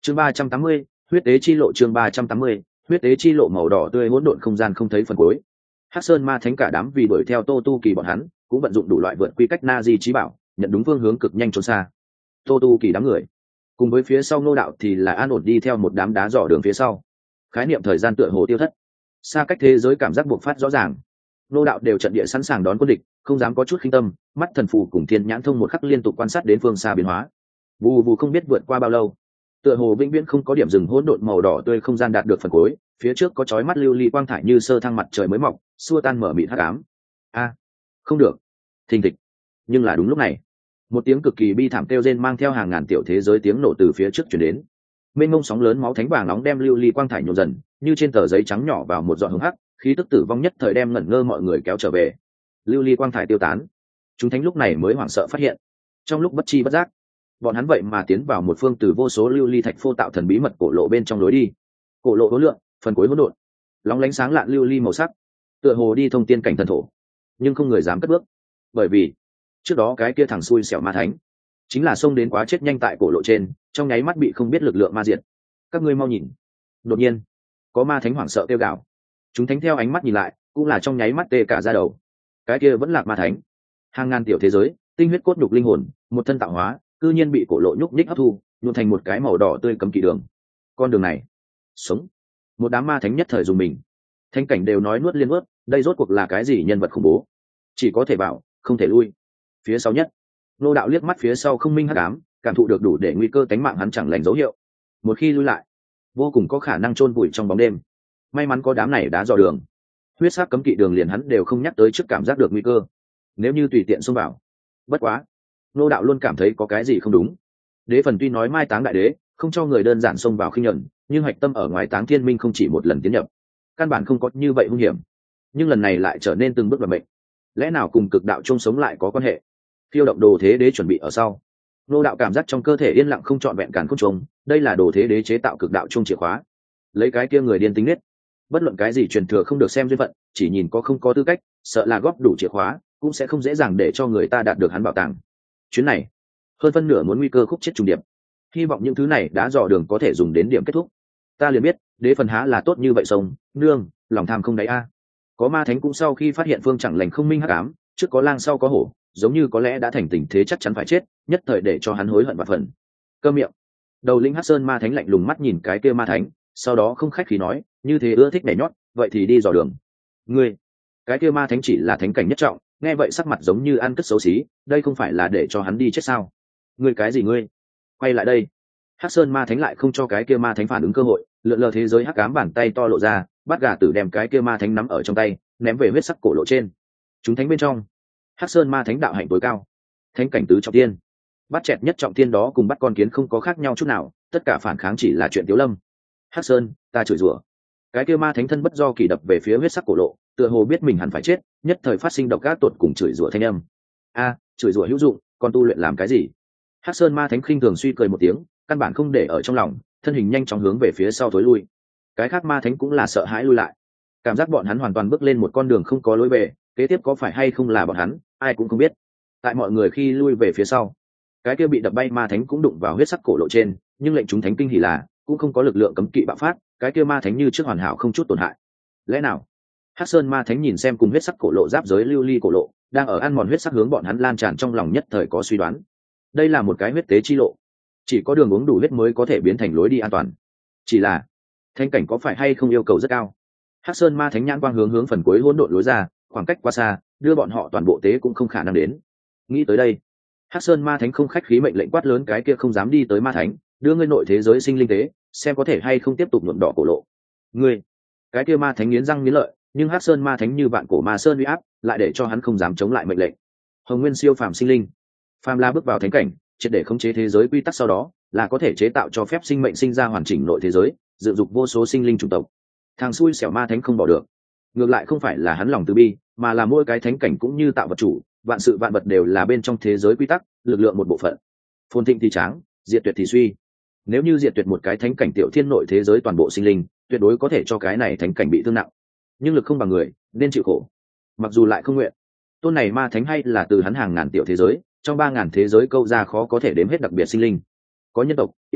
chương 380, huyết tế chi lộ. chương 380, huyết tế chi lộ. màu đỏ tươi hỗn độn không gian không thấy phần cuối. Hắc Sơn Ma Thánh cả đám vì đuổi theo Tô Tu Kỳ bọn hắn, cũng vận dụng đủ loại vượt quy cách na di trí bảo, nhận đúng phương hướng cực nhanh trốn xa. Tô Tu Kỳ đám người, cùng với phía sau Ngô Đạo thì là an ổn đi theo một đám đá dò đường phía sau. Khái niệm thời gian tựa hồ tiêu thất, xa cách thế giới cảm giác buộc phát rõ ràng. Ngô Đạo đều trận địa sẵn sàng đón quân địch, không dám có chút khinh tâm, mắt thần phù cùng thiên nhãn thông một khắc liên tục quan sát đến phương xa biến hóa. Vù vù không biết vượt qua bao lâu, tựa hồ vĩnh viễn không có điểm dừng hỗn độn màu đỏ tươi không gian đạt được phần cuối, phía trước có chói mắt lưu ly quang thải như sơ thăng mặt trời mới mọc, xua tan mở mịt hắc ám. A, không được. Thình thịch. Nhưng là đúng lúc này, một tiếng cực kỳ bi thảm kêu rên mang theo hàng ngàn tiểu thế giới tiếng nổ từ phía trước truyền đến. Mênh mông sóng lớn máu thánh vàng nóng đem lưu ly quang thải nhộn dần, như trên tờ giấy trắng nhỏ vào một giọt hồng hắc, khí tức tử vong nhất thời đem ngẩn ngơ mọi người kéo trở về. Lưu ly quang thải tiêu tán, chúng thánh lúc này mới hoảng sợ phát hiện, trong lúc bất chi bất giác, bọn hắn vậy mà tiến vào một phương từ vô số lưu ly thạch phô tạo thần bí mật cổ lộ bên trong lối đi. Cổ lộ hỗn lượng, phần cuối hỗn độn, lóng lánh sáng lạn lưu ly màu sắc, tựa hồ đi thông tiên cảnh thần thổ, nhưng không người dám cất bước, bởi vì trước đó cái kia thằng xui xẻo ma thánh chính là xông đến quá chết nhanh tại cổ lộ trên, trong nháy mắt bị không biết lực lượng ma diệt. Các ngươi mau nhìn. Đột nhiên có ma thánh hoảng sợ kêu gào, chúng thánh theo ánh mắt nhìn lại, cũng là trong nháy mắt tê cả da đầu. Cái kia vẫn là ma thánh, hàng ngàn tiểu thế giới, tinh huyết cốt nhục linh hồn, một thân tạo hóa, cư nhiên bị cổ lộ nhúc nhích hấp thu, nhuộm thành một cái màu đỏ tươi cấm kỵ đường. Con đường này sống. Một đám ma thánh nhất thời dùng mình, thánh cảnh đều nói nuốt liên nuốt, đây rốt cuộc là cái gì nhân vật khủng bố, chỉ có thể vào không thể lui. Phía sau nhất, Nô Đạo liếc mắt phía sau không minh hắc ám, cảm thụ được đủ để nguy cơ tính mạng hắn chẳng lành dấu hiệu. Một khi lui lại, vô cùng có khả năng chôn vùi trong bóng đêm. May mắn có đám này đã dò đường, huyết sắc cấm kỵ đường liền hắn đều không nhắc tới trước cảm giác được nguy cơ. Nếu như tùy tiện xông vào, bất quá, Nô Đạo luôn cảm thấy có cái gì không đúng. Đế phần tuy nói mai táng đại đế, không cho người đơn giản xông vào khinh nhẫn, nhưng hạch tâm ở ngoài Táng Thiên Minh không chỉ một lần tiến nhập, căn bản không có như vậy hung hiểm. Nhưng lần này lại trở nên từng bước vận mệnh. Lẽ nào cùng cực đạo chung sống lại có quan hệ? Phiêu động đồ thế đế chuẩn bị ở sau. Nô Đạo cảm giác trong cơ thể yên lặng không trọn vẹn càn không trùng, đây là đồ thế đế chế tạo cực đạo chung chìa khóa. Lấy cái kia người điên tính nết, bất luận cái gì truyền thừa không được xem duyên phận, chỉ nhìn có không có tư cách, sợ là góp đủ chìa khóa, cũng sẽ không dễ dàng để cho người ta đạt được hắn bảo tàng. Chuyến này, hơn phân nửa muốn nguy cơ khúc chết trùng điệp. Hy vọng những thứ này đã dò đường có thể dùng đến điểm kết thúc. Ta liền biết, đế phần há là tốt như vậy sông, nương, lòng tham không đáy a. Có ma thánh cũng sau khi phát hiện phương chẳng lành không minh hắc ám, trước có lang sau có hổ, giống như có lẽ đã thành tình thế chắc chắn phải chết, nhất thời để cho hắn hối hận và phần. Cơ miệng. Đầu lĩnh Hắc Sơn ma thánh lạnh lùng mắt nhìn cái kia ma thánh, sau đó không khách khí nói, như thế ưa thích nhảy nhót, vậy thì đi dò đường. Ngươi, cái kia ma thánh chỉ là thánh cảnh nhất trọng, nghe vậy sắc mặt giống như ăn cất xấu xí, đây không phải là để cho hắn đi chết sao? Ngươi cái gì ngươi? Quay lại đây. Hắc Sơn ma thánh lại không cho cái kia ma thánh phản ứng cơ hội, lượn lờ thế giới hắc ám bàn tay to lộ ra, bắt gà tử đem cái kia ma thánh nắm ở trong tay, ném về huyết sắc cổ lộ trên. Chúng thánh bên trong, Hắc Sơn ma thánh đạo hạnh tối cao, thánh cảnh tứ trọng tiên, bắt chẹt nhất trọng tiên đó cùng bắt con kiến không có khác nhau chút nào, tất cả phản kháng chỉ là chuyện tiếu lâm. Hắc Sơn, ta chửi rủa. Cái kia ma thánh thân bất do kỳ đập về phía huyết sắc cổ lộ, tựa hồ biết mình hẳn phải chết, nhất thời phát sinh độc ác tột cùng chửi rủa thanh âm. A, chửi rủa hữu dụng, còn tu luyện làm cái gì? Hắc Sơn ma thánh khinh thường suy cười một tiếng, căn bản không để ở trong lòng, thân hình nhanh chóng hướng về phía sau thối lui. Cái khác ma thánh cũng là sợ hãi lui lại, cảm giác bọn hắn hoàn toàn bước lên một con đường không có lối về, kế tiếp có phải hay không là bọn hắn, ai cũng không biết. Tại mọi người khi lui về phía sau, cái kia bị đập bay ma thánh cũng đụng vào huyết sắc cổ lộ trên, nhưng lệnh chúng thánh kinh hỉ là cũng không có lực lượng cấm kỵ bạo phát, cái kia ma thánh như trước hoàn hảo không chút tổn hại. Lẽ nào? Hắc Sơn ma thánh nhìn xem cùng huyết sắc cổ lộ giáp giới lưu ly cổ lộ, đang ở ăn mòn huyết sắc hướng bọn hắn lan tràn, trong lòng nhất thời có suy đoán. Đây là một cái huyết tế chi lộ, chỉ có đường uống đủ huyết mới có thể biến thành lối đi an toàn. Chỉ là thánh cảnh có phải hay không yêu cầu rất cao? Hắc Sơn ma thánh nhãn quang hướng phần cuối hỗn độn lối ra, khoảng cách quá xa, đưa bọn họ toàn bộ tế cũng không khả năng đến. Nghĩ tới đây, Hắc Sơn ma thánh không khách khí mệnh lệnh quát lớn cái kia không dám đi tới ma thánh, đưa ngươi nội thế giới sinh linh tế, xem có thể hay không tiếp tục nhuộm đỏ cổ lộ. Ngươi, cái kia ma thánh nghiến răng nghiến lợi, nhưng Hắc Sơn ma thánh như vạn cổ ma sơn uy áp, lại để cho hắn không dám chống lại mệnh lệnh. Hồng Nguyên siêu phàm sinh linh, phàm la bước vào thánh cảnh, triệt để khống chế thế giới quy tắc sau đó, là có thể chế tạo cho phép sinh mệnh sinh ra hoàn chỉnh nội thế giới, dự dục vô số sinh linh chủng tộc. Thằng xui xẻo ma thánh không bỏ được, ngược lại không phải là hắn lòng từ bi, mà là mỗi cái thánh cảnh cũng như tạo vật chủ, vạn sự vạn vật đều là bên trong thế giới quy tắc, lực lượng một bộ phận. Phồn thịnh thì tráng, diệt tuyệt thì suy. Nếu như diệt tuyệt một cái thánh cảnh tiểu thiên nội thế giới toàn bộ sinh linh, tuyệt đối có thể cho cái này thánh cảnh bị thương nặng. Nhưng lực không bằng người, nên chịu khổ. Mặc dù lại không nguyện, tôn này ma thánh hay là từ hắn hàng ngàn tiểu thế giới, trong 3000 thế giới câu ra khó có thể đếm hết đặc biệt sinh linh. Có nhân tộc, yêu thú,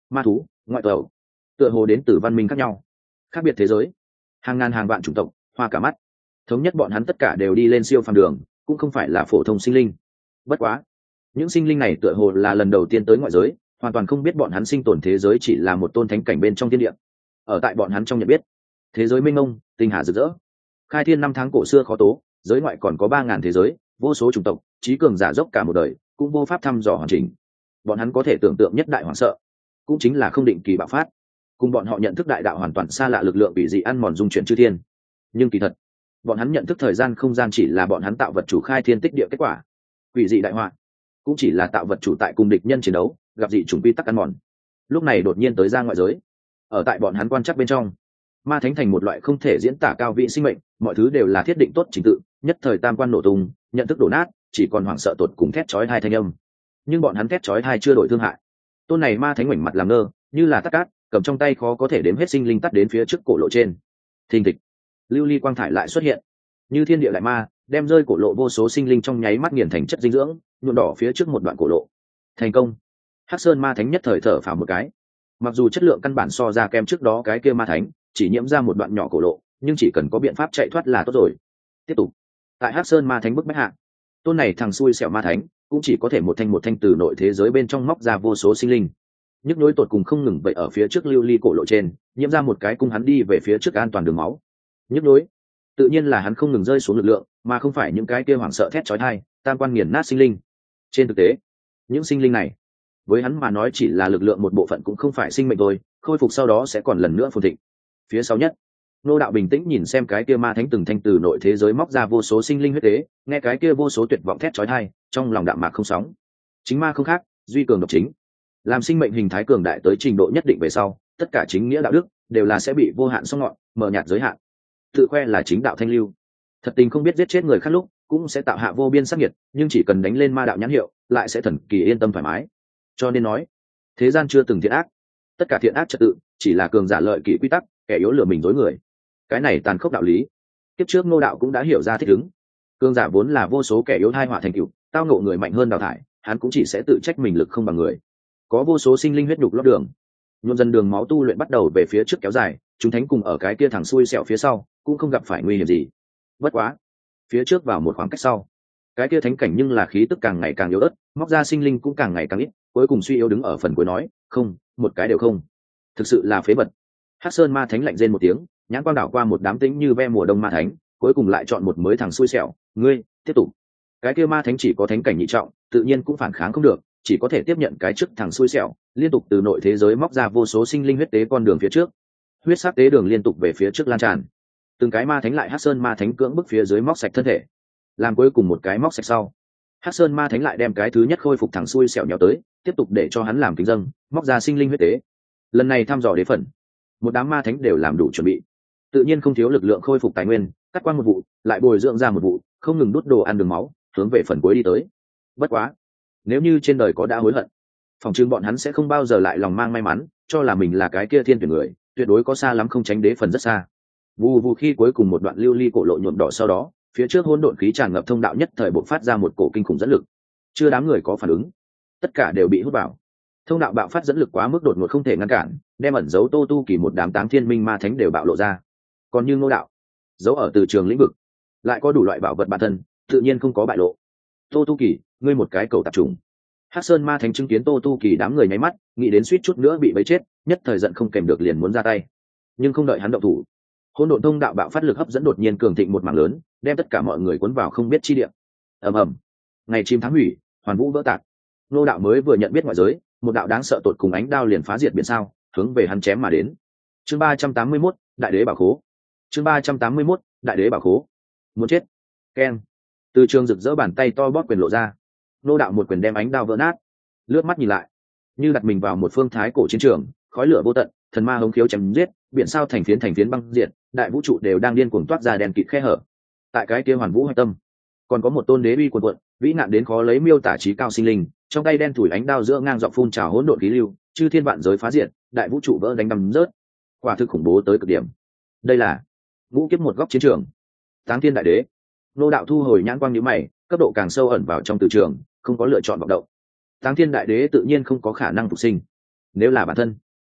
ma thú, ngoại tộc, tựa hồ đến từ văn minh khác nhau, khác biệt thế giới, hàng ngàn hàng vạn chủng tộc, hoa cả mắt. Thống nhất bọn hắn tất cả đều đi lên siêu phàm đường, cũng không phải là phổ thông sinh linh. Bất quá, những sinh linh này tựa hồ là lần đầu tiên tới ngoại giới, hoàn toàn không biết bọn hắn sinh tồn thế giới chỉ là một tôn thánh cảnh bên trong thiên địa. Ở tại bọn hắn trong nhận biết, thế giới mênh mông, tinh hà rực rỡ, khai thiên năm tháng cổ xưa khó tố, giới ngoại còn có 3000 thế giới, vô số chủng tộc, trí cường giả dốc cả một đời, cũng vô pháp thăm dò hoàn chỉnh. Bọn hắn có thể tưởng tượng nhất đại hoảng sợ, cũng chính là không định kỳ bạo phát. Cùng bọn họ nhận thức đại đạo hoàn toàn xa lạ lực lượng bị dị ăn mòn dung chuyển chư thiên. Nhưng kỳ thật, bọn hắn nhận thức thời gian không gian chỉ là bọn hắn tạo vật chủ khai thiên tích địa kết quả. Quỷ dị đại họa cũng chỉ là tạo vật chủ tại cùng địch nhân chiến đấu, gặp dị chủng quy tắc ăn mòn. Lúc này đột nhiên tới ra ngoại giới. Ở tại bọn hắn quan chắc bên trong, ma thánh thành một loại không thể diễn tả cao vị sinh mệnh, mọi thứ đều là thiết định tốt trình tự, nhất thời tam quan nổ tung, nhận thức đổ nát, chỉ còn hoảng sợ tột cùng thét chói hai thanh âm. Nhưng bọn hắn thét chói hai chưa đổi thương hại. Tôn này ma thánh ngoảnh mặt làm ngơ, như là tắc cát, cầm trong tay khó có thể đếm hết sinh linh tắt đến phía trước cổ lộ trên. Thình thịch, lưu ly quang thải lại xuất hiện, như thiên địa đại ma, đem rơi cổ lộ vô số sinh linh trong nháy mắt nghiền thành chất dinh dưỡng, nhuộm đỏ phía trước một đoạn cổ lộ. Thành công. Hắc Sơn ma thánh nhất thời thở phào một cái. Mặc dù chất lượng căn bản so ra kem trước đó cái kia ma thánh, chỉ nhiễm ra một đoạn nhỏ cổ lộ, nhưng chỉ cần có biện pháp chạy thoát là tốt rồi. Tiếp tục. Tại Hắc Sơn ma thánh bức bách hạ, tôn này thằng xui xẻo ma thánh cũng chỉ có thể một thanh từ nội thế giới bên trong móc ra vô số sinh linh. Nhức nhối tột cùng không ngừng vậy ở phía trước lưu ly cổ lộ trên, nhiễm ra một cái cung hắn đi về phía trước an toàn đường máu. Nhức nhối, tự nhiên là hắn không ngừng rơi xuống lực lượng, mà không phải những cái kia hoảng sợ thét chói tai, tam quan nghiền nát sinh linh. Trên thực tế, những sinh linh này, với hắn mà nói chỉ là lực lượng một bộ phận cũng không phải sinh mệnh thôi, khôi phục sau đó sẽ còn lần nữa phồn thịnh. Phía sau nhất, Nô đạo bình tĩnh nhìn xem cái kia ma thánh từng thanh từ nội thế giới móc ra vô số sinh linh huyết tế, nghe cái kia vô số tuyệt vọng thét chói tai, trong lòng đạm mạc không sóng. Chính ma không khác, duy cường độc chính. Làm sinh mệnh hình thái cường đại tới trình độ nhất định về sau, tất cả chính nghĩa đạo đức đều là sẽ bị vô hạn song ngọn, mờ nhạt giới hạn. Tự khoe là chính đạo thanh lưu, thật tình không biết giết chết người khác lúc cũng sẽ tạo hạ vô biên sắc nhiệt, nhưng chỉ cần đánh lên ma đạo nhãn hiệu, lại sẽ thần kỳ yên tâm thoải mái. Cho nên nói, thế gian chưa từng thiện ác, tất cả thiện ác trật tự chỉ là cường giả lợi kỷ quy tắc, kẻ yếu lừa mình dối người. Cái này tàn khốc đạo lý, kiếp trước Ngô đạo cũng đã hiểu ra thích ứng. Cường giả vốn là vô số kẻ yếu thai họa thành cựu, tao ngộ người mạnh hơn đào thải, hắn cũng chỉ sẽ tự trách mình lực không bằng người. Có vô số sinh linh huyết nhục lót đường, nhuộm dần đường máu tu luyện bắt đầu về phía trước kéo dài, chúng thánh cùng ở cái kia thẳng xuôi sẹo phía sau cũng không gặp phải nguy hiểm gì. Bất quá, phía trước vào một khoảng cách sau, cái kia thánh cảnh nhưng là khí tức càng ngày càng yếu ớt, móc ra sinh linh cũng càng ngày càng ít, cuối cùng suy yếu đứng ở phần cuối nói, không, một cái đều không. Thực sự là phế vật. Hắc Sơn ma thánh lạnh rên một tiếng, nhãn quang đảo qua một đám tĩnh như ve mùa đông ma thánh, cuối cùng lại chọn một mới thằng xui xẻo, ngươi tiếp tục. Cái kia ma thánh chỉ có thánh cảnh nhị trọng, tự nhiên cũng phản kháng không được, chỉ có thể tiếp nhận cái trước thằng xui xẻo, liên tục từ nội thế giới móc ra vô số sinh linh huyết tế con đường phía trước. Huyết sắc tế đường liên tục về phía trước lan tràn. Từng cái ma thánh lại Hắc Sơn ma thánh cưỡng bức phía dưới móc sạch thân thể. Làm cuối cùng một cái móc sạch sau, Hắc Sơn ma thánh lại đem cái thứ nhất khôi phục thằng xui xẻo nhào tới, tiếp tục để cho hắn làm kính dâng, móc ra sinh linh huyết tế. Lần này thăm dò đế phần, một đám ma thánh đều làm đủ chuẩn bị, tự nhiên không thiếu lực lượng khôi phục tài nguyên, cắt quan một vụ lại bồi dưỡng ra một vụ, không ngừng đút đồ ăn đường máu, hướng về phần cuối đi tới. Bất quá, nếu như trên đời có đã hối hận, phòng trưng bọn hắn sẽ không bao giờ lại lòng mang may mắn, cho là mình là cái kia thiên tuyển người, tuyệt đối có xa lắm không tránh đế phần rất xa. Vù vù khi cuối cùng một đoạn lưu ly cổ lộ nhuộm đỏ sau đó, phía trước hỗn độn khí tràn ngập thông đạo nhất thời bộc phát ra một cổ kinh khủng dẫn lực. Chưa đám người có phản ứng, tất cả đều bị hút vào. Thông đạo bạo phát dẫn lực quá mức đột ngột không thể ngăn cản, đem ẩn giấu Tô Tu Kỳ một đám táng thiên minh ma thánh đều bạo lộ ra. Còn như Ngô đạo, giấu ở từ trường lĩnh vực, lại có đủ loại bảo vật bản thân, tự nhiên không có bại lộ. Tô Tu Kỳ, ngươi một cái cầu tạp trùng. Hắc Sơn ma thánh chứng kiến Tô Tu Kỳ đám người nháy mắt, nghĩ đến suýt chút nữa bị bấy chết, nhất thời giận không kèm được liền muốn ra tay. Nhưng không đợi hắn động thủ, hỗn độn thông đạo bạo phát lực hấp dẫn đột nhiên cường thịnh một mảng lớn, đem tất cả mọi người cuốn vào không biết chi địa. Ầm ầm, ngày chim tháng hủy, hoàn vũ vỡ tạc. Ngô đạo mới vừa nhận biết ngoại giới, một đạo đáng sợ tột cùng ánh đao liền phá diệt biển sao, hướng về hắn chém mà đến. Chương 381, Đại đế bảo khố. Chương 381, Đại đế bảo khố. Muốn chết. Keng. Từ trường rực rỡ bàn tay to bóp quyền lộ ra. Ngô đạo một quyền đem ánh đao vỡ nát. Lướt mắt nhìn lại, như đặt mình vào một phương thái cổ chiến trường, khói lửa vô tận, thần ma hống khiếu chém giết, biển sao thành phiến băng diệt, đại vũ trụ đều đang điên cuồng toát ra đèn kịt khe hở. Tại cái kia hoàn vũ hoạch tâm, còn có một tôn đế uy cuồn cuộn, vĩ nạn đến khó lấy miêu tả trí cao sinh linh, trong tay đen thủi ánh đao giữa ngang dọc phun trào hỗn độn khí lưu, chư thiên vạn giới phá diệt, đại vũ trụ vỡ đánh đầm rớt. Quả thực khủng bố tới cực điểm. Đây là ngũ kiếp một góc chiến trường. Táng thiên đại đế. Nô đạo thu hồi nhãn quang nhíu mày, cấp độ càng sâu ẩn vào trong từ trường, không có lựa chọn vọng động. Táng thiên đại đế tự nhiên không có khả năng phục sinh. Nếu là bản thân,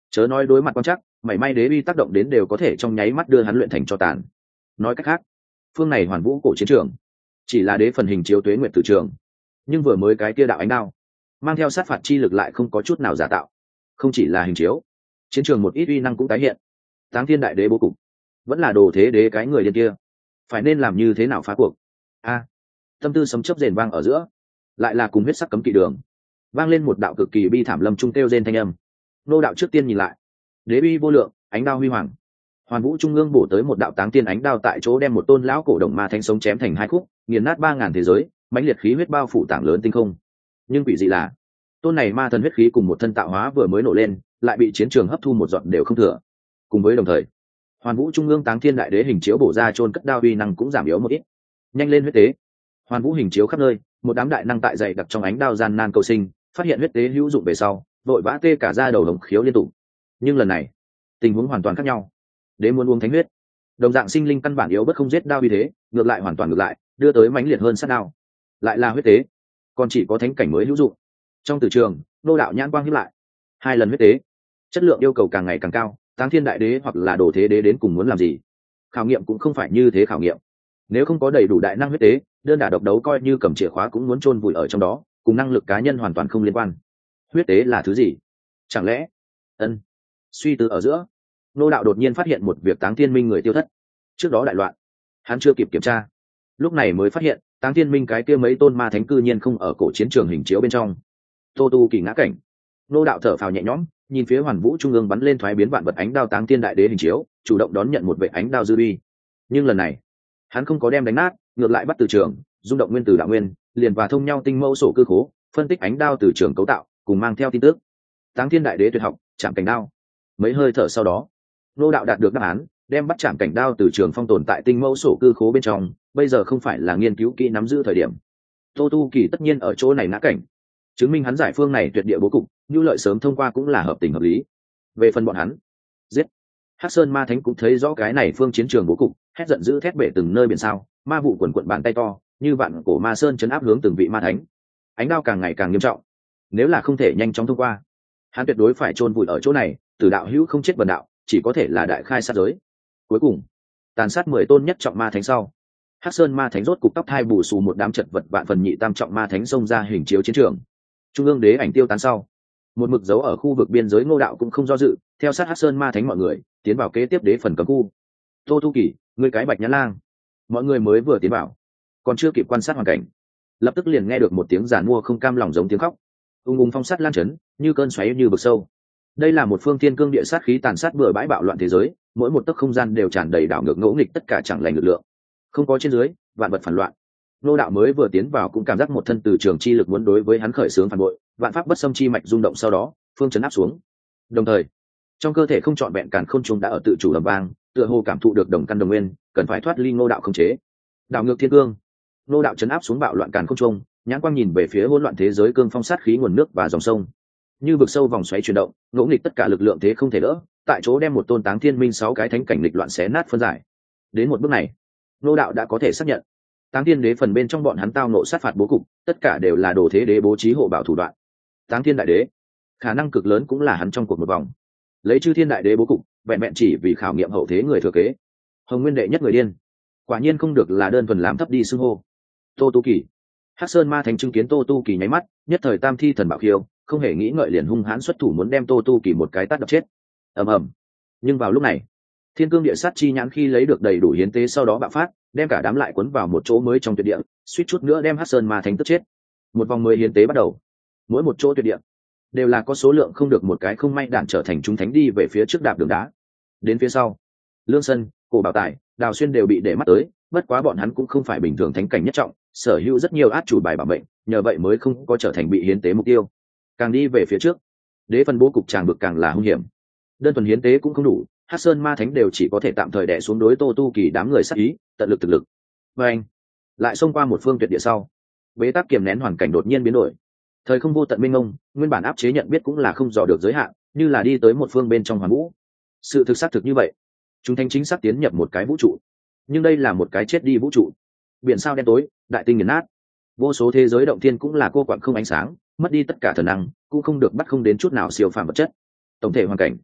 chớ nói đối mặt quan chắc, mảy may đế uy tác động đến đều có thể trong nháy mắt đưa hắn luyện thành cho tàn. Nói cách khác, phương này hoàn vũ cổ chiến trường chỉ là đế phần hình chiếu tuế nguyệt tử trường, nhưng vừa mới cái kia đạo ánh đao mang theo sát phạt chi lực lại không có chút nào giả tạo. Không chỉ là hình chiếu, chiến trường một ít uy năng cũng tái hiện. Táng thiên đại đế bố cục vẫn là đồ thế đế cái người điên kia, phải nên làm như thế nào phá cuộc? Tâm tư sấm chớp rền vang ở giữa, lại là cùng huyết sắc cấm kỵ đường vang lên một đạo cực kỳ bi thảm lâm trung kêu rên thanh âm. Nô đạo trước tiên nhìn lại, đế uy vô lượng, ánh đao huy hoàng, hoàn vũ trung ương bổ tới một đạo táng tiên ánh đao tại chỗ đem một tôn lão cổ đồng ma thánh sống chém thành hai khúc, nghiền nát 3000 thế giới, mãnh liệt khí huyết bao phủ tảng lớn tinh không. Nhưng quỷ dị là, tôn này ma thần huyết khí cùng một thân tạo hóa vừa mới nổ lên, lại bị chiến trường hấp thu một giọt đều không thừa. Cùng với đồng thời, hoàn vũ trung ương táng thiên đại đế hình chiếu bổ ra chôn cất đao uy năng cũng giảm yếu một ít. Nhanh lên huyết tế! Hoàn vũ hình chiếu khắp nơi, một đám đại năng tại dày đặc trong ánh đao gian nan cầu sinh, phát hiện huyết tế hữu dụng về sau, vội vã tê cả da đầu hồng khiếu liên tục. Nhưng lần này, tình huống hoàn toàn khác nhau. Đế muốn uống thánh huyết, đồng dạng sinh linh căn bản yếu bất không giết đao uy thế, ngược lại hoàn toàn ngược lại, đưa tới mãnh liệt hơn sát đao. Lại là huyết tế, còn chỉ có thánh cảnh mới hữu dụng. Trong tử trường, nô đạo nhãn quang hiếp lại. 2 lần huyết tế, chất lượng yêu cầu càng ngày càng cao, táng thiên đại đế hoặc là đồ thế đế đến cùng muốn làm gì? Khảo nghiệm cũng không phải như thế khảo nghiệm. Nếu không có đầy đủ đại năng huyết tế, đơn đả độc đấu coi như cầm chìa khóa cũng muốn chôn vùi ở trong đó, cùng năng lực cá nhân hoàn toàn không liên quan. Huyết tế là thứ gì? Chẳng lẽ? Suy tư ở giữa, nô đạo đột nhiên phát hiện một việc táng thiên minh người tiêu thất. Trước đó đại loạn, hắn chưa kịp kiểm tra, lúc này mới phát hiện táng thiên minh cái kia mấy tôn ma thánh cư nhiên không ở cổ chiến trường hình chiếu bên trong. Tô tu kỳ ngã cảnh, nô đạo thở phào nhẹ nhõm, nhìn phía hoàn vũ trung ương bắn lên thoái biến vạn vật ánh đao táng thiên đại đế hình chiếu, chủ động đón nhận một vệ ánh đao dư uy. Nhưng lần này, hắn không có đem đánh nát, ngược lại bắt từ trường, rung động nguyên tử đạo nguyên, liền và thông nhau tinh mẫu sổ cư khố, phân tích ánh đao từ trường cấu tạo, cùng mang theo tin tức. Táng thiên đại đế tuyệt học, chạm cảnh đao. Mấy hơi thở sau đó, nô đạo đạt được đáp án, đem bắt chạm cảnh đao từ trường phong tồn tại tinh mẫu sổ cư khố bên trong, bây giờ không phải là nghiên cứu kỹ nắm giữ thời điểm. Tô tu kỳ tất nhiên ở chỗ này ngã cảnh, chứng minh hắn giải phương này tuyệt địa bố cục, nhu lợi sớm thông qua cũng là hợp tình hợp lý. Về phần bọn hắn, giết. Hắc Sơn Ma Thánh cũng thấy rõ cái này phương chiến trường bố cục, hét giận dữ thét bể từng nơi biển sao, ma vụ quần quận bàn tay to, như vạn cổ ma sơn chấn áp hướng từng vị ma thánh. Ánh đao càng ngày càng nghiêm trọng, nếu là không thể nhanh chóng thông qua, hắn tuyệt đối phải chôn vùi ở chỗ này, tử đạo hữu không chết bần đạo, chỉ có thể là đại khai sát giới. Cuối cùng, tàn sát 10 tôn nhất trọng ma thánh sau, Hắc Sơn Ma Thánh rốt cục tóc hai bù xù một đám chật vật vạn phần nhị tam trọng ma thánh xông ra hình chiếu chiến trường. Trung ương đế ảnh tiêu tán sau, một mực dấu ở khu vực biên giới Ngô đạo cũng không do dự, theo sát Hắc Sơn Ma Thánh mọi người tiến vào kế tiếp đế phần cấm khu. Tô Thu Kỳ, ngươi cái bạch nhãn lang! Mọi người mới vừa tiến vào, còn chưa kịp quan sát hoàn cảnh, lập tức liền nghe được một tiếng giàn mua không cam lòng giống tiếng khóc. Ung phong sát lan chấn, như cơn xoáy như vực sâu. Đây là một phương thiên cương địa sát khí tàn sát bừa bãi bạo loạn thế giới, mỗi một tấc không gian đều tràn đầy đảo ngược ngỗ nghịch tất cả chẳng lành lực lượng. Không có trên dưới, vạn vật phản loạn. Nô đạo mới vừa tiến vào cũng cảm giác một thân từ trường chi lực muốn đối với hắn khởi xướng phản bội, vạn pháp bất xâm chi mạch rung động sau đó, phương chấn áp xuống. Đồng thời, trong cơ thể không trọn vẹn càn khôn trùng đã ở tự chủ ầm vang, tựa hồ cảm thụ được đồng căn đồng nguyên, cần phải thoát ly Nô đạo khống chế. Đảo ngược thiên cương, Nô đạo chấn áp xuống bạo loạn càn khôn trùng, nhãn quang nhìn về phía hỗn loạn thế giới cương phong sát khí nguồn nước và dòng sông. Như vực sâu vòng xoáy chuyển động, ngỗ nghịch tất cả lực lượng thế không thể đỡ, tại chỗ đem một tôn táng thiên minh 6 cái thánh cảnh nghịch loạn xé nát phân giải. Đến một bước này, Nô đạo đã có thể xác nhận, táng thiên đế phần bên trong bọn hắn tao nộ sát phạt bố cục, tất cả đều là đồ thế đế bố trí hộ bảo thủ đoạn. Táng thiên đại đế, khả năng cực lớn cũng là hắn trong cuộc một vòng. Lấy chư thiên đại đế bố cục, vẹn vẹn chỉ vì khảo nghiệm hậu thế người thừa kế. Hồng nguyên đệ nhất người điên, quả nhiên không được là đơn thuần làm thấp đi xưng hô. Tô Tu Kỳ, Hắc Sơn Ma Thánh chứng kiến Tô Tu Kỳ nháy mắt, nhất thời tam thi thần bảo khiêu, không hề nghĩ ngợi liền hung hãn xuất thủ muốn đem Tô Tu Kỳ một cái tát đập chết. Ầm ầm. Nhưng vào lúc này, thiên cương địa sát chi nhãn khi lấy được đầy đủ hiến tế sau đó bạo phát, đem cả đám lại cuốn vào một chỗ mới trong tuyệt địa, suýt chút nữa đem Hắc Sơn Ma Thánh tức chết. Một vòng mới hiến tế bắt đầu, mỗi một chỗ tuyệt địa đều là có số lượng không được một cái không may đạn trở thành chúng thánh đi về phía trước đạp đường đá. Đến phía sau, Lương Sân, Cổ Bảo Tài, Đào Xuyên đều bị để mắt tới, bất quá bọn hắn cũng không phải bình thường thánh cảnh nhất trọng, sở hữu rất nhiều át chủ bài bảo mệnh, nhờ vậy mới không có trở thành bị hiến tế mục tiêu. Càng đi về phía trước, đế phần bố cục tràng vực càng là hung hiểm. Đơn thuần hiến tế cũng không đủ, Hắc Sơn Ma Thánh đều chỉ có thể tạm thời đè xuống đối Tô Tu Kỳ đám người sát ý, tận lực thực lực. Và anh lại xông qua một phương tuyệt địa sau, bế tắc kiềm nén hoàn cảnh đột nhiên biến đổi. Thời không vô tận mênh mông, nguyên bản áp chế nhận biết cũng là không dò được giới hạn, như là đi tới một phương bên trong hoàn vũ. Sự thực xác thực như vậy, chúng thanh chính xác tiến nhập một cái vũ trụ, nhưng đây là một cái chết đi vũ trụ. Biển sao đen tối, đại tinh nghiền nát, vô số thế giới động thiên cũng là cô quạng không ánh sáng, mất đi tất cả thần năng, cũng không được bắt không đến chút nào siêu phàm vật chất. Tổng thể hoàn cảnh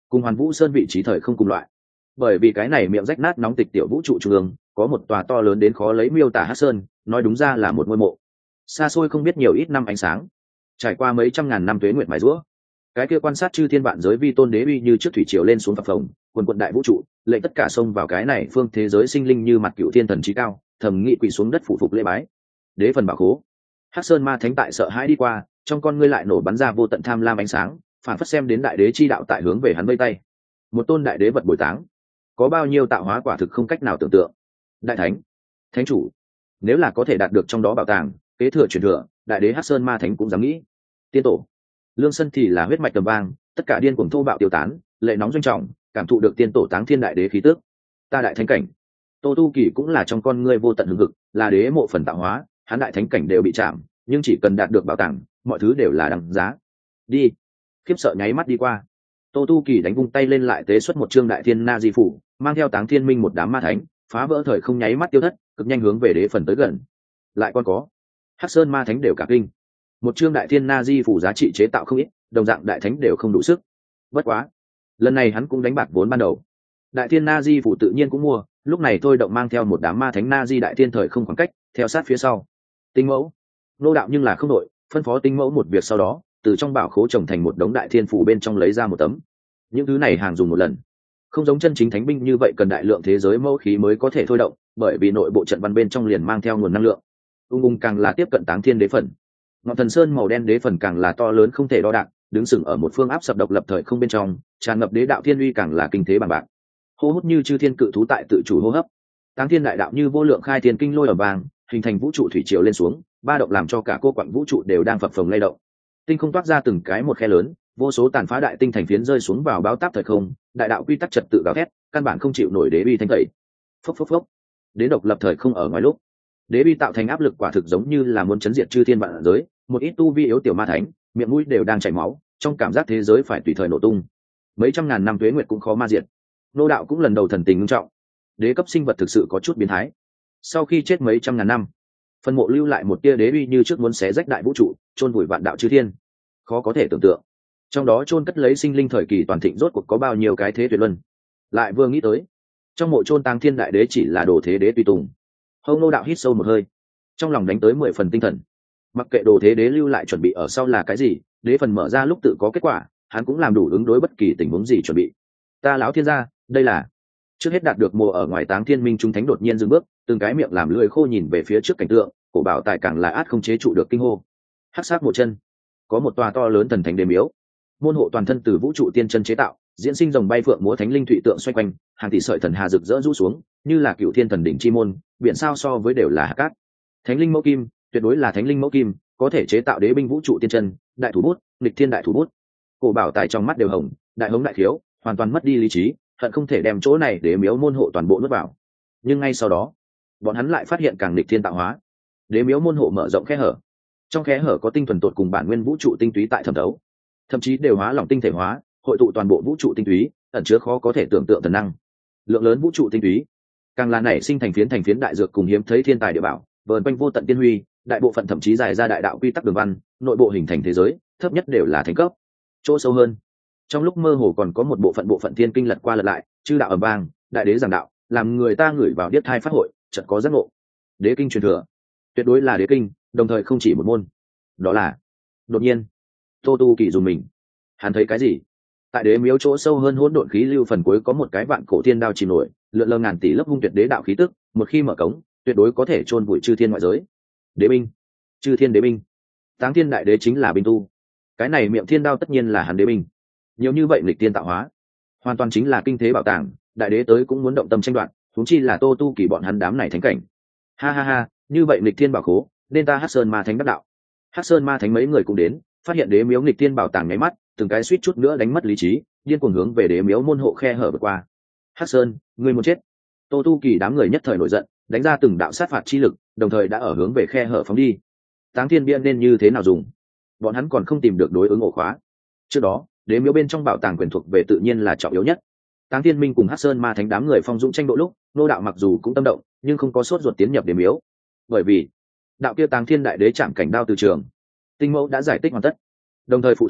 cùng Hoàn Vũ Sơn vị trí thời không cùng loại. Bởi vì cái này miệng rách nát nóng tịch tiểu vũ trụ trung ương có một tòa to lớn đến khó lấy miêu tả Hắc Sơn, nói đúng ra là một ngôi mộ xa xôi không biết nhiều ít năm ánh sáng, trải qua mấy trăm ngàn năm tuế nguyệt mài rũa. Cái kia quan sát chư thiên vạn giới vi tôn đế uy như trước thủy triều lên xuống phập phồng, quần quận đại vũ trụ lệnh tất cả xông vào cái này phương thế giới sinh linh như mặt cựu thiên thần trí cao, thầm nghị quỳ xuống đất phụ phục lễ bái. Đế phần bảo khố. Hắc Sơn ma thánh tại sợ hãi đi qua, trong con ngươi lại nổ bắn ra vô tận tham lam ánh sáng, phản phất xem đến đại đế chi đạo tại hướng về hắn vây tay. Một tôn đại đế vật bồi táng, có bao nhiêu tạo hóa quả thực không cách nào tưởng tượng. Đại thánh, thánh chủ, nếu là có thể đạt được trong đó bảo tàng, kế thừa truyền thừa, đại đế Hắc Sơn ma thánh cũng dám nghĩ. Tiên tổ, lương sân thì là huyết mạch tầm vang, tất cả điên cuồng thô bạo tiêu tán, lệ nóng doanh trọng, cảm thụ được tiên tổ táng thiên đại đế khí tước. Ta đại thánh cảnh. Tô Tu Kỳ cũng là trong con ngươi vô tận hưng hực, là đế mộ phần tạo hóa, hắn đại thánh cảnh đều bị chạm, nhưng chỉ cần đạt được bảo tàng, mọi thứ đều là đằng giá. Đi. Khiếp sợ nháy mắt đi qua. Tô Tu Kỳ đánh vung tay lên lại tế xuất một chương đại thiên na di phủ, mang theo táng thiên minh một đám ma thánh, phá vỡ thời không nháy mắt tiêu thất, cực nhanh hướng về đế phần tới gần. Lại còn có Hắc Sơn ma thánh đều cả kinh. Một chương đại thiên na di phủ giá trị chế tạo không ít, đồng dạng đại thánh đều không đủ sức. Bất quá, lần này hắn cũng đánh bạc vốn ban đầu. Đại thiên na di phủ tự nhiên cũng mua, lúc này tôi động mang theo một đám ma thánh na di đại thiên thời không khoảng cách, theo sát phía sau. Tinh mẫu, nô đạo nhưng là không đội, phân phó tinh mẫu một việc, sau đó từ trong bảo khố trồng thành một đống đại thiên phủ bên trong lấy ra một tấm. Những thứ này hàng dùng một lần, không giống chân chính thánh binh như vậy cần đại lượng thế giới mẫu khí mới có thể thôi động, bởi vì nội bộ trận văn bên trong liền mang theo nguồn năng lượng. Ung càng là tiếp cận táng thiên đế phần, ngọn thần sơn màu đen đế phần càng là to lớn không thể đo đạc, đứng sừng ở một phương áp sập độc lập thời không bên trong, tràn ngập đế đạo thiên uy càng là kinh thế bằng bạc. Hô hút như chư thiên cự thú tại tự chủ hô hấp, táng thiên đại đạo như vô lượng khai thiên kinh lôi ở vàng, hình thành vũ trụ thủy triều lên xuống, ba động làm cho cả cô quặng vũ trụ đều đang phập phồng lay động. Tinh không toát ra từng cái một khe lớn, vô số tàn phá đại tinh thành phiến rơi xuống vào báo táp thời không, đại đạo quy tắc trật tự gào thét, căn bản không chịu nổi đế uy thanh tẩy. Phốc phốc phốc. Đến độc lập thời không ở ngoài lúc, đế uy tạo thành áp lực quả thực giống như là muốn chấn diệt chư thiên vạn giới, một ít tu vi yếu tiểu ma thánh, miệng mũi đều đang chảy máu, trong cảm giác thế giới phải tùy thời nổ tung. Mấy trăm ngàn năm tuế nguyệt cũng khó ma diệt. Nô đạo cũng lần đầu thần tình nghiêm trọng, đế cấp sinh vật thực sự có chút biến thái. Sau khi chết mấy trăm ngàn năm, phân mộ lưu lại một tia đế uy như trước muốn xé rách đại vũ trụ, chôn vùi vạn đạo chư thiên. Khó có thể tưởng tượng, trong đó chôn cất lấy sinh linh thời kỳ toàn thịnh rốt cuộc có bao nhiêu cái thế tuyệt luân. Lại vừa nghĩ tới, trong mộ chôn táng thiên đại đế chỉ là đồ thế đế tùy tùng. Hông Nô đạo hít sâu một hơi, trong lòng đánh tới 10 phần tinh thần. Mặc kệ đồ thế đế lưu lại chuẩn bị ở sau là cái gì, đế phần mở ra lúc tự có kết quả, hắn cũng làm đủ ứng đối bất kỳ tình huống gì chuẩn bị. Ta lão thiên gia, đây là trước hết đạt được mùa ở ngoài táng thiên minh trung thánh đột nhiên dừng bước, từng cái miệng làm lưỡi khô nhìn về phía trước cảnh tượng, cổ bảo tài càng là át không chế trụ được kinh hô. Hắc sát một chân, có một tòa to lớn thần thánh đế miếu, môn hộ toàn thân từ vũ trụ tiên chân chế tạo, diễn sinh rồng bay phượng múa thánh linh thụy tượng xoay quanh, hàng tỷ sợi thần hà rực rỡ rũ xuống, như là cựu thiên thần đỉnh chi môn, biển sao so với đều là hạt cát. Thánh linh mẫu kim, tuyệt đối là thánh linh mẫu kim, có thể chế tạo đế binh vũ trụ tiên chân, đại thủ bút, nghịch thiên đại thủ bút. Cổ bảo tài trong mắt đều hồng, đại hống đại thiếu, hoàn toàn mất đi lý trí, hận không thể đem chỗ này để miếu môn hộ toàn bộ nuốt vào. Nhưng ngay sau đó, bọn hắn lại phát hiện càng nghịch thiên tạo hóa. Đế miếu môn hộ mở rộng khe hở, trong khe hở có tinh thuần tột cùng bản nguyên vũ trụ tinh túy tại thẩm thấu, thậm chí đều hóa lỏng tinh thể hóa, hội tụ toàn bộ vũ trụ tinh túy, ẩn chứa khó có thể tưởng tượng thần năng. Lượng lớn vũ trụ tinh túy, càng là nảy sinh thành phiến đại dược cùng hiếm thấy thiên tài địa bảo, vờn quanh vô tận tiên huy, đại bộ phận thậm chí dài ra đại đạo quy tắc đường văn, nội bộ hình thành thế giới, thấp nhất đều là thánh cấp. Chỗ sâu hơn, trong lúc mơ hồ còn có một bộ phận thiên kinh lật qua lật lại, chư đạo ầm vang, đại đế giảng đạo, làm người ta ngửi vào điếc thai phát hội, chợt có giác ngộ. Đế kinh truyền thừa, tuyệt đối là đế kinh, đồng thời không chỉ một môn. Đó là, đột nhiên, Tô Tu Kỳ dùng mình, hắn thấy cái gì? Tại đế miếu chỗ sâu hơn hỗn độn khí lưu phần cuối có một cái vạn cổ thiên đao chìm nổi, lượn lờ ngàn tỷ lớp hung tuyệt đế đạo khí tức, một khi mở cống, tuyệt đối có thể chôn vùi chư thiên ngoại giới. Đế binh, chư thiên đế binh, táng thiên đại đế chính là binh tu, cái này miệng thiên đao tất nhiên là hắn đế binh. Nhiều như vậy lịch tiên tạo hóa, hoàn toàn chính là kinh thế bảo tàng, đại đế tới cũng muốn động tâm tranh đoạt, huống chi là Tô Tu Kỳ bọn hắn đám này thánh cảnh. Ha ha ha, như vậy lịch thiên bảo khố, nên ta Hắc Sơn ma thánh đắc đạo. Hắc Sơn ma thánh mấy người cũng đến, phát hiện đế miếu lịch thiên bảo tàng nháy mắt, từng cái suýt chút nữa đánh mất lý trí, điên cuồng hướng về đế miếu môn hộ khe hở vượt qua. Hắc Sơn, ngươi muốn chết! Tô Tu Kỳ đám người nhất thời nổi giận, đánh ra từng đạo sát phạt chi lực, đồng thời đã ở hướng về khe hở phóng đi. Táng thiên bia nên như thế nào dùng? Bọn hắn còn không tìm được đối ứng ổ khóa. Trước đó, đế miếu bên trong bảo tàng quyền thuộc về tự nhiên là trọng yếu nhất. Táng thiên minh cùng Hắc Sơn ma thánh đám người phong dũng tranh độ lúc, nô đạo mặc dù cũng tâm động, nhưng không có sốt ruột tiến nhập đế miếu, bởi vì đạo kia Táng thiên đại đế chạm cảnh đao từ trường, tinh mẫu đã giải tích hoàn tất, đồng thời phụ thần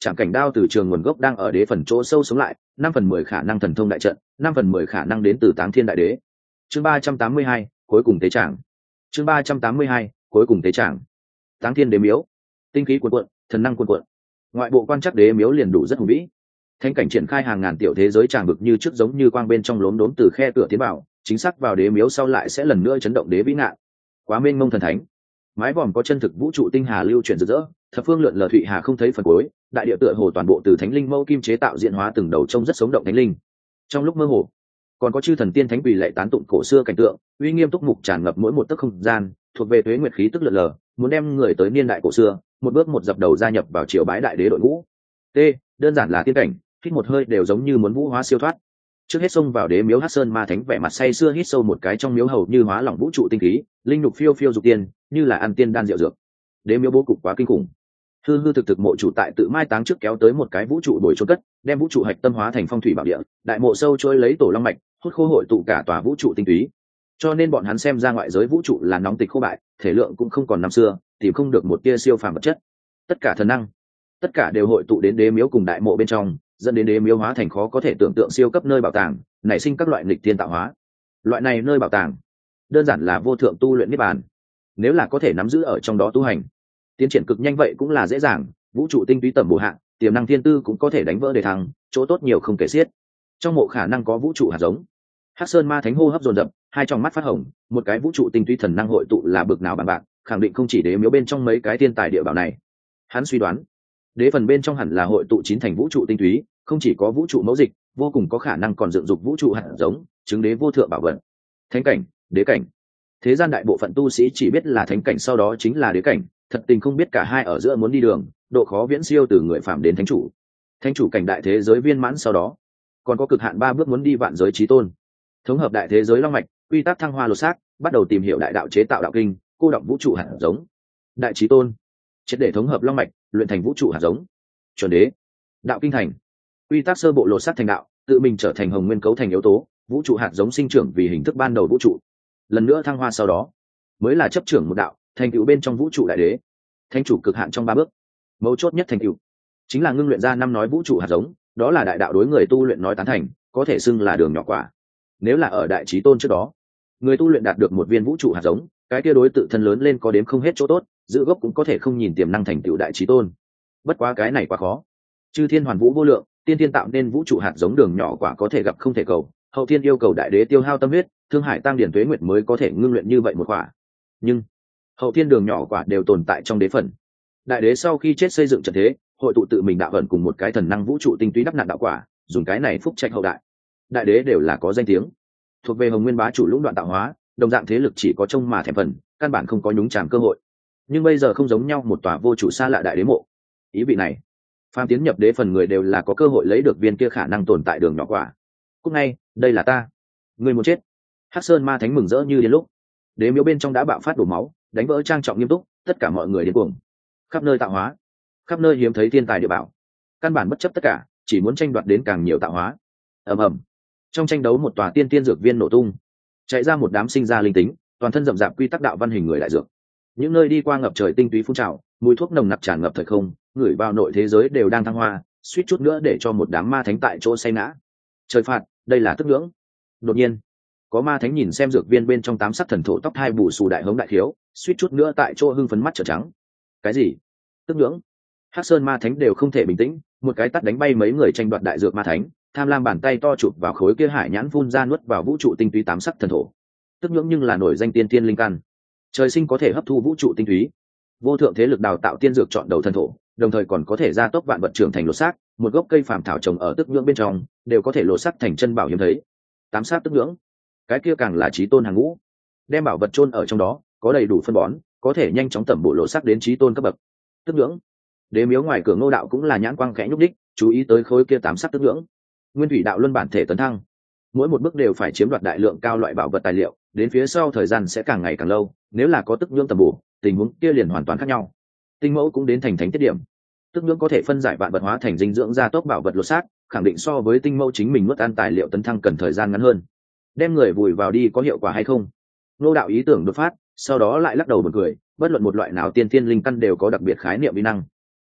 trảm cảnh đao từ trường nguồn gốc đang ở đế phần chỗ sâu sống lại, 5/10 khả năng thần thông đại trận, 5/10 khả năng đến từ Táng Thiên Đại Đế. Chương 382, cuối cùng tế tràng. Chương 382, cuối cùng tế tràng. Táng Thiên Đế miếu, tinh khí cuồn cuộn, thần năng cuồn cuộn. Ngoại bộ quan chắc đế miếu liền đủ rất hùng vĩ. Thánh cảnh triển khai hàng ngàn tiểu thế giới tràng vực như trước giống như quang bên trong lốm đốm từ khe cửa tiến vào, chính xác vào đế miếu sau lại sẽ lần nữa chấn động đế vĩ ngạn. Quá mênh mông thần thánh. Mái vòm có chân thực vũ trụ tinh hà lưu chuyển rực rỡ, thập phương lượn lờ thụy hà không thấy phần cuối, đại địa tựa hồ toàn bộ từ thánh linh mâu kim chế tạo diễn hóa từng đầu trông rất sống động thánh linh. Trong lúc mơ hồ, còn có chư thần tiên thánh quỳ lệ tán tụng cổ xưa cảnh tượng, uy nghiêm túc mục tràn ngập mỗi một tấc không gian, thuộc về tuế nguyệt khí tức lượn lờ, muốn đem người tới niên đại cổ xưa, một bước một dập đầu gia nhập vào triều bái đại đế đội ngũ. T, đơn giản là tiên cảnh, hít một hơi đều giống như muốn vũ hóa siêu thoát. Trước hết xông vào đế miếu Hắc Sơn Ma Thánh vẻ mặt say sưa hít sâu một cái trong miếu hầu như hóa lỏng vũ trụ tinh khí, linh nhục phiêu phiêu dục tiên, như là ăn tiên đan rượu dược. Đế miếu bố cục quá kinh khủng. Hư hư thực thực mộ chủ tại tự mai táng trước kéo tới một cái vũ trụ đổi chôn cất, đem vũ trụ hạch tâm hóa thành phong thủy bảo địa, đại mộ sâu trôi lấy tổ long mạch, hút khô hội tụ cả tòa vũ trụ tinh túy. Cho nên bọn hắn xem ra ngoại giới vũ trụ là nóng tịch khô bại, thể lượng cũng không còn năm xưa, tìm không được một tia siêu phàm vật chất. Tất cả thần năng, tất cả đều hội tụ đến đế miếu cùng đại mộ bên trong, dẫn đến đế miếu hóa thành khó có thể tưởng tượng siêu cấp nơi bảo tàng, nảy sinh các loại nghịch thiên tạo hóa. Loại này nơi bảo tàng, đơn giản là vô thượng tu luyện niết bàn. Nếu là có thể nắm giữ ở trong đó tu hành, tiến triển cực nhanh vậy cũng là dễ dàng, vũ trụ tinh túy tầm bổ hạng, tiềm năng thiên tư cũng có thể đánh vỡ đề thăng, chỗ tốt nhiều không kể xiết. Trong mộ khả năng có vũ trụ hạt giống. Hắc Sơn Ma Thánh hô hấp dồn dập, hai trong mắt phát hồng, một cái vũ trụ tinh túy thần năng hội tụ là bực nào bằng bạc, khẳng định không chỉ đế miếu bên trong mấy cái thiên tài địa bảo này. Hắn suy đoán, đế phần bên trong hẳn là hội tụ chín thành vũ trụ tinh túy, không chỉ có vũ trụ mẫu dịch, vô cùng có khả năng còn dựng dục vũ trụ hạt giống, chứng đế vô thượng bảo vật. Thánh cảnh, đế cảnh. Thế gian đại bộ phận tu sĩ chỉ biết là thánh cảnh, sau đó chính là đế cảnh, thật tình không biết cả hai ở giữa muốn đi đường, độ khó viễn siêu từ người phàm đến thánh chủ. Thánh chủ cảnh đại thế giới viên mãn sau đó, còn có cực hạn 3 bước muốn đi vạn giới chí tôn. Thống hợp đại thế giới long mạch, quy tắc thăng hoa lột xác, bắt đầu tìm hiểu đại đạo chế tạo đạo kinh, cô động vũ trụ hạt giống. Đại chí tôn, triệt để thống hợp long mạch, luyện thành vũ trụ hạt giống. Chuẩn đế, đạo kinh thành, quy tắc sơ bộ lột xác thành đạo, tự mình trở thành hồng nguyên cấu thành yếu tố, vũ trụ hạt giống sinh trưởng vì hình thức ban đầu vũ trụ. Lần nữa thăng hoa sau đó, mới là chấp trưởng một đạo, thành tựu bên trong vũ trụ đại đế. Thánh chủ cực hạn trong 3 bước, mấu chốt nhất thành tựu chính là ngưng luyện ra 5 nói vũ trụ hạt giống, đó là đại đạo đối người tu luyện nói tán thành, có thể xưng là đường nhỏ quả. Nếu là ở đại chí tôn trước đó, người tu luyện đạt được một viên vũ trụ hạt giống, cái kia đối tự thân lớn lên có đếm không hết chỗ tốt, giữ gốc cũng có thể không nhìn tiềm năng thành tựu đại chí tôn. Bất quá cái này quá khó. Chư thiên hoàn vũ vô lượng, tiên tiên tạo nên vũ trụ hạt giống đường nhỏ quả có thể gặp không thể cầu, hậu thiên yêu cầu đại đế tiêu hao tâm huyết, thương hải tăng điển tuế nguyệt mới có thể ngưng luyện như vậy một quả. Nhưng hậu thiên đường nhỏ quả đều tồn tại trong đế phần. Đại đế sau khi chết xây dựng trận thế, hội tụ tự mình đạo vận cùng một cái thần năng vũ trụ tinh túy đắp nặn đạo quả, dùng cái này phúc trạch hậu đại. Đại đế đều là có danh tiếng, thuộc về hồng nguyên bá chủ lũng đoạn tạo hóa, đồng dạng thế lực chỉ có trông mà thèm phần, căn bản không có nhúng chàm cơ hội. Nhưng bây giờ không giống nhau, một tòa vô chủ xa lạ đại đế mộ. Ý vị này, phàm tiến nhập đế phần người đều là có cơ hội lấy được viên kia khả năng tồn tại đường nhỏ quả. Cúc ngay, đây là ta. Người muốn chết. Hắc Sơn Ma Thánh mừng rỡ như đến lúc đế miếu bên trong đã bạo phát đổ máu, đánh vỡ trang trọng nghiêm túc, tất cả mọi người điên cuồng, khắp nơi tạo hóa, khắp nơi hiếm thấy thiên tài địa bảo, căn bản bất chấp tất cả, chỉ muốn tranh đoạt đến càng nhiều tạo hóa. Ầm ầm, trong tranh đấu một tòa tiên tiên dược viên nổ tung, chạy ra một đám sinh ra linh tính, toàn thân rậm rạp quy tắc đạo văn hình người đại dược. Những nơi đi qua ngập trời tinh túy phun trào, mùi thuốc nồng nặc tràn ngập thời không, người vào nội thế giới đều đang thăng hoa, suýt chút nữa để cho một đám ma thánh tại chỗ say ngã. Trời phạt, đây là tức ngưỡng. Đột nhiên, có ma thánh nhìn xem dược viên bên trong 8 sắc thần thổ tóc hai bù xù đại hống đại thiếu, suýt chút nữa tại chỗ hưng phấn mắt trợn trắng. Cái gì? Tức ngưỡng? Hắc Sơn Ma Thánh đều không thể bình tĩnh, một cái tát đánh bay mấy người tranh đoạt đại dược ma thánh, tham lam bàn tay to chụp vào khối kia hải nhãn phun ra nuốt vào vũ trụ tinh túy 8 sắc thần thổ. Tức ngưỡng nhưng là nổi danh tiên tiên linh căn, trời sinh có thể hấp thu vũ trụ tinh túy. Vô thượng thế lực đào tạo tiên dược chọn đầu thần thổ, đồng thời còn có thể gia tốc vạn vật trưởng thành lột xác, một gốc cây phàm thảo trồng ở tức ngưỡng bên trong, đều có thể lột xác thành chân bảo hiếm thấy. 8 sắc tức ngưỡng, cái kia càng là chí tôn hàng ngũ, đem bảo vật chôn ở trong đó, có đầy đủ phân bón, có thể nhanh chóng tẩm bổ lột xác đến chí tôn cấp bậc. Tức ngưỡng, đế miếu ngoài cửa Ngô đạo cũng là nhãn quang khẽ nhúc đích, chú ý tới khối kia 8 sắc tức ngưỡng. Nguyên thủy đạo luân bản thể tấn thăng, mỗi một bước đều phải chiếm đoạt đại lượng cao loại bảo vật tài liệu, đến phía sau thời gian sẽ càng ngày càng lâu, nếu là có tức ngưỡng tầm bổ, tình huống kia liền hoàn toàn khác nhau. Tinh mẫu cũng đến thành thánh tiết điểm, tức ngưỡng có thể phân giải vạn vật hóa thành dinh dưỡng gia tốc bảo vật lột xác, khẳng định so với tinh mẫu chính mình nuốt ăn tài liệu tấn thăng cần thời gian ngắn hơn. Đem người vùi vào đi có hiệu quả hay không? Ngô đạo ý tưởng đột phát, sau đó lại lắc đầu bật cười, bất luận một loại nào tiên thiên linh căn đều có đặc biệt khái niệm vi năng.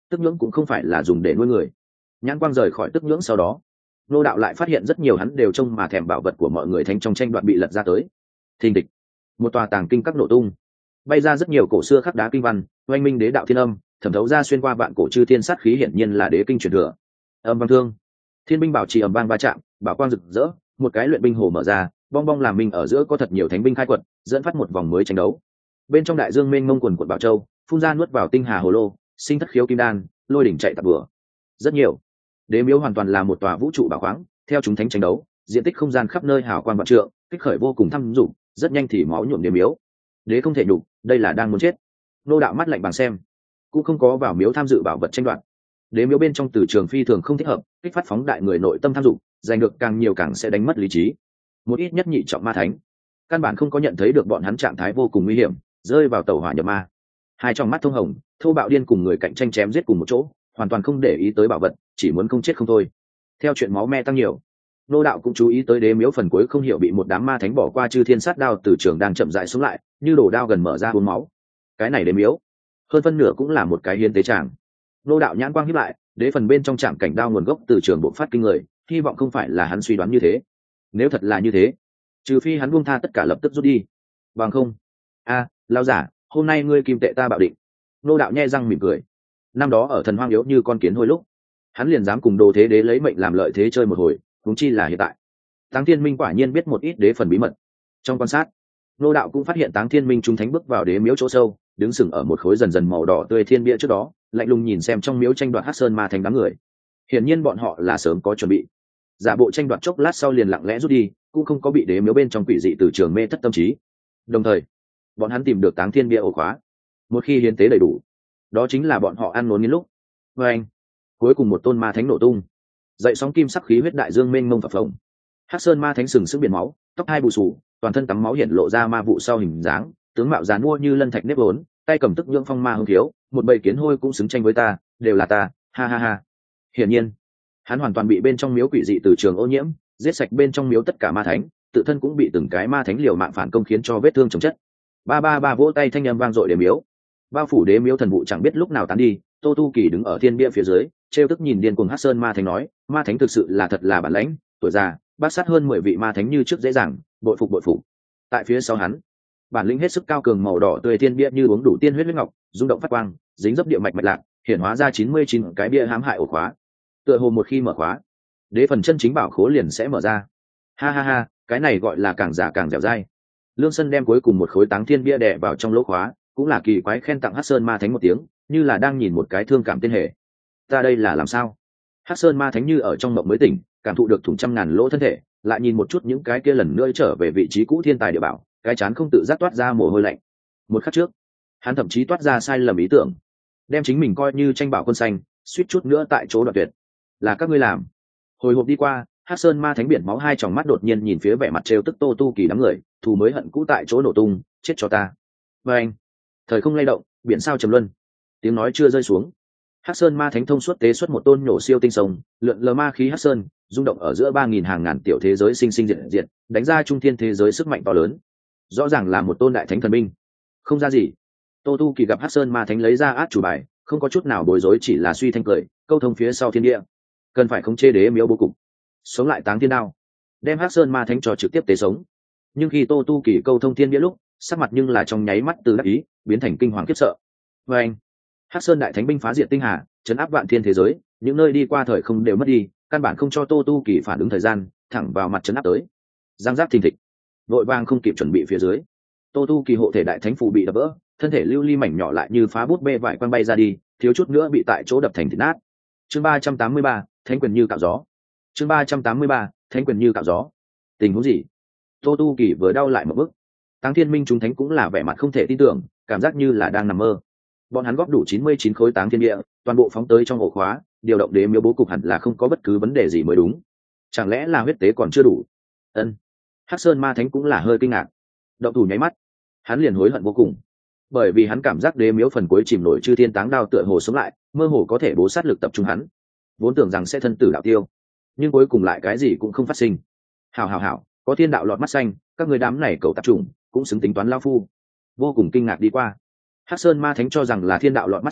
tức nhưỡng cũng không phải là dùng để nuôi người. Nhãn quang rời khỏi tức nhưỡng sau đó, Nô đạo lại phát hiện rất nhiều hắn đều trông mà thèm bảo vật của mọi người thánh trong tranh đoạt bị lật ra tới. Thình địch, một tòa tàng kinh các nổ tung, bay ra rất nhiều cổ xưa khắc đá kinh văn, oanh minh đế đạo thiên âm, thẩm thấu ra xuyên qua vạn cổ chư thiên sát khí, hiển nhiên là đế kinh truyền thừa. Âm vang thương, thiên binh bảo trì ầm vang va chạm, bảo quang rực rỡ, một cái luyện binh hồ mở ra, bong bong làm minh ở giữa có thật nhiều thánh binh khai quật, dẫn phát một vòng mới tranh đấu. Bên trong đại dương mênh mông quần quần bảo châu, phun ra nuốt vào tinh hà hồ lô, sinh thất khiếu kim đan, lôi đỉnh chạy tập bừa. Rất nhiều. Đế miếu hoàn toàn là một tòa vũ trụ bảo khoáng, theo chúng thánh tranh đấu, diện tích không gian khắp nơi hào quang vạn trượng, kích khởi vô cùng thâm dụng, rất nhanh thì máu nhuộm đế miếu. Đế không thể nhục, đây là đang muốn chết. Nô đạo mắt lạnh bằng xem, cũng không có vào miếu tham dự bảo vật tranh đoạt. Đế miếu bên trong từ trường phi thường không thích hợp, kích phát phóng đại người nội tâm tham dụng, giành được càng nhiều càng sẽ đánh mất lý trí. Một ít nhất nhị trọng ma thánh, căn bản không có nhận thấy được bọn hắn trạng thái vô cùng nguy hiểm, rơi vào tẩu hỏa nhập ma. Hai trong mắt thông hồng, thô bạo điên cùng người cạnh tranh chém giết cùng một chỗ, hoàn toàn không để ý tới bảo vật, chỉ muốn không chết không thôi. Theo chuyện máu me tăng nhiều, Nô đạo cũng chú ý tới đế miếu phần cuối không hiểu bị một đám ma thánh bỏ qua chư thiên sát đao từ trường đang chậm rãi xuống lại, như đổ đao gần mở ra uốn máu. Cái này đế miếu, hơn phân nửa cũng là một cái hiến tế tràng. Nô đạo nhãn quang híp lại, đế phần bên trong trạm cảnh đao nguồn gốc từ trường bộ phát kinh người, hy vọng không phải là hắn suy đoán như thế. Nếu thật là như thế, trừ phi hắn buông tha tất cả lập tức rút đi, bằng không. Lão giả, hôm nay ngươi kim tệ ta bạo định. Nô đạo nhe răng mỉm cười. Năm đó ở thần hoang yếu như con kiến hôi lúc, hắn liền dám cùng đồ thế đế lấy mệnh làm lợi thế chơi một hồi, huống chi là hiện tại. Táng Thiên Minh quả nhiên biết một ít đế phần bí mật. Trong quan sát, Nô đạo cũng phát hiện Táng Thiên Minh trung thánh bước vào đế miếu chỗ sâu, đứng sừng ở một khối dần dần màu đỏ tươi thiên bia trước đó, lạnh lùng nhìn xem trong miếu tranh đoạt Hắc Sơn ma thành đám người. Hiển nhiên bọn họ là sớm có chuẩn bị. Giả bộ tranh đoạt chốc lát sau liền lặng lẽ rút đi, cũng không có bị đế miếu bên trong quỷ dị từ trường mê thất tâm trí. Đồng thời, bọn hắn tìm được Táng Thiên bia ổ khóa. Một khi hiến tế đầy đủ, đó chính là bọn họ ăn ngốn nghiến lúc. Và anh, cuối cùng một tôn ma thánh nổ tung, dậy sóng kim sắc khí huyết đại dương mênh mông phập phồng. Hắc Sơn ma thánh sừng sững biển máu, tóc hai bù xù, toàn thân tắm máu hiện lộ ra ma vụ sau hình dáng, tướng mạo giàn mua như lân thạch nếp vốn, tay cầm tức nhưỡng phong ma hung thiếu, một bầy kiến hôi cũng xứng tranh với ta, đều là ta, ha ha ha. Hiển nhiên, hắn hoàn toàn bị bên trong miếu quỷ dị từ trường ô nhiễm, giết sạch bên trong miếu tất cả ma thánh, tự thân cũng bị từng cái ma thánh liều mạng phản công khiến cho vết thương chồng chất. Ba ba ba vỗ tay thanh âm vang dội đế miếu, bao phủ đế miếu thần vụ chẳng biết lúc nào tán đi. Tô Tu Kỳ đứng ở thiên bia phía dưới, trêu tức nhìn điên cuồng Hắc Sơn ma thánh nói, ma thánh thực sự là thật là bản lãnh, tuổi già bát sát hơn 10 vị ma thánh như trước dễ dàng, bội phục bội phục. Tại phía sau hắn, bản lĩnh hết sức cao cường màu đỏ tươi thiên bia như uống đủ tiên huyết ngọc, rung động phát quang, dính dấp địa mạch mạch lạc, hiển hóa ra 99 cái bia hãm hại ổ khóa. Tựa hồ một khi mở khóa, đế phần chân chính bảo khố liền sẽ mở ra. Ha ha ha, cái này gọi là càng giả càng dẻo dai. Lương Sân đem cuối cùng một khối Táng Thiên bia đè vào trong lỗ khóa, cũng là kỳ quái khen tặng Hắc Sơn ma thánh một tiếng, như là đang nhìn một cái thương cảm tên hệ. Ta đây là làm sao? Hắc Sơn ma thánh như ở trong mộng mới tỉnh, cảm thụ được thủng trăm ngàn lỗ thân thể, lại nhìn một chút những cái kia lần nữa trở về vị trí cũ thiên tài địa bảo, cái chán không tự giác toát ra mồ hôi lạnh. Một khắc trước, hắn thậm chí toát ra sai lầm ý tưởng, đem chính mình coi như tranh bảo quân xanh, suýt chút nữa tại chỗ đoạn tuyệt. Là các ngươi làm. Hồi hộp đi qua, Hắc Sơn ma thánh biển máu hai tròng mắt đột nhiên nhìn phía vẻ mặt trêu tức Tô Tu Kỳ đám người, thù mới hận cũ tại chỗ nổ tung, chết cho ta. Và anh, thời không lay động, biển sao trầm luân. Tiếng nói chưa rơi xuống, Hắc Sơn ma thánh thông suốt tế xuất một tôn nhổ siêu tinh sông, lượn lờ ma khí Hắc Sơn, rung động ở giữa 3000 hàng ngàn tiểu thế giới sinh sinh diệt diệt, đánh ra trung thiên thế giới sức mạnh to lớn. Rõ ràng là một tôn đại thánh thần binh. Không ra gì. Tô Tu Kỳ gặp Hắc Sơn ma thánh lấy ra át chủ bài, không có chút nào bối rối, chỉ là suy thanh cười, câu thông phía sau thiên địa. Cần phải khống chế đế miếu bố cục, sống lại Táng Thiên đao, đem Hắc Sơn ma thánh cho trực tiếp tế sống. Nhưng khi Tô Tu Kỳ câu thông thiên địa lúc, sắc mặt nhưng là trong nháy mắt từ đắc ý biến thành kinh hoàng khiếp sợ. Và anh, Hắc Sơn đại thánh binh phá diệt tinh hà, chấn áp vạn thiên thế giới, những nơi đi qua thời không đều mất đi, căn bản không cho Tô Tu Kỳ phản ứng thời gian, thẳng vào mặt chấn áp tới. Giang giáp thình thịch, vội vàng không kịp chuẩn bị phía dưới, Tô Tu Kỳ hộ thể đại thánh phù bị đập vỡ, thân thể lưu ly mảnh nhỏ lại như phá bút bê vải quăng bay ra đi, thiếu chút nữa bị tại chỗ đập thành thịt nát. Chương 383, thánh quyền như cạo gió. Chương 383, thánh quyền như cạo gió. Tình huống gì? Tô Tu Kỳ vừa đau lại một bước. Táng Thiên Minh chúng thánh cũng là vẻ mặt không thể tin tưởng, cảm giác như là đang nằm mơ. Bọn hắn góp đủ 99 khối Táng Thiên địa, toàn bộ phóng tới trong ổ khóa, điều động đế miếu bố cục hẳn là không có bất cứ vấn đề gì mới đúng. Chẳng lẽ là huyết tế còn chưa đủ? Ân. Hắc Sơn ma thánh cũng là hơi kinh ngạc. Động thủ nháy mắt, hắn liền hối hận vô cùng, bởi vì hắn cảm giác đế miếu phần cuối chìm nổi chư thiên táng đao tựa hồ sống lại, mơ hồ có thể bố sát lực tập trung hắn, vốn tưởng rằng sẽ thân tử đạo tiêu, nhưng cuối cùng lại cái gì cũng không phát sinh. Hảo hảo hảo, có thiên đạo lọt mắt xanh, các người đám này cậu tạp trùng cũng xứng tính toán lao phu. Vô cùng kinh ngạc đi qua, Hắc Sơn ma thánh cho rằng là thiên đạo lọt mắt xanh,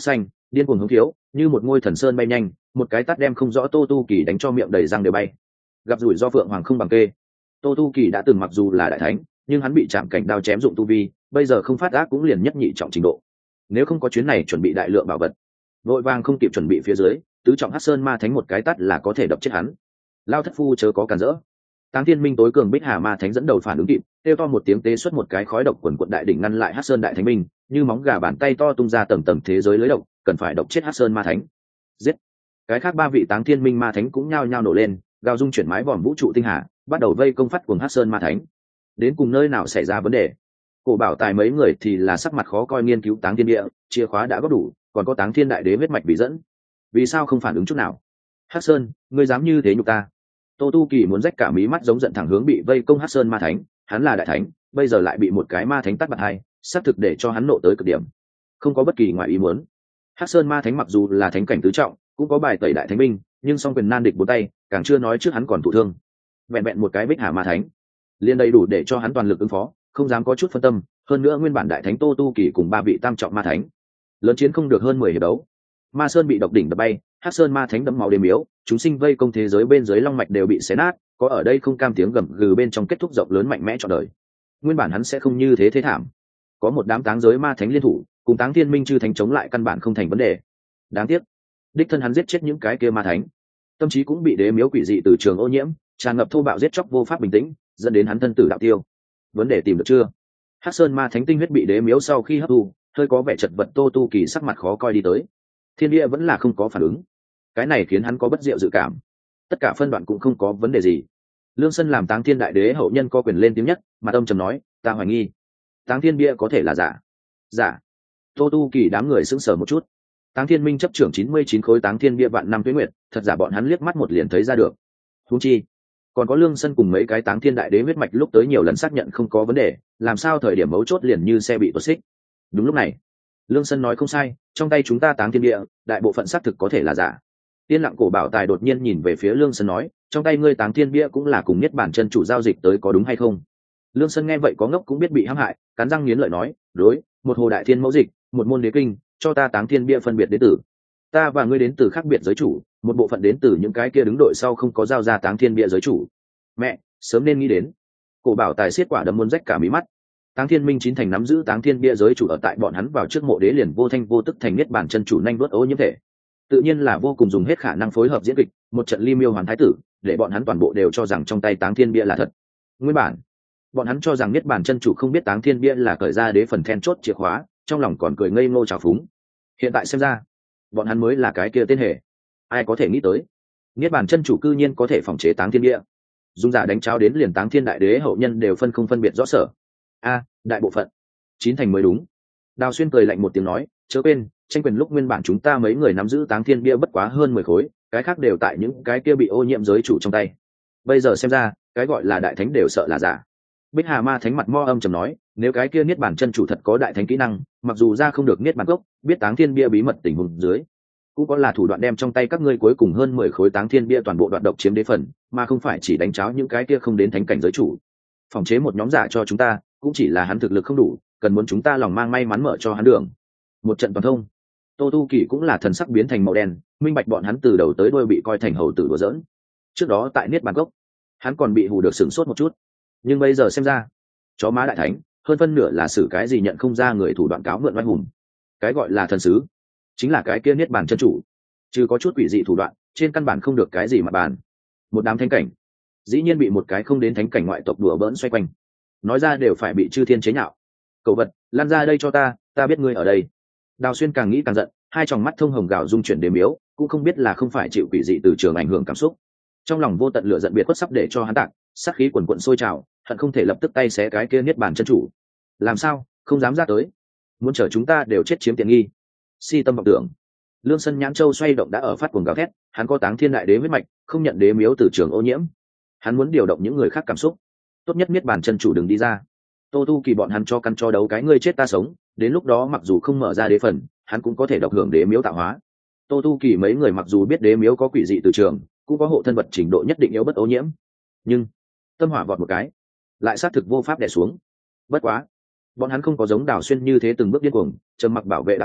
điên cuồng hứng thiếu như một ngôi thần sơn bay nhanh, một cái tát đem không rõ Tô Tu Kỳ đánh cho miệng đầy răng đều bay. Gặp rủi do Phượng Hoàng không bằng kê. Tô Tu Kỳ đã từng mặc dù là đại thánh, nhưng hắn bị chạm cảnh đao chém dụng tu vi, bây giờ không phát ác cũng liền nhất nhị trọng trình độ. Nếu không có chuyến này chuẩn bị đại lượng bảo vật, vội vàng không kịp chuẩn bị phía dưới, tứ trọng Hắc Sơn Ma Thánh một cái tát là có thể đập chết hắn. Lao thất phu chớ có cản rỡ. Táng Thiên Minh tối cường Bích Hà Ma Thánh dẫn đầu phản ứng kịp, kêu to một tiếng tế xuất một cái khói độc quần quận đại đỉnh ngăn lại Hắc Sơn Đại Thánh Minh, như móng gà bàn tay to tung ra tầng tầng thế giới lưới độc, cần phải độc chết Hắc Sơn Ma Thánh. Giết! Cái khác ba vị Táng Thiên Minh Ma Thánh cũng nhao nhao nổ lên, gào dung chuyển mái vòm vũ trụ tinh hà, bắt đầu vây công phát cuồng Hắc Sơn Ma Thánh. Đến cùng nơi nào xảy ra vấn đề? Cổ Bảo Tài mấy người thì là sắc mặt khó coi nghiên cứu Táng Thiên Địa, chìa khóa đã có đủ, còn có Táng Thiên Đại Đế huyết mạch bị dẫn, vì sao không phản ứng chút nào? Hắc Sơn, ngươi dám như thế nhục ta? Tô Tu Kỳ muốn rách cả mí mắt giống giận thẳng hướng bị vây công Hắc Sơn Ma Thánh, hắn là đại thánh, bây giờ lại bị một cái ma thánh tát bật hai, xác thực để cho hắn nộ tới cực điểm. Không có bất kỳ ngoại ý muốn. Hắc Sơn Ma Thánh mặc dù là thánh cảnh tứ trọng, cũng có bài tẩy đại thánh binh, nhưng song quyền nan địch bốn tay, càng chưa nói trước hắn còn thụ thương. Vẹn vẹn một cái Bích Hà Ma Thánh, liền đầy đủ để cho hắn toàn lực ứng phó, không dám có chút phân tâm. Hơn nữa nguyên bản đại thánh Tô Tu Kỳ cùng ba vị tam trọng ma thánh, lớn chiến không được hơn 10 hiệp đấu. Ma Sơn bị độc đỉnh đập bay, Hắc Sơn Ma Thánh đẫm máu đêm miếu, chúng sinh vây công thế giới bên dưới long mạch đều bị xé nát, có ở đây không cam tiếng gầm gừ bên trong kết thúc rộng lớn mạnh mẽ cho đời. Nguyên bản hắn sẽ không như thế thế thảm, có một đám táng giới ma thánh liên thủ, cùng Táng Thiên Minh chư thánh chống lại căn bản không thành vấn đề. Đáng tiếc, đích thân hắn giết chết những cái kia ma thánh, tâm trí cũng bị đế miếu quỷ dị từ trường ô nhiễm, tràn ngập thô bạo giết chóc vô pháp bình tĩnh, dẫn đến hắn thân tử đạo tiêu. Vấn đề tìm được chưa? Hắc Sơn Ma Thánh tinh huyết bị đế miếu sau khi hấp thu, hơi có vẻ chật vật. Tô Tu Kỳ sắc mặt khó coi đi tới. Thiên địa vẫn là không có phản ứng, cái này khiến hắn có bất diệu dự cảm. Tất cả phân đoạn cũng không có vấn đề gì. Lương Sân làm Táng Thiên Đại Đế hậu nhân có quyền lên tiếng nhất, mà âm trầm nói, ta hoài nghi Táng Thiên bia có thể là giả. Giả? Tô Tu Kỳ đám người sững sờ một chút. Táng Thiên Minh chấp trưởng 99 khối Táng Thiên bia vạn năm tuế nguyệt, thật giả bọn hắn liếc mắt một liền thấy ra được. Huống chi, còn có Lương Sân cùng mấy cái Táng Thiên Đại Đế huyết mạch lúc tới nhiều lần xác nhận không có vấn đề, làm sao thời điểm mấu chốt liền như xe bị tuột xích. Đúng lúc này, Lương Sân nói không sai, trong tay chúng ta Táng Thiên địa, đại bộ phận xác thực có thể là giả. Tiên Lặng Cổ Bảo Tài đột nhiên nhìn về phía Lương Sân nói, trong tay ngươi Táng Thiên bia cũng là cùng Niết Bàn chân chủ giao dịch tới, có đúng hay không? Lương Sân nghe vậy có ngốc cũng biết bị hãm hại, cắn răng nghiến lợi nói, đối, một hồ đại thiên mẫu dịch, một môn đế kinh, cho ta Táng Thiên bia phân biệt đến từ. Ta và ngươi đến từ khác biệt giới chủ, một bộ phận đến từ những cái kia đứng đội sau không có giao ra Táng Thiên bia giới chủ. Mẹ, sớm nên nghĩ đến. Cổ Bảo Tài xiết quả đấm muốn rách cả mí mắt. Táng Thiên Minh chín thành nắm giữ Táng Thiên bia giới chủ, ở tại bọn hắn vào trước mộ đế liền vô thanh vô tức thành Niết Bàn chân chủ nhanh đuốt ô nhiễm thể, tự nhiên là vô cùng dùng hết khả năng phối hợp diễn kịch một trận ly miêu hoàn thái tử, để bọn hắn toàn bộ đều cho rằng trong tay Táng Thiên bia là thật. Nguyên bản bọn hắn cho rằng Niết Bàn chân chủ không biết Táng Thiên bia là cởi ra đế phần then chốt chìa khóa, trong lòng còn cười ngây ngô trào phúng. Hiện tại xem ra, bọn hắn mới là cái kia tên hề. Ai có thể nghĩ tới, Niết Bàn chân chủ cư nhiên có thể phòng chế Táng Thiên bia, dùng giả đánh cháo đến liền Táng Thiên Đại Đế hậu nhân đều không phân biệt rõ sở. A, đại bộ phận, 9 thành mới đúng. Đào Xuyên cười lạnh một tiếng nói, chớ quên, tranh quyền lúc nguyên bản chúng ta mấy người nắm giữ Táng Thiên bia bất quá hơn 10 khối, cái khác đều tại những cái kia bị ô nhiễm giới chủ trong tay. Bây giờ xem ra, cái gọi là đại thánh đều sợ là giả. Bích Hà Ma Thánh mặt mo âm trầm nói, nếu cái kia Niết Bàn chân chủ thật có đại thánh kỹ năng, mặc dù ra không được Niết Bàn gốc, biết Táng Thiên bia bí mật tình huống dưới, cũng có là thủ đoạn đem trong tay các ngươi cuối cùng hơn 10 khối Táng Thiên bia toàn bộ đoạn độc chiếm đế phần, mà không phải chỉ đánh cháo những cái kia không đến thánh cảnh giới chủ. Phòng chế một nhóm giả cho chúng ta, cũng chỉ là hắn thực lực không đủ, cần muốn chúng ta lòng mang may mắn mở cho hắn đường. Một trận toàn thông. Tô Tu Kỳ cũng là thần sắc biến thành màu đen, minh bạch bọn hắn từ đầu tới đuôi bị coi thành hầu tử đùa giỡn. Trước đó tại Niết Bàn gốc, hắn còn bị hù được sửng sốt một chút, nhưng bây giờ xem ra, chó má đại thánh, hơn phân nửa là xử cái gì nhận không ra người thủ đoạn cáo mượn oai hùng. Cái gọi là thần sứ, chính là cái kia Niết Bàn chân chủ, chứ có chút quỷ dị thủ đoạn, trên căn bản không được cái gì mà bàn. Một đám thánh cảnh, dĩ nhiên bị một cái không đến thánh cảnh ngoại tộc đùa bỡn xoay quanh, nói ra đều phải bị chư thiên chế nhạo. Cậu vật, lan ra đây cho ta biết ngươi ở đây. Đào Xuyên càng nghĩ càng giận, hai tròng mắt thông hồng gào dung chuyển đế miếu, cũng không biết là không phải chịu quỷ dị từ trường ảnh hưởng cảm xúc, trong lòng vô tận lửa giận biệt khuất sắp để cho hắn tạc, sát khí quần quận sôi trào, hận không thể lập tức tay xé cái kia Niết Bàn chân chủ. Làm sao không dám ra tới, muốn chờ chúng ta đều chết chiếm tiện nghi, si tâm vọng tưởng. Lương Sân nhãn châu xoay động đã ở phát cuồng gào thét, hắn có Táng Thiên Đại Đế huyết mạch, không nhận đế miếu từ trường ô nhiễm, hắn muốn điều động những người khác cảm xúc, tốt nhất Niết Bàn chân chủ đừng đi ra. Tô Tu Kỳ bọn hắn cho căn cho đấu cái ngươi chết ta sống, đến lúc đó mặc dù không mở ra đế phần, hắn cũng có thể độc hưởng đế miếu tạo hóa. Tô Tu Kỳ mấy người mặc dù biết đế miếu có quỷ dị từ trường, cũng có hộ thân vật trình độ nhất định yếu bất ô nhiễm, nhưng tâm hỏa vọt một cái, lại xác thực vô pháp đè xuống. Bất quá, bọn hắn không có giống Đào Xuyên như thế từng bước điên cuồng, trầm mặc bảo vệ đạo tâm,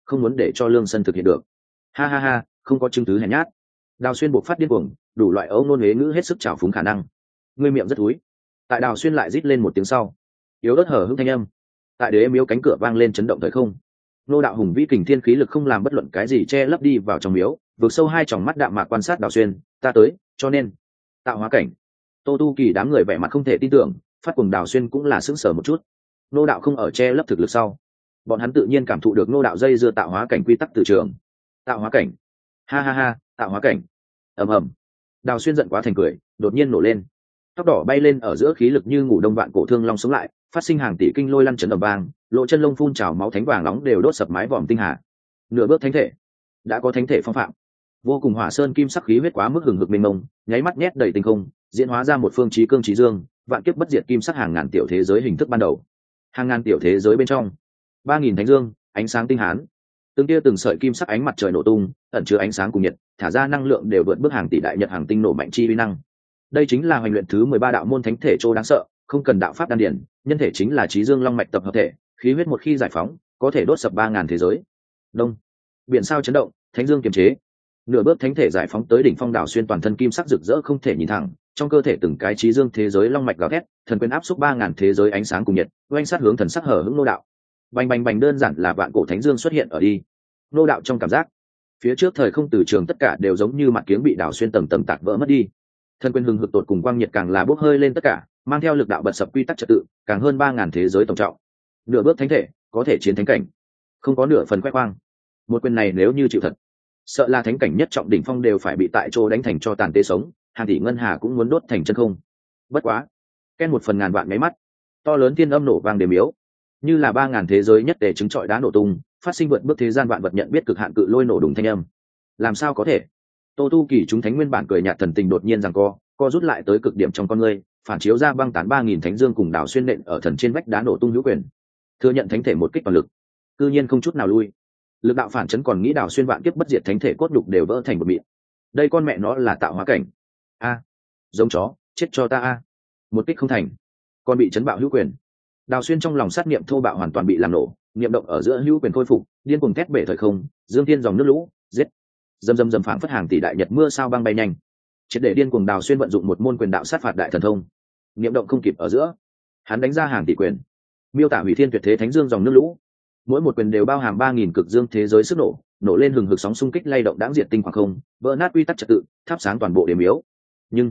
không muốn để cho Lương Sân thực hiện được. Ha ha ha, không có chứng cứ hèn nhát. Đào Xuyên buộc phát điên cuồng, đủ loại ấu ngôn huế ngữ hết sức trào phúng khả năng. Ngươi miệng rất thúi. Tại Đào Xuyên lại rít lên một tiếng sau, yếu ớt hở hững thanh âm tại đế miếu cánh cửa vang lên chấn động thời không. Nô đạo hùng vĩ kình thiên khí lực không làm bất luận cái gì che lấp đi vào trong miếu, vượt sâu hai tròng mắt đạm mạc quan sát Đào Xuyên. Ta tới, cho nên tạo hóa cảnh. Tô Tu Kỳ đám người vẻ mặt không thể tin tưởng, phát cuồng. Đào Xuyên cũng là sững sờ một chút. Nô đạo không ở che lấp thực lực sau, bọn hắn tự nhiên cảm thụ được nô đạo dây dưa tạo hóa cảnh quy tắc từ trường. Tạo hóa cảnh, ha ha ha, tạo hóa cảnh. Ầm ầm. Đào Xuyên giận quá thành cười, đột nhiên nổ lên, tóc đỏ bay lên ở giữa, khí lực như ngủ đông vạn cổ thương long sống lại, phát sinh hàng tỷ kinh lôi lăn chấn ầm vang, lộ chân lông phun trào máu thánh vàng nóng đều đốt sập mái vòm tinh hà. Nửa bước thánh thể, đã có thánh thể phong phạm. Vô cùng hỏa sơn kim sắc khí huyết quá mức hừng hực mênh mông, nháy mắt nhét đầy tinh không, diễn hóa ra một phương chí cương chí dương, vạn kiếp bất diệt kim sắc hàng ngàn tiểu thế giới hình thức ban đầu. Hàng ngàn tiểu thế giới bên trong, 3000 thánh dương, ánh sáng tinh hán, từng tia từng sợi kim sắc ánh mặt trời nổ tung, ẩn chứa ánh sáng cùng nhiệt, thả ra năng lượng đều vượt bước hàng tỷ đại nhật hàng tinh nổ mạnh chi uy năng. Đây chính là hoành luyện thứ 13 đạo môn thánh thể trô đáng sợ, không cần đạo pháp đan điển, nhân thể chính là chí dương long mạch tập hợp thể, khí huyết một khi giải phóng, có thể đốt sập 3000 thế giới. Đông, biển sao chấn động, thánh dương kiềm chế. Nửa bước thánh thể giải phóng tới đỉnh phong. Đảo Xuyên toàn thân kim sắc rực rỡ không thể nhìn thẳng, trong cơ thể từng cái chí dương thế giới long mạch gào thét, thần quyền áp xúc 3000 thế giới ánh sáng cùng nhiệt, oanh sát hướng thần sắc hở hững nô đạo. Bành bành bành, đơn giản là vạn cổ thánh dương xuất hiện ở đi. Nô đạo trong cảm giác, phía trước thời không từ trường tất cả đều giống như mặt kiếng bị Đảo Xuyên tầng tầng tạc vỡ mất đi. Thần quyền hừng hực tột cùng quang nhiệt càng là bốc hơi lên tất cả, mang theo lực đạo bật sập quy tắc trật tự, càng hơn 3000 thế giới tổng trọng. Nửa bước thánh thể, có thể chiến thánh cảnh, không có nửa phần khoe khoang. Một quyền này nếu như chịu thật, sợ là thánh cảnh nhất trọng đỉnh phong đều phải bị tại chỗ đánh thành cho tàn tê sống, hàng tỷ ngân hà cũng muốn đốt thành chân không. Bất quá, ken một phần ngàn vạn máy mắt, to lớn thiên âm nổ vang đềm yếu, như là 3000 thế giới nhất để chứng trọi đá nổ tung, phát sinh vượt bước thế gian vạn vật nhận biết cực hạn cự lôi nổ đùng thanh âm. Làm sao có thể? Tô Tu Kỳ chúng thánh nguyên bản cười nhạt thần tình đột nhiên giằng co rút lại tới cực điểm trong con ngươi, phản chiếu ra băng tán 3000 thánh dương cùng Đảo Xuyên nện ở thần trên vách đá nổ tung hữu quyền. Thừa nhận thánh thể một kích toàn lực, cư nhiên không chút nào lui. Lực đạo phản chấn còn nghĩ Đảo Xuyên vạn kiếp bất diệt thánh thể cốt nhục đều vỡ thành một mịn. Đây con mẹ nó là tạo hóa cảnh. A, giống chó, chết cho ta a. Một kích không thành, còn bị chấn bạo hữu quyền. Đào Xuyên trong lòng sát niệm thô bạo hoàn toàn bị làm nổ, niệm động ở giữa hữu quyền khôi phục, điên cuồng thét bể thời không, dương thiên dòng nước lũ, giết. Dầm dầm dầm phảng phất hàng tỷ đại nhật mưa sao băng bay nhanh. Triệt để điên cuồng. Đào Xuyên vận dụng một môn quyền đạo sát phạt đại thần thông, niệm động không kịp ở giữa, hắn đánh ra hàng tỷ quyền, miêu tả hủy thiên tuyệt thế thánh dương dòng nước lũ. Mỗi một quyền đều bao hàm 3000 cực dương thế giới sức nổ lên hừng hực sóng xung kích lay động đãng diệt tinh khoảng không, vỡ nát quy tắc trật tự, thắp sáng toàn bộ điểm yếu. Nhưng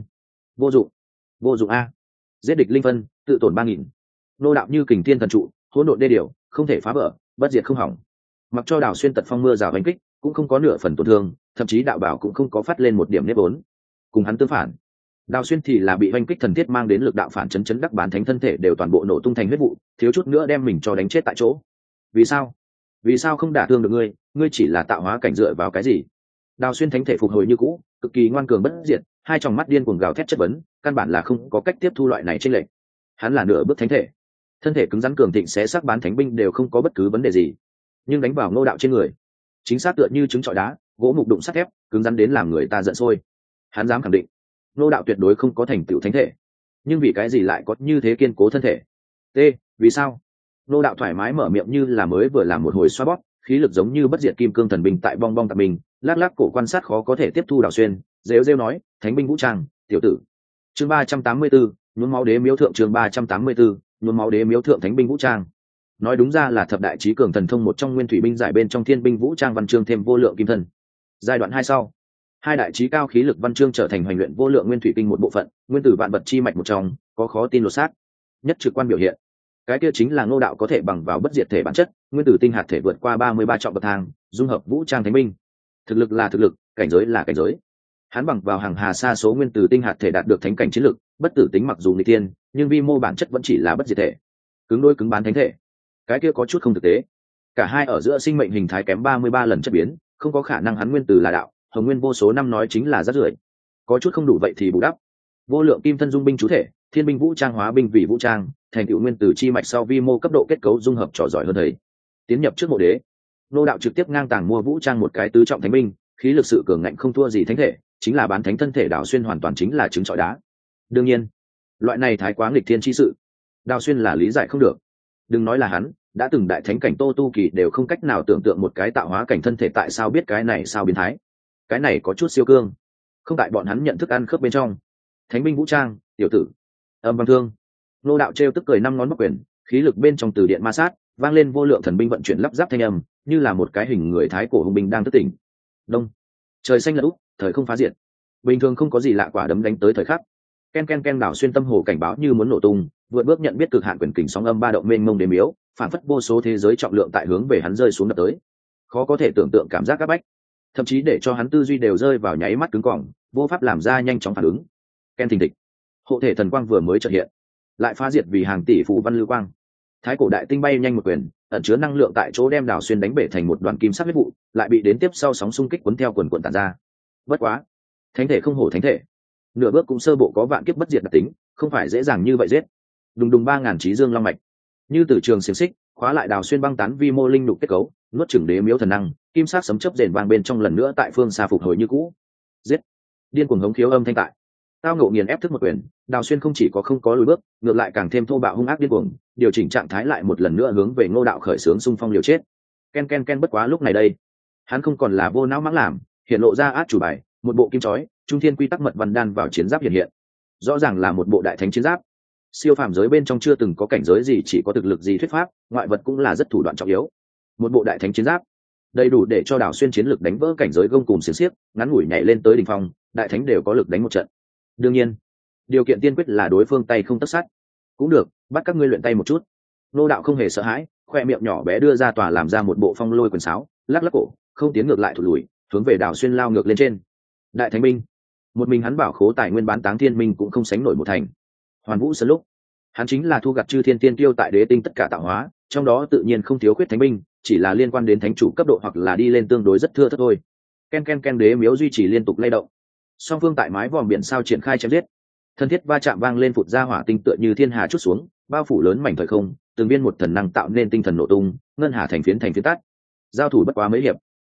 vô dụng a. Giết địch linh phân, tự tổn 3000. Nô đạo như kình thiên thần trụ, hỗn độn đê điều, không thể phá vỡ, bất diệt không hỏng. Mặc cho Đào Xuyên tật phong mưa rào đánh kích, cũng không có nửa phần tổn thương, thậm chí đạo bảo cũng không có phát lên một điểm nếp vốn. Cùng hắn tương phản, Đào Xuyên thì là bị oanh kích thần thiết mang đến lực đạo phản chấn đắc bán thánh thân thể đều toàn bộ nổ tung thành huyết vụ, thiếu chút nữa đem mình cho đánh chết tại chỗ. Vì sao không đả thương được ngươi? Ngươi chỉ là tạo hóa cảnh, dựa vào cái gì? Đào Xuyên thánh thể phục hồi như cũ, cực kỳ ngoan cường bất diệt, hai tròng mắt điên cuồng gào thét chất vấn, căn bản là không có cách tiếp thu loại này trên lệnh. Hắn là nửa bước thánh thể, thân thể cứng rắn cường thịnh xé xác bán thánh binh đều không có bất cứ vấn đề gì, nhưng đánh vào Ngô đạo trên người, chính xác tựa như trứng trọi đá, gỗ mục đụng sắt thép, cứng rắn đến làm người ta giận sôi. Hắn dám khẳng định, Ngô đạo tuyệt đối không có thành tựu thánh thể, nhưng vì cái gì lại có như thế kiên cố thân thể? Vì sao? Ngô đạo thoải mái mở miệng như là mới vừa làm một hồi xoa bóp, khí lực giống như bất diệt kim cương thần binh tại bong bong tạp mình, lắc lắc cổ quan sát khó có thể tiếp thu. Đào Xuyên rêu nói, thánh binh vũ trang, tiểu tử. Chương 384, nhuốm máu đế miếu thượng. Chương 384, nhuốm máu đế miếu thượng thánh binh vũ trang. Nói đúng ra là thập đại chí cường thần thông một trong nguyên thủy binh giải bên trong thiên binh vũ trang văn chương thêm vô lượng kim thân. Giai đoạn 2 sau, hai đại chí cao khí lực văn chương trở thành hoành luyện vô lượng nguyên thủy kinh một bộ phận, nguyên tử vạn vật chi mạch một trong, có khó tin lột xác. Nhất trực quan biểu hiện, cái kia chính là Ngô đạo có thể bằng vào bất diệt thể bản chất, nguyên tử tinh hạt thể vượt qua 33 trọng bậc thang, dung hợp vũ trang thánh binh. Thực lực là thực lực, cảnh giới là cảnh giới. Hắn bằng vào hàng hà sa số nguyên tử tinh hạt thể đạt được thánh cảnh chiến lực, bất tử tính mặc dù nghịch tiên, nhưng vi mô bản chất vẫn chỉ là bất diệt thể. Cứng đôi cứng bán thánh thể, cái kia có chút không thực tế. Cả hai ở giữa sinh mệnh hình thái kém 33 lần chất biến, không có khả năng hắn nguyên tử là đạo, hồng nguyên vô số năm nói chính là rác rưởi. Có chút không đủ vậy thì bù đắp. Vô lượng kim thân dung binh chú thể, thiên binh vũ trang hóa binh vì vũ trang, thành tựu nguyên tử chi mạch sau vi mô cấp độ kết cấu dung hợp trò giỏi hơn thầy. Tiến nhập trước mộ đế, Ngô đạo trực tiếp ngang tàng mua vũ trang một cái tứ trọng thánh binh, khí lực sự cường ngạnh không thua gì thánh thể, chính là bán thánh thân thể. Đào Xuyên hoàn toàn chính là trứng trọi đá. Đương nhiên, loại này thái quá nghịch thiên chi sự, Đào Xuyên là lý giải không được. Đừng nói là hắn, đã từng đại thánh cảnh Tô Tu Kỳ đều không cách nào tưởng tượng một cái tạo hóa cảnh thân thể tại sao biết cái này sao biến thái. Cái này có chút siêu cương, không tại bọn hắn nhận thức ăn khớp bên trong. Thánh binh vũ trang, tiểu tử. Âm văn thương. Nô đạo trêu tức cười năm ngón bắc quyền, khí lực bên trong từ điện ma sát, vang lên vô lượng thần binh vận chuyển lắp ráp thanh âm, như là một cái hình người thái cổ hùng binh đang thức tỉnh. Đông. Trời xanh lật úp, thời không phá diệt. Bình thường không có gì lạ, quả đấm đánh tới thời khắc. Ken ken ken, đảo xuyên tâm hồ cảnh báo như muốn nổ tung, vượt bước nhận biết cực hạn quyền kình sóng âm ba động mênh mông đếm yếu, phản phất vô số thế giới trọng lượng tại hướng về hắn rơi xuống đập tới. Khó có thể tưởng tượng cảm giác áp bách, thậm chí để cho hắn tư duy đều rơi vào nháy mắt cứng cỏng, vô pháp làm ra nhanh chóng phản ứng. Ken thình thịch, hộ thể thần quang vừa mới chợt hiện, lại phá diệt vì hàng tỷ phù văn lưu quang. Thái cổ đại tinh bay nhanh một quyền, ẩn chứa năng lượng tại chỗ đem đảo xuyên đánh bể thành một đoàn kim sắc huyết vụ, lại bị đến tiếp sau sóng xung kích cuốn theo quần quần tản ra. Bất quá, thánh thể không hổ thánh thể, nửa bước cũng sơ bộ có vạn kiếp bất diệt đặc tính, không phải dễ dàng như vậy giết. Đùng đùng 3000 chí dương long mạch, như từ trường xiềng xích khóa lại đào xuyên băng tán vi mô linh đục kết cấu, nuốt chửng đế miếu thần năng, kim sắc sấm chớp rền vang bên trong lần nữa tại phương xa phục hồi như cũ. Giết! Điên cuồng hống khiếu âm thanh tại. Tao ngộ nghiền ép thức một quyền, đào xuyên không chỉ có không có lùi bước, ngược lại càng thêm thô bạo hung ác điên cuồng, điều chỉnh trạng thái lại một lần nữa hướng về Ngô đạo khởi xướng xung phong liều chết. Ken ken ken, bất quá lúc này đây, hắn không còn là vô não mãng làm, hiện lộ ra át chủ bài, một bộ kim chói, trung thiên quy tắc mật văn đan vào chiến giáp hiện. Rõ ràng là một bộ đại thánh chiến giáp. Siêu phàm giới bên trong chưa từng có cảnh giới gì chỉ có thực lực gì thuyết pháp, ngoại vật cũng là rất thủ đoạn trọng yếu. Một bộ đại thánh chiến giáp đầy đủ để cho đào xuyên chiến lực đánh vỡ cảnh giới gông cùng xiềng xiếc, ngắn ngủi nhảy lên tới đỉnh phong, đại thánh đều có lực đánh một trận. Đương nhiên, điều kiện tiên quyết là đối phương tay không tất sát. Cũng được, bắt các ngươi luyện tay một chút. Nô đạo không hề sợ hãi, khoe miệng nhỏ bé đưa ra tòa làm ra một bộ phong lôi quyền sáo, lắc lắc cổ, không tiến ngược lại thụt lùi, hướng về đào xuyên lao ngược lên trên. Đại thánh binh, một mình hắn bảo khố tài nguyên bán táng thiên minh cũng không sánh nổi một thành. Hoàn vũ sơn lúc, hắn chính là thu gặt chư thiên tiên tiêu tại đế tinh tất cả tạo hóa, trong đó tự nhiên không thiếu khuyết thánh binh, chỉ là liên quan đến thánh chủ cấp độ hoặc là đi lên tương đối rất thưa thớt thôi. Ken ken ken, đế miếu duy trì liên tục lay động. Song phương tại mái vòm biển sao triển khai chém giết, thân thiết va chạm vang lên, phụt ra hỏa tinh tựa như thiên hà chút xuống, bao phủ lớn mảnh thời không, từng viên một thần năng tạo nên tinh thần nổ tung, ngân hà thành phiến tát. Giao thủ bất quá mấy hiệp,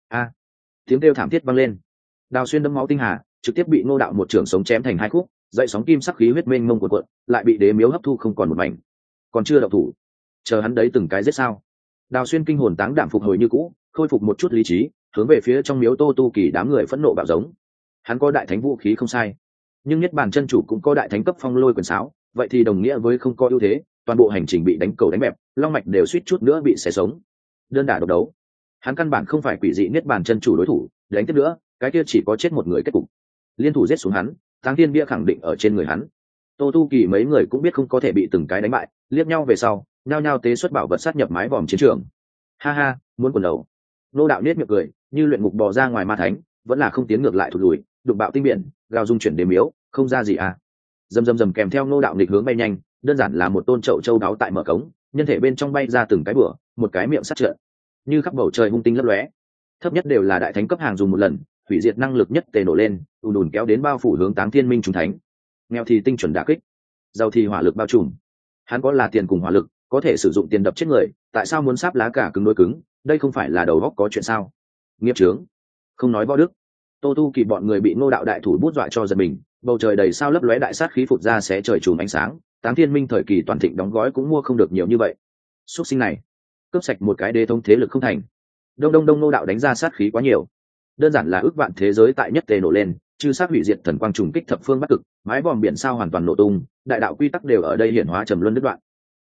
tiếng kêu thảm thiết vang lên. Đào xuyên đâm máu tinh hà, trực tiếp bị Ngô đạo một trường sống chém thành hai khúc, dậy sóng kim sắc khí huyết mênh mông cuộn, lại bị đế miếu hấp thu không còn một mảnh. Còn chưa động thủ, chờ hắn đấy từng cái giết sao? Đào xuyên kinh hồn táng đảm phục hồi như cũ, khôi phục một chút lý trí, hướng về phía trong miếu Tô Tu Kỳ đám người phẫn nộ bạo giống. Hắn có đại thánh vũ khí không sai, nhưng nhất bản chân chủ cũng có đại thánh cấp phong lôi quyền sáo, vậy thì đồng nghĩa với không có ưu thế, toàn bộ hành trình bị đánh cầu đánh bẹp, long mạch đều suýt chút nữa bị xé sống. Đơn đả độc đấu, hắn căn bản không phải quỷ dị nhất bản chân chủ đối thủ, đánh tiếp nữa, cái kia chỉ có chết một người kết cục. Liên thủ giết xuống hắn, Táng Thiên bia khẳng định ở trên người hắn. Tô Tu Kỳ mấy người cũng biết không có thể bị từng cái đánh bại, liếc nhau về sau, nhao nhao tế xuất bảo vật sát nhập mái vòm chiến trường. Ha ha, muốn quần đầu. Nô đạo nết miệng cười, như luyện ngục bò ra ngoài ma thánh, vẫn là không tiến ngược lại thụt lùi, đụng bạo tinh biển, gào dung chuyển đế miếu, không ra gì à. Dầm kèm theo Nô đạo nghịch hướng bay nhanh, đơn giản là một tôn chậu châu đáo tại mở cống, nhân thể bên trong bay ra từng cái bửa, một cái miệng sắt trợn, như khắp bầu trời hung tinh lấp lóe. Thấp nhất đều là đại thánh cấp hàng dùng một lần, hủy diệt năng lực nhất tề nổ lên, ùn kéo đến bao phủ hướng Táng Thiên minh trùng thánh. Nghèo thì tinh chuẩn đả kích, giàu thì hỏa lực bao trùm. Hắn có là tiền cùng hỏa lực, có thể sử dụng tiền đập chết người, tại sao muốn sáp lá cả cứng đối cứng, đây không phải là đầu óc có chuyện sao? Nghiệp chướng, không nói võ đức. Tô Tu Kỳ bọn người bị Ngô đạo đại thủ bút dọa cho giật mình, bầu trời đầy sao lấp lóe đại sát khí phụt ra xé trời chùm ánh sáng, Táng Thiên minh thời kỳ toàn thịnh đóng gói cũng mua không được nhiều như vậy. Xuất sinh này, cướp sạch một cái đế thống thế lực không thành. Đông Ngô đạo đánh ra sát khí quá nhiều, đơn giản là ước vạn thế giới tại nhất tề nổ lên, chư sát hủy diệt thần quang trùng kích thập phương bắc cực, mái vòm biển sao hoàn toàn nổ tung, đại đạo quy tắc đều ở đây hiển hóa trầm luân đứt đoạn.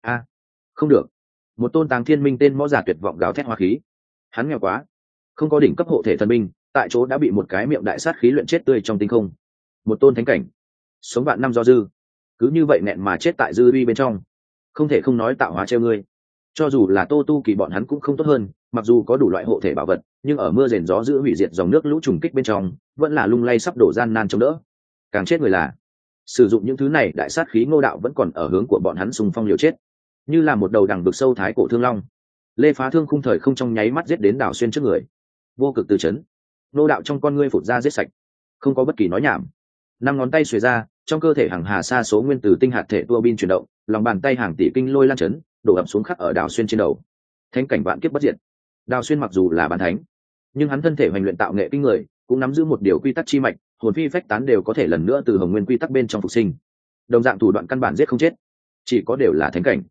Không được. Một tôn Táng Thiên minh tên mõ giả tuyệt vọng gào thét hóa khí. Hắn nghèo quá, không có đỉnh cấp hộ thể thần binh, tại chỗ đã bị một cái miệng đại sát khí luyện chết tươi trong tinh không. Một tôn thánh cảnh, sống vạn năm do dư, cứ như vậy nẹn mà chết tại dư uy bên trong. Không thể không nói tạo hóa treo ngươi. Cho dù là Tô Tu Kỳ bọn hắn cũng không tốt hơn, mặc dù có đủ loại hộ thể bảo vật, nhưng ở mưa rền gió dữ hủy diệt dòng nước lũ trùng kích bên trong, vẫn là lung lay sắp đổ gian nan chống đỡ. Càng chết người là sử dụng những thứ này, đại sát khí Ngô đạo vẫn còn ở hướng của bọn hắn xung phong liều chết, như là một đầu đằng vực sâu thái cổ thương long. Lê Phá Thương khung thời không trong nháy mắt giết đến Đào Xuyên trước người, vô cực từ chấn. Ngô đạo trong con ngươi phụt ra giết sạch, không có bất kỳ nói nhảm. Năm ngón tay xuề ra, trong cơ thể hàng hà sa số nguyên tử tinh hạt thể tua bin chuyển động, lòng bàn tay hàng tỷ kinh lôi lan chấn, đổ ập xuống khắc ở Đào Xuyên trên đầu. Thánh cảnh vạn kiếp bất diệt. Đào Xuyên mặc dù là bán thánh, nhưng hắn thân thể hoành luyện tạo nghệ kinh người, cũng nắm giữ một điều quy tắc chi mạch, hồn phi phách tán đều có thể lần nữa từ hồng nguyên quy tắc bên trong phục sinh. Đồng dạng thủ đoạn căn bản giết không chết, chỉ có đều là thánh cảnh.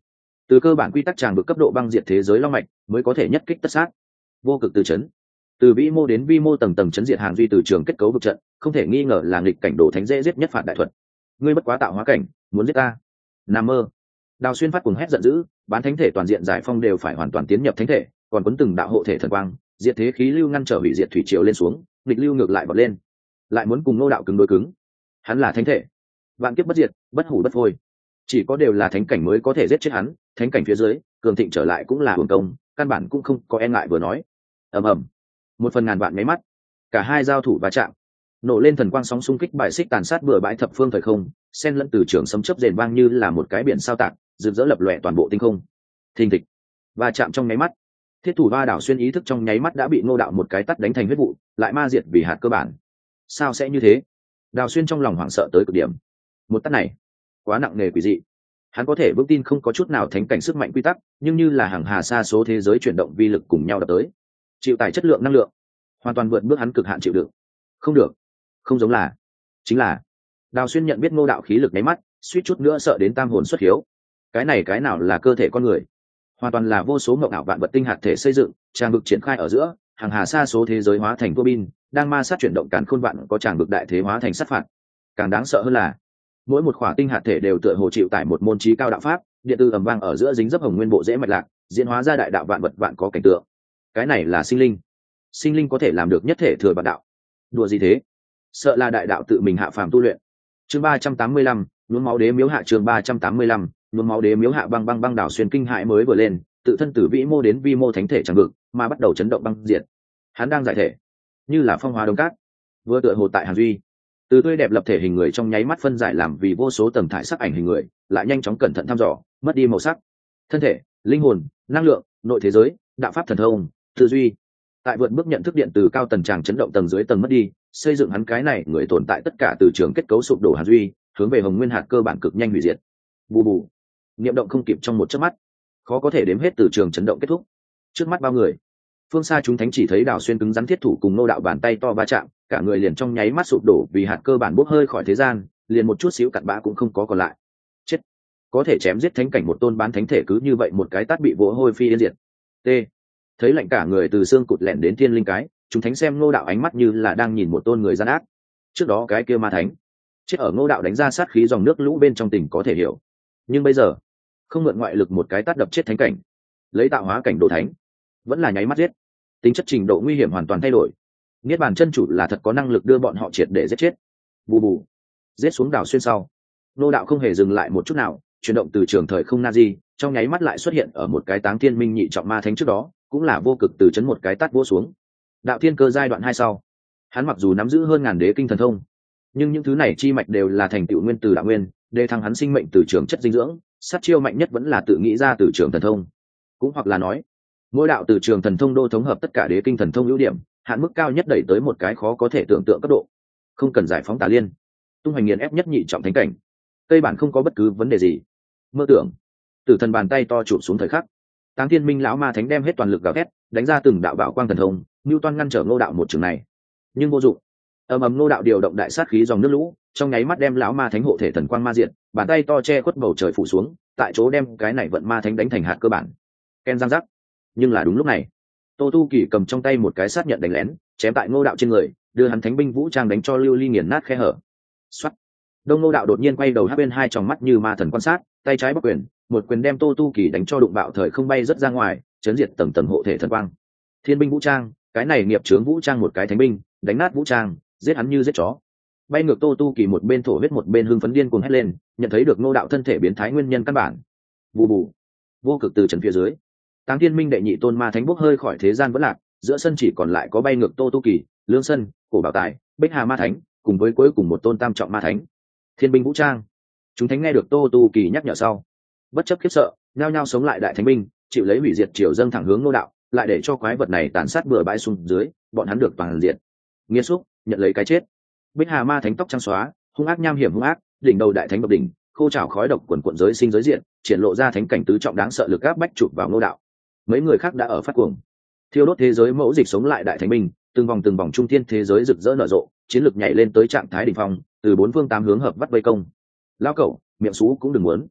Từ cơ bản quy tắc tràng vực cấp độ băng diệt thế giới long mạch mới có thể nhất kích tất sát. Vô cực từ chấn, từ vĩ mô đến vi mô tầng tầng chấn diệt hàng duy từ trường kết cấu vực trận, không thể nghi ngờ là nghịch cảnh đồ thánh dễ giết nhất phạt đại thuật. Ngươi bất quá tạo hóa cảnh, muốn giết ta? Nam mơ. Đào Xuyên phát cuồng hét giận dữ, bán thánh thể toàn diện giải phong đều phải hoàn toàn tiến nhập thánh thể, còn quấn từng đạo hộ thể thần quang, diệt thế khí lưu ngăn trở hủy diệt thủy triều lên xuống, nghịch lưu ngược lại vọt lên, lại muốn cùng Ngô đạo cứng đối cứng. Hắn là thánh thể, vạn kiếp bất diệt, bất hủ bất phôi, chỉ có đều là thánh cảnh mới có thể giết chết hắn, thánh cảnh phía dưới cường thịnh trở lại cũng là hưởng công, căn bản cũng không có e ngại vừa nói. Ầm ầm, một phần ngàn vạn máy mắt, cả hai giao thủ va chạm, nổ lên thần quang sóng xung kích bài xích tàn sát bừa bãi thập phương thời không, xen lẫn từ trường sấm chớp rền vang như là một cái biển sao tạc, rực rỡ lập lòe toàn bộ tinh không. Thình thịch, va chạm trong nháy mắt, thiết thủ va đảo xuyên ý thức trong nháy mắt đã bị Ngô đạo một cái tát đánh thành huyết vụ, lại ma diệt vì hạt cơ bản. Sao sẽ như thế? Đào Xuyên trong lòng hoảng sợ tới cực điểm. Một tát này quá nặng nề quỷ dị, hắn có thể vững tin không có chút nào thánh cảnh sức mạnh quy tắc, nhưng như là hàng hà sa số thế giới chuyển động vi lực cùng nhau đập tới, chịu tải chất lượng năng lượng hoàn toàn vượt bước hắn cực hạn chịu đựng. Không được, không giống là, chính là. Đào Xuyên nhận biết Ngô đạo khí lực nháy mắt, suýt chút nữa sợ đến tam hồn xuất hiếu. Cái này cái nào là cơ thể con người, hoàn toàn là vô số mộng ảo vạn vật tinh hạt thể xây dựng, tràng vực triển khai ở giữa, hàng hà sa số thế giới hóa thành tua bin, đang ma sát chuyển động càn khôn vạn có tràng vực đại thế hóa thành sát phạt. Càng đáng sợ hơn là mỗi một khỏa tinh hạt thể đều tựa hồ chịu tải một môn trí cao đạo pháp, điện tử ầm vang ở giữa dính dấp hồng nguyên bộ dễ mạch lạc, diễn hóa ra đại đạo vạn vật vạn có cảnh tượng. Cái này là sinh linh, sinh linh có thể làm được nhất thể thừa bản đạo. Đùa gì thế, sợ là đại đạo tự mình hạ phàm tu luyện. Chương 385, nhuốm máu đế miếu hạ. Chương 385, nhuốm máu đế miếu hạ. Băng băng băng. Đảo Xuyên kinh hãi mới vừa lên, tự thân từ vĩ mô đến vi mô thánh thể chẳng vực, mà bắt đầu chấn động băng diệt. Hắn đang giải thể, như là phong hóa đông cát, vừa tựa hồ tại hàn duy, từ tươi đẹp lập thể hình người trong nháy mắt phân giải làm vì vô số tầng thải sắc ảnh hình người, lại nhanh chóng cẩn thận thăm dò, mất đi màu sắc, thân thể, linh hồn, năng lượng, nội thế giới, đạo pháp thần thông, tư duy, tại vượt bước nhận thức điện từ cao tầng tràng chấn động tầng dưới tầng mất đi, xây dựng hắn cái này người tồn tại tất cả từ trường kết cấu sụp đổ hàn duy, hướng về hồng nguyên hạt cơ bản cực nhanh hủy diệt. Bù bù, niệm động không kịp trong một chớp mắt, khó có thể đếm hết từ trường chấn động kết thúc. Trước mắt bao người, phương xa chúng thánh chỉ thấy Đào Xuyên cứng rắn thiết thủ cùng Ngô đạo bàn tay to va chạm, cả người liền trong nháy mắt sụp đổ vì hạt cơ bản bốc hơi khỏi thế gian, liền một chút xíu cặn bã cũng không có còn lại. Chết, có thể chém giết thánh cảnh một tôn bán thánh thể cứ như vậy một cái tát bị vỗ hôi phi yên diệt. T, thấy lạnh cả người từ xương cụt lẹn đến thiên linh cái, chúng thánh xem Ngô đạo ánh mắt như là đang nhìn một tôn người gian ác. Trước đó cái kia ma thánh chết ở Ngô đạo đánh ra sát khí dòng nước lũ bên trong tình có thể hiểu, nhưng bây giờ không mượn ngoại lực một cái tát đập chết thánh cảnh, lấy tạo hóa cảnh đồ thánh, vẫn là nháy mắt giết. Tính chất trình độ nguy hiểm hoàn toàn thay đổi. Niết bàn chân chủ là thật có năng lực đưa bọn họ triệt để giết chết. Bù bù, giết xuống Đào Xuyên sau, Ngô đạo không hề dừng lại một chút nào, chuyển động từ trường thời không Nazi, trong nháy mắt lại xuất hiện ở một cái táng thiên minh nhị trọng ma thánh trước đó, cũng là vô cực từ chấn một cái tát vỗ xuống. Đạo thiên cơ giai đoạn 2 sau, hắn mặc dù nắm giữ hơn ngàn đế kinh thần thông, nhưng những thứ này chi mạch đều là thành tựu nguyên từ đạo nguyên, để thăng hắn sinh mệnh từ trường chất dinh dưỡng, sát chiêu mạnh nhất vẫn là tự nghĩ ra từ trường thần thông. Cũng hoặc là nói, mỗi đạo từ trường thần thông đô thống hợp tất cả đế kinh thần thông ưu điểm, hạn mức cao nhất đẩy tới một cái khó có thể tưởng tượng cấp độ, không cần giải phóng tà liên, tung hoành nghiền ép nhất nhị trọng thánh cảnh, cây bản không có bất cứ vấn đề gì. Mơ tưởng, tử thần bàn tay to chụp xuống thời khắc, táng thiên minh lão ma thánh đem hết toàn lực gào thét, đánh ra từng đạo bảo quang thần thông, Nưu Toan ngăn trở Ngô đạo một trường này, nhưng vô dụng. Ầm ầm, Ngô đạo điều động đại sát khí dòng nước lũ, trong nháy mắt đem lão ma thánh hộ thể thần quang ma diệt, bàn tay to che khuất bầu trời phủ xuống, tại chỗ đem cái này vận ma thánh đánh thành hạt cơ bản. Ken răng rắc. Nhưng là đúng lúc này, Tô Tu Kỳ cầm trong tay một cái sát nhận đánh lén, chém tại Ngô đạo trên người, đưa hắn thánh binh vũ trang đánh cho lưu ly nghiền nát khe hở. Soát. Đông Ngô đạo đột nhiên quay đầu hất bên hai tròng mắt như ma thần quan sát, tay trái bắc quyền, một quyền đem Tô Tu Kỳ đánh cho đụng bạo thời không bay rất ra ngoài, chấn diệt tầng tầng hộ thể thần quang. Thiên binh vũ trang, cái này nghiệp chướng vũ trang một cái thánh binh, đánh nát vũ trang, giết hắn như giết chó. Bay ngược Tô Tu Kỳ một bên thổ huyết một bên hưng phấn điên cuồng hét lên, nhận thấy được Ngô đạo thân thể biến thái nguyên nhân căn bản. Bù bù, vô cực từ trần phía dưới, Táng Thiên Minh đệ nhị tôn ma thánh bốc hơi khỏi thế gian vẫn lạc, giữa sân chỉ còn lại có bay ngược Tô Tu Kỳ, Lương Sân, Cổ Bảo Tài, Bích Hà ma thánh, cùng với cuối cùng một tôn tam trọng ma thánh. Thiên binh vũ trang. Chúng thánh nghe được Tô Tu Kỳ nhắc nhở sau, bất chấp khiếp sợ, nhao nhao sống lại đại thánh binh, chịu lấy hủy diệt triều dâng thẳng hướng Ngô đạo, lại để cho quái vật này tàn sát bừa bãi xuống dưới, bọn hắn được toàn diện. Nghiệt xúc, nhận lấy cái chết. Bích Hà ma thánh tóc trắng xóa, hung ác nham hiểm hung ác, đỉnh đầu đại thánh độc đỉnh, khô trào khói độc quần quần giới sinh giới diện, triển lộ ra thánh cảnh tứ trọng đáng sợ lực áp bách chụp vào Ngô đạo. Mấy người khác đã ở phát cuồng, thiêu đốt thế giới mẫu dịch sống lại đại thánh binh, từng vòng trung thiên thế giới rực rỡ nở rộ, chiến lực nhảy lên tới trạng thái đỉnh phong, từ bốn phương tám hướng hợp vắt vây công. Lao cẩu, miệng xú cũng đừng muốn.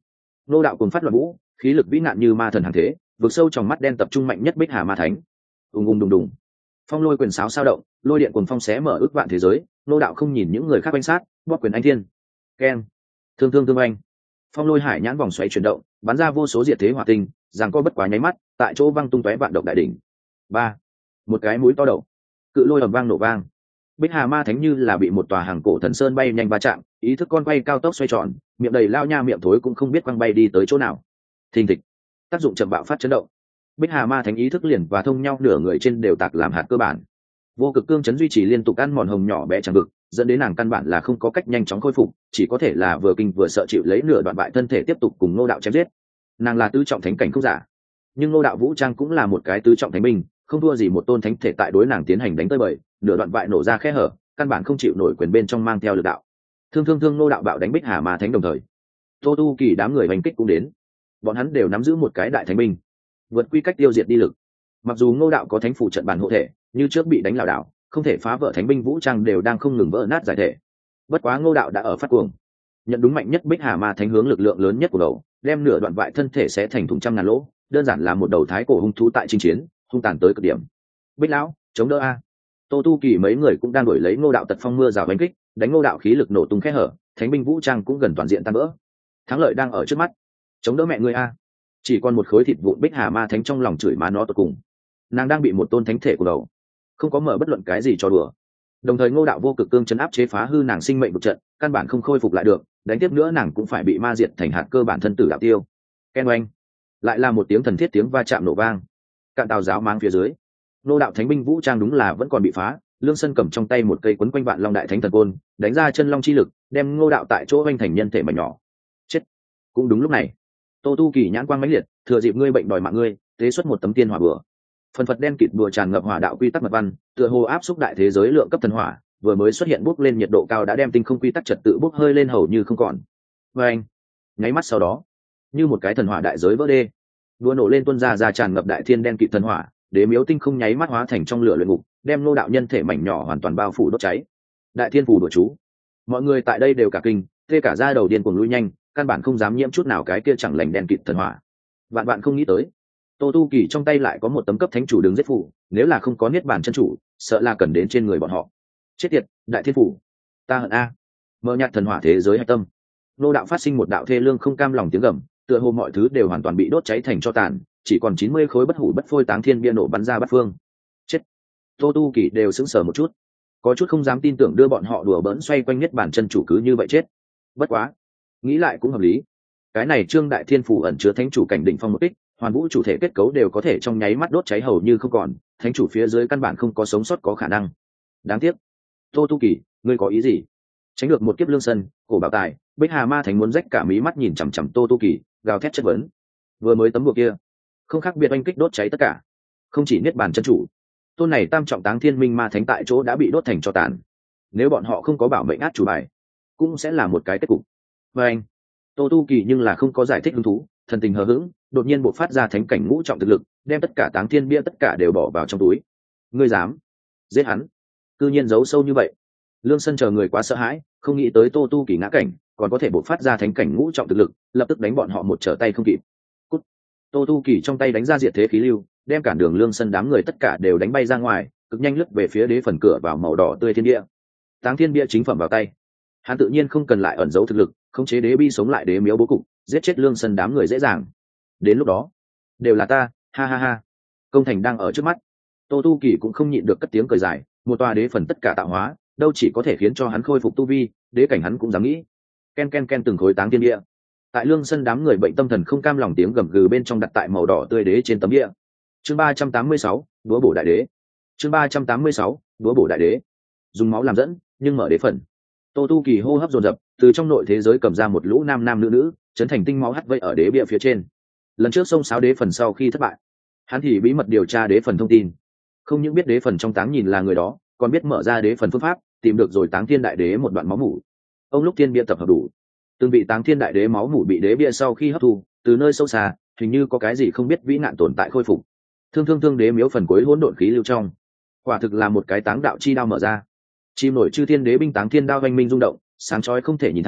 Nô đạo cùng phát loạn vũ, khí lực vĩ nạn như ma thần hàng thế, vực sâu trong mắt đen tập trung mạnh nhất Bích Hà Ma Thánh. Ùng đùng đùng, phong lôi quyền sáo sao động, lôi điện cuồng phong xé mở ước vạn thế giới. Nô đạo không nhìn những người khác quanh sát, bóp quyền anh thiên. Keng, thương thương thương anh. Phong lôi hải nhãn vòng xoáy chuyển động, bắn ra vô số diệt thế hỏa tinh, giằng co bất quá nháy mắt, tại chỗ văng tung tóe vạn động đại đỉnh. Ba, một cái mũi to đậu, cự lôi ầm vang nổ vang. Bích Hà Ma Thánh như là bị một tòa hàng cổ thần sơn bay nhanh va chạm, ý thức con quay cao tốc xoay tròn, miệng đầy lao nha miệng thối cũng không biết quăng bay đi tới chỗ nào. Thình thịch, tác dụng chậm bạo phát chấn động. Bích Hà Ma Thánh ý thức liền và thông nhau nửa người trên đều tạc làm hạt cơ bản. Vô cực cương chấn duy trì liên tục ăn mòn hồng nhỏ bé chẳng vực, dẫn đến nàng căn bản là không có cách nhanh chóng khôi phục, chỉ có thể là vừa kinh vừa sợ chịu lấy nửa đoạn bại thân thể tiếp tục cùng Ngô đạo chém giết. Nàng là tứ trọng thánh cảnh không giả, nhưng Ngô đạo vũ trang cũng là một cái tứ trọng thánh binh, không thua gì một tôn thánh thể tại đối nàng tiến hành đánh tới bời, nửa đoạn bại nổ ra khe hở, căn bản không chịu nổi quyền bên trong mang theo lực đạo. Thương Ngô đạo bạo đánh Bích Hà Ma Thánh đồng thời, Tô Tu Kỳ đám người hành kích cũng đến, bọn hắn đều nắm giữ một cái đại thánh binh, vượt quy cách tiêu diệt đi lực. Mặc dù Ngô đạo có thánh phủ trận bản hộ thể, như trước bị đánh lảo đảo, không thể phá vỡ thánh binh vũ trang đều đang không ngừng vỡ nát giải thể. Bất quá Ngô đạo đã ở phát cuồng, nhận đúng mạnh nhất Bích Hà Ma Thánh hướng lực lượng lớn nhất của đầu, đem nửa đoạn vại thân thể sẽ thành thùng trăm ngàn lỗ, đơn giản là một đầu thái cổ hung thú tại chinh chiến, hung tàn tới cực điểm. Bích lão, chống đỡ a. Tô Tu Kỳ mấy người cũng đang đuổi lấy Ngô đạo tật phong mưa rào đánh kích, đánh Ngô đạo khí lực nổ tung khe hở, thánh binh vũ trang cũng gần toàn diện tan vỡ. Thắng lợi đang ở trước mắt, chống đỡ mẹ ngươi a. Chỉ còn một khối thịt vụn Bích Hà Ma Thánh trong lòng chửi má nó tột cùng. Nàng đang bị một tôn thánh thể của đầu, không có mở bất luận cái gì cho đùa. Đồng thời Ngô đạo vô cực cương chấn áp chế phá hư nàng sinh mệnh một trận, căn bản không khôi phục lại được, đánh tiếp nữa nàng cũng phải bị ma diệt thành hạt cơ bản thân tử đạo tiêu. Ken oanh, lại là một tiếng thần thiết tiếng va chạm nổ vang. Cạn tàu giáo mang phía dưới, Ngô đạo thánh binh vũ trang đúng là vẫn còn bị phá. Lương Sân cầm trong tay một cây quấn quanh vạn long đại thánh thần côn, đánh ra chân long chi lực, đem Ngô đạo tại chỗ oanh thành nhân thể mảnh nhỏ. Chết. Cũng đúng lúc này, Tô Tu Kỳ nhãn quang mãnh liệt, thừa dịp ngươi bệnh đòi mạng ngươi, tế xuất một tấm tiên hỏa bừa. Phần phật đen kịt bùa tràn ngập hỏa đạo quy tắc mật văn, tựa hồ áp xúc đại thế giới lượng cấp thần hỏa, vừa mới xuất hiện bốc lên nhiệt độ cao đã đem tinh không quy tắc trật tự bốc hơi lên hầu như không còn. Và anh, nháy mắt sau đó, như một cái thần hỏa đại giới vỡ đê, đua nổ lên tuôn ra tràn ngập đại thiên đen kịt thần hỏa, đế miếu tinh không nháy mắt hóa thành trong lửa luyện ngục, đem Ngô đạo nhân thể mảnh nhỏ hoàn toàn bao phủ đốt cháy. Đại thiên phù đổ chú, mọi người tại đây đều cả kinh, tê cả da đầu điên cuồng lui nhanh, căn bản không dám nhiễm chút nào cái kia chẳng lành đen kịt thần hỏa. Vạn bạn không nghĩ tới, Tô Tu Kỳ trong tay lại có một tấm cấp thánh chủ đứng giết phủ, nếu là không có niết bàn chân chủ, sợ là cần đến trên người bọn họ. Chết tiệt, đại thiên phủ, ta hận a. Mờ nhạt thần hỏa thế giới hạch tâm, Ngô đạo phát sinh một đạo thê lương không cam lòng tiếng gầm, tựa hồ mọi thứ đều hoàn toàn bị đốt cháy thành tro tàn, chỉ còn 90 khối bất hủ bất phôi táng thiên bia nổ bắn ra bát phương. Chết. Tô Tu Kỳ đều sững sờ một chút, có chút không dám tin tưởng đưa bọn họ đùa bỡn xoay quanh niết bàn chân chủ cứ như vậy chết. Bất quá, nghĩ lại cũng hợp lý. Cái này trương đại thiên phủ ẩn chứa thánh chủ cảnh đỉnh phong một kích, hoàn vũ chủ thể kết cấu đều có thể trong nháy mắt đốt cháy hầu như không còn, thánh chủ phía dưới căn bản không có sống sót có khả năng. Đáng tiếc. Tô Tu Kỳ, ngươi có ý gì? Tránh được một kiếp Lương Sân, cổ bảo tài, Bích Hà Ma Thánh muốn rách cả mí mắt nhìn chằm chằm Tô Tu Kỳ, gào thét chất vấn. Vừa mới tấm bùa kia, không khác biệt oanh kích đốt cháy tất cả. Không chỉ niết bàn chân chủ, tôn này tam trọng táng thiên minh ma thánh tại chỗ đã bị đốt thành tro tàn. Nếu bọn họ không có bảo mệnh át chủ bài, cũng sẽ là một cái kết cục. Và anh, Tô Tu Kỳ nhưng là không có giải thích hứng thú, thần tình hờ hững, đột nhiên bộc phát ra thánh cảnh ngũ trọng thực lực, đem tất cả táng thiên bia tất cả đều bỏ vào trong túi. Ngươi dám giết hắn? Cư nhiên giấu sâu như vậy. Lương Sân chờ người quá sợ hãi, không nghĩ tới Tô Tu Kỳ ngã cảnh, còn có thể bộc phát ra thánh cảnh ngũ trọng thực lực, lập tức đánh bọn họ một trở tay không kịp. Cút. Tô Tu Kỳ trong tay đánh ra diệt thế khí lưu, đem cản đường Lương Sân đám người tất cả đều đánh bay ra ngoài, cực nhanh lướt về phía đế phần cửa vào màu đỏ tươi thiên địa. Táng thiên bia chính phẩm vào tay, hắn tự nhiên không cần lại ẩn giấu thực lực, khống chế đế bi sống lại đế miếu bố cục, giết chết Lương Sân đám người dễ dàng. Đến lúc đó, đều là ta, ha ha ha. Công thành đang ở trước mắt. Tô Tu Kỳ cũng không nhịn được cất tiếng cười dài, một tòa đế phần tất cả tạo hóa, đâu chỉ có thể khiến cho hắn khôi phục tu vi, đế cảnh hắn cũng dám nghĩ. Ken ken ken từng khối táng thiên địa. Tại Lương Sân đám người bệnh tâm thần không cam lòng tiếng gầm gừ bên trong đặt tại màu đỏ tươi đế trên tấm địa. Chương 386, đúa bổ đại đế. Chương 386, đúa bổ đại đế. Dùng máu làm dẫn, nhưng mở đế phần. Tô Tu Kỳ hô hấp dồn dập, từ trong nội thế giới cầm ra một lũ nam nam nữ nữ, chấn thành tinh máu hắt vây ở đế bia phía trên. Lần trước xông xáo đế phần sau khi thất bại, hắn thì bí mật điều tra đế phần thông tin, không những biết đế phần trong táng nhìn là người đó, còn biết mở ra đế phần phương pháp, tìm được rồi táng thiên đại đế một đoạn máu mủ. Ông lúc thiên bia tập hợp đủ, từng vị táng thiên đại đế máu mủ bị đế bia sau khi hấp thu, từ nơi sâu xa, hình như có cái gì không biết vĩ nạn tồn tại khôi phục. Thương đế miếu phần cuối hỗn độn khí lưu trong, quả thực là một cái táng đạo chi đao mở ra. Chim nổi chư thiên đế binh táng thiên đao oanh minh rung động, sáng chói không thể nhìn thẳng,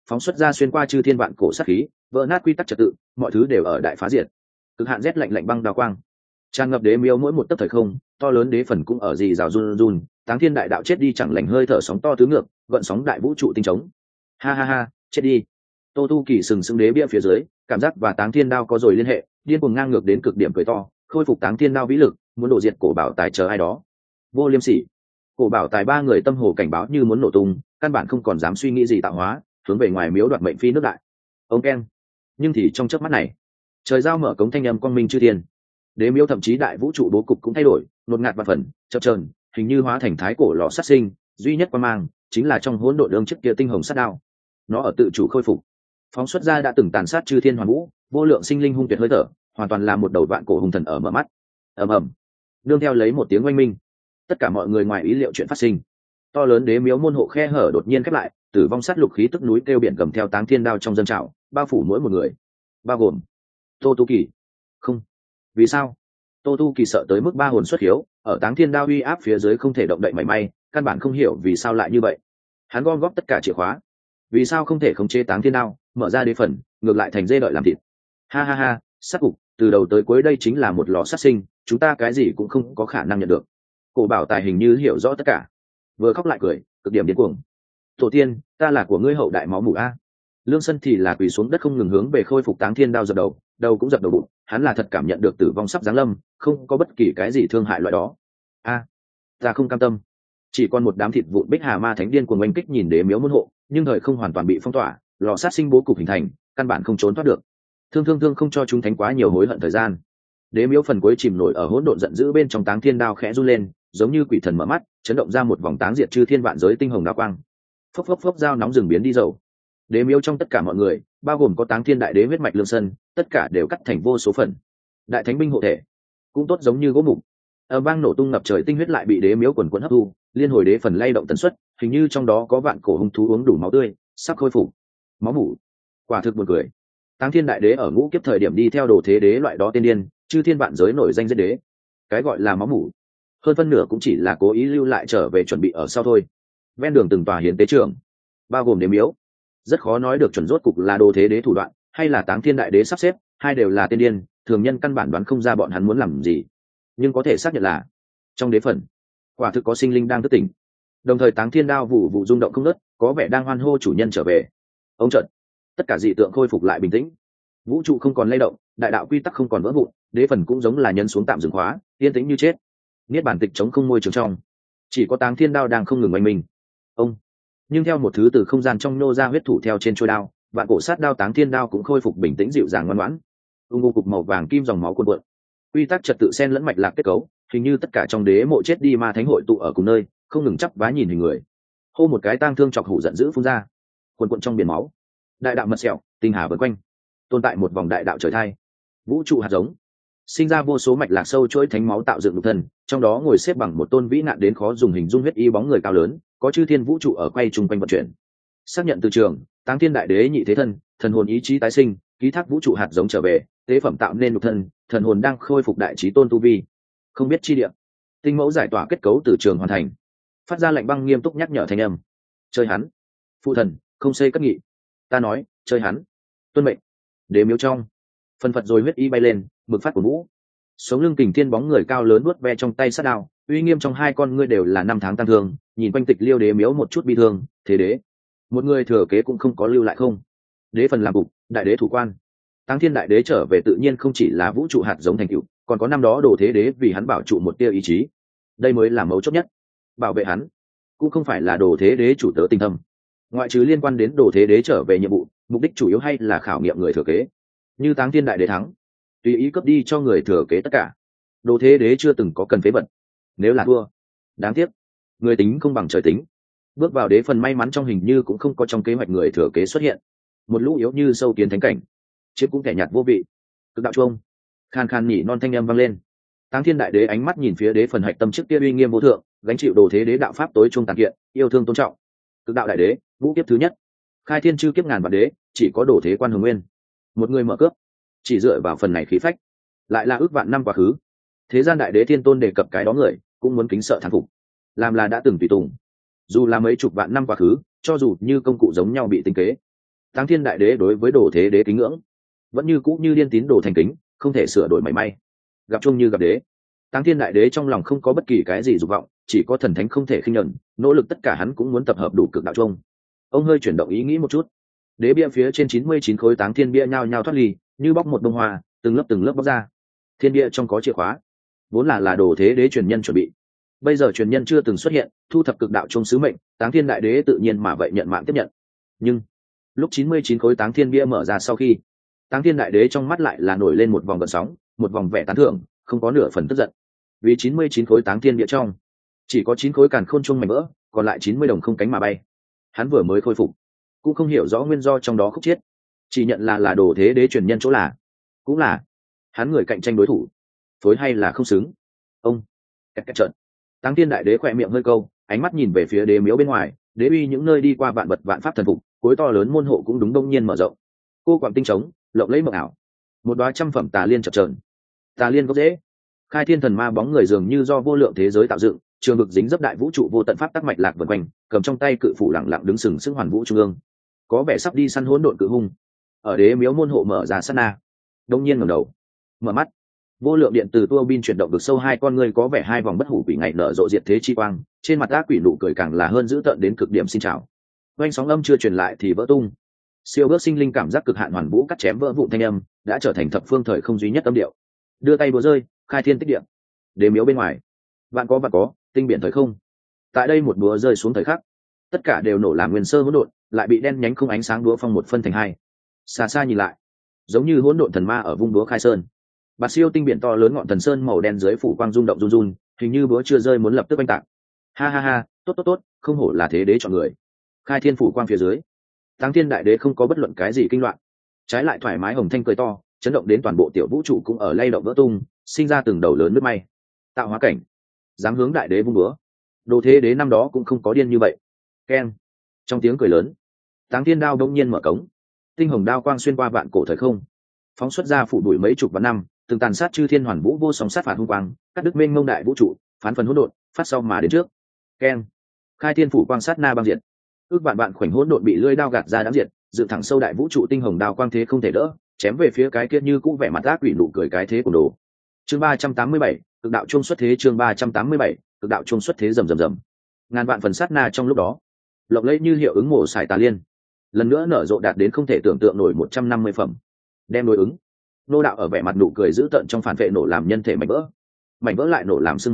phóng xuất ra xuyên qua chư thiên vạn cổ sát khí, vỡ nát quy tắc trật tự, mọi thứ đều ở đại phá diệt. Cực hạn rét lạnh lạnh băng đao quang tràn ngập đế miếu mỗi một tấc thời không, to lớn đế phần cũng ở gì rào run run. Táng thiên đại đạo chết đi chẳng lành hơi thở sóng to tứ ngược, gợn sóng đại vũ trụ tinh trống. Ha ha ha, chết đi. Tô tu kỳ sừng sững đế bia phía dưới, cảm giác và táng thiên đao có rồi liên hệ, điên cuồng ngang ngược đến cực điểm cười to, khôi phục táng thiên đao vĩ lực, muốn đổ diệt cổ bảo tài chờ ai đó. Vô liêm sỉ. Cổ bảo tài ba người tâm hồ cảnh báo như muốn nổ tung, căn bản không còn dám suy nghĩ gì tạo hóa, hướng về ngoài miếu đoạt mệnh phi nước đại. Ông keng. Nhưng thì trong chớp mắt này, trời giao mở cống thanh âm quang minh chư thiên, đế miếu thậm chí đại vũ trụ bố cục cũng thay đổi, nột ngạt và phần chập chờn, hình như hóa thành thái cổ lò sát sinh, duy nhất quan mang chính là trong hỗn độn đương trước kia tinh hồng sát đao, nó ở tự chủ khôi phục, phóng xuất ra đã từng tàn sát chư thiên hoàn vũ, vô lượng sinh linh hung tuyệt hơi thở, hoàn toàn là một đầu vạn cổ hung thần ở mở mắt. Ầm ầm, nương theo lấy một tiếng oanh minh, tất cả mọi người ngoài ý liệu chuyện phát sinh. To lớn đế miếu môn hộ khe hở đột nhiên khép lại, tử vong sát lục khí tức núi kêu biển gầm theo táng thiên đao trong dân trào, bao phủ mỗi một người, bao gồm Tô Tu Kỳ. Không, vì sao? Tô Tu Kỳ sợ tới mức ba hồn xuất hiếu, ở táng thiên đao uy áp phía dưới không thể động đậy mảy may, căn bản không hiểu vì sao lại như vậy. Hắn gom góp tất cả chìa khóa, vì sao không thể khống chế táng thiên đao, mở ra đế phần, ngược lại thành dê đợi làm thịt. Ha ha ha, sát cục từ đầu tới cuối đây chính là một lò sát sinh, chúng ta cái gì cũng không có khả năng nhận được. Cổ bảo tài hình như hiểu rõ tất cả, vừa khóc lại cười, cực điểm điên cuồng. Tổ tiên, ta là của ngươi hậu đại máu mủ a. Lương Sân thì là quỳ xuống đất không ngừng hướng về khôi phục táng thiên đao dập đầu, đầu cũng dập đầu bụng, hắn là thật cảm nhận được tử vong sắp giáng lâm, không có bất kỳ cái gì thương hại loại đó. A, ta không cam tâm. Chỉ còn một đám thịt vụn Bích Hà Ma Thánh điên cuồng oanh kích nhìn đế miếu môn hộ, nhưng thời không hoàn toàn bị phong tỏa, lò sát sinh bố cục hình thành, căn bản không trốn thoát được. Thương không cho chúng thánh quá nhiều hối hận thời gian. Đế miếu phần cuối chìm nổi ở hỗn độn giận dữ bên trong táng thiên đao khẽ run lên, giống như quỷ thần mở mắt, chấn động ra một vòng táng diệt chư thiên vạn giới tinh hồng đao quang. Phốc phốc phốc dao nóng rừng biến đi dầu. Đế miếu trong tất cả mọi người, bao gồm có táng thiên đại đế huyết mạch Lương Sân, tất cả đều cắt thành vô số phần. Đại thánh binh hộ thể, cũng tốt giống như gỗ mục. Ở vang nổ tung ngập trời tinh huyết lại bị đế miếu quần quần hấp thu, liên hồi đế phần lay động tần suất, hình như trong đó có vạn cổ hung thú uống đủ máu tươi, sắp khôi phục. Máu mủ, quả thực buồn cười. Táng thiên đại đế ở ngũ kiếp thời điểm đi theo đồ thế đế loại đó tiên điên, chư thiên vạn giới nổi danh giết đế. Cái gọi là máu mủ, hơn phân nửa cũng chỉ là cố ý lưu lại trở về chuẩn bị ở sau thôi. Ven đường từng tòa hiến tế trường, bao gồm đế miếu, rất khó nói được chuẩn rốt cục là đồ thế đế thủ đoạn hay là táng thiên đại đế sắp xếp, hai đều là tiên điên, thường nhân căn bản đoán không ra bọn hắn muốn làm gì. Nhưng có thể xác nhận là trong đế phần quả thực có sinh linh đang thức tỉnh, đồng thời táng thiên đao vụ vụ rung động không ngớt, có vẻ đang hoan hô chủ nhân trở về. Ông trận, tất cả dị tượng khôi phục lại bình tĩnh, vũ trụ không còn lay động, đại đạo quy tắc không còn vỡ vụn, đế phần cũng giống là nhân xuống tạm dừng khóa, yên tĩnh như chết. Niết bản tịch chống không môi trường trong, chỉ có táng thiên đao đang không ngừng oanh mình. Ông, nhưng theo một thứ từ không gian trong nô ra huyết thủ theo trên trôi đao, vạn cổ sát đao táng thiên đao cũng khôi phục bình tĩnh dịu dàng ngoan ngoãn. Cục màu vàng kim dòng máu cuồn cuộn, quy tắc trật tự xen lẫn mạch lạc kết cấu, hình như tất cả trong đế mộ chết đi ma thánh hội tụ ở cùng nơi, không ngừng chắp vá nhìn hình người. Hô một cái tang thương chọc hủ giận dữ phun ra, cuồn cuộn trong biển máu. Đại đạo mật sẹo, tinh hà vần quanh, tồn tại một vòng đại đạo trời thai, vũ trụ hạt giống, sinh ra vô số mạch lạc sâu chuỗi thánh máu tạo dựng lục thân, trong đó ngồi xếp bằng một tôn vĩ nạn đến khó dùng hình dung huyết y bóng người cao lớn, có chư thiên vũ trụ ở quay chung quanh vận chuyển. Xác nhận từ trường, táng thiên đại đế nhị thế thân, thần hồn ý chí tái sinh, ký thác vũ trụ hạt giống trở về, tế phẩm tạo nên lục thân, thần hồn đang khôi phục đại trí tôn tu vi. Không biết chi địa, tinh mẫu giải tỏa kết cấu từ trường hoàn thành, phát ra lệnh băng nghiêm túc nhắc nhở thanh âm. Chơi hắn, phụ thần không xây cất nghị, ta nói chơi hắn, tuân mệnh. Đế miếu trong, phần phật rồi huyết y bay lên, mực phát của vũ, sống lưng kình thiên bóng người cao lớn nuốt ve trong tay sát đao, uy nghiêm trong hai con ngươi đều là năm tháng tăng thương, nhìn quanh tịch liêu đế miếu một chút bi thương. Thế đế, một người thừa kế cũng không có lưu lại không? Đế phần làm cục, đại đế thủ quan, táng thiên đại đế trở về tự nhiên không chỉ là vũ trụ hạt giống thành tựu, còn có năm đó đồ thế đế vì hắn bảo trụ một tia ý chí, đây mới là mấu chốt nhất. Bảo vệ hắn cũng không phải là đồ thế đế chủ tớ tình thâm, ngoại trừ liên quan đến đồ thế đế trở về nhiệm vụ, mục đích chủ yếu hay là khảo nghiệm người thừa kế. Như táng thiên đại đế thắng, tùy ý cướp đi cho người thừa kế tất cả, đồ thế đế chưa từng có cần phế vật. Nếu là thua, đáng tiếc, người tính không bằng trời tính. Bước vào đế phần may mắn trong hình như cũng không có trong kế hoạch người thừa kế xuất hiện, một lũ yếu như sâu kiến thánh cảnh, chiếc cũng kẻ nhạt vô vị. Cực đạo chuông khan khan nhỉ non thanh âm vang lên. Táng thiên đại đế ánh mắt nhìn phía đế phần hạch tâm trước kia uy nghiêm vô thượng, gánh chịu đồ thế đế đạo pháp tối trung tàn kiện, yêu thương tôn trọng. Cực đạo đại đế, vũ kiếp thứ nhất, khai thiên chư kiếp ngàn vạn đế, chỉ có đồ thế quan hồng nguyên một người mở cướp. Chỉ dựa vào phần này khí phách, lại là ước vạn năm quá khứ, thế gian đại đế thiên tôn đề cập cái đó người cũng muốn kính sợ thán phục, làm là đã từng tùy tùng. Dù là mấy chục vạn năm quá khứ, cho dù như công cụ giống nhau bị tinh kế, Táng Thiên Đại Đế đối với Đồ Thế Đế kính ngưỡng vẫn như cũ như điên tín đồ thành kính, không thể sửa đổi mảy may. Gặp chung như gặp đế, Táng Thiên Đại Đế trong lòng không có bất kỳ cái gì dục vọng, chỉ có thần thánh không thể khinh nhẫn, nỗ lực tất cả hắn cũng muốn tập hợp đủ cực đạo chung. Ông hơi chuyển động ý nghĩ một chút, đế bia phía trên 99 khối Táng Thiên bia nhao nhao thoát ly, như bóc một bông hoa, từng lớp bóc ra. Thiên bia trong có chìa khóa, vốn là Đồ Thế Đế truyền nhân chuẩn bị. Bây giờ truyền nhân chưa từng xuất hiện, thu thập cực đạo chung sứ mệnh, Táng Thiên Đại Đế tự nhiên mà vậy nhận mạng tiếp nhận. Nhưng lúc 99 khối Táng Thiên bia mở ra sau khi, Táng Thiên Đại Đế trong mắt lại là nổi lên một vòng gợn sóng, một vòng vẻ tán thưởng, không có nửa phần tức giận. Vì 99 khối Táng Thiên bia trong, chỉ có 9 khối càn khôn chung mảnh vỡ, còn lại 90 đồng không cánh mà bay. Hắn vừa mới khôi phục, cũng không hiểu rõ nguyên do trong đó khúc chiết, chỉ nhận là Đồ Thế Đế truyền nhân chỗ là, cũng là hắn người cạnh tranh đối thủ, phối hay là không xứng. Ông cách trận, Táng Thiên Đại Đế khỏe miệng hơi câu, ánh mắt nhìn về phía đế miếu bên ngoài, đế uy những nơi đi qua vạn vật vạn pháp thần phục, khối to lớn môn hộ cũng đúng đông nhiên mở rộng. Cô quặng tinh trống, lộng lấy mộng ảo, một đóa trăm phẩm tà liên chập chờn. Tà liên gốc rễ, khai thiên thần ma bóng người dường như do vô lượng thế giới tạo dựng, trường vực dính dấp đại vũ trụ vô tận pháp tắc mạch lạc vần quanh, cầm trong tay cự phủ lẳng lặng đứng sừng sững hoàn vũ trung ương, có vẻ sắp đi săn hỗn độn cự hung. Ở đế miếu môn hộ mở ra sát na, đông nhiên ngẩng đầu, mở mắt, vô lượng điện từ tua bin chuyển động được sâu hai con ngươi có vẻ hai vòng bất hủ quỷ ngày nở rộ diệt thế chi quang, trên mặt ác quỷ nụ cười càng là hơn dữ tợn đến cực điểm. Xin chào. Oanh sóng âm chưa truyền lại thì vỡ tung, siêu bước sinh linh cảm giác cực hạn hoàn vũ cắt chém vỡ vụn thanh âm đã trở thành thập phương thời không duy nhất âm điệu. Đưa tay búa rơi, khai thiên tích địa. Đế miếu bên ngoài, vạn có tinh biển thời không. Tại đây một búa rơi xuống thời khắc, tất cả đều nổ làm nguyên sơ hỗn độn, lại bị đen nhánh không ánh sáng búa phong một phân thành hai. Xa xa nhìn lại, giống như hỗn độn thần ma ở vung búa khai sơn. Bạt siêu tinh biển to lớn ngọn thần sơn màu đen dưới phủ quang rung động run run, hình như búa chưa rơi muốn lập tức oanh tạc. Ha ha ha, tốt, không hổ là thế đế chọn người. Khai thiên phủ quang phía dưới, Táng Thiên Đại Đế không có bất luận cái gì kinh loạn, trái lại thoải mái hồng thanh cười to, chấn động đến toàn bộ tiểu vũ trụ cũng ở lay động vỡ tung, sinh ra từng đầu lớn nước may. Tạo hóa cảnh, dám hướng Đại Đế vung búa. Đồ Thế Đế năm đó cũng không có điên như vậy. Keng, trong tiếng cười lớn, Táng Thiên đao đông nhiên mở cống, tinh hồng đao quang xuyên qua vạn cổ thời không, phóng xuất ra phủ đuổi mấy chục vạn năm, từng tàn sát chư thiên hoàn vũ vô song sát phạt hung quang, cắt đứt mênh mông đại vũ trụ, phán phần hỗn độn, phát sau mà đến trước. Keng, khai thiên phủ quang sát na băng diệt, ước vạn khoảnh hỗn độn bị lưỡi đao gạt ra đáng diệt, dựng thẳng sâu đại vũ trụ tinh hồng đao quang thế không thể đỡ, chém về phía cái kia như cũ vẻ mặt ác quỷ nụ cười cái thế của đồ. Chương 387, cực đạo trung xuất thế. Chương 387, cực đạo trung xuất thế. Rầm rầm rầm, ngàn vạn phần sát na trong lúc đó, lộng lẫy như hiệu ứng mổ xài tà liên, lần nữa nở rộ đạt đến không thể tưởng tượng nổi 150 phẩm, đem đối ứng. Nô đạo ở vẻ mặt nụ cười dữ tợn trong phản vệ nổ làm nhân thể mảnh vỡ lại nổ làm xương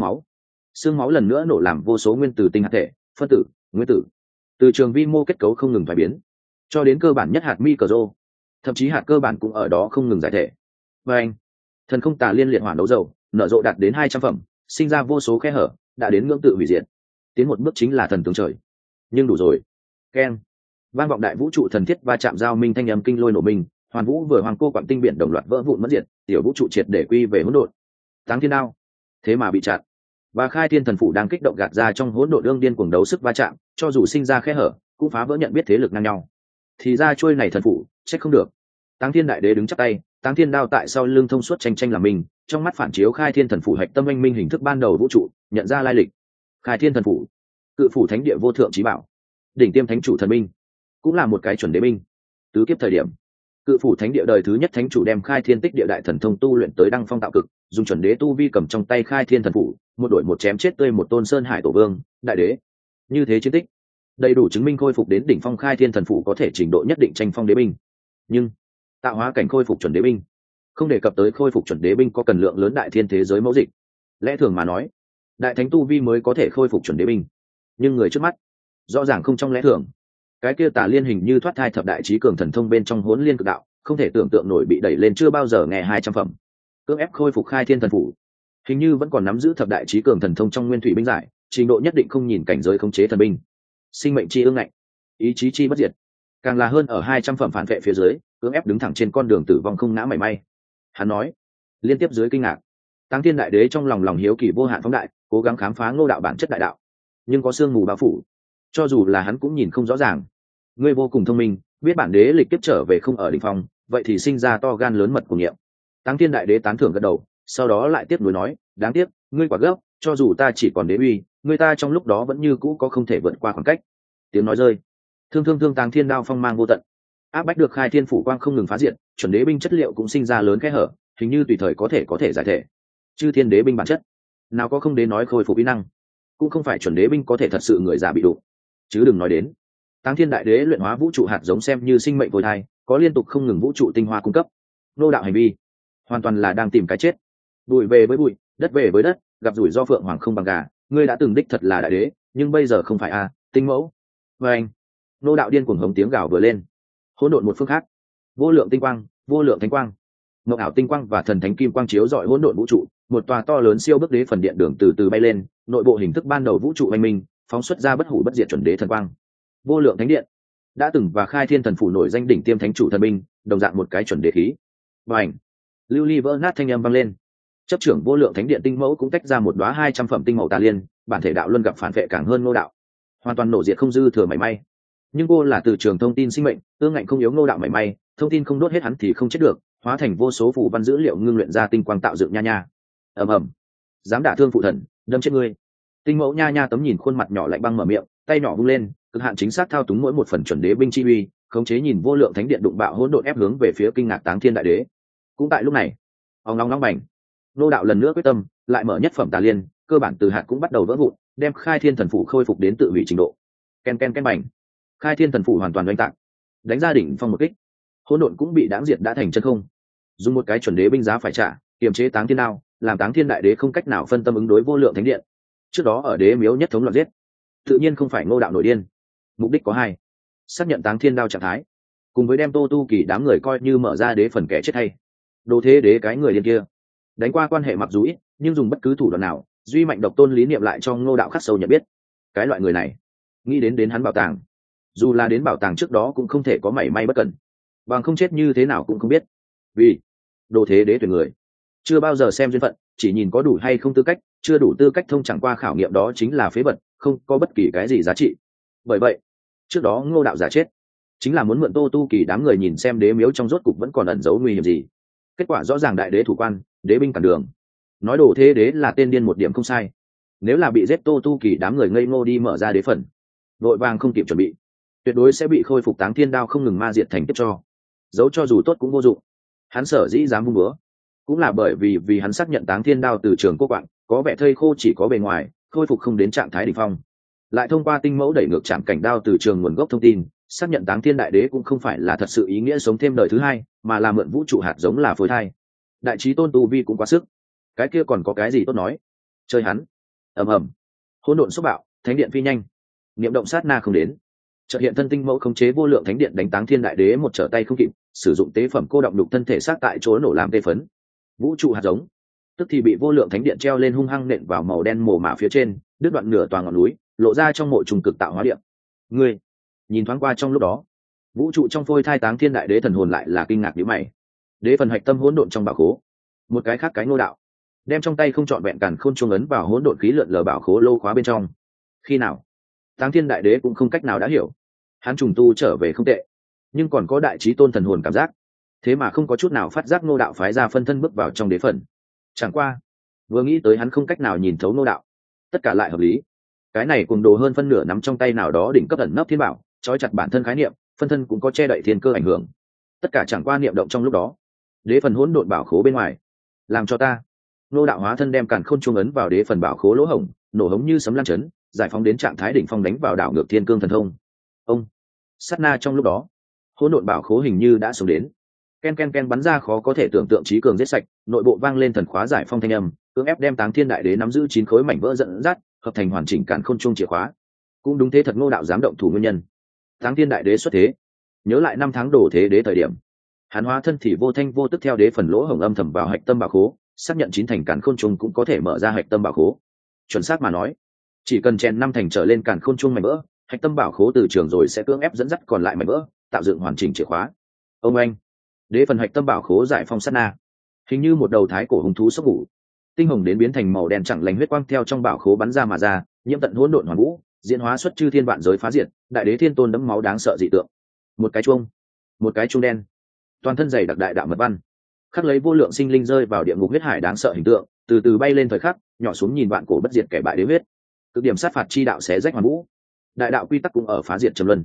máu lần nữa nổ làm vô số nguyên tử tinh hạt thể, phân tử, nguyên tử, từ trường vi mô kết cấu không ngừng phải biến, cho đến cơ bản nhất hạt micro, thậm chí hạt cơ bản cũng ở đó không ngừng giải thể. Và anh, thần không tà liên liệt hỏa đấu dầu nở rộ đạt đến 200 phẩm, sinh ra vô số khe hở, đã đến ngưỡng tự hủy diệt, tiến một bước chính là thần tướng trời. Nhưng đủ rồi. Keng, vang vọng đại vũ trụ thần thiết va chạm giao minh thanh âm kinh lôi nổ minh, hoàn vũ vừa hoàng cô quặng tinh biển đồng loạt vỡ vụn mất diệt, tiểu vũ trụ triệt để quy về hỗn độn. Táng Thiên đao thế mà bị chặn, và khai thiên thần phủ đang kích động gạt ra trong hỗn độn đương điên cuồng đấu sức va chạm, cho dù sinh ra khe hở cũng phá vỡ nhận biết thế lực ngang nhau. Thì ra trôi này thần phủ trách không được. Táng Thiên Đại Đế đứng chắp tay, Táng Thiên đao tại sau lưng thông suốt tranh làm mình, trong mắt phản chiếu khai thiên thần phủ hạch tâm anh minh hình thức ban đầu vũ trụ, nhận ra lai lịch. Khai thiên thần phủ, cự phủ thánh địa vô thượng chí bảo, đỉnh tiêm thánh chủ thần minh, cũng là một cái chuẩn đế minh. Tứ kiếp thời điểm, cự phủ thánh địa đời thứ nhất thánh chủ đem khai thiên tích địa đại thần thông tu luyện tới đăng phong tạo cực, dùng chuẩn đế tu vi cầm trong tay khai thiên thần phủ, một đội một chém chết tươi một tôn sơn hải tổ vương đại đế. Như thế chiến tích đầy đủ chứng minh khôi phục đến đỉnh phong khai thiên thần phủ có thể trình độ nhất định tranh phong đế binh. Nhưng tạo hóa cảnh khôi phục chuẩn đế binh, không đề cập tới khôi phục chuẩn đế binh có cần lượng lớn đại thiên thế giới mẫu dịch. Lẽ thường mà nói, đại thánh tu vi mới có thể khôi phục chuẩn đế binh, nhưng người trước mắt rõ ràng không trong lẽ thường. Cái kia tà liên hình như thoát thai thập đại trí cường thần thông bên trong hỗn liên cực đạo, không thể tưởng tượng nổi bị đẩy lên chưa bao giờ nghe 200 phẩm, cưỡng ép khôi phục khai thiên thần phủ, hình như vẫn còn nắm giữ thập đại trí cường thần thông trong nguyên thủy binh giải, trình độ nhất định không nhìn cảnh giới khống chế thần binh, sinh mệnh chi ương ngạnh, ý chí chi bất diệt, càng là hơn ở 200 phẩm phản vệ phía dưới, cưỡng ép đứng thẳng trên con đường tử vong không ngã mảy may. Hắn nói liên tiếp dưới kinh ngạc, Táng Thiên Đại Đế trong lòng hiếu kỳ vô hạn phóng đại, cố gắng khám phá Ngô đạo bản chất đại đạo, nhưng có sương mù bao phủ, cho dù là hắn cũng nhìn không rõ ràng. Ngươi vô cùng thông minh, biết bản đế lịch kiếp trở về không ở đỉnh phong, vậy thì sinh ra to gan lớn mật của nghiệm. Táng Thiên Đại Đế tán thưởng gật đầu, sau đó lại tiếp nối nói, đáng tiếc, ngươi quả gấp, cho dù ta chỉ còn đế uy, ngươi ta trong lúc đó vẫn như cũ có không thể vượt qua khoảng cách. Tiếng nói rơi, thương Táng Thiên đao phong mang vô tận, áp bách được khai thiên phủ quang không ngừng phá diệt, chuẩn đế binh chất liệu cũng sinh ra lớn kẽ hở, hình như tùy thời có thể giải thể. Chư thiên đế binh bản chất nào có không đế nói khôi phục kỹ năng, cũng không phải chuẩn đế binh có thể thật sự người già bị đụng, chứ đừng nói đến táng thiên đại đế luyện hóa vũ trụ hạt giống xem như sinh mệnh phôi thai, có liên tục không ngừng vũ trụ tinh hoa cung cấp. Nô đạo hành vi hoàn toàn là đang tìm cái chết, bụi về với bụi, đất về với đất, gặp rủi ro phượng hoàng không bằng gà. Ngươi đã từng đích thật là đại đế, nhưng bây giờ không phải a, tinh mẫu. Và anh, nô đạo điên cuồng hống tiếng gào vừa lên, hỗn độn một phương khác, vô lượng tinh quang, vô lượng thánh quang, ngọc ảo tinh quang và thần thánh kim quang chiếu rọi hỗn độn vũ trụ. Một tòa to lớn siêu bức đế phần điện đường từ từ bay lên, nội bộ hình thức ban đầu vũ trụ oanh minh, phóng xuất ra bất hủ bất diệt chuẩn đế thần quang. Vô lượng thánh điện đã từng và khai thiên thần phủ nổi danh đỉnh tiêm thánh chủ thần binh, đồng dạng một cái chuẩn đế khí. Và ảnh, lưu ly vỡ nát thanh âm vang lên. Chấp trưởng vô lượng thánh điện tinh mẫu cũng tách ra một đóa 200 phẩm tinh màu tà liên, bản thể đạo luân gặp phản vệ càng hơn ngô đạo, hoàn toàn nổ diệt không dư thừa mảy may. Nhưng cô là từ trường thông tin sinh mệnh, ương ngạnh không yếu ngô đạo mảy may, thông tin không đốt hết hắn thì không chết được, hóa thành vô số phù văn dữ liệu ngưng luyện ra tinh quang tạo dựng nha nha. Ầm ầm, dám đả thương phụ thần, đâm chết ngươi. Tinh mẫu nha nha tấm nhìn khuôn mặt nhỏ lạnh băng mở miệng, tay nhỏ vung lên, cực hạn chính xác thao túng mỗi một phần chuẩn đế binh chi uy, khống chế nhìn vô lượng thánh điện đụng bạo hỗn độn ép hướng về phía kinh ngạc táng thiên đại đế. Cũng tại lúc này, ong long long bành, nô đạo lần nữa quyết tâm lại mở nhất phẩm tà liên, cơ bản từ hạt cũng bắt đầu vỡ vụn, đem khai thiên thần phủ khôi phục đến tự hủy trình độ. Ken ken ken bành, khai thiên thần phủ hoàn toàn oanh tạc, đánh ra đỉnh phong một kích, hỗn độn cũng bị đáng diệt đã thành chân không. Dùng một cái chuẩn đế binh giá phải trả, kiềm chế táng thiên đao, làm táng thiên đại đế không cách nào phân tâm ứng đối vô lượng thánh điện. Trước đó ở đế miếu nhất thống loạn giết, tự nhiên không phải ngô đạo nổi điên, mục đích có hai: xác nhận táng thiên đao trạng thái, cùng với đem tô tu kỳ đám người coi như mở ra đế phần kẻ chết hay. Đồ thế đế cái người điên kia đánh qua quan hệ mặc dù ít, nhưng dùng bất cứ thủ đoạn nào, duy mạnh độc tôn lý niệm lại cho ngô đạo khắc sâu nhận biết. Cái loại người này nghĩ đến hắn bảo tàng, dù là đến bảo tàng trước đó cũng không thể có mảy may bất cẩn, bằng không chết như thế nào cũng không biết. Vì đồ thế đế tuyển người chưa bao giờ xem duyên phận, chỉ nhìn có đủ hay không tư cách, chưa đủ tư cách thông chẳng qua khảo nghiệm đó chính là phế vật, không có bất kỳ cái gì giá trị. Bởi vậy trước đó ngô đạo giả chết chính là muốn mượn tô tu kỳ đám người nhìn xem đế miếu trong rốt cục vẫn còn ẩn giấu nguy hiểm gì. Kết quả rõ ràng đại đế thủ quan, đế binh cản đường, nói đồ thế đế là tên điên một điểm không sai. Nếu là bị giết tô tu kỳ đám người ngây ngô đi mở ra đế phần, vội vàng không kịp chuẩn bị, tuyệt đối sẽ bị khôi phục táng thiên đao không ngừng ma diệt thành tiếp cho. Dấu cho dù tốt cũng vô dụng. Hắn sở dĩ dám vung búa, cũng là bởi vì hắn xác nhận táng thiên đao từ trường cô quạng có vẻ thây khô chỉ có bề ngoài, khôi phục không đến trạng thái đỉnh phong. Lại thông qua tinh mẫu đẩy ngược chạm cảnh đao từ trường nguồn gốc thông tin, xác nhận táng thiên đại đế cũng không phải là thật sự ý nghĩa sống thêm đời thứ hai, mà là mượn vũ trụ hạt giống là phôi thai. Đại trí tôn tu vi cũng quá sức, cái kia còn có cái gì tốt nói. Chơi hắn. Ầm ầm, hỗn độn xúc bạo, thánh điện phi nhanh, niệm động sát na không đến, chợt hiện thân tinh mẫu khống chế vô lượng thánh điện đánh táng thiên đại đế một trở tay không kịp, sử dụng tế phẩm cô động đục thân thể xác tại chỗ nổ làm tê phấn. Vũ trụ hạt giống tức thì bị vô lượng thánh điện treo lên hung hăng nện vào màu đen mồ mả phía trên, đứt đoạn nửa toàn ngọn núi, lộ ra trong mộ trùng cực tạo hóa điện. Ngươi nhìn thoáng qua trong lúc đó, vũ trụ trong phôi thai táng thiên đại đế thần hồn lại là kinh ngạc nhíu mày. Đế phần hạch tâm hỗn độn trong bảo khố, một cái khác cái ngô đạo đem trong tay không trọn vẹn càn khôn chuông ấn vào hỗn độn khí lượn lờ bảo khố lô khóa bên trong. Khi nào? Táng thiên đại đế cũng không cách nào đã hiểu. Hắn trùng tu trở về không tệ, nhưng còn có đại trí tôn thần hồn cảm giác, thế mà không có chút nào phát giác ngô đạo phái ra phân thân bước vào trong đế phần. Chẳng qua vừa nghĩ tới hắn không cách nào nhìn thấu ngô đạo, tất cả lại hợp lý. Cái này cùng đồ hơn phân nửa nắm trong tay nào đó đỉnh cấp ẩn nấp thiên bảo, trói chặt bản thân khái niệm, phân thân cũng có che đậy thiên cơ ảnh hưởng. Tất cả chẳng qua niệm động trong lúc đó. Đế phần hỗn độn bảo khố bên ngoài, làm cho ta. Ngô đạo hóa thân đem càn khôn chuông ấn vào đế phần bảo khố lỗ hổng, nổ hống như sấm lan chấn, giải phóng đến trạng thái đỉnh phong đánh vào đảo ngược thiên cương thần thông. Ông sát na trong lúc đó, hỗn độn bảo khố hình như đã xuống đến, ken ken ken bắn ra khó có thể tưởng tượng trí cường giết sạch, nội bộ vang lên thần khóa giải phong thanh âm, cưỡng ép đem táng thiên đại đế nắm giữ 9 khối mảnh vỡ dẫn dắt, hợp thành hoàn chỉnh càn khôn chuông chìa khóa. Cũng đúng thế thật, ngô đạo dám động thủ nguyên nhân. Táng thiên đại đế xuất thế, nhớ lại 5 tháng đổ thế đế thời điểm, hắn hóa thân thì vô thanh vô tức theo đế phần lỗ hổng âm thầm vào hạch tâm bảo khố, xác nhận 9 thành càn khôn chuông cũng có thể mở ra hạch tâm bảo khố. Chuẩn xác mà nói, chỉ cần chèn 5 thành trở lên càn khôn chuông mảnh vỡ, hạch tâm bảo khố từ trường rồi sẽ cưỡng ép dẫn dắt còn lại mảnh vỡ, tạo dựng hoàn chỉnh chìa khóa. Ông anh, đế phần hạch tâm bảo khố giải phong sát na, hình như một đầu thái cổ hung thú sốc ngủ, tinh hồng đến biến thành màu đen chẳng lành huyết quang theo trong bảo khố bắn ra mà ra, nhiễm tận hỗn độn hoàn vũ, diễn hóa xuất chư thiên vạn giới phá diệt, đại đế thiên tôn đẫm máu đáng sợ dị tượng. Một cái chuông đen, toàn thân dày đặc đại đạo mật văn, khắc lấy vô lượng sinh linh rơi vào địa ngục huyết hải đáng sợ hình tượng, từ từ bay lên thời khắc, nhỏ xuống nhìn vạn cổ bất diệt kẻ bại đế huyết, cực điểm sát phạt chi đạo xé rách hoàn vũ, đại đạo quy tắc cũng ở phá diệt trầm luân.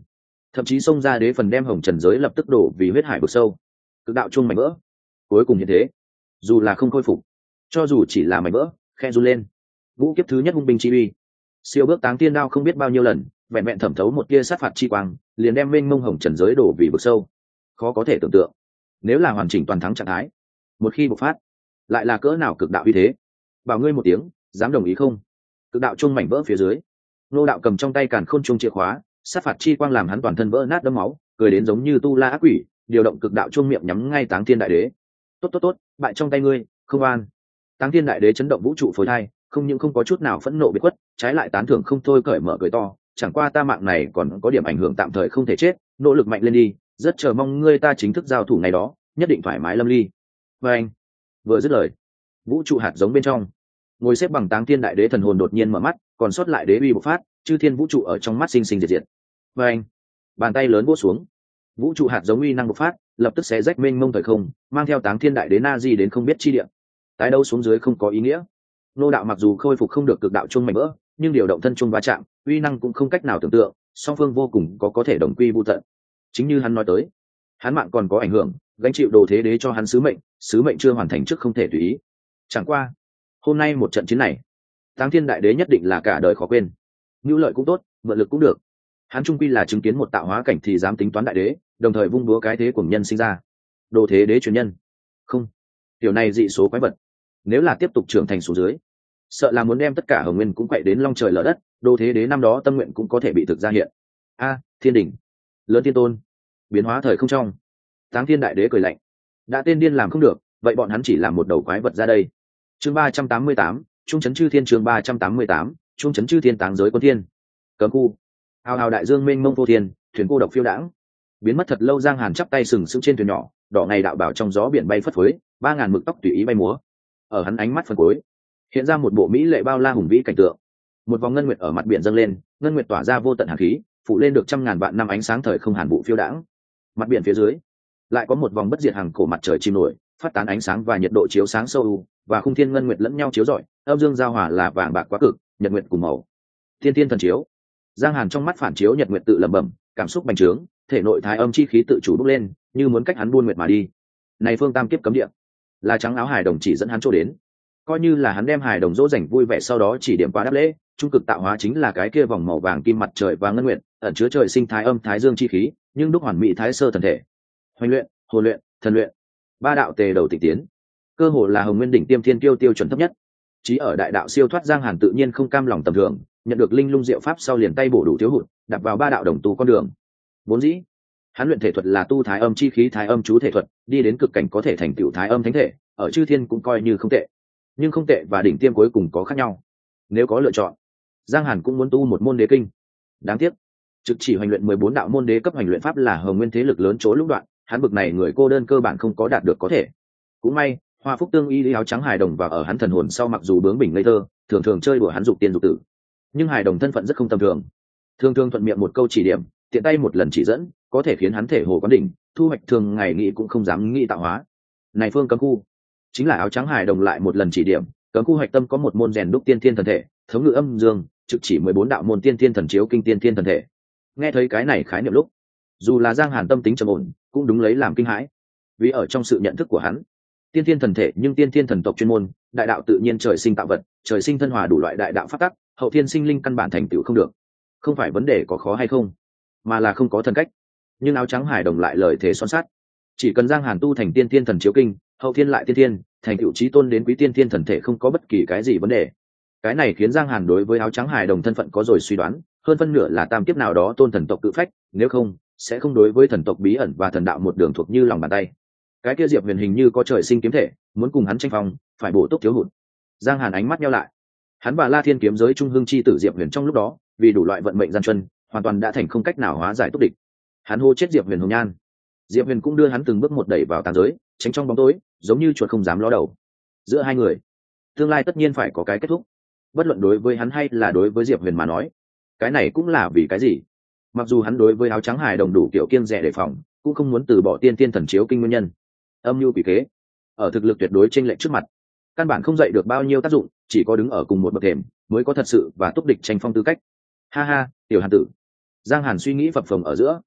thậm chí xông ra đế phần đem hồng trần giới lập tức đổ vì huyết hải vực sâu. Cực đạo chung mảnh vỡ cuối cùng như thế, dù là không khôi phục, cho dù chỉ là mảnh vỡ khe run lên, vũ kiếp thứ nhất hung binh chi uy siêu bước táng tiên đao không biết bao nhiêu lần, vẹn vẹn thẩm thấu một tia sát phạt chi quang liền đem mênh mông hồng trần giới đổ vì vực sâu. Khó có thể tưởng tượng, nếu là hoàn chỉnh toàn thắng trạng thái, một khi bộc phát lại là cỡ nào cực đạo uy thế. Bảo ngươi một tiếng, dám đồng ý không? Cực đạo chung mảnh vỡ phía dưới, Ngô đạo cầm trong tay càn khôn chung chìa khóa, sát phạt chi quang làm hắn toàn thân vỡ nát đẫm máu, cười đến giống như tu la ác quỷ, điều động cực đạo chung miệng nhắm ngay Táng Thiên Đại Đế. Tốt, bại trong tay ngươi, không an. Táng Thiên Đại Đế chấn động vũ trụ phối thai, không những không có chút nào phẫn nộ biệt khuất, trái lại tán thưởng không thôi, cởi mở cười to, chẳng qua ta mạng này còn có điểm ảnh hưởng tạm thời không thể chết, nỗ lực mạnh lên đi, rất chờ mong ngươi ta chính thức giao thủ ngày đó, nhất định thoải mái lâm ly. Và anh vừa dứt lời, vũ trụ hạt giống bên trong, ngồi xếp bằng Táng Thiên Đại Đế thần hồn đột nhiên mở mắt, còn sót lại đế uy bộc phát, chư thiên vũ trụ ở trong mắt sinh sinh diệt diệt. Và anh bàn tay lớn vỗ xuống, vũ trụ hạt giống uy năng bộc phát, lập tức xé rách mênh mông thời không, mang theo Táng Thiên Đại Đế na di đến không biết chi địa. Tái đấu xuống dưới không có ý nghĩa. Nô đạo mặc dù khôi phục không được cực đạo chung mảnh vỡ, nhưng điều động thân chung va chạm, uy năng cũng không cách nào tưởng tượng, song phương vô cùng có thể đồng quy vu tận. Chính như hắn nói tới, hắn mạng còn có ảnh hưởng, gánh chịu đồ thế đế cho hắn sứ mệnh chưa hoàn thành trước không thể tùy ý. Chẳng qua hôm nay một trận chiến này, Táng Thiên Đại Đế nhất định là cả đời khó quên. Nhu lợi cũng tốt, mượn lực cũng được, hắn trung quy là chứng kiến một tạo hóa cảnh thì dám tính toán đại đế, đồng thời vung búa cái thế của nhân sinh ra đồ thế đế truyền nhân. Không, điều này dị số quái vật, nếu là tiếp tục trưởng thành xuống dưới, sợ là muốn đem tất cả hồng nguyên cũng quậy đến long trời lở đất, đồ thế đế năm đó tâm nguyện cũng có thể bị thực ra hiện. Thiên đỉnh lớn thiên tôn biến hóa thời không trong. Táng Thiên Đại Đế cười lạnh, đã tên điên làm không được, vậy bọn hắn chỉ làm một đầu quái vật ra đây. Chương 388, trung chấn chư thiên. Chương 388, trung chấn chư thiên. Táng giới quân thiên cấm khu, hào hào đại dương mênh mông vô thiên, thuyền cô độc phiêu đãng. Biến mất thật lâu, Giang Hàn chắp tay sừng sững trên thuyền nhỏ, đỏ ngày đạo bảo trong gió biển bay phất phới, 3000 mực tóc tùy ý bay múa. Ở hắn ánh mắt phần cuối, hiện ra một bộ mỹ lệ bao la hùng vĩ cảnh tượng. Một vòng ngân nguyệt ở mặt biển dâng lên, ngân nguyệt tỏa ra vô tận hàn khí, phủ lên được trăm ngàn vạn năm ánh sáng thời không hàn vụ phiêu đãng. Mặt biển phía dưới lại có một vòng bất diệt hàng cổ mặt trời chìm nổi, phát tán ánh sáng và nhiệt độ chiếu sáng sâu và khung thiên ngân nguyệt lẫn nhau chiếu rọi, âm dương giao hòa là vàng bạc quá cực, nhật nguyệt cùng màu. Thiên thiên thần chiếu. Giang Hàn trong mắt phản chiếu nhật nguyệt tự lẩm bẩm, cảm xúc bành trướng, thể nội thái âm chi khí tự chủ bốc lên, như muốn cách hắn buôn nguyệt mà đi. Này phương tam kiếp cấm địa, là trắng áo hài đồng chỉ dẫn hắn chỗ đến, coi như là hắn đem hài đồng dỗ dành vui vẻ, sau đó chỉ điểm qua đáp lễ. Trung cực tạo hóa chính là cái kia vòng màu vàng kim mặt trời và ngân nguyệt, ẩn chứa trời sinh thái âm thái dương chi khí, nhưng đúc hoàn mỹ thái sơ thần thể. Hoành luyện, hồn luyện, thần luyện, ba đạo tề đầu tịch tiến, cơ hồ là hồng nguyên đỉnh tiêm thiên kiêu tiêu chuẩn thấp nhất. Chí ở đại đạo siêu thoát, Giang Hàn tự nhiên không cam lòng tầm thường, nhận được linh lung diệu pháp sau liền tay bổ đủ thiếu hụt, đặt vào ba đạo đồng tu con đường. Vốn dĩ hắn luyện thể thuật là tu thái âm chi khí, thái âm chú thể thuật, đi đến cực cảnh có thể thành tựu thái âm thánh thể, ở chư thiên cũng coi như không tệ. Nhưng không tệ và đỉnh tiêm cuối cùng có khác nhau. Nếu có lựa chọn, Giang Hàn cũng muốn tu một môn đế kinh. Đáng tiếc, trực chỉ hoành luyện 14 đạo môn đế cấp hoành luyện pháp là hồng nguyên thế lực lớn chỗ lũng đoạn, hắn bực này người cô đơn cơ bản không có đạt được có thể. Cũng may, Hoa Phúc Tương Y áo trắng hài đồng và ở hắn thần hồn sau, mặc dù bướng bỉnh ngây thơ, thường thường chơi đùa hắn dục tiên dục tử, nhưng hài đồng thân phận rất không tầm thường, thường thường thuận miệng một câu chỉ điểm, tiện tay một lần chỉ dẫn, có thể khiến hắn thể hồ quán đỉnh, thu hoạch thường ngày nghĩ cũng không dám nghĩ tạo hóa. Này phương cấm khu chính là áo trắng hài đồng lại một lần chỉ điểm, cấm khu hoạch tâm có một môn rèn đúc tiên thiên thần thể, thống ngự âm dương, trực chỉ 14 đạo môn tiên thiên thần chiếu kinh tiên thiên thần thể. Nghe thấy cái này khái niệm lúc, dù là Giang Hàn tâm tính trầm ổn, cũng đúng lấy làm kinh hãi, vì ở trong sự nhận thức của hắn, tiên thiên thần thể nhưng tiên thiên thần tộc chuyên môn, đại đạo tự nhiên trời sinh tạo vật, trời sinh thân hòa đủ loại đại đạo pháp tắc, hậu thiên sinh linh căn bản thành tựu không được. Không phải vấn đề có khó hay không, mà là không có thần cách. Nhưng áo trắng hải đồng lại lời thể son sắt, chỉ cần Giang Hàn tu thành tiên thiên thần chiếu kinh, hậu thiên lại tiên thiên, thành tựu chí tôn đến quý tiên thiên thần thể, không có bất kỳ cái gì vấn đề. Cái này khiến Giang Hàn đối với áo trắng hải đồng thân phận có rồi suy đoán, hơn phân nửa là tam kiếp nào đó tôn thần tộc cự phách, nếu không sẽ không đối với thần tộc bí ẩn và thần đạo một đường thuộc như lòng bàn tay. Cái kia Diệp Huyền hình như có trời sinh kiếm thể, muốn cùng hắn tranh phong, phải bổ túc thiếu hụt. Giang Hàn ánh mắt nheo lại, hắn và La Thiên kiếm giới trung hưng chi tử Diệp Huyền trong lúc đó, vì đủ loại vận mệnh gian truân, hoàn toàn đã thành không cách nào hóa giải túc địch. Hắn hô chết Diệp Huyền hồng nhan, Diệp Huyền cũng đưa hắn từng bước một đẩy vào tàng giới, tránh trong bóng tối, giống như chuột không dám ló đầu. Giữa hai người, tương lai tất nhiên phải có cái kết thúc. Bất luận đối với hắn hay là đối với Diệp Huyền mà nói, cái này cũng là vì cái gì? Mặc dù hắn đối với áo trắng hài đồng đủ kiểu kiêng dè đề phòng, cũng không muốn từ bỏ tiên tiên thần chiếu kinh nguyên nhân. Âm mưu quỷ kế, ở thực lực tuyệt đối chênh lệch trước mặt, căn bản không dậy được bao nhiêu tác dụng, chỉ có đứng ở cùng một bậc thềm mới có thật sự và túc địch tranh phong tư cách. Ha ha, tiểu Hàn tử. Giang Hàn suy nghĩ phập phồng ở giữa,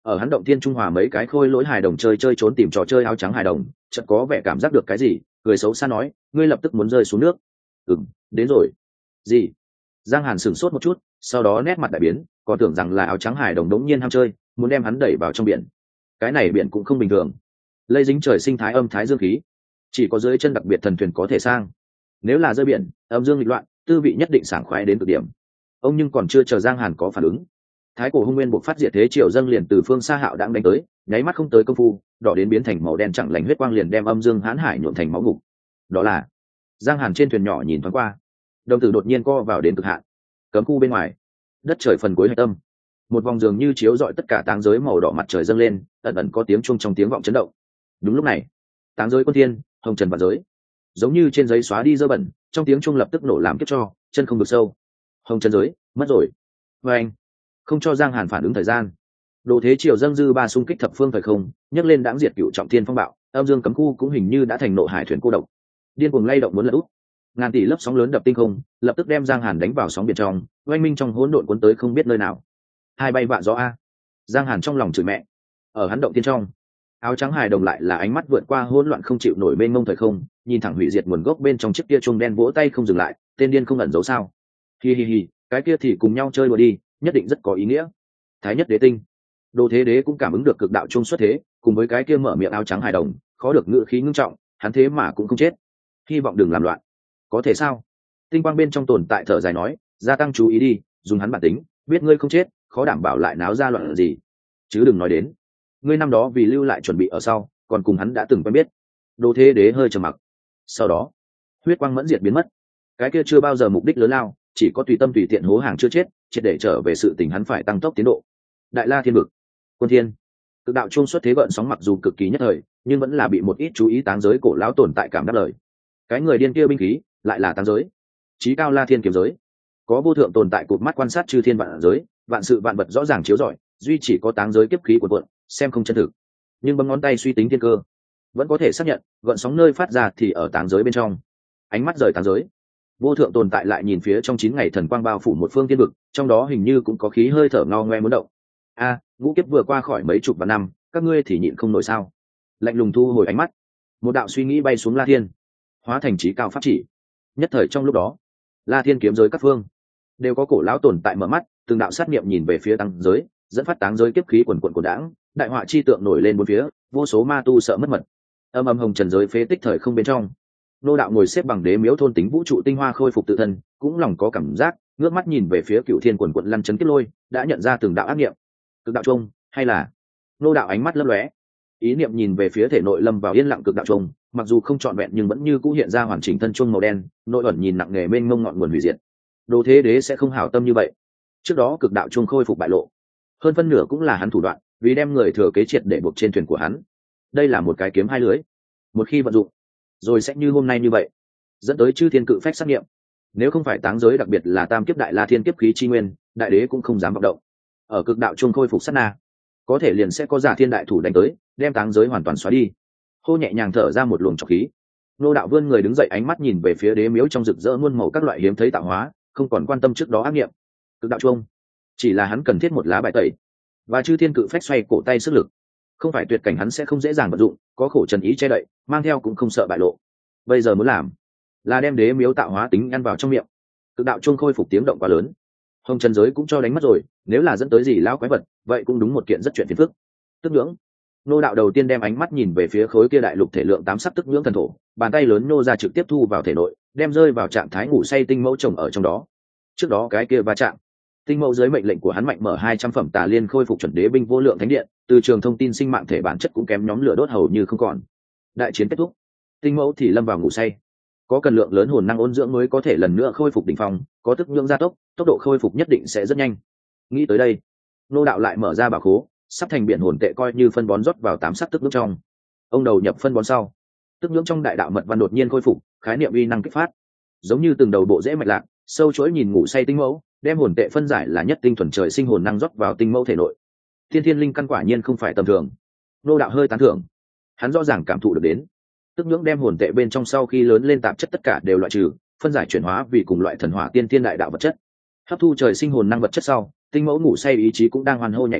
ở hắn động thiên trung hòa mấy cái khôi lỗi hài đồng chơi chơi trốn tìm trò chơi áo trắng hài đồng chợt có vẻ cảm giác được cái gì, cười xấu xa nói, ngươi lập tức muốn rơi xuống nước. Đến rồi. Gì? Giang Hàn sửng sốt một chút, sau đó nét mặt đại biến, còn tưởng rằng là áo trắng hài đồng đống nhiên ham chơi, muốn đem hắn đẩy vào trong biển. Cái này biển cũng không bình thường, lây dính trời sinh thái âm thái dương khí, chỉ có dưới chân đặc biệt thần thuyền có thể sang. Nếu là rơi biển, âm dương nghịch loạn, tư vị nhất định sảng khoái đến cực điểm. Ông nhưng còn chưa chờ Giang Hàn có phản ứng, thái cổ hung nguyên buộc phát diệt thế triều dâng liền từ phương xa hạo đãng đánh tới, nháy mắt không tới công phu, đỏ đến biến thành màu đen chẳng lành huyết quang liền đem âm dương hãn hải nhuộm thành máu ngục. Đó là Giang Hàn trên thuyền nhỏ nhìn thoáng qua, đồng tử đột nhiên co vào đến cực hạn. Cấm khu bên ngoài, đất trời phần cuối hạch tâm, một vòng dường như chiếu rọi tất cả táng giới màu đỏ mặt trời dâng lên, ẩn ẩn có tiếng chuông trong tiếng vọng chấn động. Đúng lúc này, táng giới quân thiên, hồng trần và giới, giống như trên giấy xóa đi dơ bẩn, trong tiếng chuông lập tức nổ làm kiếp cho, chân không được sâu. Hồng trần giới, mất rồi. Và anh, không cho Giang Hàn phản ứng thời gian. Đồ thế triều dâng dư ba xung kích thập phương thời không, nhấc lên đãng diệt cựu trọng thiên phong bạo, âm dương cấm khu cũng hình như đã thành nộ hải thuyền cô độc, điên cuồng lay động muốn lật úp. Ngàn tỷ lớp sóng lớn đập tinh không, lập tức đem Giang Hàn đánh vào sóng biển trong, oanh minh trong hỗn độn cuốn tới không biết nơi nào. Hai bay vạ gió a. Giang Hàn trong lòng chửi mẹ. Ở hắn động tiên trong, áo trắng hài đồng lại là ánh mắt vượt qua hỗn loạn không chịu nổi mênh mông thời không, nhìn thẳng hủy diệt nguồn gốc bên trong chiếc kia chuông đen vỗ tay không dừng lại, tên điên không ẩn giấu sao? Hi hi hi, cái kia thì cùng nhau chơi đùa đi, nhất định rất có ý nghĩa. Thái nhất đế tinh, Đồ thế đế cũng cảm ứng được cực đạo chuông xuất thế, cùng với cái kia mở miệng áo trắng hài đồng, khó được ngữ khí ngưng trọng, hắn thế mà cũng không chết. Hy vọng đừng làm loạn. Có thể sao? Tinh quang bên trong tồn tại thở dài nói, gia tăng chú ý đi, dùng hắn bản tính, biết ngươi không chết, khó đảm bảo lại náo ra loạn gì. Chứ đừng nói đến, ngươi năm đó vì lưu lại chuẩn bị ở sau, còn cùng hắn đã từng quen biết. Đồ thế đế hơi trầm mặc. Sau đó, huyết quang mẫn diệt biến mất. Cái kia chưa bao giờ mục đích lớn lao, chỉ có tùy tâm tùy tiện hố hàng chưa chết, triệt để trở về sự tình hắn phải tăng tốc tiến độ. Đại La Thiên Vực, Quân Thiên, cực đạo chuông xuất thế gợn sóng mặc dù cực kỳ nhất thời, nhưng vẫn là bị một ít chú ý táng giới cổ lão tồn tại cảm đáp lời. Cái người điên kia binh khí, lại là táng giới. Chí cao La Thiên kiếm giới, có vô thượng tồn tại cụt mắt quan sát chư thiên vạn giới, vạn sự vạn vật rõ ràng chiếu rọi, duy chỉ có táng giới kiếp khí của cuộn, xem không chân thực. Nhưng bấm ngón tay suy tính thiên cơ, vẫn có thể xác nhận, gợn sóng nơi phát ra thì ở táng giới bên trong. Ánh mắt rời táng giới, vô thượng tồn tại lại nhìn phía trong 9 ngày thần quang bao phủ một phương thiên vực, trong đó hình như cũng có khí hơi thở ngao ngoe muốn động. A, ngũ kiếp vừa qua khỏi mấy chục vạn năm, các ngươi thì nhịn không nổi sao? Lạnh lùng thu hồi ánh mắt, một đạo suy nghĩ bay xuống La Thiên, hóa thành chí cao pháp chỉ. Nhất thời trong lúc đó, La Thiên kiếm giới các phương đều có cổ lão tồn tại mở mắt, từng đạo sát niệm nhìn về phía táng giới, dẫn phát táng giới kiếp khí quần quần của đãng, đại họa chi tượng nổi lên bốn phía, vô số ma tu sợ mất mật. Âm âm hồng trần giới phế tích thời không bên trong, nô đạo ngồi xếp bằng đế miếu thôn tính vũ trụ tinh hoa khôi phục tự thân, cũng lòng có cảm giác, ngước mắt nhìn về phía cựu thiên quần quận lăn chấn kiếp lôi, đã nhận ra từng đạo ác niệm. Cực đạo trung, hay là nô đạo ánh mắt lấp lóe, ý niệm nhìn về phía thể nội lâm vào yên lặng cực đạo trung, mặc dù không trọn vẹn nhưng vẫn như cũ hiện ra hoàn chỉnh thân trung màu đen, nội ẩn nhìn nặng nề mênh mông ngọn nguồn hủy diệt. Đồ thế đế sẽ không hảo tâm như vậy. Trước đó cực đạo trung khôi phục bại lộ, hơn phân nửa cũng là hắn thủ đoạn, vì đem người thừa kế triệt để buộc trên thuyền của hắn. Đây là một cái kiếm hai lưới, một khi vận dụng, rồi sẽ như hôm nay như vậy, dẫn tới chư thiên cự phách sát nghiệm. Nếu không phải táng giới, đặc biệt là tam kiếp đại La Thiên kiếp khí chi nguyên, đại đế cũng không dám vọng động. Ở cực đạo trung khôi phục sát na, có thể liền sẽ có giả thiên đại thủ đánh tới, đem táng giới hoàn toàn xóa đi. Hô nhẹ nhàng thở ra một luồng trọc khí, nô đạo vươn người đứng dậy, ánh mắt nhìn về phía đế miếu trong rực rỡ muôn màu các loại hiếm thấy tạo hóa, không còn quan tâm trước đó ác nghiệm. Cực đạo trung, chỉ là hắn cần thiết một lá bài tẩy, và chư thiên cự phách xoay cổ tay sức lực, không phải tuyệt cảnh hắn sẽ không dễ dàng vận dụng, có khổ trần ý che đậy, mang theo cũng không sợ bại lộ. Bây giờ muốn làm là đem đế miếu tạo hóa tính ăn vào trong miệng. Cực đạo trung khôi phục tiếng động quá lớn, hồng trần giới cũng cho đánh mất rồi, nếu là dẫn tới gì lão quái vật, vậy cũng đúng một kiện rất chuyện phiền phức. Tức nhưỡng, nô đạo đầu tiên đem ánh mắt nhìn về phía khối kia đại lục thể lượng 8 sắc tức nhưỡng thần thổ, bàn tay lớn nô ra trực tiếp thu vào thể nội, đem rơi vào trạng thái ngủ say tinh mẫu trồng ở trong đó. Trước đó cái kia va chạm, tinh mẫu dưới mệnh lệnh của hắn mạnh mở 200 phẩm tà liên khôi phục chuẩn đế binh vô lượng thánh điện, từ trường thông tin sinh mạng thể bản chất cũng kém nhóm lửa đốt hầu như không còn. Đại chiến kết thúc, tinh mẫu thì lâm vào ngủ say. Có cần lượng lớn hồn năng ôn dưỡng mới có thể lần nữa khôi phục đỉnh phong, có tức nhưỡng gia tốc, tốc độ khôi phục nhất định sẽ rất nhanh. Nghĩ tới đây, nô đạo lại mở ra bảo khố, sắp thành biển hồn tệ coi như phân bón rót vào 8 sắc tức nhưỡng trong. Ông đầu nhập phân bón sau, tức nhưỡng trong đại đạo mật văn đột nhiên khôi phục, khái niệm uy năng kích phát, giống như từng đầu bộ rễ mạch lạc, sâu chuỗi nhìn ngủ say tinh mẫu, đem hồn tệ phân giải là nhất tinh thuần trời sinh hồn năng rót vào tinh mẫu thể nội. Thiên thiên linh căn quả nhiên không phải tầm thường. Nô đạo hơi tán thưởng, hắn rõ ràng cảm thụ được đến, tức nhưỡng đem hồn tệ bên trong sau khi lớn lên tạp chất tất cả đều loại trừ, phân giải chuyển hóa vì cùng loại thần hỏa tiên thiên đại đạo vật chất. Hấp thu trời sinh hồn năng vật chất sau, tinh mẫu ngủ say ý chí cũng đang hoàn hô nhạy cẫng,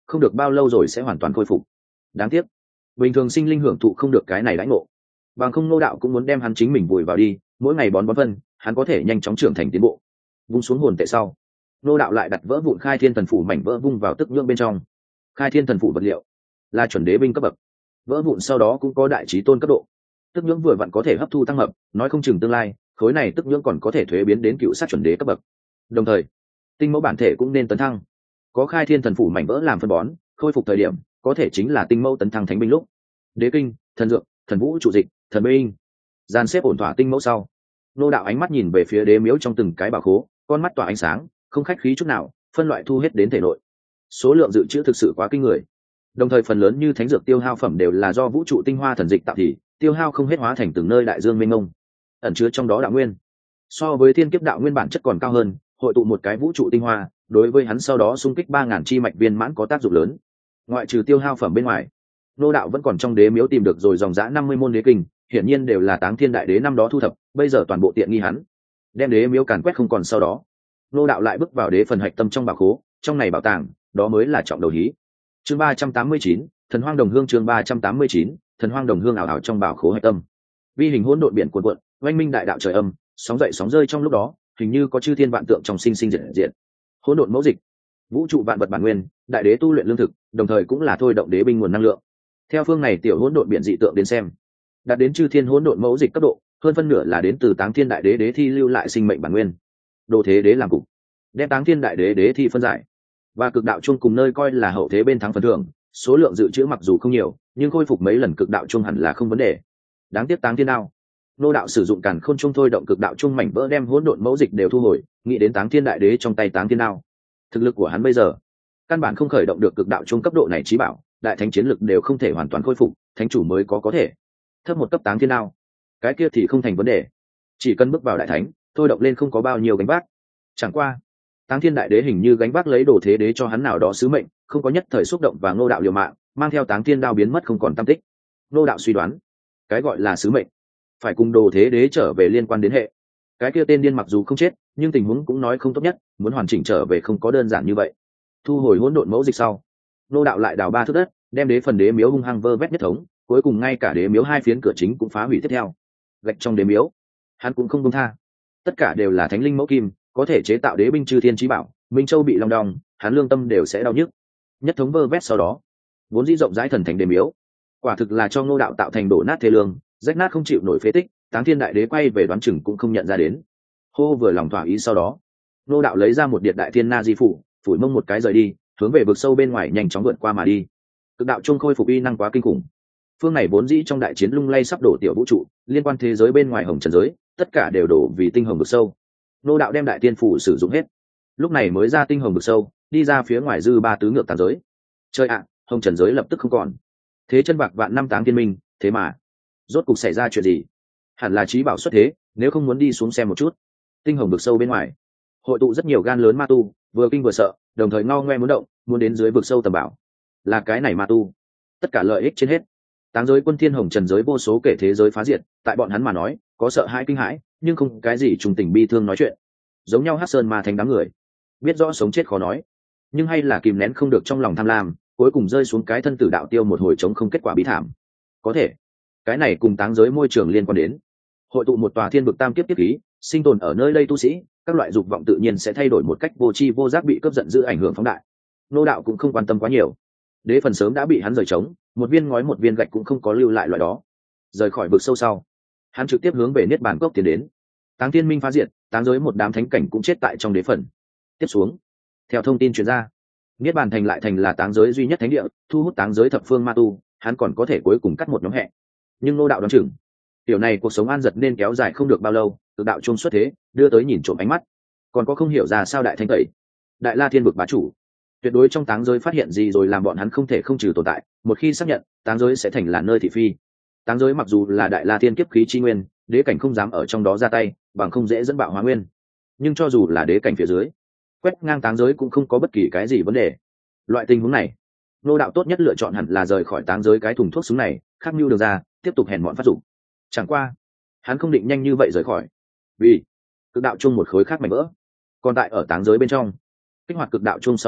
không được bao lâu rồi sẽ hoàn toàn khôi phục. Đáng tiếc bình thường sinh linh hưởng thụ không được cái này đãi ngộ, bằng không Ngô đạo cũng muốn đem hắn chính mình vùi vào đi, mỗi ngày bón phân hắn có thể nhanh chóng trưởng thành tiến bộ. Vung xuống hồn tệ sau, Ngô đạo lại đặt vỡ vụn khai thiên thần phủ mảnh vỡ vung vào tức nhưỡng bên trong. Khai thiên thần phủ vật liệu là chuẩn đế binh cấp bậc, vỡ vụn sau đó cũng có đại chí tôn cấp độ. Tức nhưỡng vừa vặn có thể hấp thu tăng hợp, nói không chừng tương lai khối này tức nhưỡng còn có thể thuế biến đến cựu sát chuẩn đế cấp bậc. Đồng thời tinh mẫu bản thể cũng nên tấn thăng, có khai thiên thần phủ mảnh vỡ làm phân bón, khôi phục thời điểm có thể chính là tinh mẫu tấn thăng thánh binh lúc. Đế kinh, thần dược, thần vũ trụ dịch, thần binh dàn xếp ổn thỏa tinh mẫu sau, Ngô đạo ánh mắt nhìn về phía đế miếu trong từng cái bảo khố, con mắt tỏa ánh sáng, không khách khí chút nào, phân loại thu hết đến thể nội. Số lượng dự trữ thực sự quá kinh người, đồng thời phần lớn như thánh dược tiêu hao phẩm đều là do vũ trụ tinh hoa thần dịch tạo thì tiêu hao không hết, hóa thành từng nơi đại dương mênh mông, ẩn chứa trong đó đạo nguyên so với thiên kiếp đạo nguyên bản chất còn cao hơn. Hội tụ một cái vũ trụ tinh hoa, đối với hắn sau đó xung kích 3.000 chi mạch viên mãn có tác dụng lớn. Ngoại trừ tiêu hao phẩm bên ngoài, Ngô đạo vẫn còn trong đế miếu tìm được rồi dòng dã 50 môn đế kinh, hiển nhiên đều là Táng Thiên Đại Đế năm đó thu thập, bây giờ toàn bộ tiện nghi hắn. Đem đế miếu càn quét không còn sau đó, Ngô đạo lại bước vào đế phần hạch tâm trong bảo khố, trong này bảo tàng, đó mới là trọng đầu hí. Chương 389, Thần Hoang Đồng Hương. Chương 389, Thần Hoang Đồng Hương ảo ảo trong bảo khố hạch tâm. Vi hình hỗn độn biển cuồn cuộn, oanh minh đại đạo trời âm, sóng dậy sóng rơi trong lúc đó, hình như có chư thiên vạn tượng trong sinh sinh diệt diệt. Hỗn độn mẫu dịch, vũ trụ vạn vật bản nguyên, đại đế tu luyện lương thực, đồng thời cũng là thôi động đế binh nguồn năng lượng. Theo phương này tiểu hỗn độn biển dị tượng đến xem, đạt đến chư thiên hỗn độn mẫu dịch cấp độ, hơn phân nửa là đến từ Táng Thiên Đại Đế đế thi lưu lại sinh mệnh bản nguyên. Đồ thế đế làm cục, đem Táng Thiên Đại Đế đế thi phân giải, và cực đạo chung cùng nơi coi là hậu thế bên thắng phần thưởng, số lượng dự trữ mặc dù không nhiều, nhưng khôi phục mấy lần cực đạo chung hẳn là không vấn đề. Đáng tiếc Táng Thiên đao, Ngô đạo sử dụng càn khôn chung thôi động cực đạo chung mảnh vỡ đem hỗn độn mẫu dịch đều thu hồi, nghĩ đến Táng Thiên Đại Đế trong tay Táng Thiên đao, thực lực của hắn bây giờ căn bản không khởi động được cực đạo chung cấp độ này, chí bảo đại thánh chiến lực đều không thể hoàn toàn khôi phục, thánh chủ mới có thể thấp một cấp Táng Thiên đao, cái kia thì không thành vấn đề, chỉ cần bước vào đại thánh thôi động lên không có bao nhiêu gánh vác. Chẳng qua Táng Thiên Đại Đế hình như gánh vác lấy đồ thế đế cho hắn nào đó sứ mệnh, không có nhất thời xúc động và Ngô đạo liều mạng mang theo Táng Thiên đao biến mất không còn tăm tích. Ngô đạo suy đoán, cái gọi là sứ mệnh phải cùng đồ thế đế trở về liên quan đến hệ. Cái kia tên điên mặc dù không chết, nhưng tình huống cũng nói không tốt nhất, muốn hoàn chỉnh trở về không có đơn giản như vậy. Thu hồi hỗn độn mẫu dịch sau, Ngô đạo lại đào 3 thước đất, đem đế phần đế miếu hung hăng vơ vét nhất thống, cuối cùng ngay cả đế miếu 2 phiến cửa chính cũng phá hủy tiếp theo. Gạch trong đế miếu, hắn cũng không buông tha. Tất cả đều là thánh linh mẫu kim, có thể chế tạo đế binh chư thiên chí bảo, Minh Châu bị long đong, hắn lương tâm đều sẽ đau nhức. Nhất thống vơ vét sau đó, vốn dĩ rộng rãi thần thánh đế miếu, quả thực là cho Ngô đạo tạo thành đổ nát thê lương, rách nát không chịu nổi phế tích. Táng Thiên Đại Đế quay về đoán chừng cũng không nhận ra đến. Hô vừa lòng thỏa ý sau đó, Ngô đạo lấy ra một điện đại thiên na di phủ, phủi mông một cái rời đi, hướng về vực sâu bên ngoài nhanh chóng vượt qua mà đi. Cực đạo trung khôi phục uy năng quá kinh khủng, phương này vốn dĩ trong đại chiến lung lay sắp đổ tiểu vũ trụ, liên quan thế giới bên ngoài hồng trần giới, tất cả đều đổ vì tinh hồng vực sâu. Ngô đạo đem đại tiên phủ sử dụng hết, lúc này mới ra tinh hồng vực sâu, đi ra phía ngoài dư 3 tứ ngược tàn giới. Chơi ạ, hồng trần giới lập tức không còn. Thế chân bạc vạn năm Táng Thiên Minh, thế mà rốt cục xảy ra chuyện gì? Hẳn là chí bảo xuất thế, nếu không muốn đi xuống xem một chút. Tinh hồng vực sâu bên ngoài, hội tụ rất nhiều gan lớn ma tu, vừa kinh vừa sợ, đồng thời ngao ngoe muốn động, muốn đến dưới vực sâu tầm bảo. Là cái này ma tu, tất cả lợi ích trên hết. Táng giới quân thiên hồng trần giới vô số kể thế giới phá diệt, tại bọn hắn mà nói, có sợ hãi kinh hãi, nhưng không cái gì trùng tình bi thương nói chuyện. Giống nhau Hắc Sơn ma thành đám người, biết rõ sống chết khó nói, nhưng hay là kìm nén không được trong lòng tham lam, cuối cùng rơi xuống cái thân tử đạo tiêu một hồi chống không kết quả bí thảm. Có thể, cái này cùng táng giới môi trường liên quan đến, hội tụ một tòa thiên vực tam kiếp tiếp khí, sinh tồn ở nơi đây tu sĩ, các loại dục vọng tự nhiên sẽ thay đổi một cách vô tri vô giác, bị cướp giận giữ ảnh hưởng phóng đại. Ngô đạo cũng không quan tâm quá nhiều, đế phần sớm đã bị hắn rời trống, một viên ngói một viên gạch cũng không có lưu lại loại đó. Rời khỏi vực sâu sau, hắn trực tiếp hướng về niết bàn cốc tiến đến. Táng Thiên Minh phá diệt, táng giới một đám thánh cảnh cũng chết tại trong đế phần. Tiếp xuống, theo thông tin truyền ra, niết bàn thành lại thành là táng giới duy nhất thánh địa, thu hút táng giới thập phương ma tu, hắn còn có thể cuối cùng cắt một nhóm hẹn. Nhưng Ngô đạo đoán chừng, tiểu này cuộc sống an giật nên kéo dài không được bao lâu, cực đạo chung xuất thế, đưa tới nhìn trộm ánh mắt. Còn có không hiểu ra sao đại thánh tẩy, đại la thiên vực bá chủ, tuyệt đối trong táng giới phát hiện gì rồi làm bọn hắn không thể không trừ tồn tại, một khi xác nhận, táng giới sẽ thành là nơi thị phi. Táng giới mặc dù là đại la thiên kiếp khí chi nguyên, đế cảnh không dám ở trong đó ra tay, bằng không dễ dẫn bạo hóa nguyên. Nhưng cho dù là đế cảnh phía dưới, quét ngang táng giới cũng không có bất kỳ cái gì vấn đề. Loại tình huống này, Ngô đạo tốt nhất lựa chọn hẳn là rời khỏi táng giới cái thùng thuốc súng này, khắc mưu đường ra, tiếp tục hèn mọn phát dụng. Chẳng qua, hắn không định nhanh như vậy rời khỏi, vì cực đạo chung một khối khác mảnh vỡ còn tại ở táng giới bên trong. Kích hoạt cực đạo chung sau đó,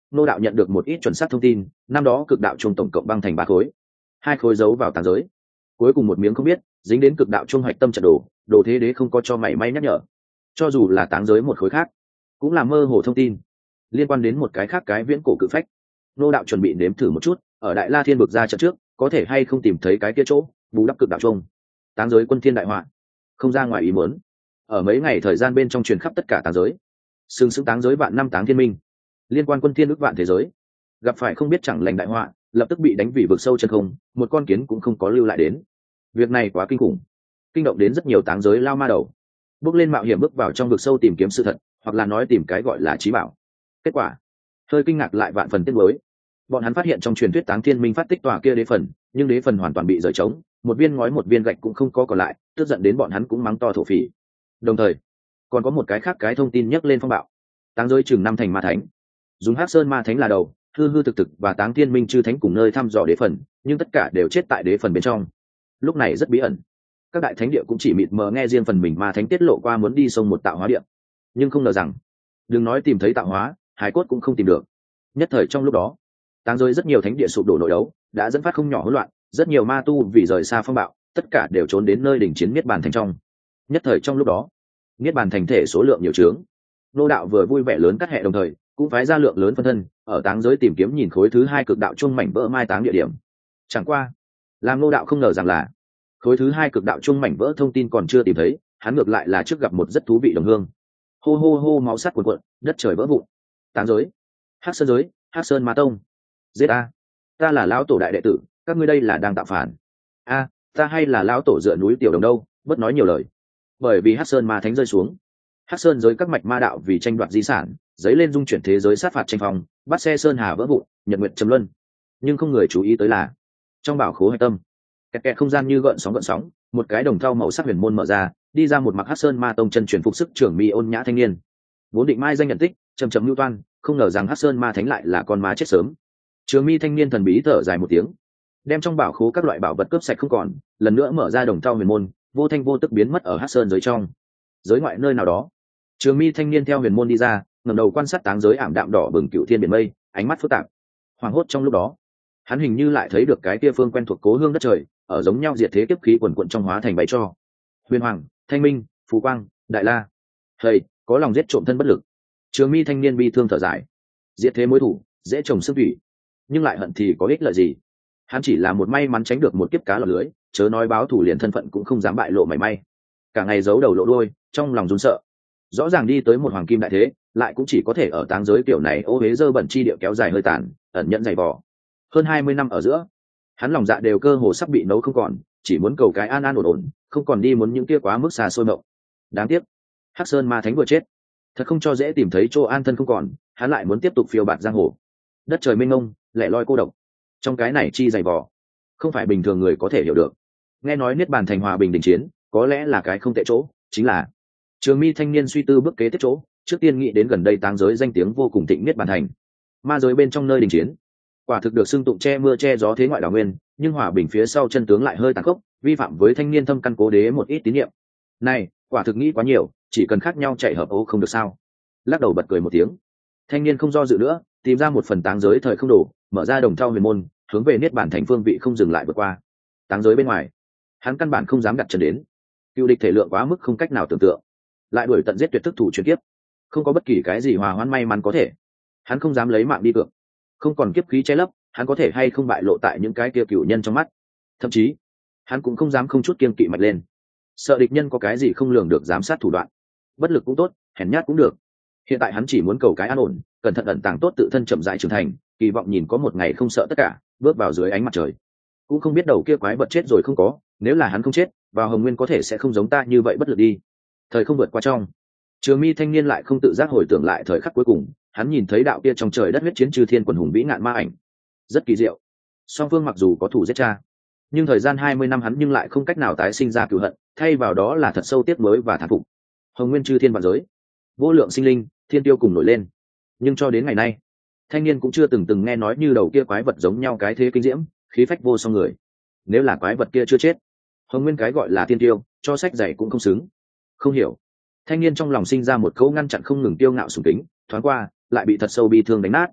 Nô đạo nhận được một ít chuẩn xác thông tin, năm đó cực đạo chuông tổng cộng băng thành 3 khối, 2 khối giấu vào tàng giới, cuối cùng một miếng không biết dính đến cực đạo chuông hoạch tâm trận đồ, đồ thế đế không có cho mảy may nhắc nhở. Cho dù là táng giới một khối khác, cũng là mơ hồ thông tin liên quan đến một cái khác cái viễn cổ cự phách. Nô đạo chuẩn bị nếm thử một chút, ở Đại La Thiên vực ra trận trước, có thể hay không tìm thấy cái kia chỗ bù đắp cực đạo chuông. Táng giới quân thiên đại họa, không ra ngoài ý muốn. Ở mấy ngày thời gian bên trong truyền khắp tất cả táng giới, sừng sững táng giới vạn năm táng thiên minh, liên quan quân thiên ước vạn thế giới, gặp phải không biết chẳng lành đại họa, lập tức bị đánh vì vực sâu chân không, một con kiến cũng không có lưu lại đến. Việc này quá kinh khủng, kinh động đến rất nhiều táng giới lao ma đầu, bước lên mạo hiểm bước vào trong vực sâu tìm kiếm sự thật, hoặc là nói tìm cái gọi là trí bảo. Kết quả hơi kinh ngạc lại vạn phần tiếc nuối. Bọn hắn phát hiện trong truyền thuyết táng thiên minh phát tích tòa kia đế phần, nhưng đế phần hoàn toàn bị rời trống, một viên ngói một viên gạch cũng không có còn lại, tức giận đến bọn hắn cũng mắng to thổ phỉ. Đồng thời còn có một cái khác cái thông tin nhắc lên phong bạo, táng giới chừng 5 thành ma thánh, dùng Hắc Sơn ma thánh là đầu, hư hư thực thực và táng thiên minh chư thánh cùng nơi thăm dò đế phần, nhưng tất cả đều chết tại đế phần bên trong. Lúc này rất bí ẩn, các đại thánh địa cũng chỉ mịt mờ nghe riêng phần mình ma thánh tiết lộ qua muốn đi sông một tạo hóa địa, nhưng không ngờ rằng đừng nói tìm thấy tạo hóa, hải cốt cũng không tìm được. Nhất thời trong lúc đó, táng giới rất nhiều thánh địa sụp đổ nội đấu, đã dẫn phát không nhỏ hỗn loạn, rất nhiều ma tu vì rời xa phong bạo, tất cả đều trốn đến nơi đỉnh chiến Niết Bàn thành trong. Nhất thời trong lúc đó, Niết Bàn thành thể số lượng nhiều trướng. Nô đạo vừa vui vẻ lớn cắt hệ đồng thời, cũng phái ra lượng lớn phân thân ở táng giới tìm kiếm nhìn khối thứ 2 cực đạo chuông mảnh vỡ mai táng địa điểm. Chẳng qua, làm Nô đạo không ngờ rằng là khối thứ 2 cực đạo chuông mảnh vỡ thông tin còn chưa tìm thấy, hắn ngược lại là trước gặp một rất thú vị đồng hương. Hô hô hô, máu sắt cuồn cuộn, đất trời vỡ vụn. Táng giới, Hắc Sơn giới, Hắc Sơn Ma tông. Giết a, ta là lão tổ đại đệ tử, các ngươi đây là đang tạo phản. A, ta hay là lão tổ dựa núi tiểu đồng đâu, bất nói nhiều lời. Bởi vì Hắc Sơn Ma thánh rơi xuống, Hắc Sơn giới các mạch ma đạo vì tranh đoạt di sản, dấy lên dung chuyển thế giới sát phạt tranh phong, bắt xe sơn hà vỡ vụn, nhật nguyệt trầm luân. Nhưng không người chú ý tới là, trong bảo khố hạch tâm, kẹt kẹt không gian như gợn sóng, một cái đồng thau màu sắc huyền môn mở ra, đi ra một mặc Hắc Sơn Ma tông chân truyền phục sức trưởng mi ôn nhã thanh niên. Vốn định mai danh nhận tích, trầm trầm lưu toan, không ngờ rằng Hắc Sơn Ma thánh lại là con ma chết sớm. Trường mi thanh niên thần bí thở dài một tiếng, đem trong bảo khố các loại bảo vật cướp sạch không còn, lần nữa mở ra đồng thau huyền môn, vô thanh vô tức biến mất ở Hắc Sơn giới trong. Giới ngoại nơi nào đó, Trường mi thanh niên theo huyền môn đi ra, ngẩng đầu quan sát táng giới ảm đạm đỏ bừng cựu thiên biển mây, ánh mắt phức tạp. Hoàng hốt trong lúc đó, hắn hình như lại thấy được cái kia phương quen thuộc cố hương đất trời, ở giống nhau diệt thế kiếp khí quần quận trong hóa thành bày cho. Huyền Hoàng, Thanh Minh, Phú Quang, Đại La. Hây, có lòng giết trộm thân bất lực. Trường mi thanh niên bi thương thở dài. Diệt thế mối thủ, dễ trồng xương thủy, nhưng lại hận thì có ích lợi gì? Hắn chỉ là một may mắn tránh được một kiếp cá lọt lưới, chớ nói báo thù liền thân phận cũng không dám bại lộ mảy may. Cả ngày giấu đầu lộ đuôi, trong lòng run sợ. Rõ ràng đi tới một hoàng kim đại thế, lại cũng chỉ có thể ở táng giới kiểu này ô huế dơ bẩn chi địa kéo dài hơi tàn, ẩn nhận dày vò. Hơn 20 năm ở giữa, hắn lòng dạ đều cơ hồ sắp bị nấu không còn, chỉ muốn cầu cái an an ổn ổn, không còn đi muốn những kia quá mức xa xôi mộng. Đáng tiếc, Hắc Sơn Ma thánh vừa chết, thật không cho dễ tìm thấy chỗ an thân không còn, hắn lại muốn tiếp tục phiêu bạt giang hồ. Đất trời mênh mông, lẻ loi cô độc, trong cái này chi dày vò, không phải bình thường người có thể hiểu được. Nghe nói Niết Bàn thành hòa bình đình chiến, có lẽ là cái không tệ chỗ, chính là Trường mi thanh niên suy tư bước kế tiếp chỗ, trước tiên nghĩ đến gần đây táng giới danh tiếng vô cùng thịnh Niết Bàn thành. Ma giới bên trong nơi đình chiến, quả thực được xưng tụng che mưa che gió thế ngoại đảo nguyên, nhưng hòa bình phía sau chân tướng lại hơi tàn khốc, vi phạm với thanh niên thâm căn cố đế một ít tín nhiệm. Này, quả thực nghĩ quá nhiều, chỉ cần khác nhau chạy hợp ô không được sao? Lắc đầu bật cười một tiếng, thanh niên không do dự nữa, tìm ra một phần táng giới thời không đủ, mở ra đồng thau huyền môn, hướng về Niết Bàn thành phương vị không dừng lại vượt qua. Táng giới bên ngoài, hắn căn bản không dám đặt chân đến, cựu địch thể lượng quá mức không cách nào tưởng tượng, lại đuổi tận giết tuyệt thức thủ chuyển kiếp, không có bất kỳ cái gì hòa hoãn may mắn có thể. Hắn không dám lấy mạng đi cược, không còn kiếp khí che lấp, hắn có thể hay không bại lộ tại những cái kia cựu nhân trong mắt. Thậm chí hắn cũng không dám không chút kiên kỵ mạch lên, sợ địch nhân có cái gì không lường được giám sát thủ đoạn. Bất lực cũng tốt, hèn nhát cũng được, hiện tại hắn chỉ muốn cầu cái an ổn, cẩn thận ẩn tàng tốt tự thân chậm rãi trưởng thành, kỳ vọng nhìn có một ngày không sợ tất cả, bước vào dưới ánh mặt trời. Cũng không biết đầu kia quái vật chết rồi không có, nếu là hắn không chết, vào Hồng Nguyên có thể sẽ không giống ta như vậy bất lực đi. Thời không vượt qua trong, Trường mi thanh niên lại không tự giác hồi tưởng lại thời khắc cuối cùng, hắn nhìn thấy đạo kia trong trời đất huyết chiến chư thiên quần hùng vĩ ngạn ma ảnh, rất kỳ diệu. Song phương mặc dù có thủ giết cha, nhưng thời gian 20 năm hắn nhưng lại không cách nào tái sinh ra cừu hận, thay vào đó là thật sâu tiếc mới và thán phục. Hồng Nguyên chư thiên vạn giới, vô lượng sinh linh, thiên tiêu cùng nổi lên. Nhưng cho đến ngày nay, thanh niên cũng chưa từng nghe nói như đầu kia quái vật giống nhau cái thế kinh diễm, khí phách vô song người. Nếu là quái vật kia chưa chết, Hồng Nguyên cái gọi là thiên tiêu, cho sách dạy cũng không xứng. Không hiểu, thanh niên trong lòng sinh ra một câu ngăn chặn không ngừng tiêu ngạo sùng kính, thoáng qua lại bị thật sâu bi thương đánh nát.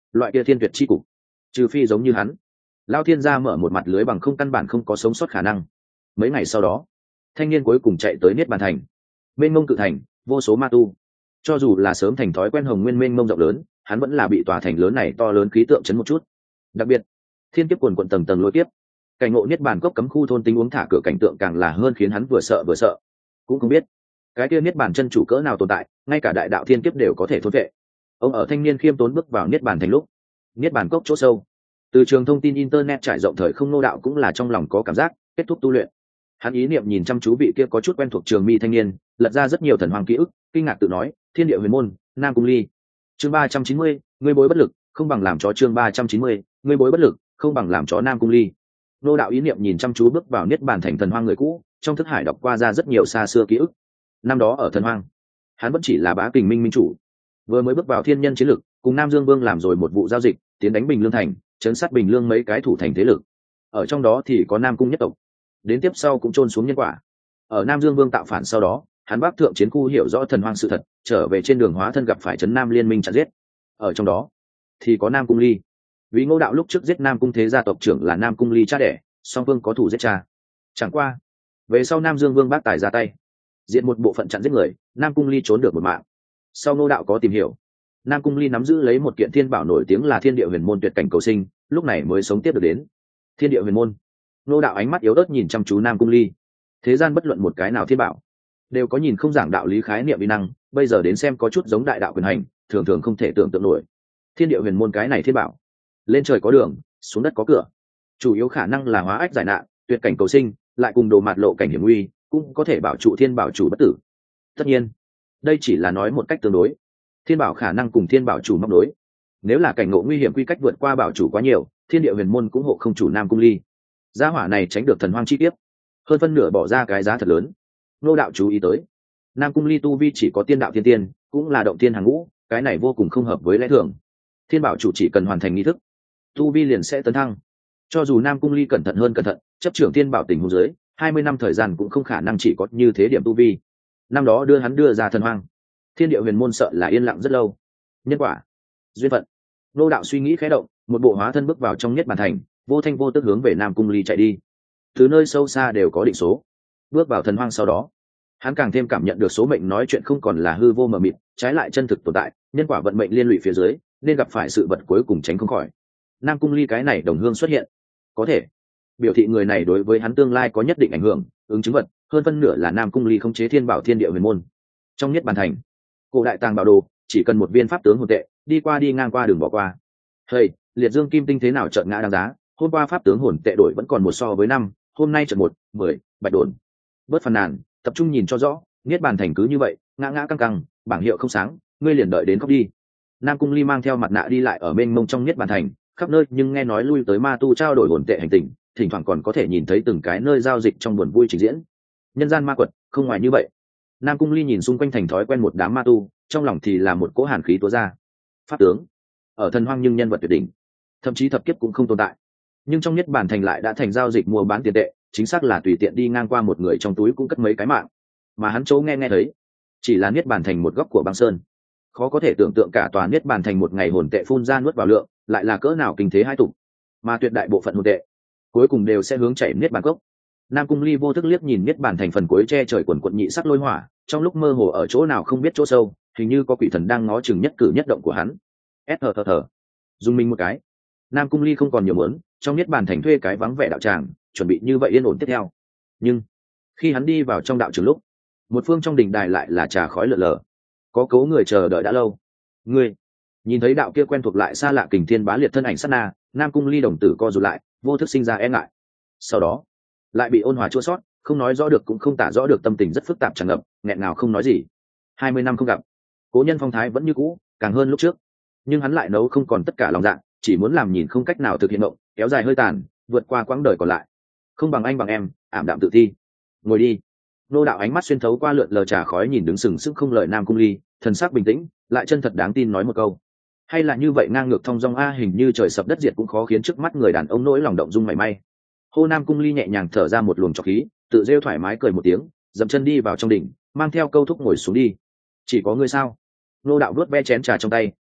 loại kia thiên tuyệt chi cục, trừ phi giống như hắn, Lao Thiên gia mở một mặt lưới bằng không, căn bản không có sống sót khả năng. Mấy ngày sau đó, thanh niên cuối cùng chạy tới Niết Bàn Thành. Mênh mông cự thành, vô số ma tu. Cho dù là sớm thành thói quen hồng nguyên mênh mông rộng lớn, hắn vẫn là bị tòa thành lớn này to lớn khí tượng chấn một chút. Đặc biệt, thiên kiếp quần quần tầng tầng lôi tiếp, cảnh ngộ Niết Bàn cốc cấm khu thôn tính uống thả cửa cảnh tượng càng là hơn khiến hắn vừa sợ vừa sợ. Cũng không biết cái kia Niết Bàn chân chủ cỡ nào tồn tại, ngay cả đại đạo thiên kiếp đều có thể thôn vệ. Ông ở thanh niên khiêm tốn bước vào Niết Bàn Thành lúc, Niết Bàn cốc chỗ sâu, từ trường thông tin internet trải rộng thời không, Ngô Đạo cũng là trong lòng có cảm giác kết thúc tu luyện. Hắn ý niệm nhìn chăm chú vị kia có chút quen thuộc trường mi thanh niên, lật ra rất nhiều thần hoàng ký ức, kinh ngạc tự nói: thiên địa huyền môn, Nam Cung Ly. Chương 390, ngươi bối bất lực, không bằng làm chó. Chương 390, ngươi bối bất lực, không bằng làm chó. Nam Cung Ly. Ngô Đạo ý niệm nhìn chăm chú bước vào Niết Bàn Thành thần hoang người cũ, trong thức hải đọc qua ra rất nhiều xa xưa ký ức. Năm đó ở thần hoang, hắn vẫn chỉ là bá kình minh minh chủ, vừa mới bước vào thiên nhân chiến lực, cùng Nam Dương Vương làm rồi một vụ giao dịch, tiến đánh Bình Lương Thành, chấn sát Bình Lương mấy cái thủ thành thế lực. Ở trong đó thì có Nam Cung nhất tộc, đến tiếp sau cũng chôn xuống nhân quả. Ở Nam Dương Vương tạo phản sau đó, hắn bắc thượng chiến khu hiểu rõ thần hoang sự thật, trở về trên đường hóa thân gặp phải trấn Nam liên minh chặn giết. Ở trong đó thì có Nam Cung Ly. Vì Ngô Đạo lúc trước giết Nam Cung thế gia tộc trưởng là Nam Cung Ly cha đẻ, song phương có thủ giết cha. Chẳng qua về sau Nam Dương Vương bác tài ra tay, diện một bộ phận chặn giết người, Nam Cung Ly trốn được một mạng. Sau Ngô Đạo có tìm hiểu, Nam Cung Ly nắm giữ lấy một kiện thiên bảo nổi tiếng là Thiên Địa Huyền Môn tuyệt cảnh cầu sinh, lúc này mới sống tiếp được đến. Thiên Địa Huyền Môn. Ngô Đạo ánh mắt yếu ớt nhìn chăm chú Nam Cung Ly. Thế gian bất luận một cái nào thiên bảo, đều có nhìn không giảng đạo lý khái niệm uy năng, bây giờ đến xem có chút giống đại đạo quyền hành, thường thường không thể tưởng tượng nổi. Thiên Địa Huyền Môn cái này thiên bảo, lên trời có đường, xuống đất có cửa, chủ yếu khả năng là hóa ách giải nạn, tuyệt cảnh cầu sinh, lại cùng đồ mạt lộ cảnh hiểm nguy, cũng có thể bảo trụ thiên bảo chủ bất tử. Tất nhiên, đây chỉ là nói một cách tương đối. Thiên bảo khả năng cùng thiên bảo chủ móc đối. Nếu là cảnh ngộ nguy hiểm quy cách vượt qua bảo chủ quá nhiều, Thiên Địa Huyền Môn cũng hộ không chủ Nam Cung Ly. Gia hỏa này tránh được thần hoang chi tiếp, hơn phân nửa bỏ ra cái giá thật lớn. Ngô Đạo chú ý tới, Nam Cung Ly tu vi chỉ có tiên đạo thiên tiên, cũng là động tiên hàng ngũ, cái này vô cùng không hợp với lẽ thường. Thiên bảo chủ chỉ cần hoàn thành nghi thức, tu vi liền sẽ tấn thăng. Cho dù Nam Cung Ly cẩn thận hơn cẩn thận, chấp trưởng tiên bảo tình huống dưới, 20 năm thời gian cũng không khả năng chỉ có như thế điểm tu vi. Năm đó hắn đưa ra thần hoang, Thiên Địa Huyền Môn sợ là yên lặng rất lâu. Nhân quả, duyên phận. Ngô Đạo suy nghĩ khẽ động, một bộ hóa thân bước vào trong Niết Bàn Thành, vô thanh vô tức hướng về Nam Cung Ly chạy đi. Từ nơi sâu xa đều có định số. Bước vào thần hoang sau đó, hắn càng thêm cảm nhận được số mệnh nói chuyện không còn là hư vô mờ mịt, trái lại chân thực tồn tại, nhân quả vận mệnh liên lụy phía dưới, nên gặp phải sự vật cuối cùng tránh không khỏi. Nam Cung Ly cái này đồng hương xuất hiện, có thể biểu thị người này đối với hắn tương lai có nhất định ảnh hưởng, ứng chứng vật, hơn phân nửa là Nam Cung Ly khống chế thiên bảo Thiên Địa Huyền Môn. Trong Niết Bàn Thành, cổ đại tàng bảo đồ, chỉ cần một viên pháp tướng hồn tệ, đi qua đi ngang qua đừng bỏ qua. Hey, liệt dương kim tinh thế nào chợt ngã đáng giá, hôm qua pháp tướng hồn tệ đổi vẫn còn 1 so với 5, hôm nay chợt 1, 10, bạch đồn. Bớt phàn nàn, tập trung nhìn cho rõ, Niết Bàn Thành cứ như vậy, ngã ngã căng căng, bảng hiệu không sáng, ngươi liền đợi đến khóc đi. Nam Cung Ly mang theo mặt nạ đi lại ở mênh mông trong Niết Bàn Thành, khắp nơi nhưng nghe nói lui tới ma tu trao đổi hồn tệ hành tình, thỉnh thoảng còn có thể nhìn thấy từng cái nơi giao dịch trong buồn vui trình diễn. Nhân gian ma quật, không ngoài như vậy. Nam Cung Ly nhìn xung quanh thành thói quen một đám ma tu, trong lòng thì là một cỗ hàn khí túa ra. Pháp tướng ở thần hoang nhưng nhân vật tuyệt đỉnh, thậm chí thập kiếp cũng không tồn tại, nhưng trong Niết Bàn Thành lại đã thành giao dịch mua bán tiền tệ, chính xác là tùy tiện đi ngang qua một người trong túi cũng cất mấy cái mạng. Mà hắn chỗ nghe thấy, chỉ là Niết Bàn Thành một góc của băng sơn. Khó có thể tưởng tượng cả tòa Niết Bàn Thành một ngày hồn tệ phun ra nuốt vào lượng, lại là cỡ nào kinh thế hai tục. Mà tuyệt đại bộ phận hồn tệ cuối cùng đều sẽ hướng chảy Niết Bàn cốc. Nam Cung Ly vô thức liếc nhìn Niết Bàn Thành phần cuối che trời quần quận nhị sắc lôi hỏa, trong lúc mơ hồ ở chỗ nào không biết chỗ sâu, hình như có quỷ thần đang ngó chừng nhất cử nhất động của hắn. Thở. Dùng mình một cái, Nam Cung Ly không còn nhiều muốn, trong Niết Bàn Thành thuê cái vắng vẻ đạo tràng, chuẩn bị như vậy yên ổn tiếp theo. Nhưng khi hắn đi vào trong đạo trường lúc, một phương trong đình đài lại là trà khói lờ lờ, có cấu người chờ đợi đã lâu. Ngươi nhìn thấy đạo kia quen thuộc lại xa lạ kình thiên bá liệt thân ảnh sát na, Nam Cung Ly đồng tử co rụt lại, vô thức sinh ra e ngại. Sau đó lại bị ôn hòa chua sót, không nói rõ được cũng không tả rõ được, tâm tình rất phức tạp tràn ngập, nghẹn ngào không nói gì. 20 năm không gặp, cố nhân phong thái vẫn như cũ, càng hơn lúc trước, nhưng hắn lại nấu không còn tất cả lòng dạ, chỉ muốn làm nhìn không cách nào thực hiện mộng, kéo dài hơi tàn, vượt qua quãng đời còn lại. Không bằng anh bằng em, ảm đạm tự thi. Ngồi đi. Nô Đạo ánh mắt xuyên thấu qua lượn lờ trà khói nhìn đứng sừng sững không lời Nam Cung Ly, thần sắc bình tĩnh, lại chân thật đáng tin nói một câu. Hay là như vậy ngang ngược thong dong a, hình như trời sập đất diệt cũng khó khiến trước mắt người đàn ông nỗi lòng động dung mảy may. Hô. Nam Cung Ly nhẹ nhàng thở ra một luồng trọc khí, tự rêu thoải mái cười một tiếng, dậm chân đi vào trong đỉnh, mang theo câu thúc ngồi xuống đi. Chỉ có ngươi sao? Nô Đạo vuốt ve chén trà trong tay,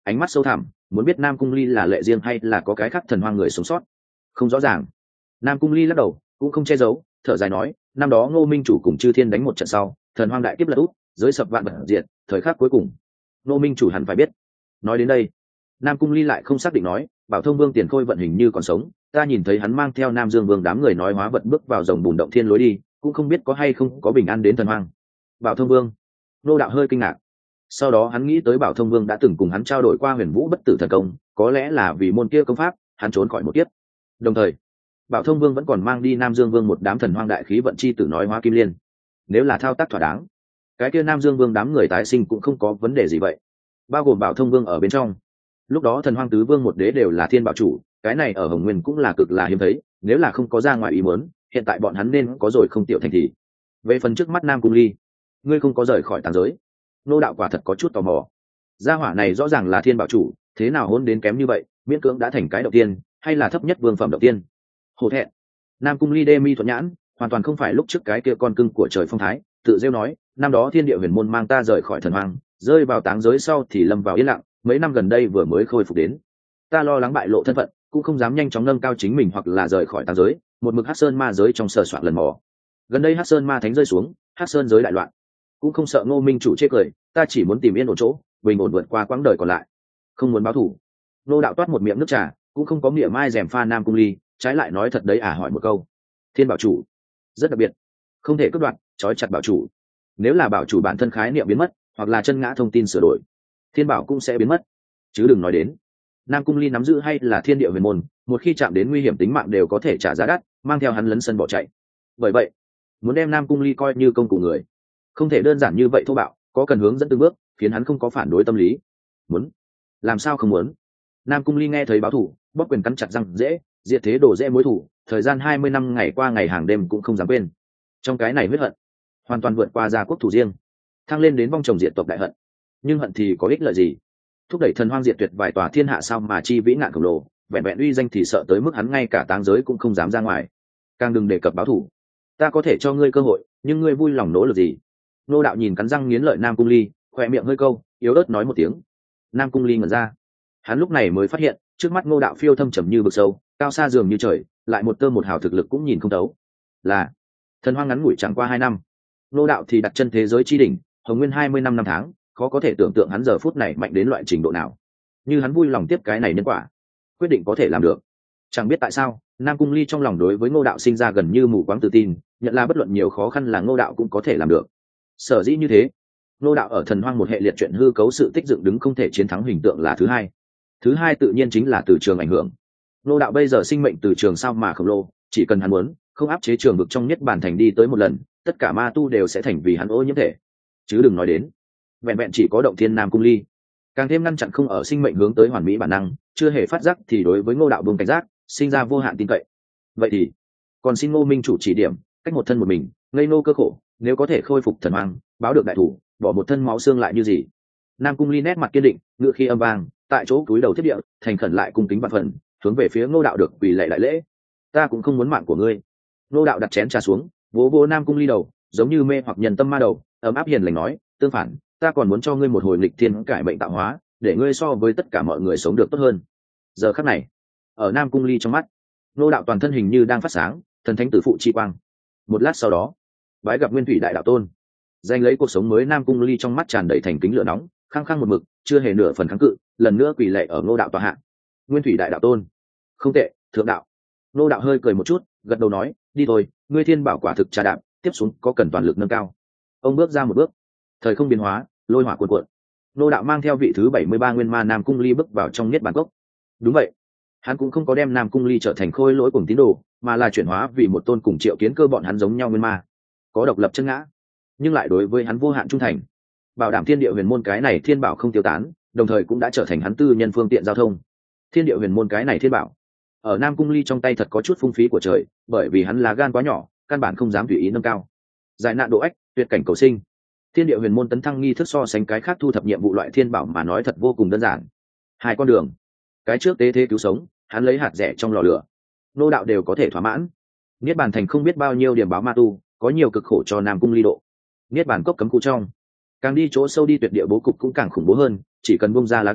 ánh mắt sâu thẳm, muốn biết Nam Cung Ly là lệ riêng hay là có cái khác thần hoang người sống sót. Không rõ ràng. Nam Cung Ly lắc đầu, cũng không che giấu, thở dài nói, năm đó Ngô Minh chủ cùng Chư Thiên đánh một trận sau, thần hoang đại kiếp lật úp, giới sập vạn vật diệt, thời khắc cuối cùng, Ngô Minh chủ hẳn phải biết. Nói đến đây, Nam Cung Ly lại không xác định nói, Bảo Thông Vương Tiền Khôi vận hình như còn sống, ta nhìn thấy hắn mang theo Nam Dương Vương đám người nói hóa vật bước vào rồng bùn động thiên lối đi, cũng không biết có hay không có bình an đến thần hoang. Bảo Thông Vương. Nô đạo hơi kinh ngạc. Sau đó hắn nghĩ tới Bảo Thông Vương đã từng cùng hắn trao đổi qua Huyền Vũ bất tử thần công, có lẽ là vì môn kia công pháp, hắn trốn khỏi một kiếp. Đồng thời, Bảo Thông Vương vẫn còn mang đi Nam Dương Vương một đám thần hoang đại khí vận chi tử nói hóa kim liên. Nếu là thao tác thỏa đáng, cái kia Nam Dương Vương đám người tái sinh cũng không có vấn đề gì vậy. Bao gồm Bảo Thông Vương ở bên trong. Lúc đó thần hoang tứ vương một đế đều là thiên bảo chủ, cái này ở Hồng Nguyên cũng là cực là hiếm thấy, nếu là không có ra ngoài ý muốn, hiện tại bọn hắn nên có rồi không tiểu thành thị. Về phần trước mắt Nam Cung Ly, ngươi không có rời khỏi tàng giới. Nô đạo quả thật có chút tò mò. Gia hỏa này rõ ràng là thiên bảo chủ, thế nào hôn đến kém như vậy, miễn cưỡng đã thành cái đầu tiên, hay là thấp nhất vương phẩm đầu tiên. Hổ thẹn. Nam Cung Ly đê mi thuận nhãn, hoàn toàn không phải lúc trước cái kia con cưng của trời phong thái, tự rêu nói, năm đó thiên địa huyền môn mang ta rời khỏi thần hoang, rơi vào táng giới sau thì lâm vào yên lặng, mấy năm gần đây vừa mới khôi phục đến. Ta lo lắng bại lộ thân phận, cũng không dám nhanh chóng nâng cao chính mình hoặc là rời khỏi táng giới, một mực Hắc Sơn ma giới trong sờ soạn lần mò. Gần đây Hắc Sơn ma thánh rơi xuống, Hắc Sơn giới đại loạn, cũng không sợ Ngô Minh chủ chê cười, ta chỉ muốn tìm yên ổn chỗ, bình ổn vượt qua quãng đời còn lại, không muốn báo thù. Nô đạo toát một miệng nước trà, cũng không có miệng mai rèm pha Nam Cung Ly, trái lại nói thật đấy hỏi một câu. Thiên bảo chủ rất đặc biệt, không thể cướp đoạt, trói chặt bảo chủ. Nếu là bảo chủ bản thân khái niệm biến mất, hoặc là chân ngã thông tin sửa đổi, thiên bảo cũng sẽ biến mất. Chứ đừng nói đến Nam Cung Ly nắm giữ hay là thiên địa huyền môn, một khi chạm đến nguy hiểm tính mạng đều có thể trả giá đắt, mang theo hắn lấn sân bỏ chạy. Bởi vậy, muốn đem Nam Cung Ly coi như công cụ người, không thể đơn giản như vậy thô bạo, có cần hướng dẫn từng bước, khiến hắn không có phản đối tâm lý. Muốn? Làm sao không muốn? Nam Cung Ly nghe thấy báo thủ, bóp quyền cắn chặt răng, dễ, diệt thế đổ dễ mối thủ, thời gian 20 năm ngày qua ngày hàng đêm cũng không dám quên. Trong cái này huyết hận, hoàn toàn vượt qua gia quốc thủ riêng, thăng lên đến vong trồng diệt tộc đại hận. Nhưng hận thì có ích lợi gì? Thúc đẩy thần hoang diệt tuyệt vài tòa thiên hạ sao mà chi vĩ nạn khổng lồ, vẹn vẹn uy danh thì sợ tới mức hắn ngay cả táng giới cũng không dám ra ngoài, càng đừng đề cập báo thủ. Ta có thể cho ngươi cơ hội, nhưng ngươi vui lòng nỗ lực gì? Nô đạo nhìn cắn răng nghiến lợi Nam Cung Ly, khỏe miệng hơi câu, yếu ớt nói một tiếng. Nam Cung Ly ngẩn ra, hắn lúc này mới phát hiện trước mắt Ngô đạo phiêu thâm trầm như vực sâu, cao xa dường như trời, lại một tơ một hào thực lực cũng nhìn không thấu. Là thần hoang ngắn ngủi chẳng qua 2 năm, Ngô đạo thì đặt chân thế giới chi đỉnh, Hồng Nguyên 20 năm năm tháng, khó có thể tưởng tượng hắn giờ phút này mạnh đến loại trình độ nào. Như hắn vui lòng tiếp cái này nhân quả, quyết định có thể làm được. Chẳng biết tại sao Nam Cung Ly trong lòng đối với Ngô đạo sinh ra gần như mù quáng tự tin, nhận là bất luận nhiều khó khăn là Ngô đạo cũng có thể làm được. Sở dĩ như thế, Ngô đạo ở thần hoang một hệ liệt chuyện hư cấu sự tích dựng đứng không thể chiến thắng hình tượng là thứ hai tự nhiên chính là từ trường ảnh hưởng. Ngô đạo bây giờ sinh mệnh từ trường sao mà khổng lồ, chỉ cần hắn muốn, không áp chế trường vực trong nhất bản thành đi tới một lần, tất cả ma tu đều sẽ thành vì hắn ô nhiễm thể. Chứ đừng nói đến vẹn vẹn chỉ có động thiên Nam Cung Ly, càng thêm ngăn chặn không ở sinh mệnh hướng tới hoàn mỹ bản năng, chưa hề phát giác thì đối với Ngô đạo buông cảnh giác, sinh ra vô hạn tin cậy. Vậy thì còn xin Ngô Minh chủ chỉ điểm, cách một thân một mình, ngây nô cơ khổ, nếu có thể khôi phục thần hoang, báo được đại thủ, bỏ một thân máu xương lại như gì? Nam Cung Ly nét mặt kiên định, ngựa khi âm vang, tại chỗ cúi đầu thiết địa, thành khẩn lại cung kính vạn phần, hướng về phía Ngô đạo được quỳ lạy đại lễ. Ta cũng không muốn mạng của ngươi. Ngô đạo đặt chén trà xuống, vỗ vỗ Nam Cung Ly đầu, giống như mê hoặc nhân tâm ma đầu, ấm áp hiền lành nói, tương phản, ta còn muốn cho ngươi một hồi nghịch thiên cải mệnh tạo hóa, để ngươi so với tất cả mọi người sống được tốt hơn. Giờ khắc này, ở Nam Cung Ly trong mắt, Ngô đạo toàn thân hình như đang phát sáng, thần thánh tử phụ chi quang. Một lát sau đó, bái gặp Nguyên Thủy Đại Đạo Tôn. Danh lấy cuộc sống mới Nam Cung Ly trong mắt tràn đầy thành kính lửa nóng, khăng khăng một mực, chưa hề nửa phần kháng cự, lần nữa quỳ lạy ở Ngô đạo tọa hạ. Nguyên Thủy Đại Đạo Tôn, không tệ, thượng đạo. Ngô đạo hơi cười một chút, gật đầu nói, đi thôi, ngươi thiên bảo quả thực trà đạp, tiếp xuống có cần toàn lực nâng cao. Ông bước ra một bước, thời không biến hóa, lôi hỏa cuộn cuộn. Ngô đạo mang theo vị thứ 73 nguyên ma Nam Cung Ly bước vào trong niết bàn cốc. Đúng vậy, hắn cũng không có đem Nam Cung Ly trở thành khôi lỗi cùng tín đồ, mà là chuyển hóa vì một tôn cùng Triệu Kiến Cơ bọn hắn giống nhau nguyên ma, có độc lập chân ngã, nhưng lại đối với hắn vô hạn trung thành, bảo đảm thiên địa huyền môn cái này thiên bảo không tiêu tán, đồng thời cũng đã trở thành hắn tư nhân phương tiện giao thông. Thiên địa huyền môn cái này thiên bảo ở Nam Cung Ly trong tay thật có chút phung phí của trời, bởi vì hắn là gan quá nhỏ, căn bản không dám tùy ý nâng cao. Giải nạn độ ách, tuyệt cảnh cầu sinh. Thiên địa huyền môn tấn thăng nghi thức so sánh cái khác thu thập nhiệm vụ loại thiên bảo mà nói thật vô cùng đơn giản. 2 con đường, cái trước tế thế cứu sống, hắn lấy hạt rẻ trong lò lửa, Ngô đạo đều có thể thỏa mãn. Niết bàn thành không biết bao nhiêu điểm báo ma tu, có nhiều cực khổ cho Nam Cung Ly độ. Niết bàn cốc cấm khu trong, càng đi chỗ sâu đi tuyệt địa bố cục cũng càng khủng bố hơn, chỉ cần bung ra lá gan,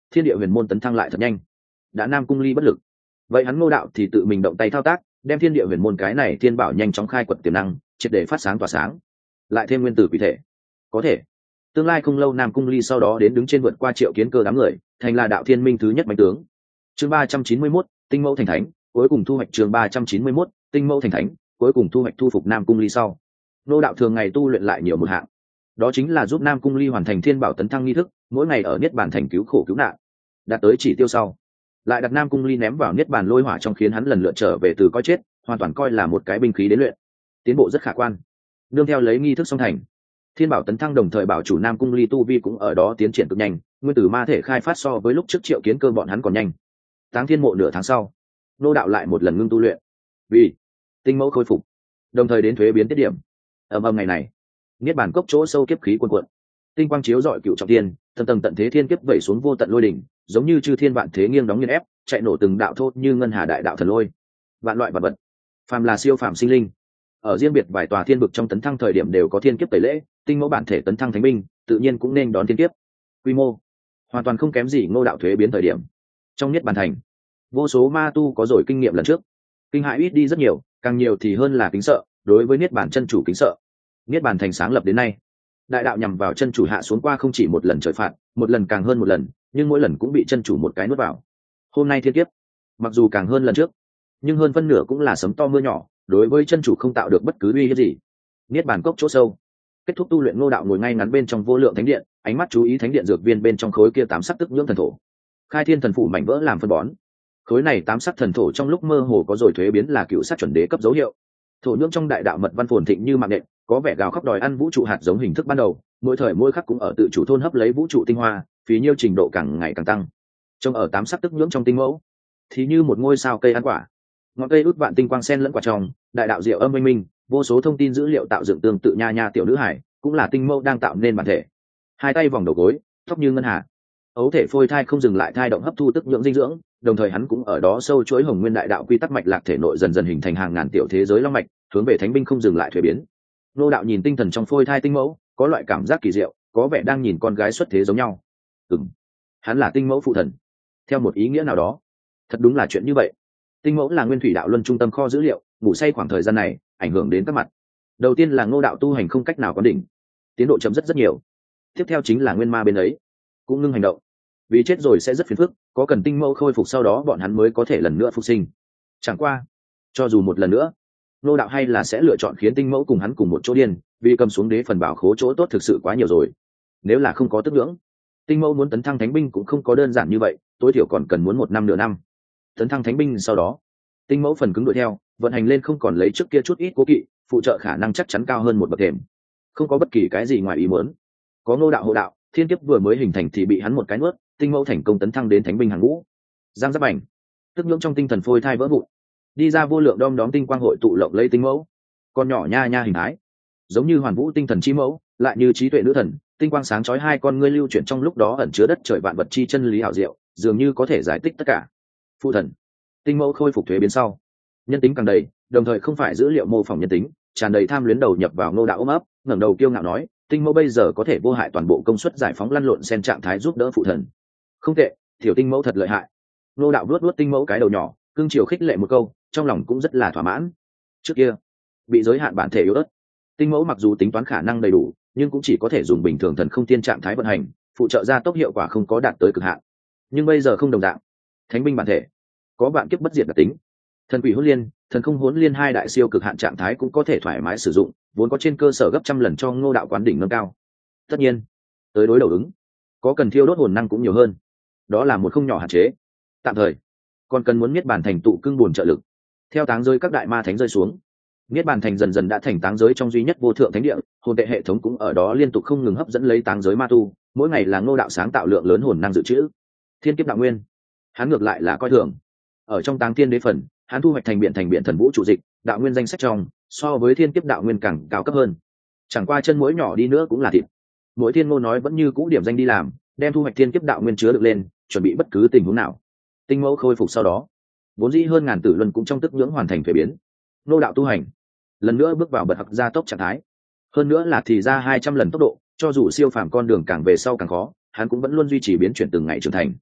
thiên địa huyền môn tấn thăng lại thật nhanh. Đã Nam Cung Ly bất lực, vậy hắn Ngô Đạo thì tự mình động tay thao tác, đem thiên địa huyền môn cái này thiên bảo nhanh chóng khai quật tiềm năng, triệt để phát sáng tỏa sáng. Lại thêm nguyên tử quỷ thể, có thể tương lai không lâu Nam Cung Ly sau đó đến đứng trên vượt qua Triệu Kiến Cơ đám người, thành là đạo thiên minh thứ nhất mạnh tướng. Chương 391, tinh mẫu thành thánh, cuối cùng thu hoạch. Chương 391, tinh mẫu thành thánh, cuối cùng thu hoạch. Thu phục Nam Cung Ly sau, Ngô Đạo thường ngày tu luyện lại nhiều một hạng, đó chính là giúp Nam Cung Ly hoàn thành thiên bảo tấn thăng nghi thức, mỗi ngày ở niết bàn thành cứu khổ cứu nạn, đạt tới chỉ tiêu sau lại đặt Nam Cung Ly ném vào niết bàn lôi hỏa trong, khiến hắn lần lượt trở về từ coi chết, hoàn toàn coi là một cái binh khí đến luyện, tiến bộ rất khả quan. Nương theo lấy nghi thức song thành, thiên bảo tấn thăng đồng thời bảo chủ Nam Cung Ly tu vi cũng ở đó tiến triển cực nhanh, nguyên tử ma thể khai phát so với lúc trước Triệu Kiến Cơ bọn hắn còn nhanh. Táng thiên mộ nửa tháng sau, Ngô Đạo lại một lần ngưng tu luyện, vì tinh mẫu khôi phục, đồng thời đến thuế biến tiết điểm. Ngày này, niết bàn cốc chỗ sâu kiếp khí cuồn cuộn, tinh quang chiếu rọi cựu trọng thiên, tầng tầng tận thế thiên kiếp vẩy xuống vô tận lôi đỉnh, giống như chư thiên vạn thế nghiêng đóng nghiêng ép, chạy nổ từng đạo thốt như ngân hà đại đạo thần lôi. Vạn loại vật vật, phàm là siêu phàm sinh linh, ở riêng biệt vài tòa thiên vực trong tấn thăng thời điểm đều có thiên kiếp tẩy lễ, tinh mẫu bản thể tấn thăng thánh binh, tự nhiên cũng nên đón thiên kiếp. Quy mô hoàn toàn không kém gì Ngô Đạo thuế biến thời điểm. Trong niết bàn thành, vô số ma tu có rồi kinh nghiệm lần trước, kinh hãi ít đi rất nhiều, càng nhiều thì hơn là kính sợ, đối với niết bàn chân chủ kính sợ. Niết bàn thành sáng lập đến nay, đại đạo nhằm vào chân chủ hạ xuống qua không chỉ một lần trời phạt, một lần càng hơn một lần, nhưng mỗi lần cũng bị chân chủ một cái nuốt vào. Hôm nay thiên kiếp, mặc dù càng hơn lần trước, nhưng hơn phân nửa cũng là sấm to mưa nhỏ, đối với chân chủ không tạo được bất cứ uy hiếp gì. Niết bàn cốc chỗ sâu, kết thúc tu luyện, Ngô Đạo ngồi ngay ngắn bên trong vô lượng thánh điện, ánh mắt chú ý thánh điện dược viên bên trong khối kia tám sắc tức nhưỡng thần thổ, khai thiên thần phủ mảnh vỡ làm phân bón. Khối này tám sắc thần thổ trong lúc mơ hồ có rồi thuế biến là cựu sắc chuẩn đế cấp dấu hiệu. Thổ nhưỡng trong đại đạo mật văn phồn thịnh như mạng nện, có vẻ gào khóc đòi ăn vũ trụ hạt giống hình thức ban đầu, mỗi thời mỗi khắc cũng ở tự chủ thôn hấp lấy vũ trụ tinh hoa, phí nhiêu trình độ càng ngày càng tăng. Trong ở tám sắc tức nhưỡng trong tinh mẫu, thì như một ngôi sao cây ăn quả, ngọn cây út vạn tinh quang sen lẫn quả trong, đại đạo diệu âm minh minh, vô số thông tin dữ liệu tạo dựng tương tự nha nha tiểu nữ hải, cũng là tinh mẫu đang tạo nên bản thể. Hai tay vòng đầu gối, tóc như ngân hà, ấu thể phôi thai không dừng lại thai động hấp thu tức nhưỡng dinh dưỡng, đồng thời hắn cũng ở đó sâu chuỗi hồng nguyên đại đạo quy tắc mạch lạc thể nội dần dần hình thành hàng ngàn tiểu thế giới long mạch, hướng về thánh binh không dừng lại thuế biến. Ngô Đạo nhìn tinh thần trong phôi thai tinh mẫu, có loại cảm giác kỳ diệu, có vẻ đang nhìn con gái xuất thế giống nhau. Hắn là tinh mẫu phụ thần. Theo một ý nghĩa nào đó, thật đúng là chuyện như vậy. Tinh mẫu là nguyên thủy đạo luân trung tâm kho dữ liệu, ngủ say khoảng thời gian này ảnh hưởng đến các mặt. Đầu tiên là Ngô Đạo tu hành không cách nào có đỉnh, tiến độ chậm rất nhiều. Tiếp theo chính là nguyên ma bên ấy cũng ngưng hành động, vì chết rồi sẽ rất phiền phức, có cần tinh mẫu khôi phục sau đó bọn hắn mới có thể lần nữa phục sinh. Chẳng qua, cho dù một lần nữa, Ngô Đạo hay là sẽ lựa chọn khiến tinh mẫu cùng hắn cùng một chỗ điên, vì cầm xuống đế phần bảo khố chỗ tốt thực sự quá nhiều rồi. Nếu là không có tức ngưỡng, tinh mẫu muốn tấn thăng thánh binh cũng không có đơn giản như vậy, tối thiểu còn cần muốn 1 năm nửa năm. Tấn thăng thánh binh sau đó, tinh mẫu phần cứng đuổi theo, vận hành lên không còn lấy trước kia chút ít cố kỵ, phụ trợ khả năng chắc chắn cao hơn một bậc thềm, không có bất kỳ cái gì ngoài ý muốn. Có Ngô Đạo hộ đạo, thiên kiếp vừa mới hình thành thì bị hắn một cái nuốt, tinh mẫu thành công tấn thăng đến thánh binh hàng ngũ. Giang giáp ảnh, tức nhưỡng trong tinh thần phôi thai vỡ vụn, đi ra vô lượng đom đóm tinh quang hội tụ lộng lấy tinh mẫu, con nhỏ nha nha hình thái, giống như hoàn vũ tinh thần chi mẫu, lại như trí tuệ nữ thần, tinh quang sáng chói hai con ngươi lưu chuyển trong lúc đó ẩn chứa đất trời vạn vật chi chân lý hảo diệu, dường như có thể giải thích tất cả. Phụ thần, tinh mẫu khôi phục thuế biến sau, nhân tính càng đầy, đồng thời không phải dữ liệu mô phỏng nhân tính, tràn đầy tham luyến đầu nhập vào Ngô Đạo ôm ấp, ngẩng đầu kiêu ngạo nói, tinh mẫu bây giờ có thể vô hại toàn bộ công suất giải phóng lăn lộn sen trạng thái giúp đỡ phụ thần. Không tệ, tiểu tinh mẫu thật lợi hại. Ngô Đạo vuốt vuốt tinh mẫu cái đầu nhỏ, cương chiều khích lệ một câu, trong lòng cũng rất là thỏa mãn. Trước kia bị giới hạn bản thể yếu ớt, tinh mẫu mặc dù tính toán khả năng đầy đủ, nhưng cũng chỉ có thể dùng bình thường thần không tiên trạng thái vận hành, phụ trợ ra tốc hiệu quả không có đạt tới cực hạn. Nhưng bây giờ không đồng dạng, thánh binh bản thể có vạn kiếp bất diệt đặc tính, thần quỷ hỗn liên, thần không hỗn liên hai đại siêu cực hạn trạng thái cũng có thể thoải mái sử dụng, vốn có trên cơ sở gấp trăm lần cho Ngô Đạo quán đỉnh nâng cao. Tất nhiên, tới đối đầu ứng, có cần thiêu đốt hồn năng cũng nhiều hơn, đó là một không nhỏ hạn chế. Tạm thời, còn cần muốn niết bàn thành tụ cương buồn trợ lực. Theo táng giới các đại ma thánh rơi xuống, niết bàn thành dần dần đã thành táng giới trong duy nhất vô thượng thánh địa, hồn tệ hệ thống cũng ở đó liên tục không ngừng hấp dẫn lấy táng giới ma tu, mỗi ngày là Ngô Đạo sáng tạo lượng lớn hồn năng dự trữ. Thiên kiếp đạo nguyên, hắn ngược lại là coi thường. Ở trong táng thiên đế phần, hắn thu hoạch thành biện thần vũ trụ dịch, đạo nguyên danh sách trong, so với thiên kiếp đạo nguyên càng cao cấp hơn. Chẳng qua chân mỗi nhỏ đi nữa cũng là thịt. Mỗi thiên ngô nói vẫn như cũ điểm danh đi làm, đem thu hoạch thiên kiếp đạo nguyên chứa được lên, chuẩn bị bất cứ tình huống nào. Tinh mẫu khôi phục sau đó, vốn dĩ hơn ngàn tử luân cũng trong tức nhưỡng hoàn thành thuế biến. Ngô Đạo tu hành lần nữa bước vào bật học gia tốc trạng thái, hơn nữa là thì ra 200 lần tốc độ, cho dù siêu phàm con đường càng về sau càng khó, hắn cũng vẫn luôn duy trì biến chuyển từng ngày trưởng thành.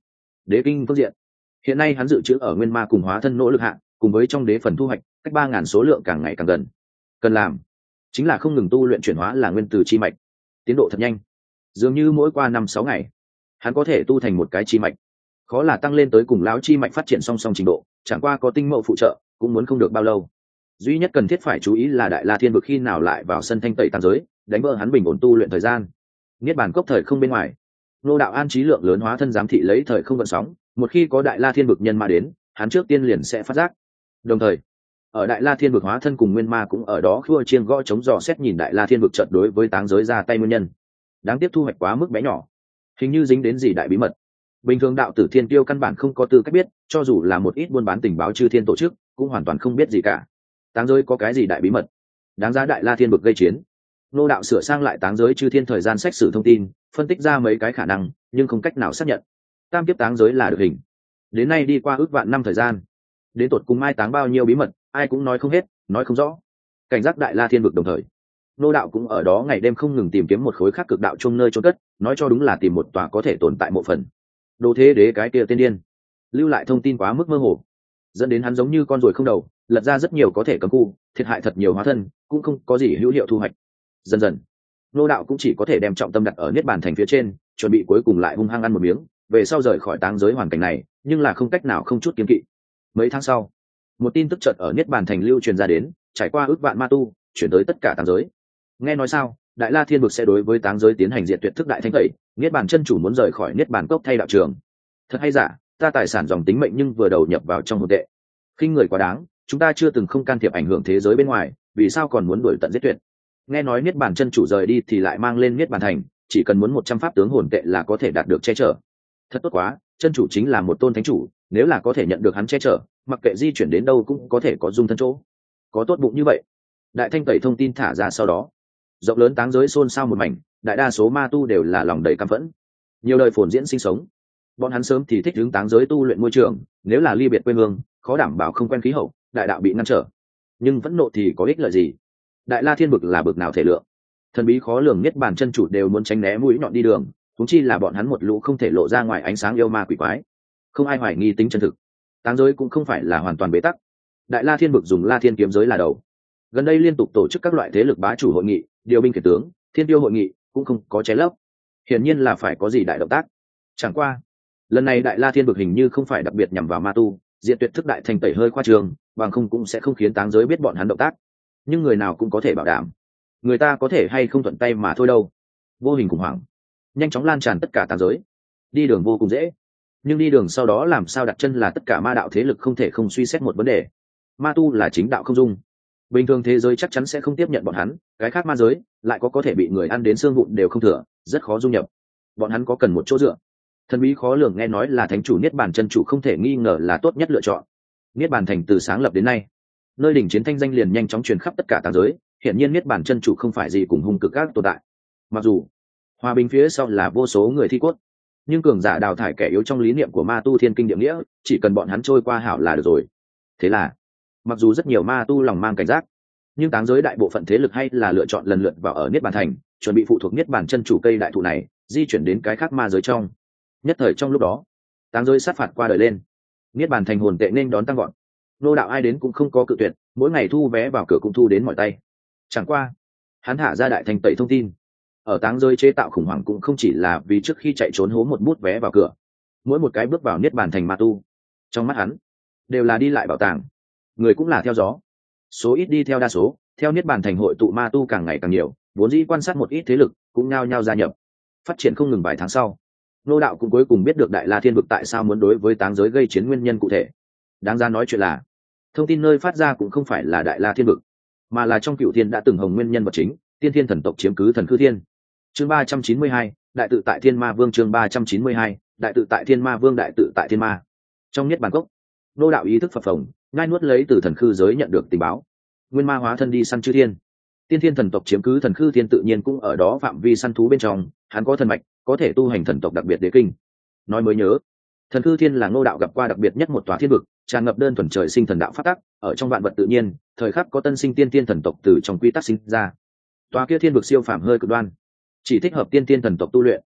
đế kinh phương diện, hiện nay hắn dự trữ ở nguyên ma cùng hóa thân nỗ lực hạ, cùng với trong đế phần thu hoạch cách 3.000 số lượng càng ngày càng gần. Cần làm chính là không ngừng tu luyện chuyển hóa là nguyên tử chi mạch, tiến độ thật nhanh, dường như mỗi qua 5-6 ngày hắn có thể tu thành một cái chi mạch, khó là tăng lên tới cùng lão chi mạch phát triển song song trình độ, chẳng qua có tinh mậu phụ trợ cũng muốn không được bao lâu. Duy nhất cần thiết phải chú ý là đại la thiên vực khi nào lại vào sân thanh tẩy tam giới, đánh vỡ hắn bình ổn tu luyện thời gian. Niết bàn cốc thời không bên ngoài, nô đạo an trí lượng lớn hóa thân giám thị lấy thời không gợn sóng, một khi có đại la thiên vực nhân ma đến, hắn trước tiên liền sẽ phát giác. Đồng thời ở đại la thiên vực hóa thân cùng nguyên ma cũng ở đó khua chiên gõ chống dò xét nhìn đại la thiên vực trận đối với táng giới ra tay nguyên nhân. Đáng tiếc thu hoạch quá mức bé nhỏ, hình như dính đến gì đại bí mật. Bình thường đạo tử thiên tiêu căn bản không có tư cách biết, cho dù là một ít buôn bán tình báo chư thiên tổ chức cũng hoàn toàn không biết gì cả. Táng giới có cái gì đại bí mật đáng giá đại la thiên vực gây chiến? Nô đạo sửa sang lại táng giới chư thiên thời gian sách sử thông tin, phân tích ra mấy cái khả năng nhưng không cách nào xác nhận. Tam kiếp táng giới là được hình, đến nay đi qua ước vạn năm thời gian, đến tột cùng mai táng bao nhiêu bí mật ai cũng nói không hết, nói không rõ. Cảnh giác đại la thiên vực đồng thời, nô đạo cũng ở đó ngày đêm không ngừng tìm kiếm một khối khác cực đạo chung nơi chôn cất, nói cho đúng là tìm một tòa có thể tồn tại mộ phần. Đồ thế đế cái kia tiên điên lưu lại thông tin quá mức mơ hồ, dẫn đến hắn giống như con ruồi không đầu, lật ra rất nhiều có thể cấm khu, thiệt hại thật nhiều hóa thân, cũng không có gì hữu hiệu thu hoạch. Dần dần nô đạo cũng chỉ có thể đem trọng tâm đặt ở niết bàn thành phía trên, chuẩn bị cuối cùng lại hung hăng ăn một miếng, về sau rời khỏi táng giới hoàn cảnh này, nhưng là không cách nào không chút kiêng kỵ. Mấy tháng sau, một tin tức chợt ở niết bàn thành lưu truyền ra đến, trải qua ước vạn ma tu chuyển tới tất cả táng giới. Nghe nói sao, đại la thiên vực sẽ đối với táng giới tiến hành diệt tuyệt thức đại thanh tẩy, niết bàn chân chủ muốn rời khỏi niết bàn cốc thay đạo trường. Thật hay giả? Ta tài sản dòng tính mệnh nhưng vừa đầu nhập vào trong hồn tệ, khinh người quá đáng, chúng ta chưa từng không can thiệp ảnh hưởng thế giới bên ngoài, vì sao còn muốn đuổi tận giết tuyệt? Nghe nói niết bàn chân chủ rời đi thì lại mang lên niết bàn thành, chỉ cần muốn 100 pháp tướng hồn tệ là có thể đạt được che chở. Thật tốt quá, chân chủ chính là một tôn thánh chủ, nếu là có thể nhận được hắn che chở, mặc kệ di chuyển đến đâu cũng có thể có dung thân chỗ. Có tốt bụng như vậy. Đại thanh tẩy thông tin thả ra sau đó, rộng lớn táng giới xôn xao một mảnh, đại đa số ma tu đều là lòng đầy căm phẫn. Nhiều đời phồn diễn sinh sống, bọn hắn sớm thì thích hướng táng giới tu luyện môi trường, nếu là ly biệt quê hương, khó đảm bảo không quen khí hậu, đại đạo bị ngăn trở. Nhưng vẫn nộ thì có ích lợi gì? Đại la thiên vực là bực nào thể lượng, thần bí khó lường niết bàn chân chủ đều muốn tránh né mũi nhọn đi đường, thúng chi là bọn hắn một lũ không thể lộ ra ngoài ánh sáng yêu ma quỷ quái. Không ai hoài nghi tính chân thực, táng giới cũng không phải là hoàn toàn bế tắc. Đại la thiên vực dùng la thiên kiếm giới là đầu, gần đây liên tục tổ chức các loại thế lực bá chủ hội nghị, điều binh khiển tướng, thiên tiêu hội nghị, cũng không có che lấp. Hiển nhiên là phải có gì đại động tác. Chẳng qua lần này đại la thiên vực hình như không phải đặc biệt nhằm vào ma tu, diện tuyệt thức đại thành tẩy hơi khoa trường, bằng không cũng sẽ không khiến táng giới biết bọn hắn động tác. Nhưng người nào cũng có thể bảo đảm, người ta có thể hay không thuận tay mà thôi đâu. Vô hình khủng hoảng nhanh chóng lan tràn tất cả táng giới. Đi đường vô cùng dễ, nhưng đi đường sau đó làm sao đặt chân là tất cả ma đạo thế lực không thể không suy xét một vấn đề. Ma tu là chính đạo không dung, bình thường thế giới chắc chắn sẽ không tiếp nhận bọn hắn, cái khác ma giới lại có thể bị người ăn đến xương vụn đều không thừa, rất khó dung nhập. Bọn hắn có cần một chỗ dựa. Thần bí khó lường nghe nói là thánh chủ niết bàn chân chủ không thể nghi ngờ là tốt nhất lựa chọn. Niết bàn thành từ sáng lập đến nay, nơi đỉnh chiến thanh danh liền nhanh chóng truyền khắp tất cả táng giới, hiện nhiên niết bàn chân chủ không phải gì cùng hung cực các tồn tại. Mặc dù hòa bình phía sau là vô số người thi cốt, nhưng cường giả đào thải kẻ yếu trong lý niệm của ma tu thiên kinh địa nghĩa, chỉ cần bọn hắn trôi qua hảo là được rồi. Thế là mặc dù rất nhiều ma tu lòng mang cảnh giác, nhưng táng giới đại bộ phận thế lực hay là lựa chọn lần lượt vào ở niết bàn thành, chuẩn bị phụ thuộc niết bàn chân chủ cây đại thụ này di chuyển đến cái khác ma giới trong. Nhất thời trong lúc đó, táng giới sát phạt qua đời lên, niết bàn thành hồn tệ nên đón tăng gọn. Nô đạo ai đến cũng không có cự tuyệt, mỗi ngày thu vé vào cửa cũng thu đến mọi tay. Chẳng qua hắn hạ ra đại thành tẩy thông tin, ở táng giới chế tạo khủng hoảng cũng không chỉ là vì trước khi chạy trốn hố một bút vé vào cửa. Mỗi một cái bước vào niết bàn thành ma tu, trong mắt hắn đều là đi lại bảo tàng, người cũng là theo gió, số ít đi theo đa số. Theo niết bàn thành hội tụ ma tu càng ngày càng nhiều, vốn dĩ quan sát một ít thế lực cũng nhao nhao gia nhập, phát triển không ngừng. Vài tháng sau, nô đạo cũng cuối cùng biết được đại la thiên vực tại sao muốn đối với táng giới gây chiến nguyên nhân cụ thể. Đáng ra nói chuyện là, thông tin nơi phát ra cũng không phải là đại la thiên vực, mà là trong cựu thiên đã từng hồng nguyên nhân vật chính, tiên thiên thần tộc chiếm cứ thần khư thiên. Chương 392, đại tự tại thiên ma vương. Chương 392, đại tự tại thiên ma vương. Đại tự tại thiên ma. Trong niết bàn cốc, nô đạo ý thức phập phồng, ngai nuốt lấy từ thần khư giới nhận được tình báo. Nguyên ma hóa thân đi săn chư thiên, tiên thiên thần tộc chiếm cứ thần khư thiên, tự nhiên cũng ở đó phạm vi săn thú bên trong. Hắn có thần mạch, có thể tu hành thần tộc đặc biệt đế kinh. Nói mới nhớ, thần khư thiên là ngô đạo gặp qua đặc biệt nhất một tòa thiên vực, tràn ngập đơn thuần trời sinh thần đạo phát tắc, ở trong vạn vật tự nhiên, thời khắc có tân sinh tiên thiên thần tộc từ trong quy tắc sinh ra. Tòa kia thiên vực siêu phàm hơi cực đoan, chỉ thích hợp tiên thiên thần tộc tu luyện.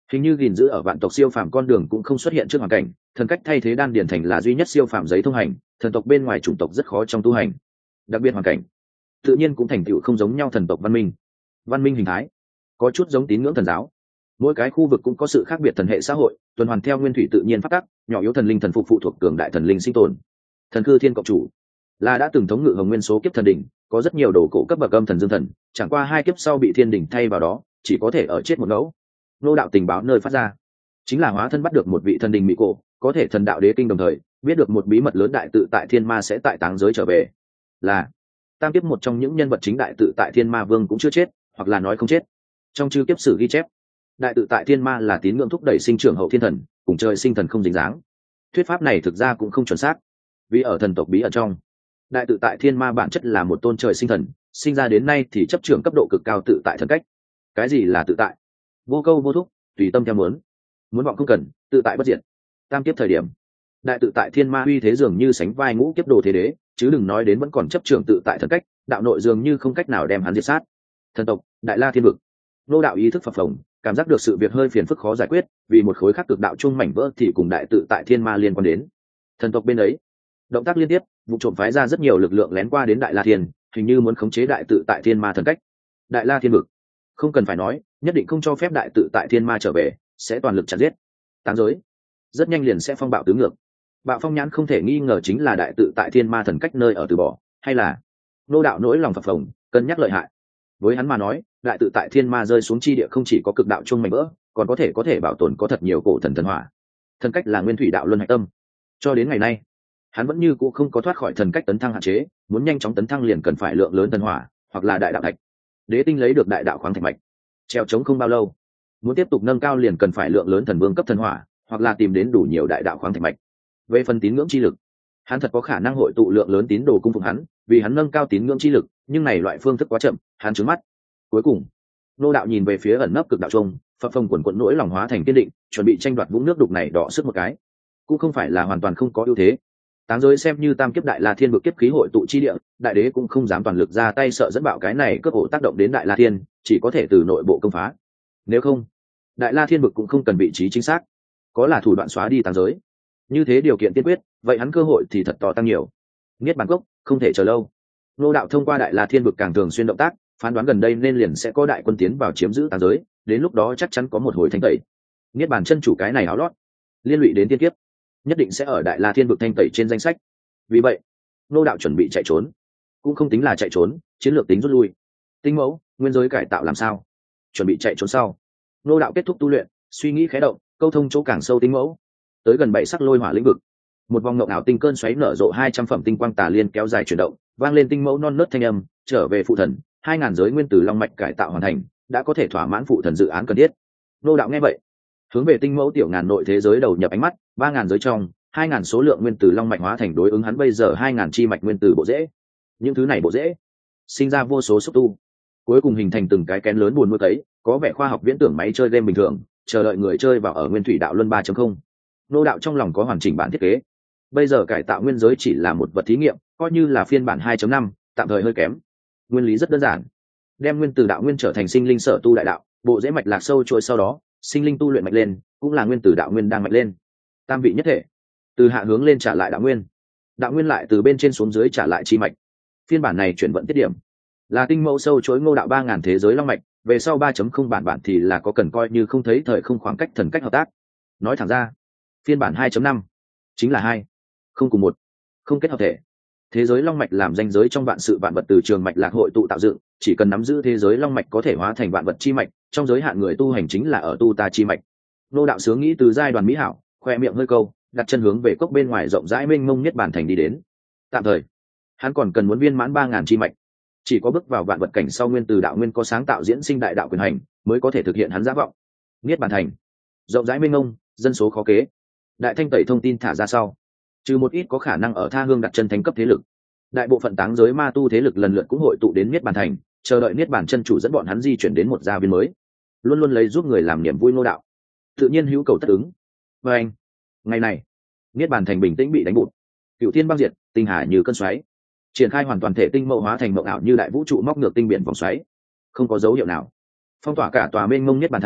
hình như gìn giữ ở vạn tộc siêu phàm con đường cũng không xuất hiện trước hoàn cảnh, thần cách thay thế đan điển thành là duy nhất siêu phàm giấy thông hành, thần tộc bên ngoài chủng tộc rất khó trong tu hành. Đặc biệt hoàn cảnh tự nhiên cũng thành tựu không giống nhau thần tộc văn minh hình thái có chút giống tín ngưỡng thần giáo. Mỗi cái khu vực cũng có sự khác biệt thần hệ xã hội, tuần hoàn theo nguyên thủy tự nhiên phát tắc, nhỏ yếu thần linh thần phục phụ thuộc cường đại thần linh sinh tồn. Thần cư thiên cộng chủ là đã từng thống ngự hồng nguyên số kiếp thần đỉnh, có rất nhiều đồ cổ cấp bậc âm thần dương thần, chẳng qua 2 kiếp sau bị thiên đỉnh thay vào đó, chỉ có thể ở chết một ngẫu. Nô đạo tình báo nơi phát ra chính là hóa thân bắt được một vị thần đình mỹ cổ, có thể thần đạo đế kinh, đồng thời biết được một bí mật lớn, đại tự tại thiên ma sẽ tại táng giới trở về, là tam kiếp một trong những nhân vật chính. Đại tự tại thiên ma vương cũng chưa chết, hoặc là nói không chết. Trong chư kiếp sử ghi chép, đại tự tại thiên ma là tín ngưỡng thúc đẩy sinh trưởng hậu thiên thần, cùng trời sinh thần không dính dáng. Thuyết pháp này thực ra cũng không chuẩn xác, vì ở thần tộc bí ẩn trong, đại tự tại thiên ma bản chất là một tôn trời sinh thần, sinh ra đến nay thì chấp trưởng cấp độ cực cao tự tại thần cách. Cái gì là tự tại? Vô câu vô thúc, tùy tâm theo muốn vọng không cần, tự tại bất diệt. Tam kiếp thời điểm, đại tự tại thiên ma uy thế dường như sánh vai ngũ kiếp đồ thế đế, chứ đừng nói đến vẫn còn chấp trưởng tự tại thần cách, đạo nội dường như không cách nào đem hắn diệt sát. Thần tộc đại la thiên vực, nô đạo ý thức phập phồng, cảm giác được sự việc hơi phiền phức khó giải quyết, vì một khối khác cực đạo chung mảnh vỡ thì cùng đại tự tại thiên ma liên quan đến. Thần tộc bên ấy động tác liên tiếp, vụ trộm phái ra rất nhiều lực lượng lén qua đến đại la thiên, hình như muốn khống chế đại tự tại thiên ma thần cách. Đại la thiên vực không cần phải nói, nhất định không cho phép đại tự tại thiên ma trở về, sẽ toàn lực chặn giết. Táng giới rất nhanh liền sẽ phong bạo tứ ngược. Bạo phong nhãn không thể nghi ngờ chính là đại tự tại thiên ma thần cách nơi ở từ bỏ, hay là nô đạo nỗi lòng phập phồng cân nhắc lợi hại. Với hắn mà nói, đại tự tại thiên ma rơi xuống chi địa không chỉ có cực đạo chung mảnh vỡ, còn có thể bảo tồn có thật nhiều cổ thần thần hỏa. Thần cách là nguyên thủy đạo luân hạch tâm, cho đến ngày nay hắn vẫn như cũ không có thoát khỏi thần cách tấn thăng hạn chế, muốn nhanh chóng tấn thăng liền cần phải lượng lớn thần hỏa hoặc là đại đạo thạch. Đế tinh lấy được đại đạo khoáng thạch mạch, treo trống không bao lâu, muốn tiếp tục nâng cao liền cần phải lượng lớn thần vương cấp thần hỏa, hoặc là tìm đến đủ nhiều đại đạo khoáng thạch mạch. Về phần tín ngưỡng chi lực, hắn thật có khả năng hội tụ lượng lớn tín đồ cung phụng hắn, vì hắn nâng cao tín ngưỡng chi lực, nhưng này loại phương thức quá chậm, hắn trướng mắt. Cuối cùng, nô đạo nhìn về phía ẩn nấp cực đạo trung, phập phồng quần quận nỗi lòng hóa thành kiên định, chuẩn bị tranh đoạt vũng nước đục này đỏ sức một cái. Cũng không phải là hoàn toàn không có ưu thế. Táng giới xem như tam kiếp đại la thiên vực kiếp khí hội tụ chi địa, đại đế cũng không dám toàn lực ra tay, sợ dẫn bạo cái này cướp ổ tác động đến đại la thiên, chỉ có thể từ nội bộ công phá. Nếu không, đại la thiên vực cũng không cần vị trí chính xác, có là thủ đoạn xóa đi táng giới. Như thế điều kiện tiên quyết, vậy hắn cơ hội thì thật to tăng nhiều. Niết bàn cốc không thể chờ lâu. Nô đạo thông qua đại la thiên vực càng thường xuyên động tác, phán đoán gần đây nên liền sẽ có đại quân tiến vào chiếm giữ táng giới, đến lúc đó chắc chắn có một hồi thanh tẩy. Niết bàn chân chủ cái này áo lót, liên lụy đến tiên kiếp, nhất định sẽ ở đại la thiên vực thanh tẩy trên danh sách. Vì vậy, nô đạo chuẩn bị chạy trốn, cũng không tính là chạy trốn, chiến lược tính rút lui. Tinh mẫu nguyên giới cải tạo làm sao? Chuẩn bị chạy trốn sau, nô đạo kết thúc tu luyện, suy nghĩ khé động, câu thông chỗ càng sâu tinh mẫu, tới gần 7 sắc lôi hỏa lĩnh vực. Một vòng ngộng ảo tinh cơn xoáy nở rộ 200 phẩm tinh quang tà liên kéo dài chuyển động, vang lên tinh mẫu non nớt thanh âm, trở về phụ thần, 2000 giới nguyên tử long mạch cải tạo hoàn thành, đã có thể thỏa mãn phụ thần dự án cần thiết. Nô đạo nghe vậy, hướng về tinh mẫu tiểu ngàn nội thế giới đầu nhập ánh mắt, 3000 giới trong, 2000 số lượng nguyên tử long mạch hóa thành đối ứng hắn bây giờ 2000 chi mạch nguyên tử bộ rễ. Những thứ này bộ rễ sinh ra vô số xúc tu, cuối cùng hình thành từng cái kén lớn buồn nuôi cấy, có vẻ khoa học viễn tưởng máy chơi game bình thường, chờ đợi người chơi vào ở nguyên thủy đạo luân 3.0. Nô đạo trong lòng có hoàn chỉnh bản thiết kế. Bây giờ cải tạo nguyên giới chỉ là một vật thí nghiệm, coi như là phiên bản 2.5, tạm thời hơi kém. Nguyên lý rất đơn giản, đem nguyên tử đạo nguyên trở thành sinh linh sở tu đại đạo, bộ rễ mạch lạc sâu chuỗi, sau đó sinh linh tu luyện mạnh lên, cũng là nguyên tử đạo nguyên đang mạnh lên. Tam vị nhất thể, từ hạ hướng lên trả lại đạo nguyên lại từ bên trên xuống dưới trả lại chi mạch. Phiên bản này chuyển vận tiết điểm là tinh mẫu sâu chuỗi ngô đạo 3000 thế giới long mạch, về sau 3.0 bản thì là có cần coi như không thấy thời không khoảng cách thần cách hợp tác. Nói thẳng ra, phiên bản 2.5 chính là 2 không cùng 1, không kết hợp thể. Thế giới long mạch làm ranh giới trong vạn sự vạn vật từ trường mạch lạc hội tụ tạo dựng, chỉ cần nắm giữ thế giới long mạch có thể hóa thành vạn vật chi mạch, trong giới hạn người tu hành chính là ở tu ta chi mạch. Nô đạo sướng nghĩ từ giai đoàn mỹ hảo, khoe miệng hơi câu, đặt chân hướng về cốc bên ngoài rộng rãi mênh mông niết bàn thành đi đến. Tạm thời, hắn còn cần muốn viên mãn 3000 chi mạch, chỉ có bước vào vạn vật cảnh sau nguyên từ đạo nguyên có sáng tạo diễn sinh đại đạo quyền hành, mới có thể thực hiện hắn giả vọng. Niết bàn thành, rộng rãi mênh mông, dân số khó kế. Đại thanh tẩy thông tin thả ra sau, trừ một ít có khả năng ở tha hương đặt chân thánh cấp thế lực, đại bộ phận táng giới ma tu thế lực lần lượt cũng hội tụ đến niết bàn thành, chờ đợi niết bàn chân chủ dẫn bọn hắn di chuyển đến một gia viên mới, luôn luôn lấy giúp người làm niềm vui nô đạo, tự nhiên hữu cầu tất ứng. Và anh, ngày này niết bàn thành bình tĩnh bị đánh bụt, cựu thiên băng diệt, tinh hà như cơn xoáy, triển khai hoàn toàn thể tinh mẫu hóa thành mộng ảo như đại vũ trụ móc ngược tinh biển vòng xoáy, không có dấu hiệu nào phong tỏa cả tòa mênh mông niết bàn thành,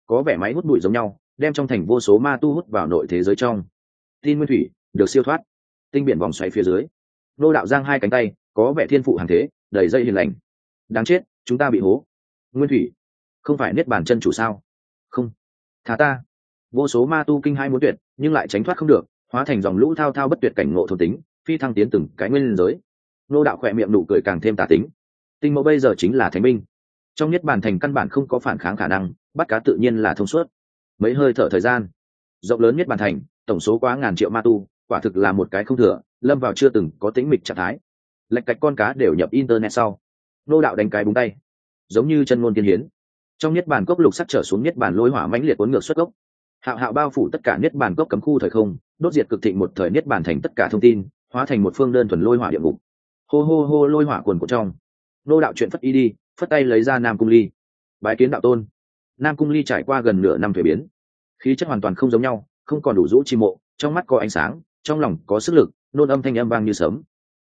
có vẻ máy hút bụi giống nhau, đem trong thành vô số ma tu hút vào nội thế giới trong. Tin nguyên thủy được siêu thoát, tinh biển vòng xoáy phía dưới. Nô đạo giang hai cánh tay, có vẻ thiên phụ hàng thế, đầy dây hiền lành. Đáng chết, chúng ta bị hố. Nguyên thủy, không phải niết bàn chân chủ sao? Không, thả ta. Vô số ma tu kinh hai muốn tuyệt, nhưng lại tránh thoát không được, hóa thành dòng lũ thao thao bất tuyệt cảnh ngộ thôn tính, phi thăng tiến từng cái nguyên giới. Nô đạo khỏe miệng nụ cười càng thêm tà tính. Tinh mẫu bây giờ chính là thánh binh, trong niết bàn thành căn bản không có phản kháng khả năng, bắt cá tự nhiên là thông suốt. Mấy hơi thở thời gian, rộng lớn niết bàn thành, tổng số quá ngàn triệu ma tu, quả thực là một cái không thừa, lâm vào chưa từng có tĩnh mịch trạng thái. Lạch cạch con cá đều nhập internet sau. Nô đạo đánh cái búng tay, giống như chân ngôn tiên hiến. Trong niết bàn cốc lục sắc trở xuống niết bàn lôi hỏa mãnh liệt cuốn ngược xuất gốc. Hạo hạo bao phủ tất cả niết bàn cốc cấm khu thời không, đốt diệt cực thịnh một thời niết bàn thành tất cả thông tin, hóa thành một phương đơn thuần lôi hỏa địa ngục. Hô hô hô lôi hỏa cuồn của trong. Nô đạo chuyện phất y đi, phất tay lấy ra Nam Cung Ly. Bái kiến đạo tôn. Nam Cung Ly trải qua gần nửa năm thuế biến, khí chất hoàn toàn không giống nhau, không còn đủ rũ chi mộ, trong mắt có ánh sáng, trong lòng có sức lực, nôn âm thanh âm vang như sớm.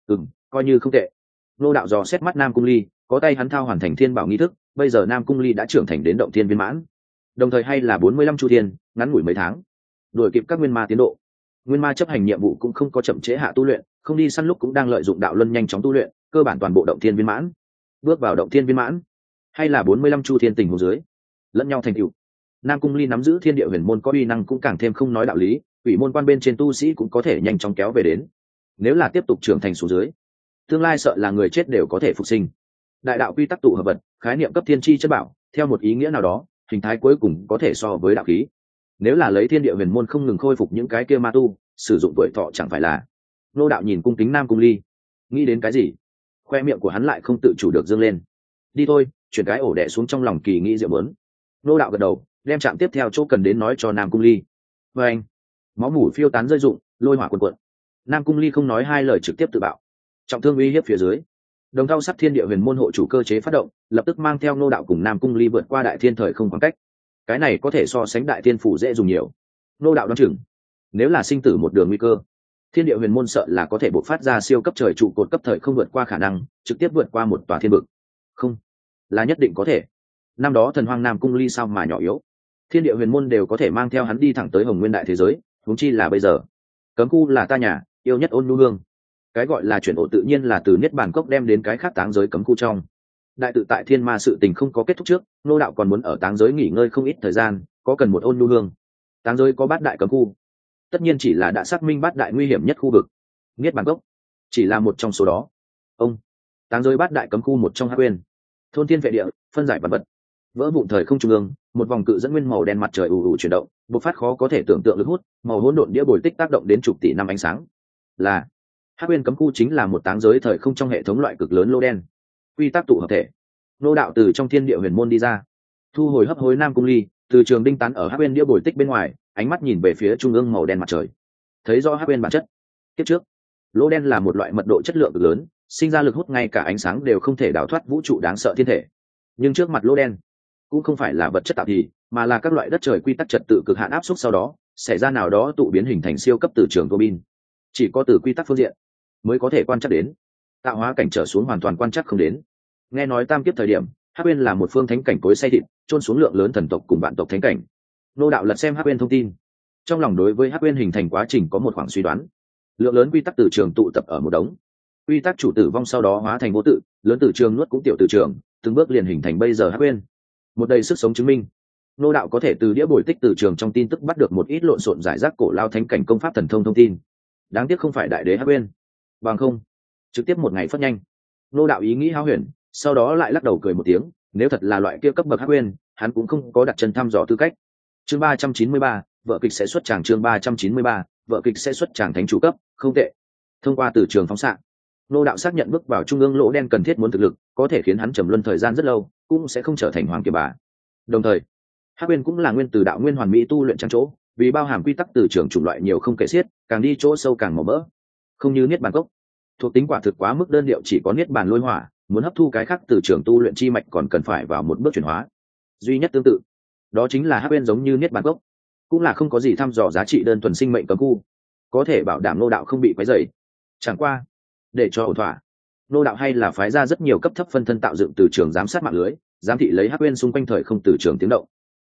Coi như không tệ. Nô đạo dò xét mắt Nam Cung Ly, có tay hắn thao hoàn thành thiên bảo nghi thức, bây giờ Nam Cung Ly đã trưởng thành đến động thiên viên mãn, đồng thời hay là 45 chu thiên, ngắn ngủi mấy tháng, đuổi kịp các nguyên ma tiến độ. Nguyên ma chấp hành nhiệm vụ cũng không có chậm trễ hạ tu luyện, không đi săn lúc cũng đang lợi dụng đạo luân nhanh chóng tu luyện, cơ bản toàn bộ động thiên viên mãn. Bước vào động thiên viên mãn, hay là 45 chu thiên tình huống dưới, lẫn nhau thành tựu. Nam Cung Ly nắm giữ thiên địa huyền môn có uy năng cũng càng thêm không nói đạo lý, ủy môn quan bên trên tu sĩ cũng có thể nhanh chóng kéo về đến. Nếu là tiếp tục trưởng thành xuống dưới, tương lai sợ là người chết đều có thể phục sinh. Đại đạo quy tắc tụ hợp vật, khái niệm cấp thiên chi chất bảo, theo một ý nghĩa nào đó, hình thái cuối cùng có thể so với đạo khí. Nếu là lấy thiên địa huyền môn không ngừng khôi phục những cái kia ma tu, sử dụng tuổi thọ chẳng phải là. Nô đạo nhìn cung kính Nam Cung Ly, nghĩ đến cái gì, khoe miệng của hắn lại không tự chủ được dương lên. Đi thôi, chuyển cái ổ đẻ xuống trong lòng kỳ nghĩ diệu muốn. Nô đạo gật đầu, đem chạm tiếp theo chỗ cần đến nói cho Nam Cung Ly. Và anh, máu mủ phiêu tán rơi rụng, lôi hỏa cuồn cuộn. Nam Cung Ly không nói hai lời trực tiếp tự bạo, trọng thương uy hiếp phía dưới. Đồng thau sắt thiên địa huyền môn hộ chủ cơ chế phát động, lập tức mang theo Nô đạo cùng Nam Cung Ly vượt qua đại thiên thời không khoảng cách. Cái này có thể so sánh đại thiên phủ dễ dùng nhiều. Nô đạo đoán chừng, nếu là sinh tử một đường nguy cơ, thiên địa huyền môn sợ là có thể bộc phát ra siêu cấp trời trụ cột cấp thời không vượt qua khả năng, trực tiếp vượt qua một tòa thiên vực. Không, là nhất định có thể. Năm đó thần hoang Nam Cung Ly sao mà nhỏ yếu, thiên địa huyền môn đều có thể mang theo hắn đi thẳng tới hồng nguyên đại thế giới, huống chi là bây giờ. Cấm khu là ta nhà yêu nhất ôn nhu hương, cái gọi là chuyển ổ tự nhiên là từ niết bàn cốc đem đến cái khác táng giới cấm khu trong. Đại tự tại thiên ma sự tình không có kết thúc trước, Nô đạo còn muốn ở táng giới nghỉ ngơi không ít thời gian, có cần một ôn nhu hương. Táng giới có bát đại cấm khu, tất nhiên chỉ là đã xác minh bát đại nguy hiểm nhất khu vực, niết bàn cốc chỉ là một trong số đó. Ông táng giới bát đại cấm khu một trong hắc uyên, thôn thiên vệ địa, phân giải vật vật, vỡ vụn thời không trung ương, một vòng cự dẫn nguyên màu đen mặt trời ù ù chuyển động, bộc phát khó có thể tưởng tượng lực hút, màu hỗn độn đĩa bồi tích tác động đến chục tỷ năm ánh sáng. Là hắc uyên cấm khu chính là một táng giới thời không trong hệ thống loại cực lớn lô đen, quy tắc tụ hợp thể. Nô đạo từ trong thiên địa huyền môn đi ra, thu hồi hấp hối Nam Cung Ly, từ trường đinh tán ở hắc uyên đĩa bồi tích bên ngoài, ánh mắt nhìn về phía trung ương màu đen mặt trời, thấy rõ hắc uyên bản chất. Tiếp trước, lô đen là một loại mật độ chất lượng cực lớn, sinh ra lực hút ngay cả ánh sáng đều không thể đào thoát vũ trụ đáng sợ thiên thể. Nhưng trước mặt lô đen cũng không phải là vật chất tạo thì, mà là các loại đất trời quy tắc trật tự cực hạn áp suất sau đó xảy ra nào đó tụ biến hình thành siêu cấp từ trường tua bin. Chỉ có từ quy tắc phương diện mới có thể quan trắc đến, tạo hóa cảnh trở xuống hoàn toàn quan trắc không đến. Nghe nói tam kiếp thời điểm, hắc uyên là một phương thánh cảnh cối xay thịt, trôn xuống lượng lớn thần tộc cùng vạn tộc thánh cảnh. Nô đạo lật xem hắc uyên thông tin, trong lòng đối với hắc uyên hình thành quá trình có một khoảng suy đoán. Lượng lớn quy tắc từ trường tụ tập ở một đống, quy tắc chủ tử vong sau đó hóa thành vô tự, lớn từ trường nuốt cũng tiểu từ trường, từng bước liền hình thành bây giờ hắc uyên. Một đầy sức sống chứng minh, Nô đạo có thể từ đĩa bồi tích từ trường trong tin tức bắt được một ít lộn xộn giải rác cổ lao thánh cảnh công pháp thần thông thông tin. Đáng tiếc không phải đại đế hắc uyên, bằng không trực tiếp một ngày phất nhanh. Nô đạo ý nghĩ háo huyền, sau đó lại lắc đầu cười một tiếng, nếu thật là loại kia cấp bậc hắc uyên, hắn cũng không có đặt chân thăm dò tư cách. Chương 393, vợ kịch sẽ xuất tràng. Chương 393, vợ kịch sẽ xuất tràng thánh chủ cấp, không tệ. Thông qua từ trường phóng xạ, Nô đạo xác nhận bước vào trung ương lỗ đen cần thiết muốn thực lực, có thể khiến hắn trầm luân thời gian rất lâu, cũng sẽ không trở thành hoàng kiệt bà. Đồng thời, hắc uyên cũng là nguyên từ đạo nguyên hoàn mỹ tu luyện trang chỗ, vì bao hàm quy tắc từ trường chủng loại nhiều không kể xiết, càng đi chỗ sâu càng màu mỡ. Không như niết bàn cốc, thuộc tính quả thực quá mức đơn điệu, chỉ có niết bàn lôi hỏa, muốn hấp thu cái khác từ trường tu luyện chi mạch còn cần phải vào một bước chuyển hóa. Duy nhất tương tự, đó chính là hắc uyên giống như niết bàn cốc, cũng là không có gì thăm dò giá trị đơn thuần sinh mệnh cấm khu, có thể bảo đảm Nô đạo không bị quấy rầy. Chẳng qua, để cho ổn thỏa, Nô đạo hay là phái ra rất nhiều cấp thấp phân thân tạo dựng từ trường giám sát mạng lưới, giám thị lấy hắc uyên xung quanh thời không từ trường tiếng động.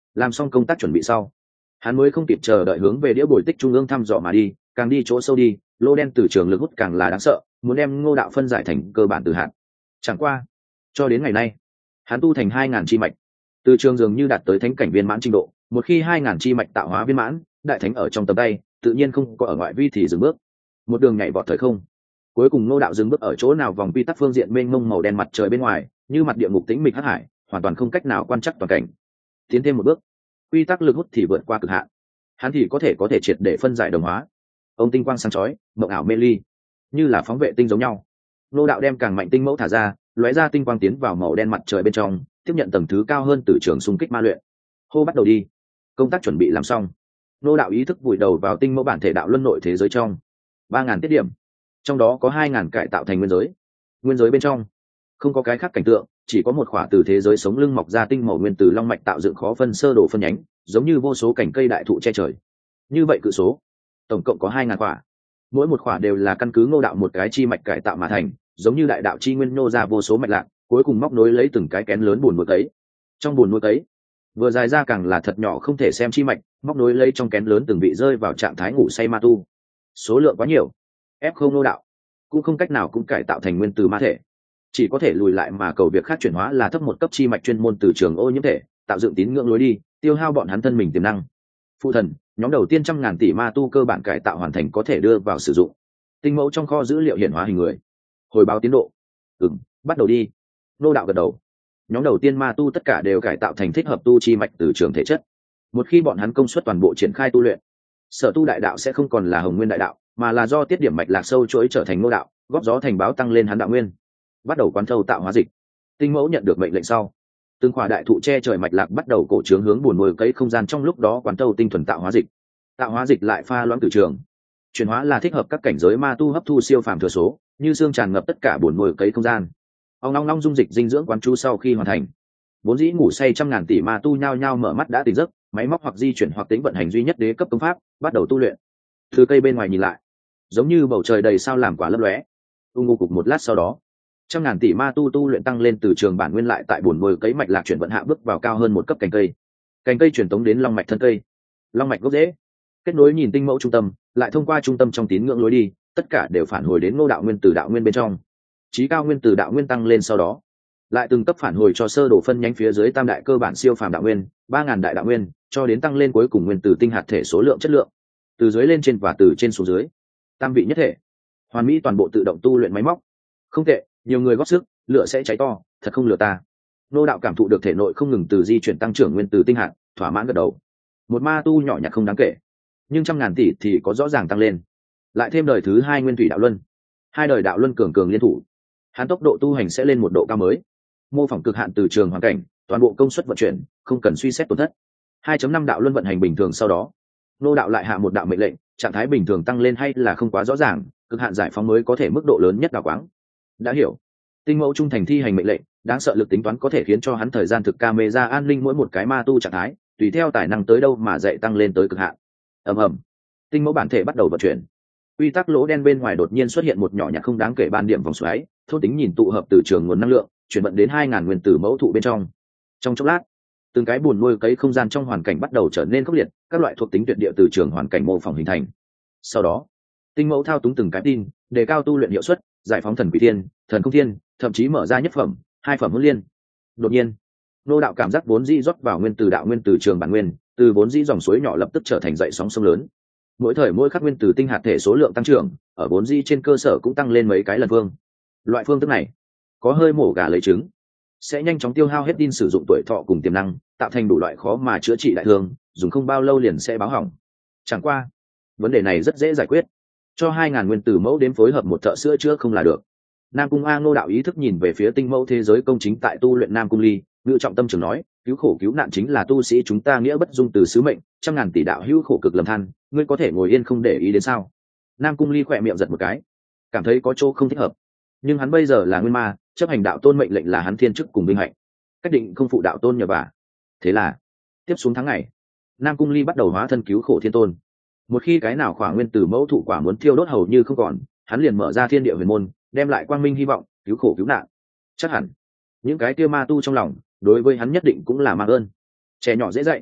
Làm xong công tác chuẩn bị sau, hắn mới không kịp chờ đợi hướng về đĩa bồi tích trung ương thăm dò mà đi, càng đi chỗ sâu đi, lô đen từ trường lực hút càng là đáng sợ, muốn đem Ngô Đạo phân giải thành cơ bản từ hạt. Chẳng qua, cho đến ngày nay, hắn tu thành 2000 chi mạch, từ trường dường như đạt tới thánh cảnh viên mãn trình độ, một khi 2000 chi mạch tạo hóa viên mãn, đại thánh ở trong tầm tay, tự nhiên không có ở ngoại vi thì dừng bước, một đường nhảy vọt thời không. Cuối cùng Ngô Đạo dừng bước ở chỗ nào vòng quy tắc phương diện mênh mông màu đen mặt trời bên ngoài, như mặt địa ngục tĩnh mịch hắc hải, hoàn toàn không cách nào quan trắc toàn cảnh. Tiến thêm một bước, quy tắc lực hút thì vượt qua cực hạn, hắn thì có thể triệt để phân giải đồng hóa. Ông tinh quang sáng chói, mộng ảo mê ly, như là phóng vệ tinh giống nhau. Ngô Đạo đem càng mạnh tinh mẫu thả ra, lóe ra tinh quang tiến vào màu đen mặt trời bên trong, tiếp nhận tầng thứ cao hơn từ trường xung kích ma luyện. Hô bắt đầu đi. Công tác chuẩn bị làm xong, Ngô Đạo ý thức vùi đầu vào tinh mẫu bản thể đạo luân nội thế giới trong 3000 tiết điểm, trong đó có 2000 cải tạo thành nguyên giới. Nguyên giới bên trong không có cái khác cảnh tượng, chỉ có một khỏa từ thế giới sống lưng mọc ra tinh màu nguyên tử long mạch tạo dựng khó phân sơ đồ phân nhánh, giống như vô số cành cây đại thụ che trời. Như vậy cự số tổng cộng có 2000 khỏa, mỗi một khỏa đều là căn cứ Ngô Đạo một cái chi mạch cải tạo mà thành, giống như đại đạo chi nguyên nô ra vô số mạch lạc, cuối cùng móc nối lấy từng cái kén lớn buồn nuôi cấy. Trong buồn nuôi cấy vừa dài ra càng là thật nhỏ không thể xem chi mạch, móc nối lấy trong kén lớn từng vị rơi vào trạng thái ngủ say ma tu. Số lượng quá nhiều, ép không Ngô Đạo cũng không cách nào cũng cải tạo thành nguyên tử ma thể, chỉ có thể lùi lại mà cầu việc khác chuyển hóa là thấp một cấp chi mạch chuyên môn từ trường ô nhiễm thể, tạo dựng tín ngưỡng lối đi, tiêu hao bọn hắn thân mình tiềm năng. Phụ thần, nhóm đầu tiên 100.000 tỷ ma tu cơ bản cải tạo hoàn thành, có thể đưa vào sử dụng. Tinh mẫu trong kho dữ liệu hiện hóa hình người, hồi báo tiến độ. Bắt đầu đi. Ngô Đạo gật đầu. Nhóm đầu tiên ma tu tất cả đều cải tạo thành thích hợp tu chi mạch từ trường thể chất. Một khi bọn hắn công suất toàn bộ triển khai tu luyện, sở tu đại đạo sẽ không còn là hồng nguyên đại đạo, mà là do tiết điểm mạch lạc sâu chuỗi trở thành Ngô Đạo, góp gió thành báo tăng lên hắn đạo nguyên. Bắt đầu quán thâu tạo hóa dịch. Tinh mẫu nhận được mệnh lệnh sau, từng khỏa đại thụ che trời mạch lạc bắt đầu cổ trướng hướng buồn nuôi cấy không gian, trong lúc đó quán thâu tinh thuần tạo hóa dịch. Tạo hóa dịch lại pha loãng từ trường, chuyển hóa là thích hợp các cảnh giới ma tu hấp thu siêu phàm thừa số, như xương tràn ngập tất cả buồn nuôi cấy không gian. Ông long long dung dịch dinh dưỡng quán chú sau khi hoàn thành, vốn dĩ ngủ say 100.000 tỷ ma tu nhao nhao mở mắt đã tỉnh giấc, máy móc hoặc di chuyển hoặc tính vận hành duy nhất đế cấp công pháp, bắt đầu tu luyện. Từ cây bên ngoài nhìn lại, giống như bầu trời đầy sao làm quả lấp lóe. Ngô cục một lát sau đó, 100.000 tỷ ma tu luyện tăng lên từ trường bản nguyên, lại tại buồn nuôi cấy mạch lạc chuyển vận hạ bước vào cao hơn một cấp cành cây truyền tống đến long mạch thân cây, long mạch gốc rễ, kết nối nhìn tinh mẫu trung tâm, lại thông qua trung tâm trong tín ngưỡng lối đi, tất cả đều phản hồi đến Ngô Đạo nguyên từ đạo nguyên bên trong. Chí cao nguyên từ đạo nguyên tăng lên sau đó, lại từng cấp phản hồi cho sơ đồ phân nhánh phía dưới tam đại cơ bản siêu phàm đạo nguyên, 3000 đại đạo nguyên, cho đến tăng lên cuối cùng nguyên từ tinh hạt thể số lượng chất lượng, từ dưới lên trên và từ trên xuống dưới, tam vị nhất thể, hoàn mỹ toàn bộ tự động tu luyện máy móc. Không tệ, nhiều người góp sức, lửa sẽ cháy to, thật không lừa ta. Ngô Đạo cảm thụ được thể nội không ngừng từ di chuyển tăng trưởng nguyên từ tinh hạt, thỏa mãn gật đầu. Một ma tu nhỏ nhặt không đáng kể, nhưng 100.000 tỷ thì có rõ ràng tăng lên. Lại thêm đời thứ 2 nguyên thủy đạo luân, 2 đời đạo luân cường cường liên thủ, hắn tốc độ tu hành sẽ lên một độ cao mới. Mô phỏng cực hạn từ trường hoàn cảnh, toàn bộ công suất vận chuyển, không cần suy xét tổn thất. 2.5 đạo luân vận hành bình thường, sau đó Ngô Đạo lại hạ một đạo mệnh lệnh, trạng thái bình thường tăng lên hay là không quá rõ ràng, cực hạn giải phóng mới có thể mức độ lớn nhất đào quáng. Đã hiểu. Tinh mẫu trung thành thi hành mệnh lệnh, đáng sợ lực tính toán có thể khiến cho hắn thời gian thực camera an ninh mỗi một cái ma tu trạng thái, tùy theo tài năng tới đâu mà dạy tăng lên tới cực hạn. ầm, tinh mẫu bản thể bắt đầu vận chuyển. Quy tắc lỗ đen bên ngoài đột nhiên xuất hiện một nhỏ nhặt không đáng kể ban điểm vòng xoáy, thôn tính nhìn tụ hợp từ trường nguồn năng lượng, chuyển vận đến 2000 nguyên tử mẫu thụ bên trong. Trong chốc lát, từng cái buồn nuôi cấy không gian trong hoàn cảnh bắt đầu trở nên khốc liệt, các loại thuộc tính tuyệt địa từ trường hoàn cảnh mô phỏng hình thành. Sau đó, tinh mẫu thao túng từng cái tin, đề cao tu luyện hiệu suất, giải phóng thần quỷ thiên, thần không thiên, thậm chí mở ra nhất phẩm, 2 phẩm hỗn liên. Đột nhiên, Ngô Đạo cảm giác vốn dĩ rót vào nguyên từ đạo nguyên từ trường bản nguyên, từ vốn dĩ dòng suối nhỏ lập tức trở thành dậy sóng sông lớn. Mỗi thời mỗi khắc nguyên từ tinh hạt thể số lượng tăng trưởng, ở vốn dĩ trên cơ sở cũng tăng lên mấy cái lần phương. Loại phương thức này, có hơi mổ gà lấy trứng, sẽ nhanh chóng tiêu hao hết tin sử dụng tuổi thọ cùng tiềm năng, tạo thành đủ loại khó mà chữa trị đại thương, dùng không bao lâu liền sẽ báo hỏng. Chẳng qua, vấn đề này rất dễ giải quyết, cho 2000 nguyên tử mẫu đến phối hợp một thợ sữa chữa không là được. Nam Cung Ngô Đạo ý thức nhìn về phía tinh mẫu thế giới công chính tại tu luyện Nam Cung Ly, ngự trọng tâm trường nói, cứu khổ cứu nạn chính là tu sĩ chúng ta nghĩa bất dung từ sứ mệnh, 100.000 tỷ đạo hữu khổ cực lầm than, ngươi có thể ngồi yên không để ý đến sao? Nam Cung Ly khỏe miệng giật một cái, cảm thấy có chỗ không thích hợp, nhưng hắn bây giờ là nguyên ma, chấp hành đạo tôn mệnh lệnh là hắn thiên chức cùng vinh hạnh, cách định không phụ đạo tôn nhờ vả. Thế là tiếp xuống tháng ngày, Nam Cung Ly bắt đầu hóa thân cứu khổ thiên tôn. Một khi cái nào khỏa nguyên tử mẫu thụ quả muốn thiêu đốt hầu như không còn, hắn liền mở ra thiên địa huyền môn, đem lại quang minh hy vọng, cứu khổ cứu nạn. Chắc hẳn những cái kia ma tu trong lòng đối với hắn nhất định cũng là mang ơn. Trẻ nhỏ dễ dạy,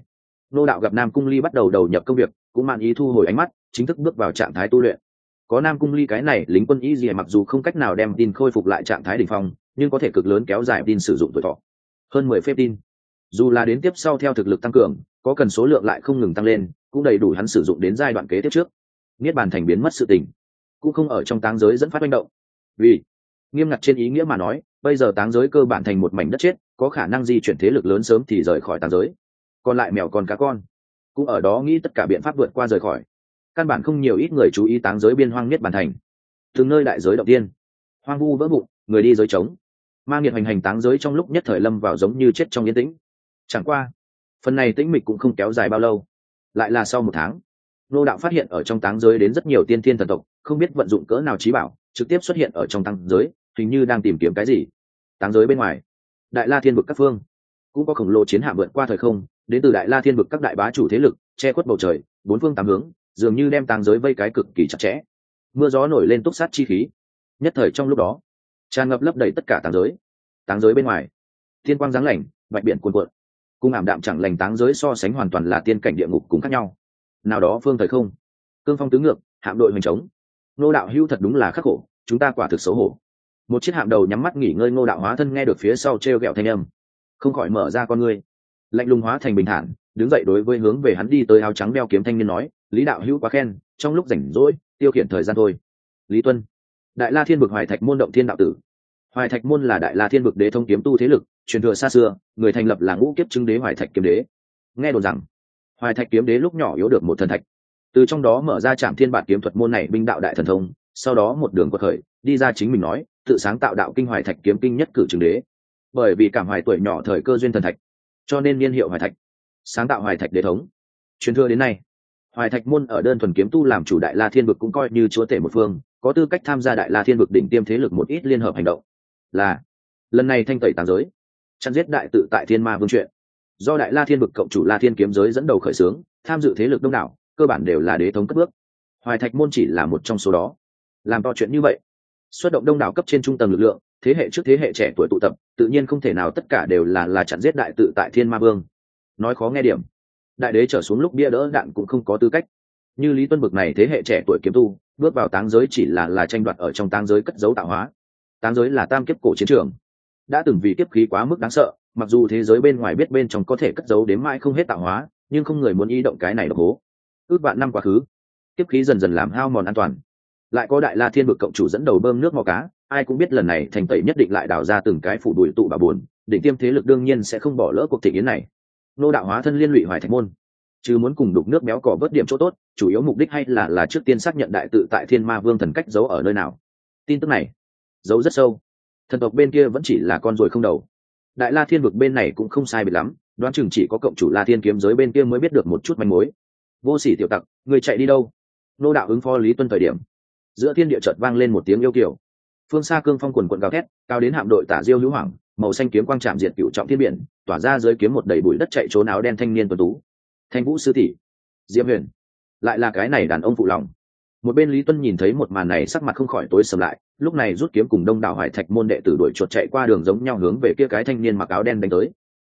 Ngô đạo gặp Nam Cung Ly bắt đầu đầu nhập công việc, cũng mạn ý thu hồi ánh mắt, chính thức bước vào trạng thái tu luyện. Có Nam Cung Ly cái này lính quân y gì mặc dù không cách nào đem tin khôi phục lại trạng thái đỉnh phong, nhưng có thể cực lớn kéo dài tin sử dụng tuổi thọ. Hơn 10 phép tin. Dù là đến tiếp sau theo thực lực tăng cường, có cần số lượng lại không ngừng tăng lên, cũng đầy đủ hắn sử dụng đến giai đoạn kế tiếp trước. Niết bàn thành biến mất sự tình, cũng không ở trong táng giới dẫn phát manh động. Vì nghiêm ngặt trên ý nghĩa mà nói, bây giờ táng giới cơ bản thành một mảnh đất chết, có khả năng di chuyển thế lực lớn sớm thì rời khỏi táng giới. Còn lại mèo con cá con, cũng ở đó nghĩ tất cả biện pháp vượt qua rời khỏi. Căn bản không nhiều ít người chú ý táng giới biên hoang niết bàn thành. Từng nơi đại giới động tiên, hoang vu vỡ vụn, người đi giới trống. Ma nghiệt hành hành táng giới trong lúc nhất thời lâm vào giống như chết trong yên tĩnh. Chẳng qua, phần này tĩnh mịch cũng không kéo dài bao lâu. Lại là sau 1 tháng, Ngô đạo phát hiện ở trong táng giới đến rất nhiều tiên thiên thần tộc, không biết vận dụng cỡ nào trí bảo, trực tiếp xuất hiện ở trong táng giới, hình như đang tìm kiếm cái gì. Táng giới bên ngoài, Đại La Thiên vực các phương, cũng có khổng lồ chiến hạm vượt qua thời không, đến từ Đại La Thiên vực các đại bá chủ thế lực, che khuất bầu trời, 4 phương 8 hướng, dường như đem táng giới vây cái cực kỳ chặt chẽ. Mưa gió nổi lên túc sát chi khí, nhất thời trong lúc đó, tràn ngập lấp đầy tất cả táng giới. Táng giới bên ngoài, thiên quang giáng lạnh, bạch biển cuồn cuộn, cung ảm đạm chẳng lành táng giới so sánh hoàn toàn là tiên cảnh địa ngục cũng khác nhau. Nào đó phương thời không, cương phong tứ ngược, hạm đội hoành trống. Ngô đạo hưu thật đúng là khắc khổ, chúng ta quả thực xấu hổ. Một chiếc hạm đầu nhắm mắt nghỉ ngơi, Ngô đạo hóa thân nghe được phía sau treo gẹo thanh âm, không khỏi mở ra con ngươi, lạnh lùng hóa thành bình thản, đứng dậy đối với hướng về hắn đi tới áo trắng đeo kiếm thanh niên nói, Lý đạo hữu quá khen, trong lúc rảnh rỗi tiêu khiển thời gian thôi. Lý Tuân, Đại La Thiên vực Hoài Thạch môn động thiên đạo tử. Hoài Thạch môn là Đại La Thiên vực đế thông kiếm tu thế lực, truyền thừa xa xưa, người thành lập là ngũ kiếp chứng đế Hoài Thạch kiếm đế. Nghe đồn rằng Hoài Thạch kiếm đế lúc nhỏ yếu được một thần thạch, từ trong đó mở ra Trảm Thiên Bản kiếm thuật môn này binh đạo đại thần thông, sau đó một đường quật khởi, đi ra chính mình nói, tự sáng tạo đạo kinh Hoài Thạch kiếm kinh nhất cử chứng đế. Bởi vì cảm hoài tuổi nhỏ thời cơ duyên thần thạch, cho nên niên hiệu Hoài Thạch, sáng tạo Hoài Thạch đế thống. Truyền thừa đến nay, Hoài Thạch môn ở đơn thuần kiếm tu làm chủ Đại La Thiên vực cũng coi như chúa tể một phương, có tư cách tham gia Đại La Thiên vực đỉnh tiêm thế lực một ít liên hợp hành động. Là lần này thanh tẩy táng giới, chặn giết đại tự tại Thiên Ma Vương chuyện, do Đại La Thiên vực cộng chủ La Thiên kiếm giới dẫn đầu khởi xướng, tham dự thế lực đông đảo, cơ bản đều là đế thống cất bước. Hoài Thạch môn chỉ là một trong số đó. Làm to chuyện như vậy, xuất động đông đảo cấp trên trung tầng lực lượng, thế hệ trước thế hệ trẻ tuổi tụ tập, tự nhiên không thể nào tất cả đều là chặn giết đại tự tại Thiên Ma Vương. Nói khó nghe điểm, đại đế trở xuống lúc bia đỡ đạn cũng không có tư cách. Như Lý Tuân bực này thế hệ trẻ tuổi kiếm tu, bước vào táng giới chỉ là tranh đoạt ở trong táng giới cất giấu tạo hóa. Táng giới là tam kiếp cổ chiến trường, đã từng vì kiếp khí quá mức đáng sợ, mặc dù thế giới bên ngoài biết bên trong có thể cất giấu đến mãi không hết tạo hóa, nhưng không người muốn ý động cái này độc hố. Ước vạn năm quá khứ, kiếp khí dần dần làm hao mòn an toàn, lại có Đại La Thiên vực cộng chủ dẫn đầu bơm nước mò cá, ai cũng biết lần này thành tẩy nhất định lại đào ra từng cái phủ đuổi tụ bà buồn, định tiêm thế lực đương nhiên sẽ không bỏ lỡ cuộc thị yến này. Nô đạo hóa thân liên lụy Hoài Thạch môn, chứ muốn cùng đục nước béo cỏ vớt điểm chỗ tốt, chủ yếu mục đích hay là trước tiên xác nhận đại tự tại Thiên Ma Vương thần cách giấu ở nơi nào. Tin tức này giấu rất sâu, thần tộc bên kia vẫn chỉ là con ruồi không đầu. Đại La Thiên vực bên này cũng không sai biệt lắm, đoán chừng chỉ có cộng chủ La Thiên kiếm giới bên kia mới biết được một chút manh mối. Vô sỉ tiểu tặc, người chạy đi đâu? Nô đạo ứng phó Lý Tuân thời điểm, giữa thiên địa chợt vang lên một tiếng yêu kiều. Phương xa cương phong quần quận gào thét, cao đến hạm đội Tả Diêu hữu hoàng, màu xanh kiếm quang chạm diệt cựu trọng thiên biển, tỏa ra dưới kiếm một đầy bụi đất chạy trốn áo đen thanh niên tuấn tú. Thanh Vũ sư tỷ, Diệp Huyền, lại là cái này đàn ông phụ lòng. Một bên Lý Tuân nhìn thấy một màn này sắc mặt không khỏi tối sầm lại, lúc này rút kiếm cùng đông đảo Hoài Thạch môn đệ tử đuổi chuột chạy qua đường giống nhau hướng về kia cái thanh niên mặc áo đen đánh tới.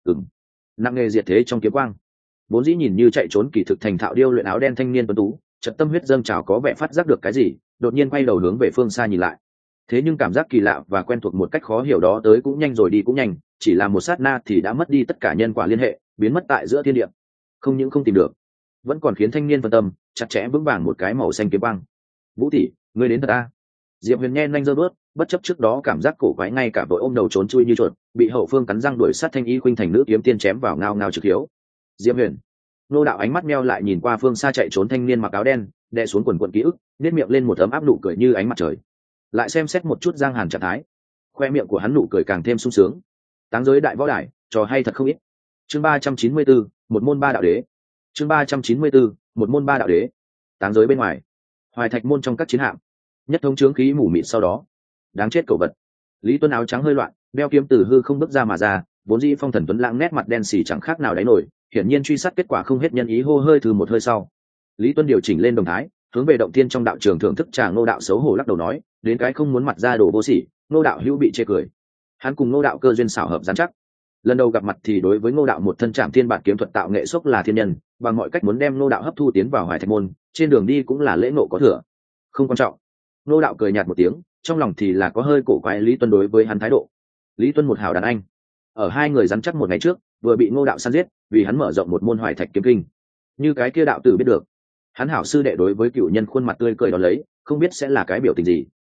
Nặng nghề diệt thế trong kiếm quang, vốn dĩ nhìn như chạy trốn kỳ thực thành thạo điêu luyện áo đen thanh niên tuấn tú, chợt tâm huyết dâng trào có vẻ phát giác được cái gì, đột nhiên quay đầu hướng về phương xa nhìn lại. Thế nhưng cảm giác kỳ lạ và quen thuộc một cách khó hiểu đó tới cũng nhanh rồi đi cũng nhanh, chỉ là một sát na thì đã mất đi tất cả nhân quả liên hệ, biến mất tại giữa thiên địa. Không những không tìm được, vẫn còn khiến thanh niên phân tâm, chặt chẽ vững vàng một cái màu xanh kiếm quang. Vũ tỷ, ngươi đến thật ta? Diệp Huyền nhen nhanh giơ bước, bất chấp trước đó cảm giác cổ quái, ngay cả đội ôm đầu trốn chui như chuột, bị hậu phương cắn răng đuổi sát thanh y khuynh thành nữ kiếm tiên chém vào ngao ngao trực hiếu. Diệp Huyền, nô đạo ánh mắt meo lại nhìn qua phương xa chạy trốn thanh niên mặc áo đen, đè xuống quần quần ký ức, nét miệng lên một ấm áp nụ cười như ánh mặt trời. Lại xem xét một chút Giang Hàn trạng thái, khoe miệng của hắn nụ cười càng thêm sung sướng. Táng giới đại võ đài, trò hay thật không ít. Chương 394, một môn ba đạo đế. Chương 394, một môn ba đạo đế. Táng giới bên ngoài, Hoài Thạch môn trong các chiến hạm, nhất thống chướng khí mù mịt sau đó, đáng chết cẩu vật. Lý Tuân áo trắng hơi loạn, đeo kiếm từ hư không bước ra mà ra, vốn dĩ phong thần tuấn lãng nét mặt đen xì chẳng khác nào đáy nổi, hiển nhiên truy sát kết quả không hết nhân ý, hô hơi từ một hơi sau. Lý Tuân điều chỉnh lên đồng thái, hướng về động tiên trong đạo trường thưởng thức trà. Ngô đạo xấu hổ lắc đầu nói, đến cái không muốn mặt ra đồ vô sỉ. Ngô đạo hữu bị chê cười. Hắn cùng Ngô đạo cơ duyên xảo hợp gián chắc, lần đầu gặp mặt thì đối với Ngô đạo một thân trảm thiên bản kiếm thuật tạo nghệ xốc là thiên nhân, bằng mọi cách muốn đem Ngô đạo hấp thu tiến vào Hoài Thạch môn, trên đường đi cũng là lễ ngộ có thừa. Không quan trọng. Ngô đạo cười nhạt một tiếng, trong lòng thì là có hơi cổ quái Lý Tuân đối với hắn thái độ. Lý Tuân một hảo đàn anh, ở hai người rắn chắc một ngày trước vừa bị Ngô đạo săn giết, vì hắn mở rộng một môn Hoài Thạch kiếm kinh. Như cái kia đạo tử biết được, hắn hảo sư đệ đối với cựu nhân khuôn mặt tươi cười đó lấy, không biết sẽ là cái biểu tình gì.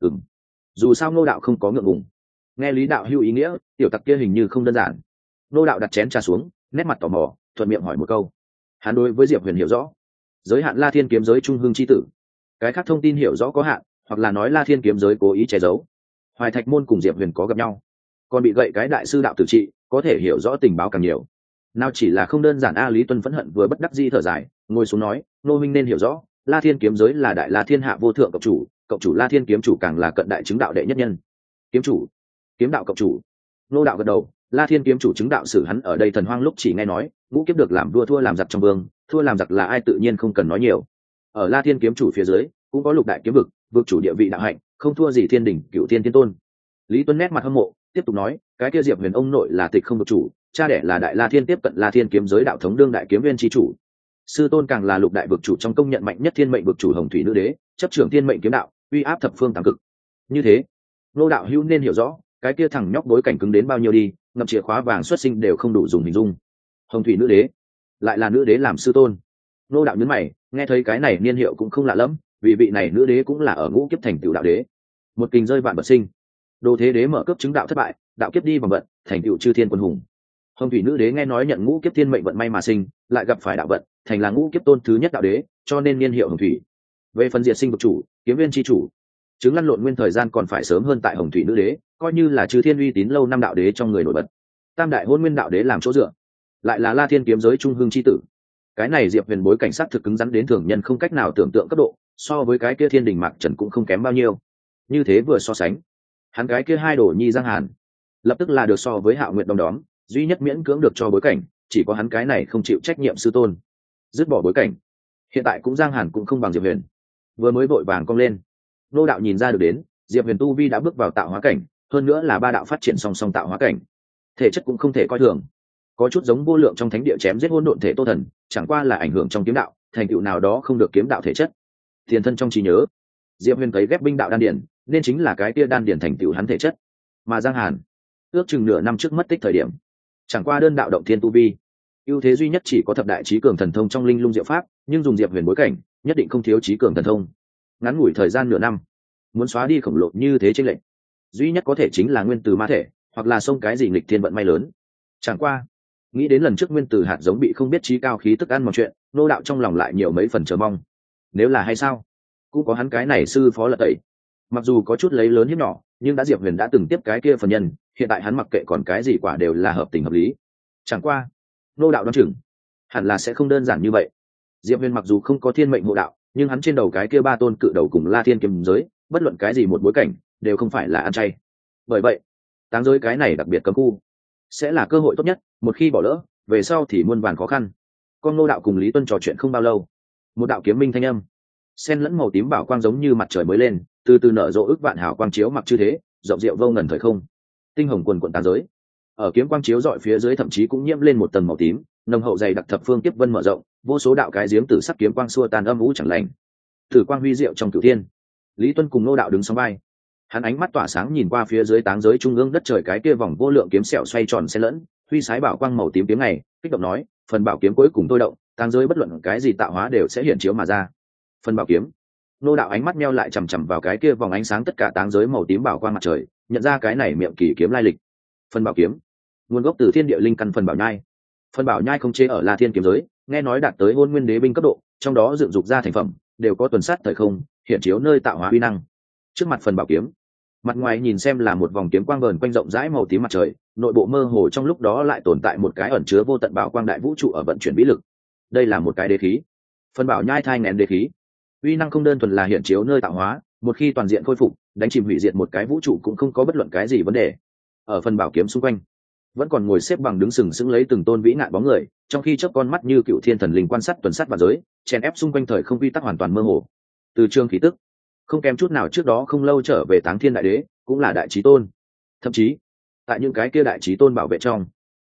Dù sao Ngô đạo không có ngượng ngùng. Nghe Lý đạo hưu ý nghĩa, tiểu tặc kia hình như không đơn giản. Ngô đạo đặt chén trà xuống, nét mặt tò mò, thuận miệng hỏi một câu. Hắn đối với Diệp Huyền hiểu rõ, giới hạn La Thiên kiếm giới trung hưng chi tử. Cái khác thông tin hiểu rõ có hạn, hoặc là nói La Thiên kiếm giới cố ý che giấu. Hoài Thạch môn cùng Diệp Huyền có gặp nhau, còn bị gậy cái đại sư đạo tử trị, có thể hiểu rõ tình báo càng nhiều. Nào chỉ là không đơn giản. Lý Tuân phẫn hận vừa bất đắc dĩ thở dài, ngồi xuống nói, Ngô huynh nên hiểu rõ, La Thiên kiếm giới là đại La Thiên hạ vô thượng cộng chủ La Thiên kiếm chủ càng là cận đại chứng đạo đệ nhất nhân. Kiếm chủ, kiếm đạo cộng chủ. Ngô đạo gật đầu, La Thiên kiếm chủ chứng đạo sử hắn ở đây Thần Hoang lúc chỉ nghe nói, ngũ kiếp được làm vua thua làm giặc trong vương, thua làm giặc là ai tự nhiên không cần nói nhiều. Ở La Thiên kiếm chủ phía dưới cũng có lục đại kiếm vực chủ địa vị đạo hạnh, không thua gì Thiên đỉnh, Cửu Thiên Tiên Tôn. Lý Tuân nét mặt hâm mộ, tiếp tục nói, cái kia Diệp Huyền ông nội là Tịch không vực chủ, cha đẻ là đại La Thiên tiếp cận La Thiên kiếm giới đạo thống đương đại kiếm viên chi chủ. Sư tôn càng là lục đại vực chủ trong công nhận mạnh nhất thiên mệnh vực chủ Hồng Thủy nữ đế, chấp trưởng thiên mệnh kiếm đạo, uy áp thập phương tam cực. Như thế, Ngô đạo hữu nên hiểu rõ, cái kia thằng nhóc bối cảnh cứng đến bao nhiêu đi, ngậm chìa khóa vàng xuất sinh đều không đủ dùng hình dung. Hồng Thủy nữ đế, lại là nữ đế làm sư tôn. Ngô đạo nhấn mày, nghe thấy cái này niên hiệu cũng không lạ lắm, vì vị này nữ đế cũng là ở ngũ kiếp thành tựu đạo đế. Một kình rơi vạn bật sinh, đồ thế đế mở cấp chứng đạo thất bại, đạo kiếp đi vòng vận, thành tựu chư thiên quân hùng. Hồng Thủy nữ đế nghe nói nhận ngũ kiếp thiên mệnh vận may mà sinh, lại gặp phải đạo vận, thành là ngũ kiếp tôn thứ nhất đạo đế, cho nên niên hiệu Hồng Thủy. Về phần diệt sinh vực chủ, kiếm viên chi chủ, chứng lăn lộn nguyên thời gian còn phải sớm hơn tại Hồng Thủy nữ đế, coi như là chư thiên uy tín lâu năm đạo đế trong người nổi bật. Tam đại hôn nguyên đạo đế làm chỗ dựa, lại là La Thiên kiếm giới trung hưng chi tử. Cái này Diệp Huyền bối cảnh sát thực cứng rắn đến thường nhân không cách nào tưởng tượng cấp độ, so với cái kia Thiên Đình Mạc Trần cũng không kém bao nhiêu. Như thế vừa so sánh, hắn cái kia hai đồ nhi Giang Hàn, lập tức là được so với Hạo Nguyệt đồng đóm, duy nhất miễn cưỡng được cho bối cảnh, chỉ có hắn cái này không chịu trách nhiệm sư tôn. Dứt bỏ bối cảnh, hiện tại cũng Giang Hàn cũng không bằng Diệp Huyền. Vừa mới vội vàng cong lên, Nô đạo nhìn ra được đến, Diệp Huyền tu vi đã bước vào tạo hóa cảnh, hơn nữa là ba đạo phát triển song song tạo hóa cảnh. Thể chất cũng không thể coi thường, có chút giống vô lượng trong thánh địa chém giết hỗn độn thể Tô Thần, chẳng qua là ảnh hưởng trong kiếm đạo, thành tựu nào đó không được kiếm đạo thể chất. Tiền thân trong trí nhớ, Diệp Huyền thấy ghép binh đạo đan điển, nên chính là cái kia đan điển thành tựu hắn thể chất. Mà Giang Hàn, ước chừng nửa năm trước mất tích thời điểm, chẳng qua đơn đạo động thiên tu vi, ưu thế duy nhất chỉ có thập đại trí cường thần thông trong linh lung diệu pháp, nhưng dùng Diệp Huyền bối cảnh, nhất định không thiếu trí cường thần thông. Ngắn ngủi thời gian nửa năm, muốn xóa đi khổng lồ như thế chênh lệch, duy nhất có thể chính là nguyên tử ma thể, hoặc là xông cái gì nghịch thiên vận may lớn. Chẳng qua, nghĩ đến lần trước nguyên tử hạt giống bị không biết trí cao khí tức ăn một chuyện, Nô đạo trong lòng lại nhiều mấy phần chờ mong. Nếu là hay sao, cũng có hắn cái này sư phó lật tẩy. Mặc dù có chút lấy lớn hiếp nhỏ, nhưng đã Diệp Huyền đã từng tiếp cái kia phần nhân, hiện tại hắn mặc kệ còn cái gì quả đều là hợp tình hợp lý. Chẳng qua, Nô đạo đoán chừng, hẳn là sẽ không đơn giản như vậy. Diệp Huyền mặc dù không có thiên mệnh hộ đạo, nhưng hắn trên đầu cái kia ba tôn cự đầu cùng La Thiên kiếm giới, bất luận cái gì một bối cảnh, đều không phải là ăn chay. Bởi vậy, táng giới cái này đặc biệt cấm khu, sẽ là cơ hội tốt nhất, một khi bỏ lỡ, về sau thì muôn vàn khó khăn. Con Nô đạo cùng Lý Tuân trò chuyện không bao lâu, một đạo kiếm minh thanh âm, xen lẫn màu tím bảo quang giống như mặt trời mới lên, từ từ nở rộ ức vạn hào quang chiếu mặc chư thế, rộng rượu vô ngần thời không. Tinh hồng quần quần táng giới, ở kiếm quang chiếu dọi phía dưới thậm chí cũng nhiễm lên một tầng màu tím, nồng hậu dày đặc thập phương kiếp vân mở rộng, vô số đạo cái giếng tử sắc kiếm quang xua tan âm u chẳng lành. Tử quang huy diệu trong cửu thiên, Lý Tuân cùng Nô đạo đứng song vai, hắn ánh mắt tỏa sáng nhìn qua phía dưới táng giới trung ương đất trời cái kia vòng vô lượng kiếm sẹo xoay tròn xen lẫn, huy sái bảo quang màu tím tiếng này, kích động nói, phần bảo kiếm cuối cùng tôi động, táng giới bất luận cái gì tạo hóa đều sẽ hiện chiếu mà ra. Phần bảo kiếm. Nô đạo ánh mắt meo lại chằm chằm vào cái kia vòng ánh sáng tất cả táng giới màu tím bảo quang mặt trời, nhận ra cái này miệng kỳ kiếm lai lịch. Phần bảo kiếm, nguồn gốc từ thiên địa linh căn phần bảo nhai. Phần bảo nhai không chế ở La Thiên kiếm giới, nghe nói đạt tới hôn nguyên đế binh cấp độ, trong đó dựng dục ra thành phẩm đều có tuần sát thời không, hiện chiếu nơi tạo hóa uy năng. Trước mặt phần bảo kiếm, mặt ngoài nhìn xem là một vòng kiếm quang vờn quanh rộng rãi màu tím mặt trời, nội bộ mơ hồ trong lúc đó lại tồn tại một cái ẩn chứa vô tận bảo quang đại vũ trụ ở vận chuyển bí lực. Đây là một cái đế khí. Phần bảo nhai thai nghén đế khí, uy năng không đơn thuần là hiện chiếu nơi tạo hóa, một khi toàn diện khôi phục, đánh chìm hủy diệt một cái vũ trụ cũng không có bất luận cái gì vấn đề. Ở phần bảo kiếm xung quanh, vẫn còn ngồi xếp bằng đứng sừng sững lấy từng tôn vĩ ngạn bóng người, trong khi chớp con mắt như cựu thiên thần linh quan sát tuần sát và giới, chèn ép xung quanh thời không quy tắc hoàn toàn mơ hồ. Từ trường khí tức, không kém chút nào trước đó không lâu trở về Táng Thiên đại đế, cũng là đại chí tôn. Thậm chí, tại những cái kia đại chí tôn bảo vệ trong,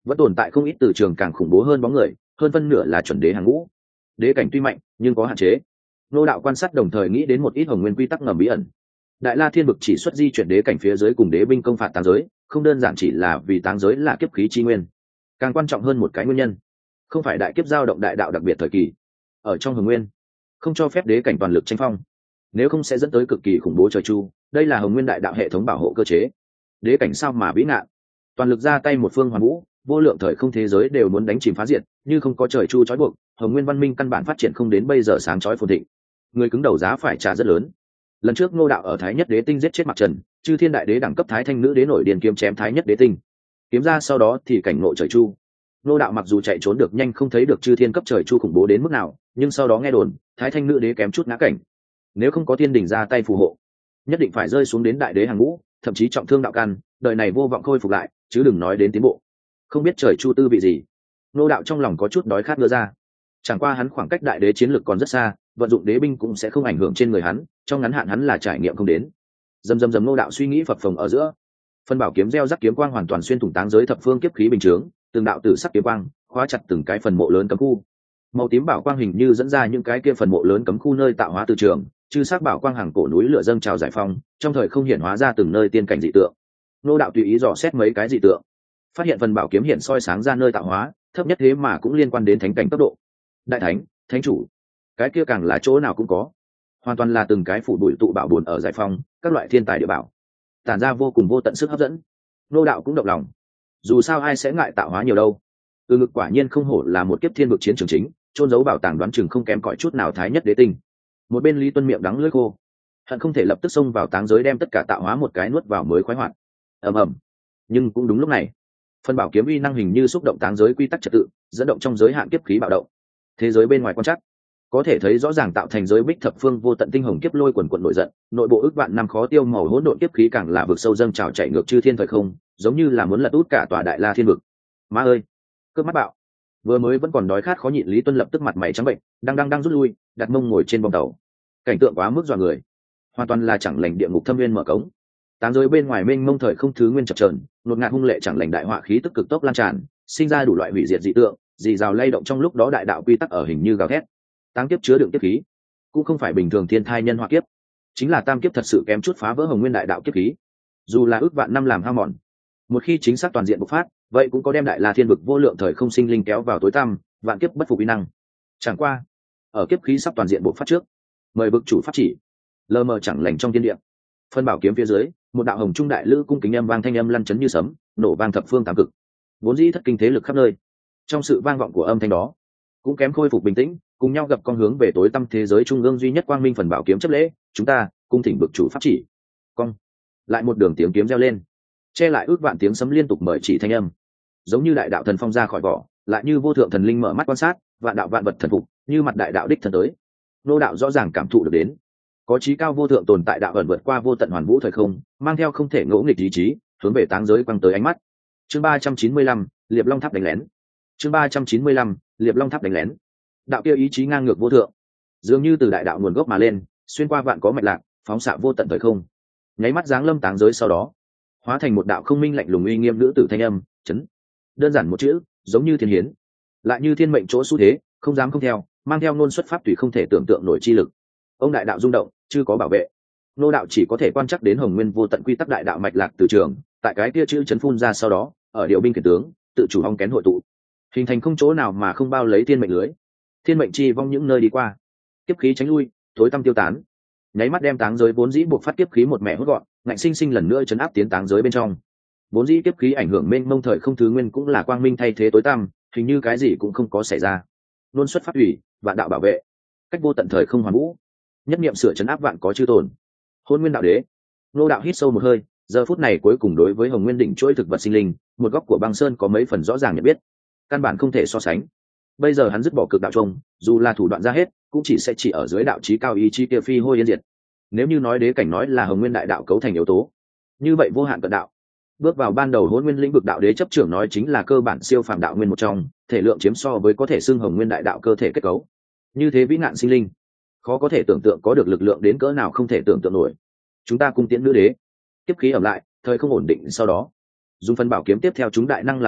vẫn tồn tại không ít từ trường càng khủng bố hơn bóng người, hơn phân nửa là chuẩn đế hàng ngũ. Đế cảnh tuy mạnh nhưng có hạn chế. Nô đạo quan sát đồng thời nghĩ đến một ít hồng nguyên quy tắc ngầm bí ẩn. Đại La Thiên Vực chỉ xuất di chuyển đế cảnh phía dưới cùng đế binh công phạt táng giới, không đơn giản chỉ là vì táng giới là kiếp khí chi nguyên, càng quan trọng hơn một cái nguyên nhân, không phải đại kiếp giao động đại đạo đặc biệt thời kỳ. Ở trong hồng nguyên, không cho phép đế cảnh toàn lực tranh phong, nếu không sẽ dẫn tới cực kỳ khủng bố trời chu. Đây là hồng nguyên đại đạo hệ thống bảo hộ cơ chế. Đế cảnh sao mà vĩ ngạn, toàn lực ra tay một phương hoàn vũ, vô lượng thời không thế giới đều muốn đánh chìm phá diệt, như không có trời chu trói buộc, hồng nguyên văn minh căn bản phát triển không đến bây giờ sáng chói phồn thịnh. Người cứng đầu giá phải trả rất lớn. Lần trước Ngô đạo ở Thái Nhất Đế Tinh giết chết Mặc Trần, chư thiên đại đế đẳng cấp Thái Thanh nữ đế nổi điên kiếm chém Thái Nhất Đế Tinh, kiếm ra sau đó thì cảnh ngộ trời chu. Ngô đạo mặc dù chạy trốn được nhanh, không thấy được chư thiên cấp trời chu khủng bố đến mức nào, nhưng sau đó nghe đồn Thái Thanh nữ đế kém chút ngã cảnh, nếu không có thiên đình ra tay phù hộ, nhất định phải rơi xuống đến đại đế hàng ngũ, thậm chí trọng thương đạo căn, đời này vô vọng khôi phục lại, chứ đừng nói đến tiến bộ. Không biết trời chu tư vị gì, Ngô đạo trong lòng có chút đói khát đưa ra. Chẳng qua hắn khoảng cách đại đế chiến lực còn rất xa, vận dụng đế binh cũng sẽ không ảnh hưởng trên người hắn, trong ngắn hạn hắn là trải nghiệm không đến. Dầm Ngô đạo suy nghĩ phập phồng ở giữa, phân bảo kiếm gieo rắc kiếm quang hoàn toàn xuyên thủng táng giới thập phương kiếp khí bình chướng, từng đạo tử sắc kiếm quang khóa chặt từng cái phần mộ lớn cấm khu. Màu tím bảo quang hình như dẫn ra những cái kia phần mộ lớn cấm khu nơi tạo hóa từ trường, chư sắc bảo quang hàng cổ núi lửa dâng trào giải phong, trong thời không hiện hóa ra từng nơi tiên cảnh dị tượng. Ngô đạo tùy ý dò xét mấy cái dị tượng, phát hiện phần bảo kiếm hiện soi sáng ra nơi tạo hóa thấp nhất thế mà cũng liên quan đến thánh cảnh cấp độ. Đại thánh, thánh chủ, cái kia càng là chỗ nào cũng có, hoàn toàn là từng cái phủ bụi tụ bảo buồn ở giải phong, các loại thiên tài địa bảo tản ra vô cùng vô tận sức hấp dẫn. Ngô đạo cũng động lòng, dù sao ai sẽ ngại tạo hóa nhiều đâu. Từ ngực quả nhiên không hổ là một kiếp thiên vực chiến trường chính, trôn giấu bảo tàng đoán chừng không kém cỏi chút nào Thái Nhất Đế Tinh. Một bên Lý Tuân miệng đắng lưỡi khô, hận không thể lập tức xông vào táng giới đem tất cả tạo hóa một cái nuốt vào mới khoái hoạt. Ầm ầm. Nhưng cũng đúng lúc này, phần bảo kiếm uy năng hình như xúc động táng giới quy tắc trật tự, dẫn động trong giới hạn kiếp khí bạo động. Thế giới bên ngoài quan trắc có thể thấy rõ ràng tạo thành giới bích thập phương vô tận tinh hồng kiếp lôi quần quần nổi giận, nội bộ ước vạn năm khó tiêu màu hỗn độn kiếp khí càng là vực sâu dâng trào chạy ngược chư thiên thời không, giống như là muốn lật út cả tòa đại la thiên vực. Má ơi, cướp mắt bạo. Vừa mới vẫn còn đói khát khó nhịn Lý Tuân lập tức mặt mày trắng bệnh, đang rút lui, đặt mông ngồi trên bong tàu. Cảnh tượng quá mức dọa người, hoàn toàn là chẳng lành địa ngục thâm nguyên mở cống. Táng giới bên ngoài mênh mông thời không thứ nguyên chập chờn, nuốt ngạt hung lệ chẳng lành đại họa khí tức cực tốc lan tràn, sinh ra đủ loại hủy diệt dị tượng, dị rào lay động trong lúc đó đại đạo quy tắc ở hình như gào thét. Táng kiếp chứa đựng kiếp khí, cũng không phải bình thường thiên thai nhân họa kiếp, chính là tam kiếp thật sự kém chút phá vỡ hồng nguyên đại đạo kiếp khí. Dù là ước vạn năm làm hao mòn, một khi chính xác toàn diện bộc phát, vậy cũng có đem đại la thiên vực vô lượng thời không sinh linh kéo vào tối tăm, vạn kiếp bất phục uy năng. Chẳng qua, ở kiếp khí sắp toàn diện bộc phát trước, mời vực chủ pháp chỉ. Lờ mờ chẳng lành trong thiên địa, phân bảo kiếm phía dưới, một đạo hồng trung đại lữ cung kính âm vang thanh âm lăn chấn như sấm, nổ vang thập phương tám cực, vốn dĩ thất kinh thế lực khắp nơi. Trong sự vang vọng của âm thanh đó, cũng kém khôi phục bình tĩnh, cùng nhau gặp con hướng về tối tăm thế giới trung ương duy nhất quang minh phần bảo kiếm chấp lễ, chúng ta cung thỉnh vực chủ pháp chỉ. Con lại một đường tiếng kiếm reo lên, che lại ước vạn tiếng sấm liên tục mời chỉ thanh âm, giống như đại đạo thần phong ra khỏi vỏ, lại như vô thượng thần linh mở mắt quan sát, vạn đạo vạn vật thần phục, như mặt đại đạo đích thần tới. Nô đạo rõ ràng cảm thụ được đến, có chí cao vô thượng tồn tại đạo ẩn vượt qua vô tận hoàn vũ thời không, mang theo không thể ngỗ nghịch ý chí, hướng về táng giới quăng tới ánh mắt. Chương 395, Liệp Long Tháp đánh lén. Chương 395, Liệp Long Tháp đánh lén. Đạo kia ý chí ngang ngược vô thượng, dường như từ đại đạo nguồn gốc mà lên, xuyên qua vạn có mạch lạc, phóng xạ vô tận thời không, nháy mắt giáng lâm táng giới sau đó, hóa thành một đạo không minh lạnh lùng uy nghiêm nữ tử thanh âm, chấn. Đơn giản một chữ, giống như thiên hiến, lại như thiên mệnh chỗ xu thế, không dám không theo, mang theo ngôn xuất pháp tùy không thể tưởng tượng nổi chi lực. Ông đại đạo rung động, chưa có bảo vệ. Nô đạo chỉ có thể quan chắc đến hồng nguyên vô tận quy tắc đại đạo mạch lạc từ trường, tại cái kia chữ chấn phun ra sau đó, ở điều binh khiển tướng, tự chủ ong kén hội tụ, hình thành không chỗ nào mà không bao lấy thiên mệnh lưới. Thiên mệnh chi vong những nơi đi qua, kiếp khí tránh lui, tối tăm tiêu tán, nháy mắt đem táng giới vốn dĩ buộc phát kiếp khí một mẹ hốt gọn, ngạnh sinh sinh lần nữa chấn áp tiến táng giới bên trong. Vốn dĩ kiếp khí ảnh hưởng mênh mông thời không thứ nguyên cũng là quang minh thay thế tối tăm, hình như cái gì cũng không có xảy ra. Luôn xuất phát ủy, vạn đạo bảo vệ, cách vô tận thời không hoàn vũ, nhất niệm sửa chấn áp vạn có chư tồn. Hôn nguyên đạo đế. Nô đạo hít sâu một hơi, giờ phút này cuối cùng đối với hồng nguyên đỉnh chuỗi thực vật sinh linh, một góc của băng sơn có mấy phần rõ ràng nhận biết, căn bản không thể so sánh. Bây giờ hắn dứt bỏ cực đạo trông, dù là thủ đoạn ra hết, cũng chỉ ở dưới đạo chí cao ý chí kia phi hôi yên diệt. Nếu như nói đế cảnh nói là hồng nguyên đại đạo cấu thành yếu tố, như vậy vô hạn cận đạo, bước vào ban đầu hôn nguyên lĩnh vực đạo đế chấp trưởng nói chính là cơ bản siêu phàm đạo nguyên một trong, thể lượng chiếm so với có thể xưng hồng nguyên đại đạo cơ thể kết cấu. Như thế vĩ nạn sinh linh, khó có thể tưởng tượng có được lực lượng đến cỡ nào không thể tưởng tượng nổi. Chúng ta cung tiễn nữ đế. Kiếp khí ẩm lại, thời không ổn định sau đó, dùng phân bảo kiếm tiếp theo chúng đại năng là đầu,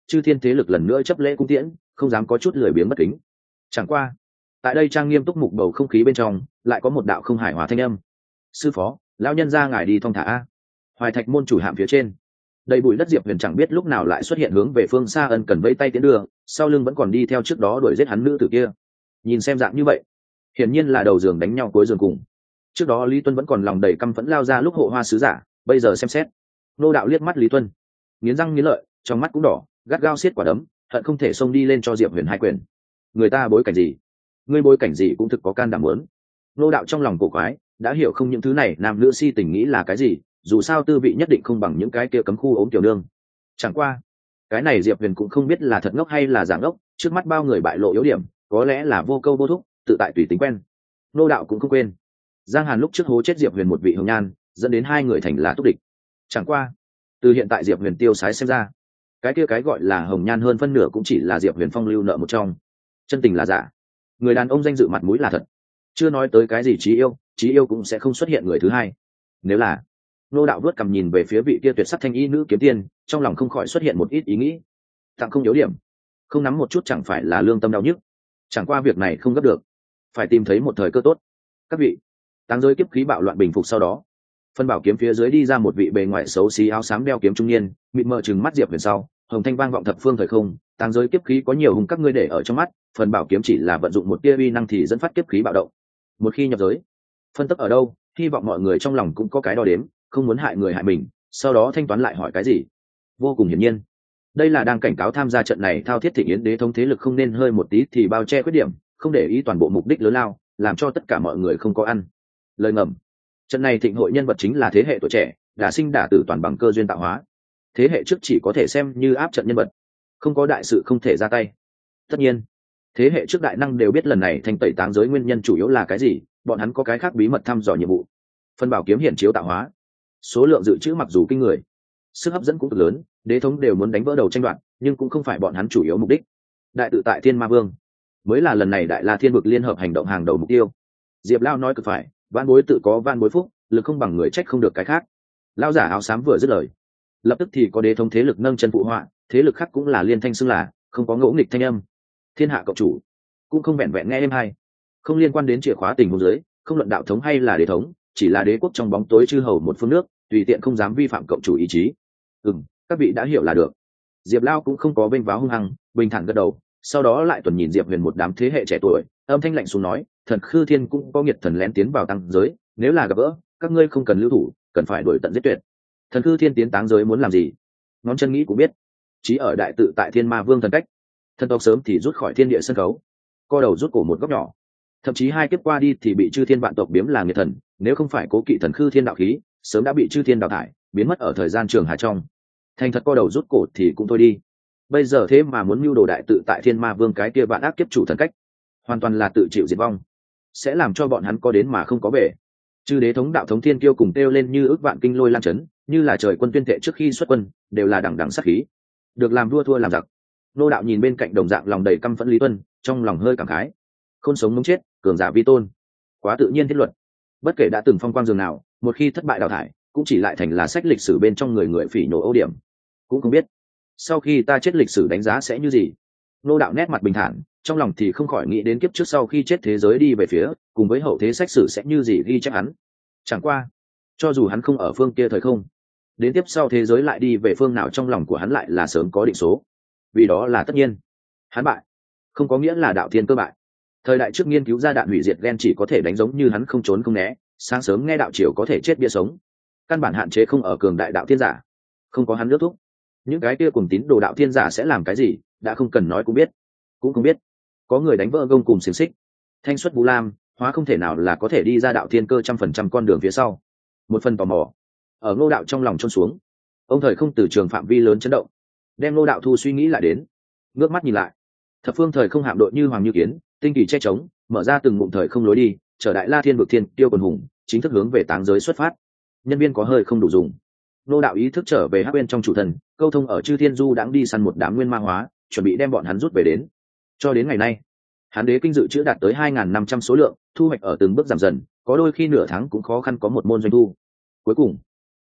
chư thiên thế lực lần nữa chấp lễ cung tiễn, không dám có chút lười biếng bất kính. Chẳng qua tại đây trang nghiêm túc mục bầu không khí bên trong lại có một đạo không hài hòa thanh âm. Sư phó, lão nhân ra ngài đi thong thả a. Hoài Thạch môn chủ hạm phía trên, đầy bụi đất, Diệp Huyền chẳng biết lúc nào lại xuất hiện hướng về phương xa, ân cần vẫy tay tiến đưa, sau lưng vẫn còn đi theo trước đó đuổi giết hắn nữ tử kia. Nhìn xem dạng như vậy, hiển nhiên là đầu giường đánh nhau cuối giường cùng. Trước đó Lý Tuân vẫn còn lòng đầy căm phẫn lao ra lúc hộ hoa sứ giả, bây giờ xem xét. Nô đạo liếc mắt Lý Tuân, nghiến răng nghiến lợi, trong mắt cũng đỏ, gắt gao siết quả đấm, hận không thể xông đi lên cho Diệp Huyền hai quyền. Người ta bối cảnh gì? Ngươi bối cảnh gì cũng thực có can đảm muốn. Nô đạo trong lòng cổ quái, đã hiểu không những thứ này nam nữ si tình nghĩ là cái gì, dù sao tư vị nhất định không bằng những cái kia cấm khu ốm tiểu nương. Chẳng qua cái này Diệp Huyền cũng không biết là thật ngốc hay là giả ngốc, trước mắt bao người bại lộ yếu điểm, có lẽ là vô câu vô thúc, tự tại tùy tính quen. Nô đạo cũng không quên Giang Hàn lúc trước hố chết Diệp Huyền một vị hồng nhan, dẫn đến hai người thành là túc địch. Chẳng qua từ hiện tại Diệp Huyền tiêu sái xem ra, cái kia cái gọi là hồng nhan hơn phân nửa cũng chỉ là Diệp Huyền phong lưu nợ một trong, chân tình là giả, người đàn ông danh dự mặt mũi là thật. Chưa nói tới cái gì chí yêu cũng sẽ không xuất hiện người thứ hai. Nếu là Nô đạo vớt cầm nhìn về phía vị kia tuyệt sắc thanh y nữ kiếm tiên, trong lòng không khỏi xuất hiện một ít ý nghĩ. Tặng không yếu điểm, không nắm một chút chẳng phải là lương tâm đau nhức. Chẳng qua việc này không gấp được, phải tìm thấy một thời cơ tốt. Các vị, táng giới kiếp khí bạo loạn bình phục sau đó, phân bảo kiếm phía dưới đi ra một vị bề ngoài xấu xí áo xám đeo kiếm trung niên, mịt mờ chừng mắt Diệp Huyền sau, hồng thanh vang vọng thập phương thời không. Táng giới kiếp khí có nhiều hùng các ngươi để ở trong mắt, phần bảo kiếm chỉ là vận dụng một tia uy năng thì dẫn phát kiếp khí bạo động. Một khi nhập giới, phân tức ở đâu, hy vọng mọi người trong lòng cũng có cái đo đếm, không muốn hại người hại mình, sau đó thanh toán lại hỏi cái gì. Vô cùng hiển nhiên, đây là đang cảnh cáo tham gia trận này thao thiết thịnh yến đế thống thế lực không nên hơi một tí thì bao che khuyết điểm, không để ý toàn bộ mục đích lớn lao, làm cho tất cả mọi người không có ăn. Lời ngầm, trận này thịnh hội nhân vật chính là thế hệ tuổi trẻ, đã sinh đả tử toàn bằng cơ duyên tạo hóa. Thế hệ trước chỉ có thể xem như áp trận nhân vật, không có đại sự không thể ra tay. Tất nhiên, thế hệ trước đại năng đều biết lần này thanh tẩy táng giới nguyên nhân chủ yếu là cái gì, bọn hắn có cái khác bí mật thăm dò nhiệm vụ. Phân bảo kiếm hiển chiếu tạo hóa, số lượng dự trữ mặc dù kinh người, sức hấp dẫn cũng cực lớn, đế thống đều muốn đánh vỡ đầu tranh đoạt, nhưng cũng không phải bọn hắn chủ yếu mục đích. Đại tự tại Thiên Ma Vương mới là lần này Đại La Thiên vực liên hợp hành động hàng đầu mục tiêu. Diệp Lao nói cực phải, van bối tự có van bối phúc, lực không bằng người trách không được cái khác. Lao giả áo xám vừa dứt lời, lập tức thì có đế thống thế lực nâng chân phụ họa, thế lực khác cũng là liên thanh xưng là, không có ngỗ nghịch thanh âm. Thiên hạ cộng chủ cũng không vẹn vẹn nghe êm hay, không liên quan đến chìa khóa tình huống dưới, không luận đạo thống hay là đế thống, chỉ là đế quốc trong bóng tối chư hầu một phương nước, tùy tiện không dám vi phạm cộng chủ ý chí. Các vị đã hiểu là được. Diệp Lao cũng không có vênh váo hung hăng, bình thản gật đầu, sau đó lại tuần nhìn Diệp Huyền một đám thế hệ trẻ tuổi, âm thanh lạnh xuống nói, thần Khư Thiên cũng có nghiệt thần lén tiến vào tăng giới, nếu là gặp gỡ, các ngươi không cần lưu thủ, cần phải đuổi tận giết tuyệt. Thần Khư Thiên tiến táng giới muốn làm gì? Ngón chân nghĩ cũng biết, chí ở đại tự tại Thiên Ma Vương thần cách, thần tộc sớm thì rút khỏi thiên địa sân khấu, co đầu rút cổ một góc nhỏ, thậm chí hai kiếp qua đi thì bị chư thiên vạn tộc biếm là nghiệt thần, nếu không phải cố kỵ thần Khư Thiên đạo khí, sớm đã bị chư thiên đào thải, biến mất ở thời gian trường hà trong. Thành thật co đầu rút cổ thì cũng thôi đi, bây giờ thế mà muốn mưu đồ đại tự tại Thiên Ma Vương cái kia vạn ác kiếp chủ thần cách, hoàn toàn là tự chịu diệt vong, sẽ làm cho bọn hắn có đến mà không có về. Chư đế thống đạo thống thiên kiêu cùng kêu lên như ước vạn kinh lôi lan chấn, như là trời quân tuyên thệ trước khi xuất quân, đều là đằng đằng sát khí, được làm vua thua làm giặc. Nô đạo nhìn bên cạnh đồng dạng lòng đầy căm phẫn Lý Tuân, trong lòng hơi cảm khái, khôn sống muốn chết, cường giả vi tôn, quá tự nhiên thiết luật. Bất kể đã từng phong quang dường nào, một khi thất bại đào thải, cũng chỉ lại thành là sách lịch sử bên trong người người phỉ nhổ ưu điểm. Cũng không biết sau khi ta chết lịch sử đánh giá sẽ như gì. Nô đạo nét mặt bình thản, trong lòng thì không khỏi nghĩ đến kiếp trước sau khi chết thế giới đi về phía, cùng với hậu thế sách sử sẽ như gì ghi chép hắn. Chẳng qua, cho dù hắn không ở phương kia thời không, đến tiếp sau thế giới lại đi về phương nào, trong lòng của hắn lại là sớm có định số. Vì đó là tất nhiên, hắn bại không có nghĩa là đạo thiên cơ bại. Thời đại trước nghiên cứu ra đạn hủy diệt gen chỉ có thể đánh giống như hắn không trốn không né, sáng sớm nghe đạo triều có thể chết bia sống, căn bản hạn chế không ở cường đại đạo thiên giả. Không có hắn nước thúc, những cái kia cùng tín đồ đạo thiên giả sẽ làm cái gì đã không cần nói cũng biết. Cũng không biết có người đánh vỡ gông cùng xiềng xích, thanh xuất Vũ Lam hóa không thể nào là có thể đi ra đạo thiên cơ 100% con đường phía sau. Một phần tò mò ở Ngô đạo trong lòng trôn xuống, ông thời không từ trường phạm vi lớn chấn động, đem Ngô đạo thu suy nghĩ lại đến, ngước mắt nhìn lại, thập phương thời không hạm đội như hoàng như kiến, tinh kỳ che chống, mở ra từng ngụm thời không lối đi, trở đại La Thiên vực thiên tiêu quần hùng, chính thức hướng về táng giới xuất phát. Nhân viên có hơi không đủ dùng, Ngô đạo ý thức trở về hắc bên trong chủ thần, câu thông ở chư thiên du đãng đi săn một đám nguyên ma hóa, chuẩn bị đem bọn hắn rút về đến. Cho đến ngày nay, hắn đế kinh dự chữa đạt tới 2.500 số lượng, thu hoạch ở từng bước giảm dần, có đôi khi nửa tháng cũng khó khăn có một môn doanh thu. Cuối cùng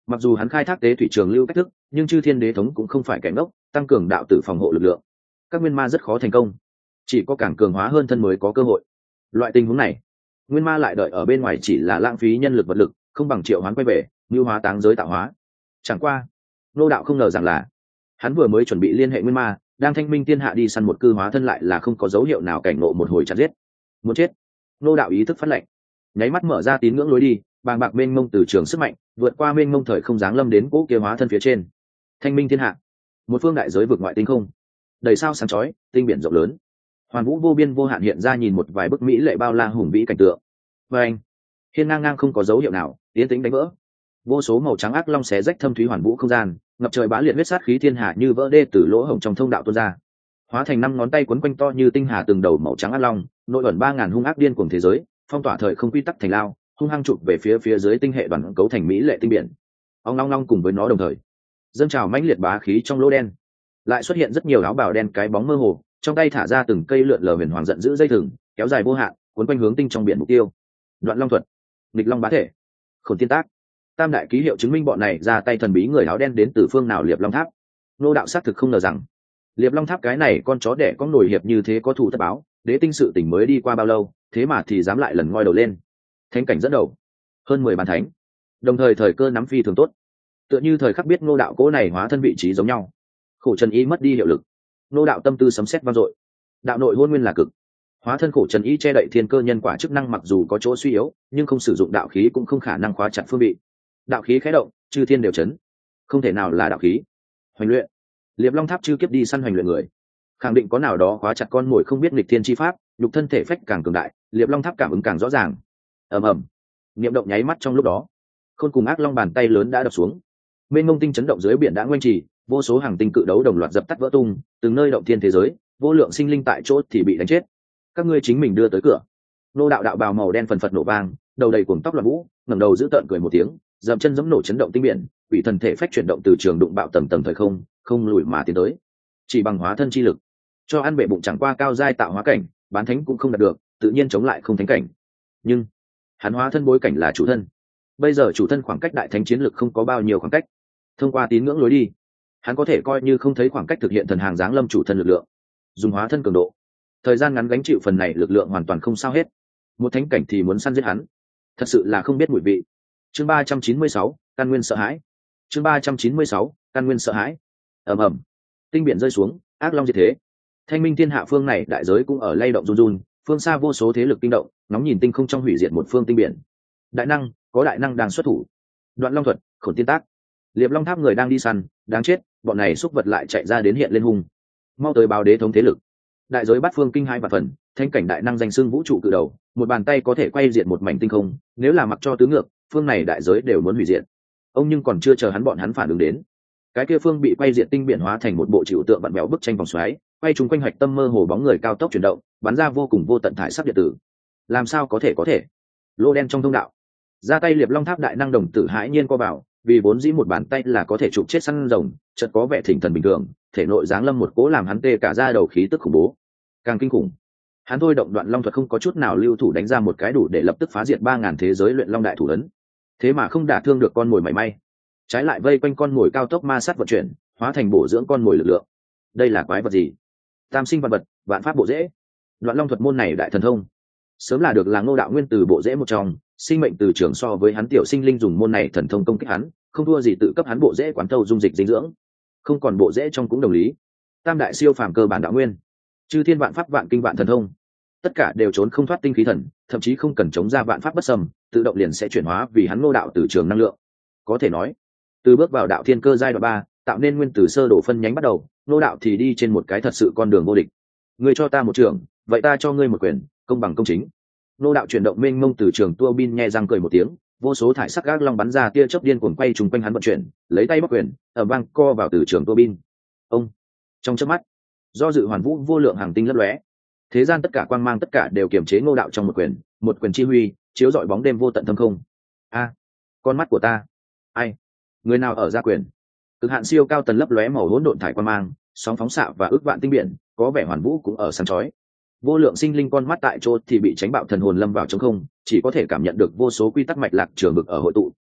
Mặc dù hắn khai thác tế thủy trường lưu cách thức, nhưng chư thiên đế thống cũng không phải kẻ ngốc, tăng cường đạo tử phòng hộ lực lượng, các nguyên ma rất khó thành công, chỉ có càng cường hóa hơn thân mới có cơ hội. Loại tình huống này, nguyên ma lại đợi ở bên ngoài chỉ là lãng phí nhân lực vật lực, không bằng triệu hoán quay về như hóa táng giới tạo hóa. Chẳng qua Ngô đạo không ngờ rằng là hắn vừa mới chuẩn bị liên hệ nguyên ma, đang thanh minh thiên hạ đi săn một cư hóa thân lại là không có dấu hiệu nào cảnh ngộ một hồi chặt giết. Muốn chết. Ngô đạo ý thức phát lệnh, nháy mắt mở ra tín ngưỡng lối đi, bàng bạc mênh mông từ trường sức mạnh vượt qua mênh mông thời không giáng lâm đến cỗ kia hóa thân phía trên. Thanh minh thiên hạ, một phương đại giới vực ngoại tinh không, đầy sao sáng chói, tinh biển rộng lớn, hoàn vũ vô biên vô hạn hiện ra, nhìn một vài bức mỹ lệ bao la hùng vĩ cảnh tượng. Và anh hiên ngang ngang không có dấu hiệu nào, tiến tĩnh đánh vỡ. Vô số màu trắng ác long xé rách thâm thúy hoàn vũ không gian, ngập trời bá liệt huyết sát khí thiên hạ như vỡ đê từ lỗ hổng trong thông đạo tuôn ra, hóa thành 5 ngón tay quấn quanh to như tinh hà từng đầu màu trắng ác long, nội ẩn 3000 hung ác điên cuồng thế giới, phong tỏa thời không quy tắc thành lao, hung hăng chụp về phía dưới tinh hệ đoàn cấu thành mỹ lệ tinh biển. Ong long long cùng với nó đồng thời dâng trào mãnh liệt bá khí trong lỗ đen, lại xuất hiện rất nhiều áo bào đen cái bóng mơ hồ, trong tay thả ra từng cây lượn lờ huyền hoàng giận giữ dây thừng, kéo dài vô hạn, cuốn quanh hướng tinh trong biển mục tiêu. Đoạn long thuật, nghịch long bá thể, khổn tiên tác, tam đại ký hiệu chứng minh bọn này ra tay thần bí người áo đen đến từ phương nào. Liệp long tháp, nô đạo xác thực không ngờ rằng Liệp long tháp cái này con chó đẻ có nổi hiệp như thế có thù tất báo, đế tinh sự tình mới đi qua bao lâu, thế mà thì dám lại lần ngoi đầu lên. Thánh cảnh dẫn đầu, hơn 10 bàn thánh, đồng thời thời cơ nắm phi thường tốt, tựa như thời khắc biết ngô đạo cố này hóa thân vị trí giống nhau. Khổ trần ý mất đi hiệu lực, ngô đạo tâm tư sấm sét vang dội. Đạo nội hôn nguyên là cực, hóa thân khổ trần ý che đậy thiên cơ nhân quả chức năng, mặc dù có chỗ suy yếu nhưng không sử dụng đạo khí cũng không khả năng khóa chặt phương vị. Đạo khí khẽ động, chư thiên đều chấn, không thể nào là đạo khí. Hoành luyện, Liệp long tháp chư kiếp đi săn hoành luyện người, khẳng định có nào đó khóa chặt con mồi không biết nghịch thiên chi pháp, nhục thân thể phách càng cường đại, Liệp long tháp cảm ứng càng rõ ràng. Ầm ầm, niệm động nháy mắt trong lúc đó, khôn cùng ác long bàn tay lớn đã đập xuống, mênh mông tinh chấn động dưới biển đã ngoanh trì, vô số hàng tinh cự đấu đồng loạt dập tắt vỡ tung, từng nơi động thiên thế giới, vô lượng sinh linh tại chỗ thì bị đánh chết. Các ngươi chính mình đưa tới cửa. Nô đạo đạo bào màu đen phần phật nổ vang, đầu đầy cuồng tóc loạn vũ, ngẩng đầu giữ tợn cười một tiếng, dậm chân giẫm nổ chấn động tinh biển, quỷ thần thể phách chuyển động từ trường đụng bạo tầng tầng thời không, không lùi mà tiến tới. Chỉ bằng hóa thân chi lực, cho ăn bệ bụng chẳng qua cao giai tạo hóa cảnh, bán thánh cũng không đạt được, tự nhiên chống lại không thánh cảnh. Nhưng hắn hóa thân bối cảnh là chủ thân, bây giờ chủ thân khoảng cách đại thánh chiến lực không có bao nhiêu khoảng cách. Thông qua tín ngưỡng lối đi, hắn có thể coi như không thấy khoảng cách thực hiện thần hàng giáng lâm chủ thân lực lượng. Dùng hóa thân cường độ, thời gian ngắn gánh chịu phần này lực lượng hoàn toàn không sao hết. Một thánh cảnh thì muốn săn giết hắn, thật sự là không biết mùi vị. Chương 396, căn nguyên sợ hãi. Chương 396, căn nguyên sợ hãi. Ầm ầm, tinh biển rơi xuống, ác long diệt thế. Thanh minh thiên hạ phương này đại giới cũng ở lay động run run, phương xa vô số thế lực kinh động, ngóng nhìn tinh không trong hủy diệt một phương tinh biển. Đại năng, có đại năng đang xuất thủ. Đoạn long thuật, khổn tiên tác. Liệp long tháp người đang đi săn, đáng chết, bọn này xúc vật lại chạy ra đến hiện lên hung. Mau tới báo đế thống thế lực. Đại giới bát phương kinh hai và phần, thanh cảnh đại năng danh xưng vũ trụ cự đầu, một bàn tay có thể quay diệt một mảnh tinh không, nếu là mặc cho tứ ngược, phương này đại giới đều muốn hủy diệt. Ông nhưng còn chưa chờ bọn hắn phản ứng đến, cái kia phương bị quay diệt tinh biển hóa thành một bộ chịu tượng vặn vẹo bức tranh vòng xoáy, quay trúng quanh hạch tâm mơ hồ bóng người cao tốc chuyển động, bắn ra vô cùng vô tận thải sắc điện tử. Làm sao có thể? Lô đen trong thông đạo, ra tay Liệp long tháp đại năng đồng tử hãi nhiên co vào, vì vốn dĩ một bàn tay là có thể chụp chết săn rồng, chợt có vẻ thỉnh thần bình thường, thể nội giáng lâm một cỗ làm hắn tê cả da đầu khí tức khủng bố. Càng kinh khủng, hắn thôi động đoạn long thuật không có chút nào lưu thủ đánh ra một cái đủ để lập tức phá diệt 3000 thế giới luyện long đại thủ ấn, thế mà không đả thương được con mồi mảy may, trái lại vây quanh con mồi cao tốc ma sát vận chuyển, hóa thành bổ dưỡng con mồi lực lượng. Đây là quái vật gì? Tam sinh vạn vật, vạn pháp bộ dễ. Đoạn long thuật môn này đại thần thông, sớm là được là Ngô đạo nguyên từ bộ dễ một trong, sinh mệnh từ trường so với hắn tiểu sinh linh dùng môn này thần thông công kích hắn, không thua gì tự cấp hắn bộ dễ quán thâu dung dịch dinh dưỡng. Không còn bộ dễ trong cũng đồng lý. Tam đại siêu phàm cơ bản đạo nguyên, chư thiên vạn pháp vạn kinh vạn thần thông, tất cả đều trốn không thoát tinh khí thần, thậm chí không cần chống ra vạn pháp bất xâm, tự động liền sẽ chuyển hóa vì hắn Ngô đạo từ trường năng lượng. Có thể nói, từ bước vào đạo thiên cơ giai đoạn 3, tạo nên nguyên tử sơ đổ phân nhánh bắt đầu, Ngô đạo thì đi trên một cái thật sự con đường vô địch. Ngươi cho ta một trường, vậy ta cho ngươi một quyền, công bằng công chính. Ngô đạo chuyển động mênh mông từ trường tua bin nhe răng cười một tiếng, vô số thải sắc gác long bắn ra tia chớp điên cuồng quay trùng quanh hắn vận chuyển, lấy tay bắc quyền, ở vang co vào từ trường tua bin. Ông, trong chớp mắt, do dự hoàn vũ vô lượng hàng tinh lấp lóe, thế gian tất cả quang mang tất cả đều kiềm chế Ngô đạo trong một quyền chi huy, chiếu rọi bóng đêm vô tận thâm không. A, con mắt của ta, ai, người nào ở ra quyền? Cực hạn siêu cao tần lấp lóe màu hỗn độn thải quang mang, sóng phóng xạ và ước vạn tinh biển, có vẻ hoàn vũ cũng ở sáng chói. Vô lượng sinh linh con mắt tại chỗ thì bị tránh bạo thần hồn lâm vào trống không, chỉ có thể cảm nhận được vô số quy tắc mạch lạc trường bực ở hội tụ,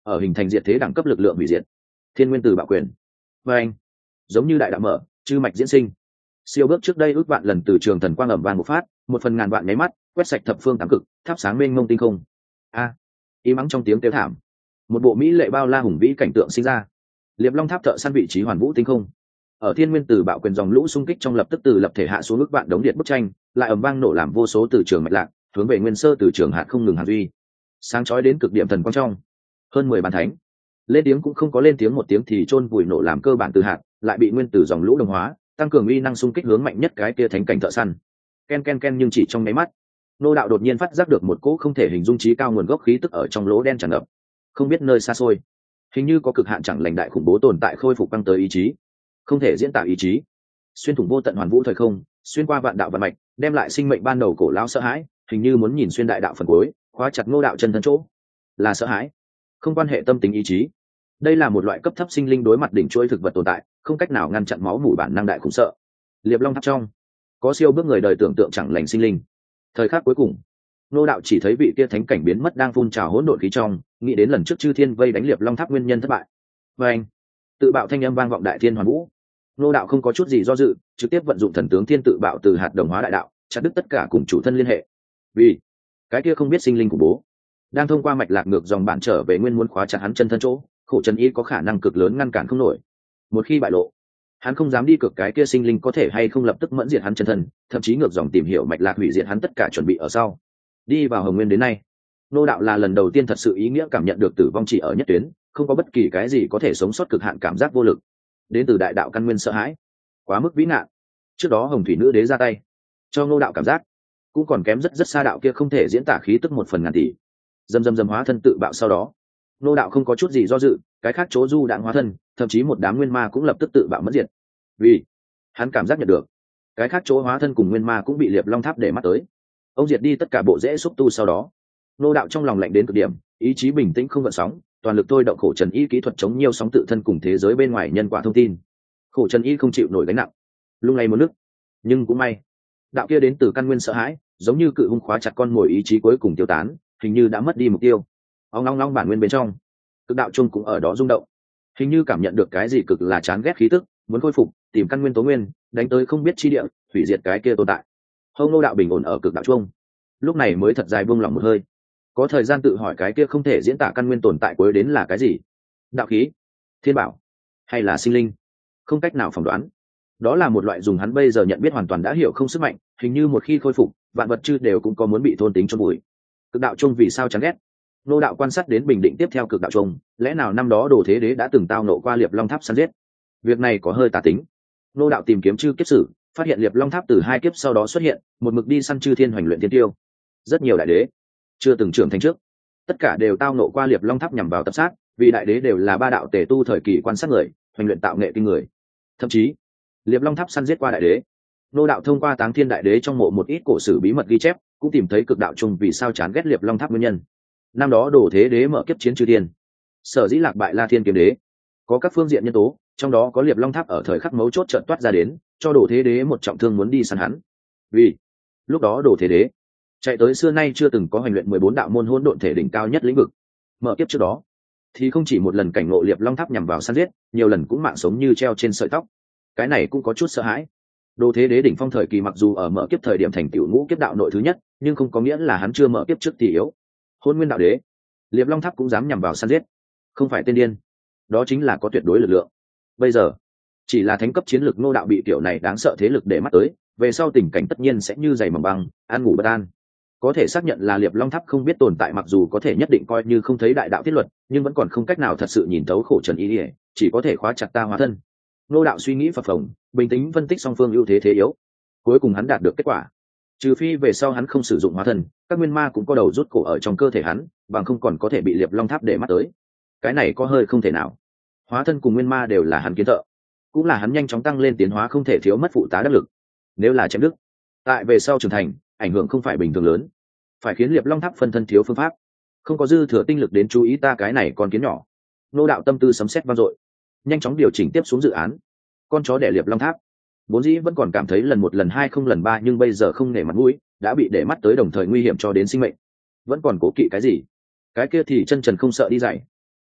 ở hình thành diệt thế đẳng cấp lực lượng hủy diệt. Thiên nguyên tử bạo quyền. Và anh, giống như đại đạo mở, chư mạch diễn sinh. Siêu bước trước đây ước vạn lần từ trường thần quang ầm vang một phát, một phần ngàn vạn nháy mắt, quét sạch thập phương tám cực, thắp sáng mênh mông tinh không. A, im mắng trong tiếng kêu thảm. Một bộ mỹ lệ bao la hùng vĩ cảnh tượng sinh ra. Liệp Long Tháp thợ săn vị trí hoàn vũ tinh không. Ở thiên nguyên tử bạo quyền dòng lũ xung kích trong lập tức từ lập thể hạ xuống ước vạn đống điện bức tranh, lại ầm vang nổ làm vô số từ trường mạch lạc, hướng về nguyên sơ từ trường hạt không ngừng hàn duy. Sáng chói đến cực điểm thần quang trong. Hơn 10 bàn thánh. Lên tiếng cũng không có lên tiếng, một tiếng thì chôn vùi nổ làm cơ bản từ hạt, lại bị nguyên tử dòng lũ đồng hóa, tăng cường uy năng xung kích hướng mạnh nhất cái kia thánh cảnh thợ săn. Ken ken ken, nhưng chỉ trong mấy mắt, nô đạo đột nhiên phát giác được một cỗ không thể hình dung trí cao nguồn gốc khí tức ở trong lỗ đen tràn ngập, không biết nơi xa xôi, hình như có cực hạn chẳng lành đại khủng bố tồn tại khôi phục băng tới ý chí, không thể diễn tả ý chí, xuyên thủng vô tận hoàn vũ thời không, xuyên qua vạn đạo vận mạch, đem lại sinh mệnh ban đầu cổ lão sợ hãi, hình như muốn nhìn xuyên đại đạo phần cuối, khóa chặt nô đạo chân thân chỗ, là sợ hãi, không quan hệ tâm tính ý chí. Đây là một loại cấp thấp sinh linh đối mặt đỉnh chuỗi thực vật tồn tại, không cách nào ngăn chặn máu mủ bản năng đại khủng sợ. Liệp Long Tháp trong có siêu bước người đời tưởng tượng chẳng lành sinh linh. Thời khắc cuối cùng, nô đạo chỉ thấy vị kia thánh cảnh biến mất đang phun trào hỗn độn khí trong, nghĩ đến lần trước chư thiên vây đánh Liệp Long Tháp nguyên nhân thất bại. Và anh, tự bạo thanh âm vang vọng đại thiên hoàn vũ. Nô đạo không có chút gì do dự, trực tiếp vận dụng thần tướng thiên tự bạo từ hạt đồng hóa đại đạo, chặt đứt tất cả cùng chủ thân liên hệ. Vì cái kia không biết sinh linh của bố đang thông qua mạch lạc ngược dòng bản trở về nguyên, muốn khóa chặt hắn chân thân chỗ, khổ chân y có khả năng cực lớn ngăn cản không nổi. Một khi bại lộ, hắn không dám đi cực cái kia sinh linh có thể hay không lập tức mẫn diệt hắn chân thân, thậm chí ngược dòng tìm hiểu mạch lạc hủy diệt hắn tất cả chuẩn bị ở sau. Đi vào hồng nguyên đến nay, nô đạo là lần đầu tiên thật sự ý nghĩa cảm nhận được tử vong chỉ ở nhất tuyến, không có bất kỳ cái gì có thể sống sót cực hạn cảm giác vô lực, đến từ đại đạo căn nguyên sợ hãi, quá mức vĩ nạn. Trước đó hồng thủy nữ đế ra tay, cho nô đạo cảm giác cũng còn kém rất rất xa đạo kia không thể diễn tả khí tức một phần ngàn tỷ. Dầm hóa thân tự bạo sau đó, nô đạo không có chút gì do dự, cái khác chỗ du đãng hóa thân, thậm chí một đám nguyên ma cũng lập tức tự bạo mất diệt. Vì hắn cảm giác nhận được, cái khác chỗ hóa thân cùng nguyên ma cũng bị Liệp Long Tháp để mắt tới. Ông diệt đi tất cả bộ rễ xúc tu sau đó, nô đạo trong lòng lạnh đến cực điểm, ý chí bình tĩnh không gợn sóng, toàn lực thôi động khổ trần y kỹ thuật chống nhiều sóng tự thân cùng thế giới bên ngoài nhân quả thông tin. Khổ trần y không chịu nổi gánh nặng, lung lay một nước, nhưng cũng may, đạo kia đến từ căn nguyên sợ hãi, giống như cự hung khóa chặt con mồi, ý chí cuối cùng tiêu tán, hình như đã mất đi mục tiêu. Ong long bản nguyên bên trong, cực đạo chung cũng ở đó rung động, hình như cảm nhận được cái gì cực là chán ghét khí tức, muốn khôi phục, tìm căn nguyên tố nguyên, đánh tới không biết chi địa, hủy diệt cái kia tồn tại. Hông nô đạo bình ổn ở cực đạo chung, lúc này mới thật dài buông lỏng một hơi, có thời gian tự hỏi cái kia không thể diễn tả căn nguyên tồn tại cuối đến là cái gì, đạo khí, thiên bảo, hay là sinh linh, không cách nào phỏng đoán. Đó là một loại dùng hắn bây giờ nhận biết hoàn toàn đã hiểu không sức mạnh, hình như một khi khôi phục, vạn vật chư đều cũng có muốn bị thôn tính chôn vùi. Cực đạo chung vì sao chán ghét? Nô đạo quan sát đến bình định tiếp theo cực đạo chung, lẽ nào năm đó Đồ Thế Đế đã từng tao nộ qua Liệp Long Tháp săn giết? Việc này có hơi tà tính. Nô đạo tìm kiếm chư kiếp sử, phát hiện Liệp Long Tháp từ 2 kiếp sau đó xuất hiện, một mực đi săn chư thiên hoành luyện thiên tiêu. Rất nhiều đại đế chưa từng trưởng thành trước, tất cả đều tao nộ qua Liệp Long Tháp nhằm vào tập sát, vì đại đế đều là ba đạo tề tu thời kỳ quan sát người, hoành luyện tạo nghệ kinh người. Thậm chí, Liệp Long Tháp săn giết qua đại đế. Nô đạo thông qua Táng Thiên đại đế trong mộ một ít cổ sử bí mật ghi chép, cũng tìm thấy cực đạo chung vì sao chán ghét Liệp Long Tháp nguyên nhân. Năm đó Đồ Thế Đế mở kiếp chiến chư thiên, sở dĩ lạc bại La Thiên kiếm đế, có các phương diện nhân tố, trong đó có Liệp Long Tháp ở thời khắc mấu chốt chợt toát ra đến, cho Đồ Thế Đế một trọng thương muốn đi săn hắn. Vì lúc đó Đồ Thế Đế chạy tới xưa nay chưa từng có hành luyện 14 đạo môn hỗn độn thể đỉnh cao nhất lĩnh vực. Mở kiếp trước đó, thì không chỉ một lần cảnh ngộ Liệp Long Tháp nhằm vào săn giết, nhiều lần cũng mạng sống như treo trên sợi tóc. Cái này cũng có chút sợ hãi. Đồ Thế Đế đỉnh phong thời kỳ mặc dù ở mở kiếp thời điểm thành tựu ngũ kiếp đạo nội thứ nhất, nhưng không có nghĩa là hắn chưa mở kiếp trước thì yếu. Hôn Nguyên đạo đế, Liệp Long Tháp cũng dám nhằm vào săn giết, không phải tên điên, đó chính là có tuyệt đối lực lượng. Bây giờ chỉ là thánh cấp chiến lực, nô đạo bị tiểu này đáng sợ thế lực để mắt tới, về sau tình cảnh tất nhiên sẽ như dày mỏng băng, ăn ngủ bất an. Có thể xác nhận là Liệp Long Tháp không biết tồn tại, mặc dù có thể nhất định coi như không thấy đại đạo thiết luật, nhưng vẫn còn không cách nào thật sự nhìn thấu khổ trần ý ỉa, chỉ có thể khóa chặt ta hóa thân. Nô đạo suy nghĩ phập phồng, bình tĩnh phân tích song phương ưu thế thế yếu, cuối cùng hắn đạt được kết quả. Trừ phi về sau hắn không sử dụng hóa thân, các nguyên ma cũng có đầu rút cổ ở trong cơ thể hắn, bằng không còn có thể bị Liệp Long Tháp để mắt tới. Cái này có hơi không thể nào. Hóa thân cùng nguyên ma đều là hắn kiến thợ, cũng là hắn nhanh chóng tăng lên tiến hóa không thể thiếu mất phụ tá đắc lực. Nếu là chém đức, tại về sau trưởng thành, ảnh hưởng không phải bình thường lớn. Phải khiến Liệp Long Tháp phân thân thiếu phương pháp, không có dư thừa tinh lực đến chú ý ta cái này con kiến nhỏ. Nô đạo tâm tư sấm sét vang dội, nhanh chóng điều chỉnh tiếp xuống dự án. Con chó đẻ Liệp Long Tháp vốn dĩ vẫn còn cảm thấy lần 1 lần 2 không lần 3, nhưng bây giờ không nể mặt mũi, đã bị để mắt tới, đồng thời nguy hiểm cho đến sinh mệnh, vẫn còn cố kỵ cái gì? Cái kia thì chân trần không sợ đi dạy.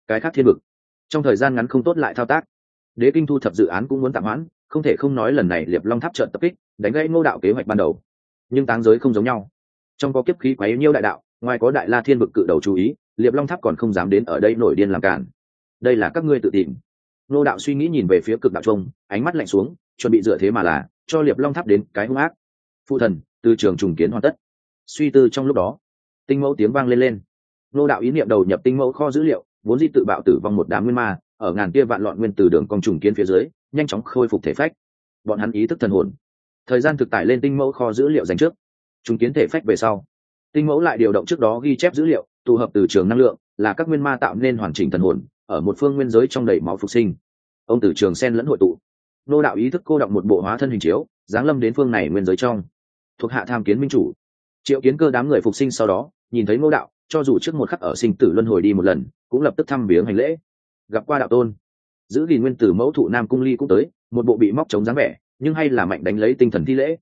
cái khác thiên vực trong thời gian ngắn không tốt lại thao tác. Đế kinh thu thập dự án cũng muốn tạm hoãn, không thể không nói lần này Liệp Long Tháp trận tập kích đánh gãy Ngô đạo kế hoạch ban đầu. Nhưng táng giới không giống nhau, trong có kiếp khí quấy nhiêu đại đạo, ngoài có đại la thiên vực cự đầu chú ý, Liệp Long Tháp còn không dám đến ở đây nổi điên làm cản. Đây là các ngươi tự tìm. Ngô đạo suy nghĩ nhìn về phía cực đạo trung, ánh mắt lạnh xuống, chuẩn bị dựa thế mà là cho Liệp Long Tháp đến cái hung ác. Phụ thần, từ trường trùng kiến hoàn tất. Suy tư trong lúc đó, tinh mẫu tiếng vang lên. Ngô đạo ý niệm đầu nhập tinh mẫu kho dữ liệu, vốn di tự bạo tử vong một đám nguyên ma, ở ngàn kia vạn loạn nguyên từ đường cong trùng kiến phía dưới, nhanh chóng khôi phục thể phách. Bọn hắn ý thức thần hồn, thời gian thực tải lên tinh mẫu kho dữ liệu dành trước, trùng kiến thể phách về sau, tinh mẫu lại điều động trước đó ghi chép dữ liệu, tụ hợp từ trường năng lượng, là các nguyên ma tạo nên hoàn chỉnh thần hồn, ở một phương nguyên giới trong đầy máu phục sinh. Ông tử trường sen lẫn hội tụ, Ngô đạo ý thức cô động một bộ hóa thân hình chiếu, giáng lâm đến phương này nguyên giới trong. Thuộc hạ tham kiến minh chủ. Triệu Kiến Cơ đám người phục sinh sau đó, nhìn thấy Ngô đạo, cho dù trước một khắc ở sinh tử luân hồi đi một lần, cũng lập tức thăm viếng hành lễ. Gặp qua đạo tôn. Giữ gìn nguyên tử mẫu thụ Nam Cung Ly cũng tới, một bộ bị móc chống dáng vẻ, nhưng hay là mạnh đánh lấy tinh thần thi lễ.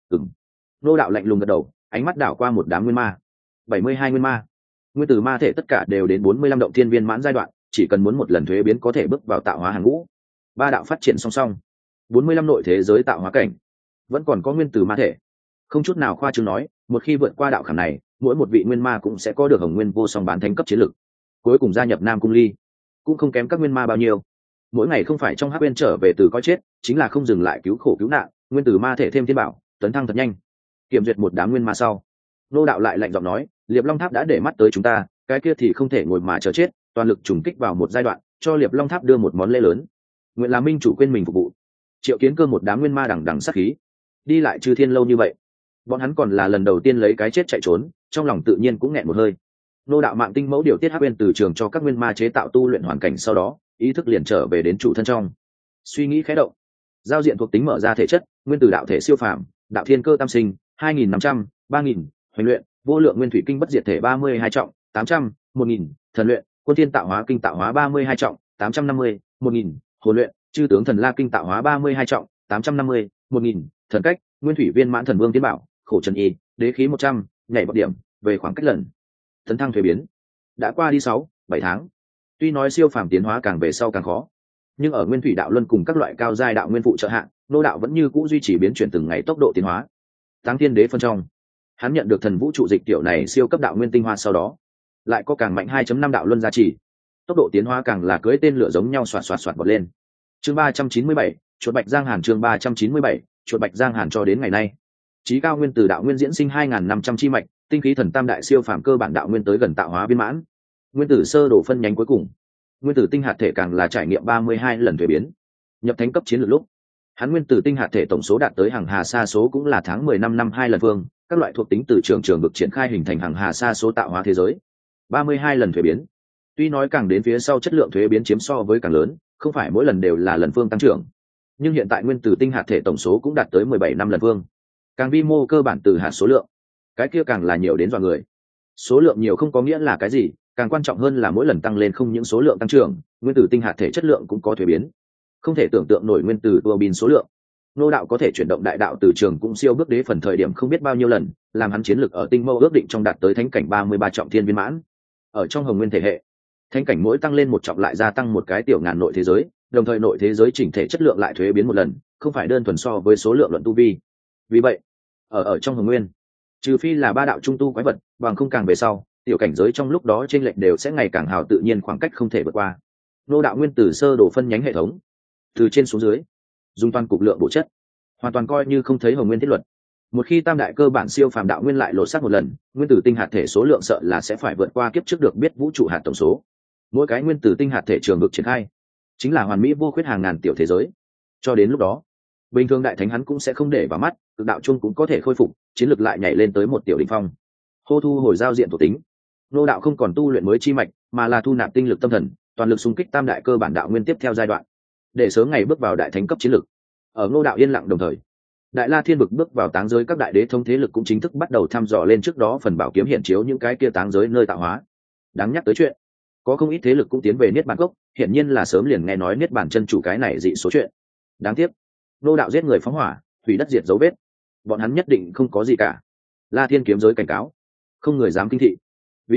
Ngô đạo lạnh lùng gật đầu, ánh mắt đảo qua một đám nguyên ma. 72 nguyên ma. Nguyên tử ma thể tất cả đều đến 45 động thiên viên mãn giai đoạn, chỉ cần muốn một lần thuế biến có thể bước vào tạo hóa hàng ngũ. Ba đạo phát triển song song. 45 nội thế giới tạo hóa cảnh. Vẫn còn có nguyên tử ma thể. Không chút nào khoa trương nói, một khi vượt qua đạo khảm này, mỗi một vị nguyên ma cũng sẽ có được hồng nguyên vô song bán thánh cấp chiến lực. Cuối cùng gia nhập Nam Cung Ly, cũng không kém các nguyên ma bao nhiêu. Mỗi ngày không phải trong hắc bên trở về từ coi chết, chính là không dừng lại cứu khổ cứu nạn, nguyên tử ma thể thêm thiên bảo, tấn thăng thật nhanh. Kiểm duyệt một đám nguyên ma sau, Ngô đạo lại lạnh giọng nói, Liệp Long Tháp đã để mắt tới chúng ta, cái kia thì không thể ngồi mà chờ chết, toàn lực trùng kích vào một giai đoạn, cho Liệp Long Tháp đưa một món lễ lớn. Nguyện là minh chủ quên mình phục vụ. Triệu Kiến Cơ một đám nguyên ma đằng đằng sát khí, đi lại chư thiên lâu như vậy, bọn hắn còn là lần đầu tiên lấy cái chết chạy trốn, trong lòng tự nhiên cũng nghẹn một hơi. Ngô đạo mạng tinh mẫu điều tiết hắc bên từ trường cho các nguyên ma chế tạo tu luyện hoàn cảnh, sau đó ý thức liền trở về đến chủ thân trong. Suy nghĩ khẽ động, giao diện thuộc tính mở ra thể chất, nguyên tử đạo thể siêu phàm, đạo thiên cơ tam sinh 2500, 3000, hoành luyện, vô lượng nguyên thủy kinh bất diệt thể 32 trọng 800, 1000, thần luyện, quân thiên tạo hóa kinh tạo hóa 32 trọng 850, 1000, hồn luyện, chư tướng thần la kinh tạo hóa 32 trọng 850, 1000, thần cách, nguyên thủy viên mãn thần vương tiến bảo, khổ trần y, đế khí 100, nhảy bậc điểm, về khoảng cách lần tấn thăng thuế biến. Đã qua đi 6-7 tháng, tuy nói siêu phàm tiến hóa càng về sau càng khó, nhưng ở nguyên thủy đạo luân cùng các loại cao giai đạo nguyên phụ trợ hạng, Ngô đạo vẫn như cũ duy trì biến chuyển từng ngày tốc độ tiến hóa. Táng thiên đế phân trong, hắn nhận được thần vũ trụ dịch tiểu này siêu cấp đạo nguyên tinh hoa, sau đó lại có càng mạnh 2.5 đạo luân gia trì, tốc độ tiến hóa càng là cưỡi tên lửa giống nhau xoạt xoạt xoạt vọt lên. Chương 397, chuột bạch giang hàn. Chương 397, chuột bạch giang hàn. Cho đến ngày nay, chí cao nguyên từ đạo nguyên diễn sinh 2.500 chi mạch, tinh khí thần tam đại siêu phàm cơ bản đạo nguyên tới gần tạo hóa viên mãn. Nguyên tử sơ đồ phân nhánh cuối cùng, nguyên tử tinh hạt thể càng là trải nghiệm 32 lần thuế biến, nhập thánh cấp chiến lược lúc hắn nguyên tử tinh hạt thể tổng số đạt tới hàng hà sa số, cũng là tháng 10 năm 2 lần vương, các loại thuộc tính từ trường vực triển khai hình thành hàng hà sa số tạo hóa thế giới. 32 lần thuế biến, tuy nói càng đến phía sau chất lượng thuế biến chiếm so với càng lớn, không phải mỗi lần đều là lần phương tăng trưởng, nhưng hiện tại nguyên tử tinh hạt thể tổng số cũng đạt tới 17 năm lần vương, càng vi mô cơ bản từ hạt số lượng, cái kia càng là nhiều đến dọa người. Số lượng nhiều không có nghĩa là cái gì, càng quan trọng hơn là mỗi lần tăng lên không những số lượng tăng trưởng, nguyên tử tinh hạt thể chất lượng cũng có thuế biến. Không thể tưởng tượng nổi nguyên tử tua bin số lượng. Ngô đạo có thể chuyển động đại đạo từ trường cũng siêu bước đế phần thời điểm không biết bao nhiêu lần, làm hắn chiến lực ở tinh mâu ước định trong đạt tới thánh cảnh 33 trọng thiên viên mãn. Ở trong hồng nguyên thể hệ, thánh cảnh mỗi tăng lên một trọng lại gia tăng một cái tiểu ngàn nội thế giới, đồng thời nội thế giới chỉnh thể chất lượng lại thuế biến một lần, không phải đơn thuần so với số lượng luận tu vi. Vì vậy, ở trong hồng nguyên, trừ phi là ba đạo trung tu quái vật, bằng không càng về sau, tiểu cảnh giới trong lúc đó trên lệch đều sẽ ngày càng hào tự nhiên, khoảng cách không thể vượt qua. Ngô đạo nguyên tử sơ đồ phân nhánh hệ thống, từ trên xuống dưới, dùng toàn cục lượng bổ chất, hoàn toàn coi như không thấy hồng nguyên thiết luật. Một khi tam đại cơ bản siêu phàm đạo nguyên lại lột xác một lần, nguyên tử tinh hạt thể số lượng sợ là sẽ phải vượt qua kiếp trước được biết vũ trụ hạt tổng số. Mỗi cái nguyên tử tinh hạt thể trường vực triển khai, chính là hoàn mỹ vô khuyết hàng ngàn tiểu thế giới. Cho đến lúc đó, bình thường đại thánh hắn cũng sẽ không để vào mắt, cực đạo chung cũng có thể khôi phục, chiến lực lại nhảy lên tới một tiểu đỉnh phong. Hô thu hồi giao diện thuộc tính, Ngô đạo không còn tu luyện mới chi mạch, mà là thu nạp tinh lực tâm thần, toàn lực xung kích tam đại cơ bản đạo nguyên tiếp theo giai đoạn, để sớm ngày bước vào đại thánh cấp chiến lực. Ở Ngô đạo yên lặng đồng thời, đại la thiên vực bước vào táng giới, các đại đế thông thế lực cũng chính thức bắt đầu thăm dò lên trước đó phần bảo kiếm hiện chiếu những cái kia táng giới nơi tạo hóa. Đáng nhắc tới chuyện, có không ít thế lực cũng tiến về niết bàn cốc, hiển nhiên là sớm liền nghe nói niết bàn chân chủ cái này dị số chuyện. Đáng tiếc, Ngô đạo giết người phóng hỏa, hủy đất diệt dấu vết, bọn hắn nhất định không có gì cả. La thiên kiếm giới cảnh cáo, không người dám kinh thị. Vì vậy,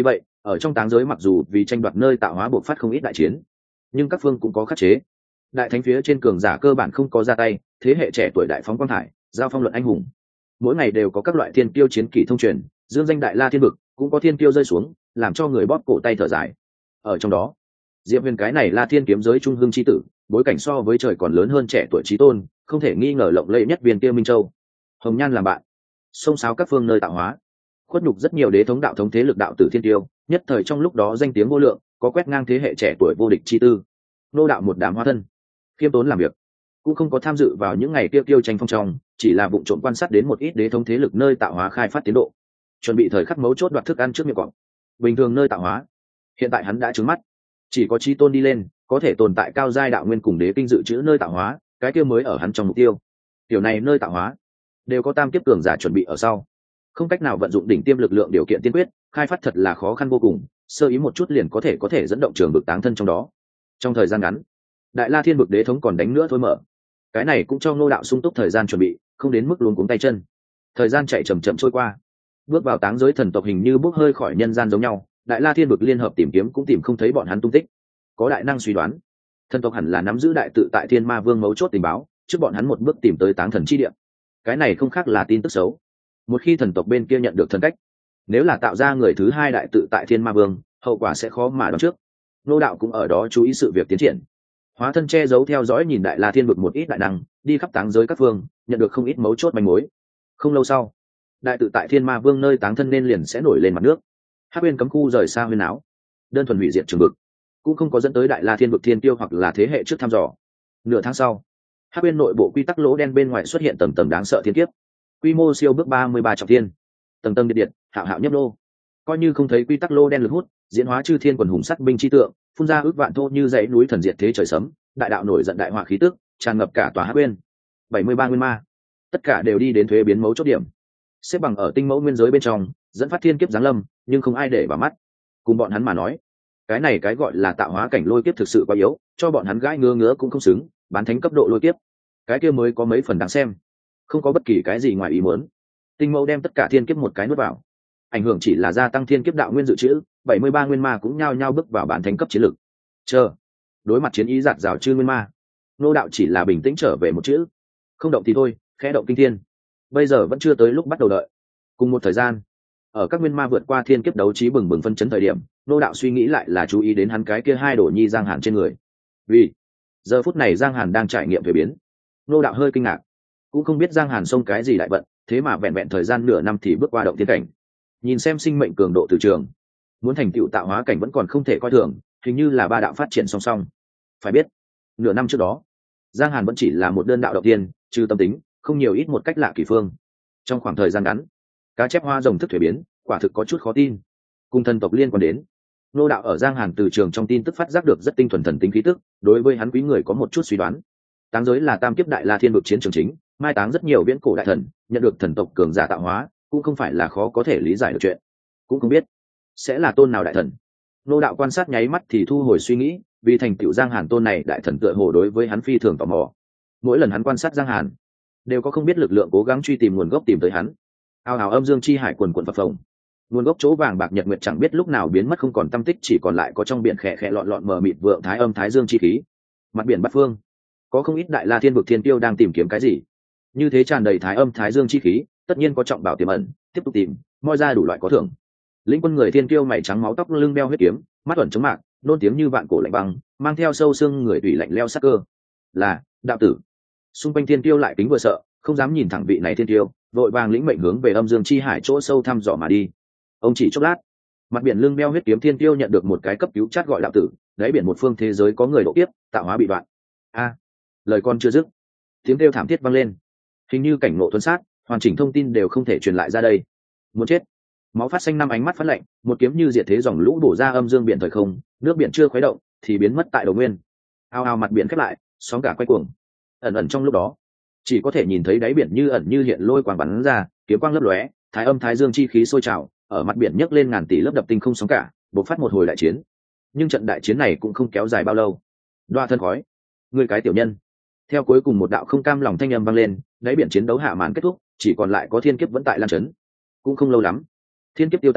Ở trong táng giới mặc dù vì tranh đoạt nơi tạo hóa buộc phát không ít đại chiến, nhưng các phương cũng có khắc chế. Đại thánh phía trên cường giả cơ bản không có ra tay, thế hệ trẻ tuổi đại phóng quang thải, giao phong luận anh hùng. Mỗi ngày đều có các loại thiên tiêu chiến kỷ thông truyền, dương danh đại la thiên vực, cũng có thiên tiêu rơi xuống, làm cho người bóp cổ tay thở dài. Ở trong đó, Diệp Huyền cái này là thiên kiếm giới trung hưng chi tử, bối cảnh so với trời còn lớn hơn trẻ tuổi chí tôn, không thể nghi ngờ lộng lẫy nhất viên kia Minh Châu. Hồng Nhan làm bạn, xông xáo các phương nơi tạo hóa, khuất nhục rất nhiều đế thống đạo thống thế lực đạo tử thiên tiêu, nhất thời trong lúc đó danh tiếng vô lượng, có quét ngang thế hệ trẻ tuổi vô địch chi tư. Nô đạo một đám hóa thân, khiêm tốn làm việc, cũng không có tham dự vào những ngày tiêu tranh phong trong, chỉ là vụng trộm quan sát đến một ít đế thống thế lực nơi tạo hóa khai phát tiến độ, chuẩn bị thời khắc mấu chốt đoạt thức ăn trước miệng cọp. Bình thường nơi tạo hóa, hiện tại hắn đã trứng mắt, chỉ có chi tôn đi lên, có thể tồn tại cao giai đạo nguyên cùng đế kinh dự trữ nơi tạo hóa, cái kia mới ở hắn trong mục tiêu. Tiểu này nơi tạo hóa đều có tam kiếp cường giả chuẩn bị ở sau, không cách nào vận dụng đỉnh tiêm lực lượng điều kiện tiên quyết, khai phát thật là khó khăn vô cùng, sơ ý một chút liền có thể dẫn động trường vực táng thân trong đó. Trong thời gian ngắn, đại la thiên vực đế thống còn đánh nữa thôi mở, cái này cũng cho Ngô đạo sung túc thời gian chuẩn bị, không đến mức luống cuống tay chân. Thời gian chạy chậm chậm trôi qua, bước vào táng giới thần tộc hình như bước hơi khỏi nhân gian giống nhau, đại la thiên vực liên hợp tìm kiếm cũng tìm không thấy bọn hắn tung tích. Có đại năng suy đoán, thần tộc hẳn là nắm giữ đại tự tại thiên ma vương mấu chốt tình báo, trước bọn hắn một bước tìm tới táng thần chi địa. Cái này không khác là tin tức xấu. Một khi thần tộc bên kia nhận được thần cách, nếu là tạo ra người thứ hai đại tự tại thiên ma vương, hậu quả sẽ khó mà đoán trước. Ngô đạo cũng ở đó chú ý sự việc tiến triển, hóa thân che giấu theo dõi nhìn đại la thiên vực một ít đại năng đi khắp táng giới các phương, nhận được không ít mấu chốt manh mối. Không lâu sau, đại tự tại thiên ma vương nơi táng thân nên liền sẽ nổi lên mặt nước. Hắc Uyên cấm khu rời xa huyên áo, đơn thuần hủy diệt trường vực, cũng không có dẫn tới đại la thiên vực thiên tiêu hoặc là thế hệ trước thăm dò. Nửa tháng sau, Hắc Uyên nội bộ quy tắc lỗ đen bên ngoài xuất hiện tầng tầng đáng sợ thiên kiếp, quy mô siêu bước 33 trọng thiên, tầng tầng điện hạo hạo nhấp nô. Coi như không thấy quy tắc lỗ đen lực hút, diễn hóa chư thiên quần hùng sắt binh chi tượng, phun ra ước vạn thô như dãy núi thần diệt thế trời sấm, đại đạo nổi giận đại hỏa khí tức tràn ngập cả tòa Hắc Uyên. 73 nguyên ma, tất cả đều đi đến thuế biến mấu chốt điểm, xếp bằng ở tinh mẫu nguyên giới bên trong, dẫn phát thiên kiếp giáng lâm, nhưng không ai để vào mắt. Cùng bọn hắn mà nói, cái này cái gọi là tạo hóa cảnh lôi kiếp thực sự quá yếu, cho bọn hắn gãi ngứa cũng không xứng, bán thánh cấp độ lôi kiếp, cái kia mới có mấy phần đáng xem. Không có bất kỳ cái gì ngoài ý muốn, tinh mẫu đem tất cả thiên kiếp một cái nuốt vào, ảnh hưởng chỉ là gia tăng thiên kiếp đạo nguyên dự trữ. 73 nguyên ma cũng nhao nhao bước vào bán thánh cấp chiến lực. Đối mặt chiến ý giạt rào chư nguyên ma, Ngô đạo chỉ là bình tĩnh trở về một chữ: không động thì thôi, khẽ động kinh thiên. Bây giờ vẫn chưa tới lúc bắt đầu đợi. Cùng một thời gian, ở các nguyên ma vượt qua thiên kiếp đấu trí bừng bừng phân chấn thời điểm, Ngô đạo suy nghĩ lại là chú ý đến hắn cái kia hai đồ nhi Giang Hàn trên người. Vì giờ phút này Giang Hàn đang trải nghiệm về biến. Ngô đạo hơi kinh ngạc, cũng không biết Giang Hàn xông cái gì đại vận, thế mà vẹn vẹn thời gian nửa năm thì bước qua động thiên cảnh. Nhìn xem sinh mệnh cường độ từ trường, muốn thành tựu tạo hóa cảnh vẫn còn không thể coi thường, hình như là ba đạo phát triển song song. Phải biết, nửa năm trước đó, Giang Hàn vẫn chỉ là một đơn đạo đầu tiên, trừ tâm tính, không nhiều ít một cách lạ kỳ phương. Trong khoảng thời gian ngắn, cá chép hoa rồng thức thuế biến, quả thực có chút khó tin. Cùng thần tộc liên quan đến, Ngô đạo ở Giang Hàn từ trường trong tin tức phát giác được rất tinh thuần thần tính khí tức, đối với hắn quý người có một chút suy đoán. Táng giới là tam kiếp đại la thiên vực chiến trường chính, mai táng rất nhiều viễn cổ đại thần, nhận được thần tộc cường giả tạo hóa, cũng không phải là khó có thể lý giải được chuyện. Cũng không biết sẽ là tôn nào đại thần. Ngô đạo quan sát nháy mắt thì thu hồi suy nghĩ, vì thành tựu Giang Hàn tôn này đại thần tựa hồ đối với hắn phi thường tò mò. Mỗi lần hắn quan sát Giang Hàn, đều có không biết lực lượng cố gắng truy tìm nguồn gốc tìm tới hắn. Ao ào âm dương chi hải quần quần phập phồng, nguồn gốc chỗ vàng bạc nhật nguyệt chẳng biết lúc nào biến mất không còn tăm tích, chỉ còn lại có trong biển khẽ khẽ lọn lọn mờ mịt vượng thái âm thái dương chi khí. Mặt biển bát phương, có không ít đại la thiên vực thiên tiêu đang tìm kiếm cái gì. Như thế tràn đầy thái âm thái dương chi khí, tất nhiên có trọng bảo tiềm ẩn, tiếp tục tìm, moi ra đủ loại có thưởng. Lĩnh quân người thiên kiêu mày trắng máu tóc lưng đeo huyết kiếm, mắt ẩn chống mạc, nôn tiếng như vạn cổ lạnh băng, mang theo sâu xương người tùy lạnh leo sắc cơ. Là đạo tử. Xung quanh thiên kiêu lại kính vừa sợ, không dám nhìn thẳng vị này thiên kiêu, vội vàng lĩnh mệnh hướng về âm dương chi hải chỗ sâu thăm dò mà đi. Ông chỉ chốc lát, mặt biển lưng đeo huyết kiếm thiên kiêu nhận được một cái cấp cứu chat gọi đạo tử, đáy biển một phương thế giới có người độ kiếp, tạo hóa bị đoạn. A, lời con chưa dứt, tiếng kêu thảm thiết vang lên, hình như cảnh ngộ tuấn sát, hoàn chỉnh thông tin đều không thể truyền lại ra đây. Muốn chết. Máu phát xanh năm ánh mắt phát lạnh, một kiếm như diệt thế dòng lũ bổ ra âm dương biển thời không, nước biển chưa khuấy động thì biến mất tại đầu nguyên. Ao ao mặt biển khép lại, sóng cả quay cuồng. Ẩn ẩn trong lúc đó, chỉ có thể nhìn thấy đáy biển như ẩn như hiện lôi quang bắn ra, kiếm quang lấp lóe, thái âm thái dương chi khí sôi trào, ở mặt biển nhấc lên ngàn tỷ lớp đập tinh không sóng cả, bộc phát một hồi đại chiến. Nhưng trận đại chiến này cũng không kéo dài bao lâu. Đoa thân khói, người cái tiểu nhân. Theo cuối cùng một đạo không cam lòng thanh âm vang lên, đáy biển chiến đấu hạ màn kết thúc, chỉ còn lại có thiên kiếp vẫn tại lan chấn. Cũng không lâu lắm, thiên kiếp tiêu tán,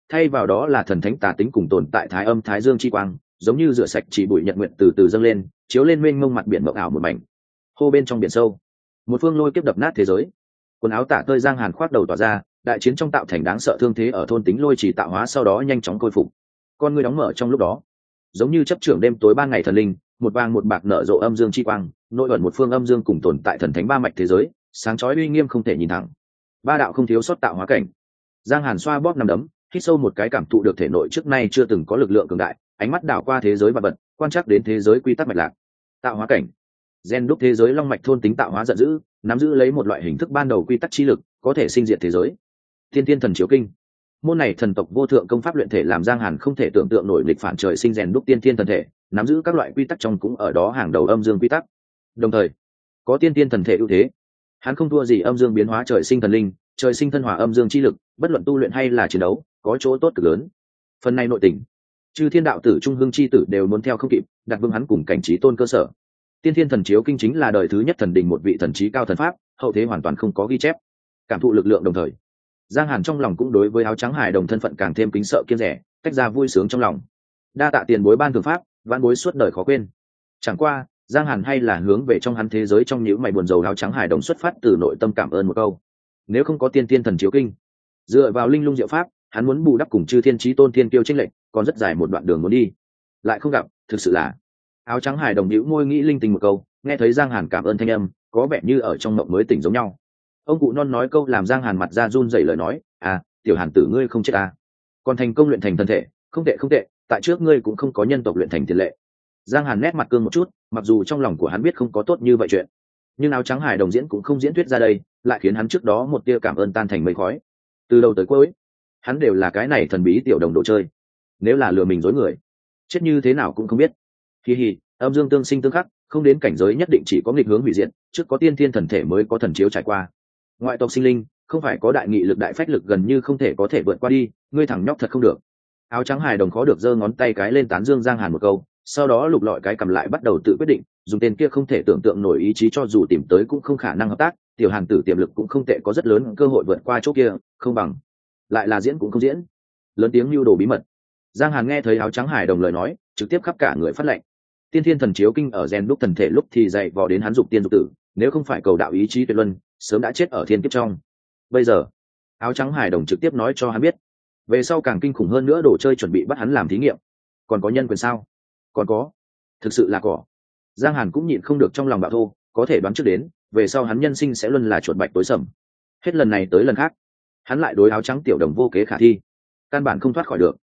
thay vào đó là thần thánh tà tính cùng tồn tại thái âm thái dương chi quang, giống như rửa sạch chỉ bụi nhật nguyện từ từ dâng lên, chiếu lên mênh mông mặt biển mộng ảo một mảnh. Hô, bên trong biển sâu, một phương lôi kiếp đập nát thế giới. Quần áo tả tơi Giang Hàn khoác đầu tỏa ra, đại chiến trong tạo thành đáng sợ thương thế ở thôn tính lôi chỉ tạo hóa sau đó nhanh chóng khôi phục. Con ngươi đóng mở trong lúc đó, giống như chấp trưởng đêm tối ban ngày thần linh, một vàng một bạc nở rộ âm dương chi quang, nội ẩn một phương âm dương cùng tồn tại thần thánh ba mạch thế giới, sáng chói uy nghiêm không thể nhìn thẳng. Ba đạo không thiếu sót tạo hóa cảnh. Giang Hàn xoa bóp nằm đấm, hít sâu một cái, cảm thụ được thể nội trước nay chưa từng có lực lượng cường đại, ánh mắt đảo qua thế giới và vật, quan trắc đến thế giới quy tắc mạch lạc. Tạo hóa cảnh, gen đúc thế giới long mạch thôn tính tạo hóa giận dữ, nắm giữ lấy một loại hình thức ban đầu quy tắc chi lực, có thể sinh diệt thế giới. Tiên Tiên Thần Chiếu Kinh, môn này thần tộc vô thượng công pháp luyện thể làm Giang Hàn không thể tưởng tượng nổi lịch phản trời sinh rèn đúc tiên tiên thần thể, nắm giữ các loại quy tắc trong cũng ở đó hàng đầu âm dương quy tắc. Đồng thời, có tiên tiên thần thể ưu thế, hắn không thua gì âm dương biến hóa trời sinh thần linh, trời sinh thân hòa âm dương chi lực, bất luận tu luyện hay là chiến đấu, có chỗ tốt cực lớn. Phần này nội tình, chư thiên đạo tử trung hương chi tử đều muốn theo không kịp, đặt vững hắn cùng cảnh trí tôn cơ sở. Tiên Thiên Thần Chiếu Kinh chính là đời thứ nhất thần đình một vị thần trí cao thần pháp, hậu thế hoàn toàn không có ghi chép. Cảm thụ lực lượng đồng thời, Giang Hàn trong lòng cũng đối với áo trắng hài đồng thân phận càng thêm kính sợ kiêng rẻ, tách ra vui sướng trong lòng. Đa tạ tiền bối ban thưởng pháp, vãn bối suốt đời khó quên. Chẳng qua, Giang Hàn hay là hướng về trong hắn thế giới trong nhíu mày buồn rầu áo trắng hài đồng xuất phát từ nội tâm cảm ơn một câu. Nếu không có Tiên Thiên Thần Chiếu Kinh, dựa vào linh lung diệu pháp, hắn muốn bù đắp cùng chư thiên chí tôn thiên kiêu chênh lệch, còn rất dài một đoạn đường muốn đi. Lại không gặp, thực sự là. Áo trắng hài đồng nhíu môi nghĩ linh tinh một câu, nghe thấy Giang Hàn cảm ơn thanh âm, có vẻ như ở trong mộng mới tỉnh giống nhau. Ông cụ non nói câu làm Giang Hàn mặt ra run rẩy lời nói, à, tiểu Hàn tử ngươi không chết à? Còn thành công luyện thành thân thể, không tệ không tệ, tại trước ngươi cũng không có nhân tộc luyện thành tiền lệ. Giang Hàn nét mặt cương một chút, mặc dù trong lòng của hắn biết không có tốt như vậy chuyện, nhưng áo trắng hài đồng diễn cũng không diễn thuyết ra đây, lại khiến hắn trước đó một tia cảm ơn tan thành mây khói. Từ đầu tới cuối, hắn đều là cái này thần bí tiểu đồng đồ chơi. Nếu là lừa mình dối người, chết như thế nào cũng không biết. Hi hi, âm dương tương sinh tương khắc, không đến cảnh giới nhất định chỉ có nghịch hướng hủy diệt, trước có tiên thiên thần thể mới có thần chiếu trải qua. Ngoại tộc sinh linh, không phải có đại nghị lực đại phách lực gần như không thể có thể vượt qua đi, ngươi thằng nhóc thật không được. Áo trắng hài đồng khó được giơ ngón tay cái lên tán dương Giang Hàn một câu, sau đó lục lọi cái cầm lại bắt đầu tự quyết định, dùng tên kia không thể tưởng tượng nổi ý chí cho dù tìm tới cũng không khả năng hợp tác, tiểu Hàn tử tiềm lực cũng không tệ, có rất lớn cơ hội vượt qua chỗ kia, không bằng lại là diễn cũng không diễn. Lớn tiếng lưu đồ bí mật. Giang Hàn nghe thấy áo trắng hài đồng lời nói, trực tiếp khắp cả người phát lệnh. Tiên Thiên Thần Chiếu Kinh ở gen đúc thần thể lúc thì dạy vò đến hắn dục tiên dục tử, nếu không phải cầu đạo ý chí tuyệt luân, sớm đã chết ở thiên kiếp trong. Bây giờ, áo trắng hài đồng trực tiếp nói cho hắn biết, về sau càng kinh khủng hơn nữa, đồ chơi chuẩn bị bắt hắn làm thí nghiệm. Còn có nhân quyền sao? Còn có, thực sự là cỏ. Giang Hàn cũng nhịn không được trong lòng bạo thô, có thể đoán trước đến, về sau hắn nhân sinh sẽ luôn là chuột bạch tối sầm. Hết lần này tới lần khác, hắn lại đối áo trắng tiểu đồng vô kế khả thi, căn bản không thoát khỏi được.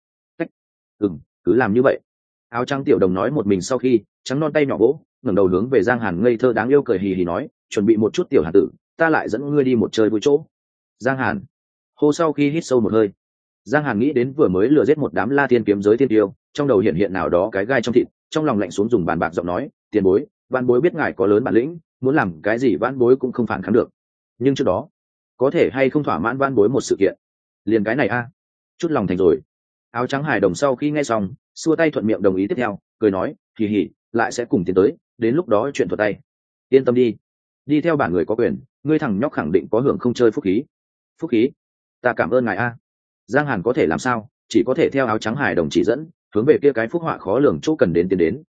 Cứ làm như vậy. Áo trắng tiểu đồng nói một mình sau khi trắng non tay nhỏ vỗ, ngẩng đầu hướng về Giang Hàn ngây thơ đáng yêu cười hì hì nói, chuẩn bị một chút tiểu Hàn tử, ta lại dẫn ngươi đi một chơi vui chỗ. Giang Hàn hô, sau khi hít sâu một hơi, Giang Hàn nghĩ đến vừa mới lừa giết một đám La Thiên kiếm giới thiên tiêu, trong đầu hiện hiện nào đó cái gai trong thịt, trong lòng lạnh xuống, dùng bàn bạc giọng nói, tiền bối, vãn bối biết ngài có lớn bản lĩnh, muốn làm cái gì vãn bối cũng không phản kháng được, nhưng trước đó có thể hay không thỏa mãn vãn bối một sự kiện, liền cái này a, chút lòng thành rồi. Áo trắng hài đồng sau khi nghe xong, xua tay thuận miệng đồng ý tiếp theo, cười nói, kỳ hỉ, lại sẽ cùng tiến tới, đến lúc đó chuyện thuật tay. Yên tâm đi, đi theo bản người có quyền, ngươi thằng nhóc khẳng định có hưởng không chơi phúc khí. Phúc khí? Ta cảm ơn ngài a. Giang Hàn có thể làm sao, chỉ có thể theo áo trắng hài đồng chỉ dẫn, hướng về kia cái phúc họa khó lường chỗ cần đến tiến đến.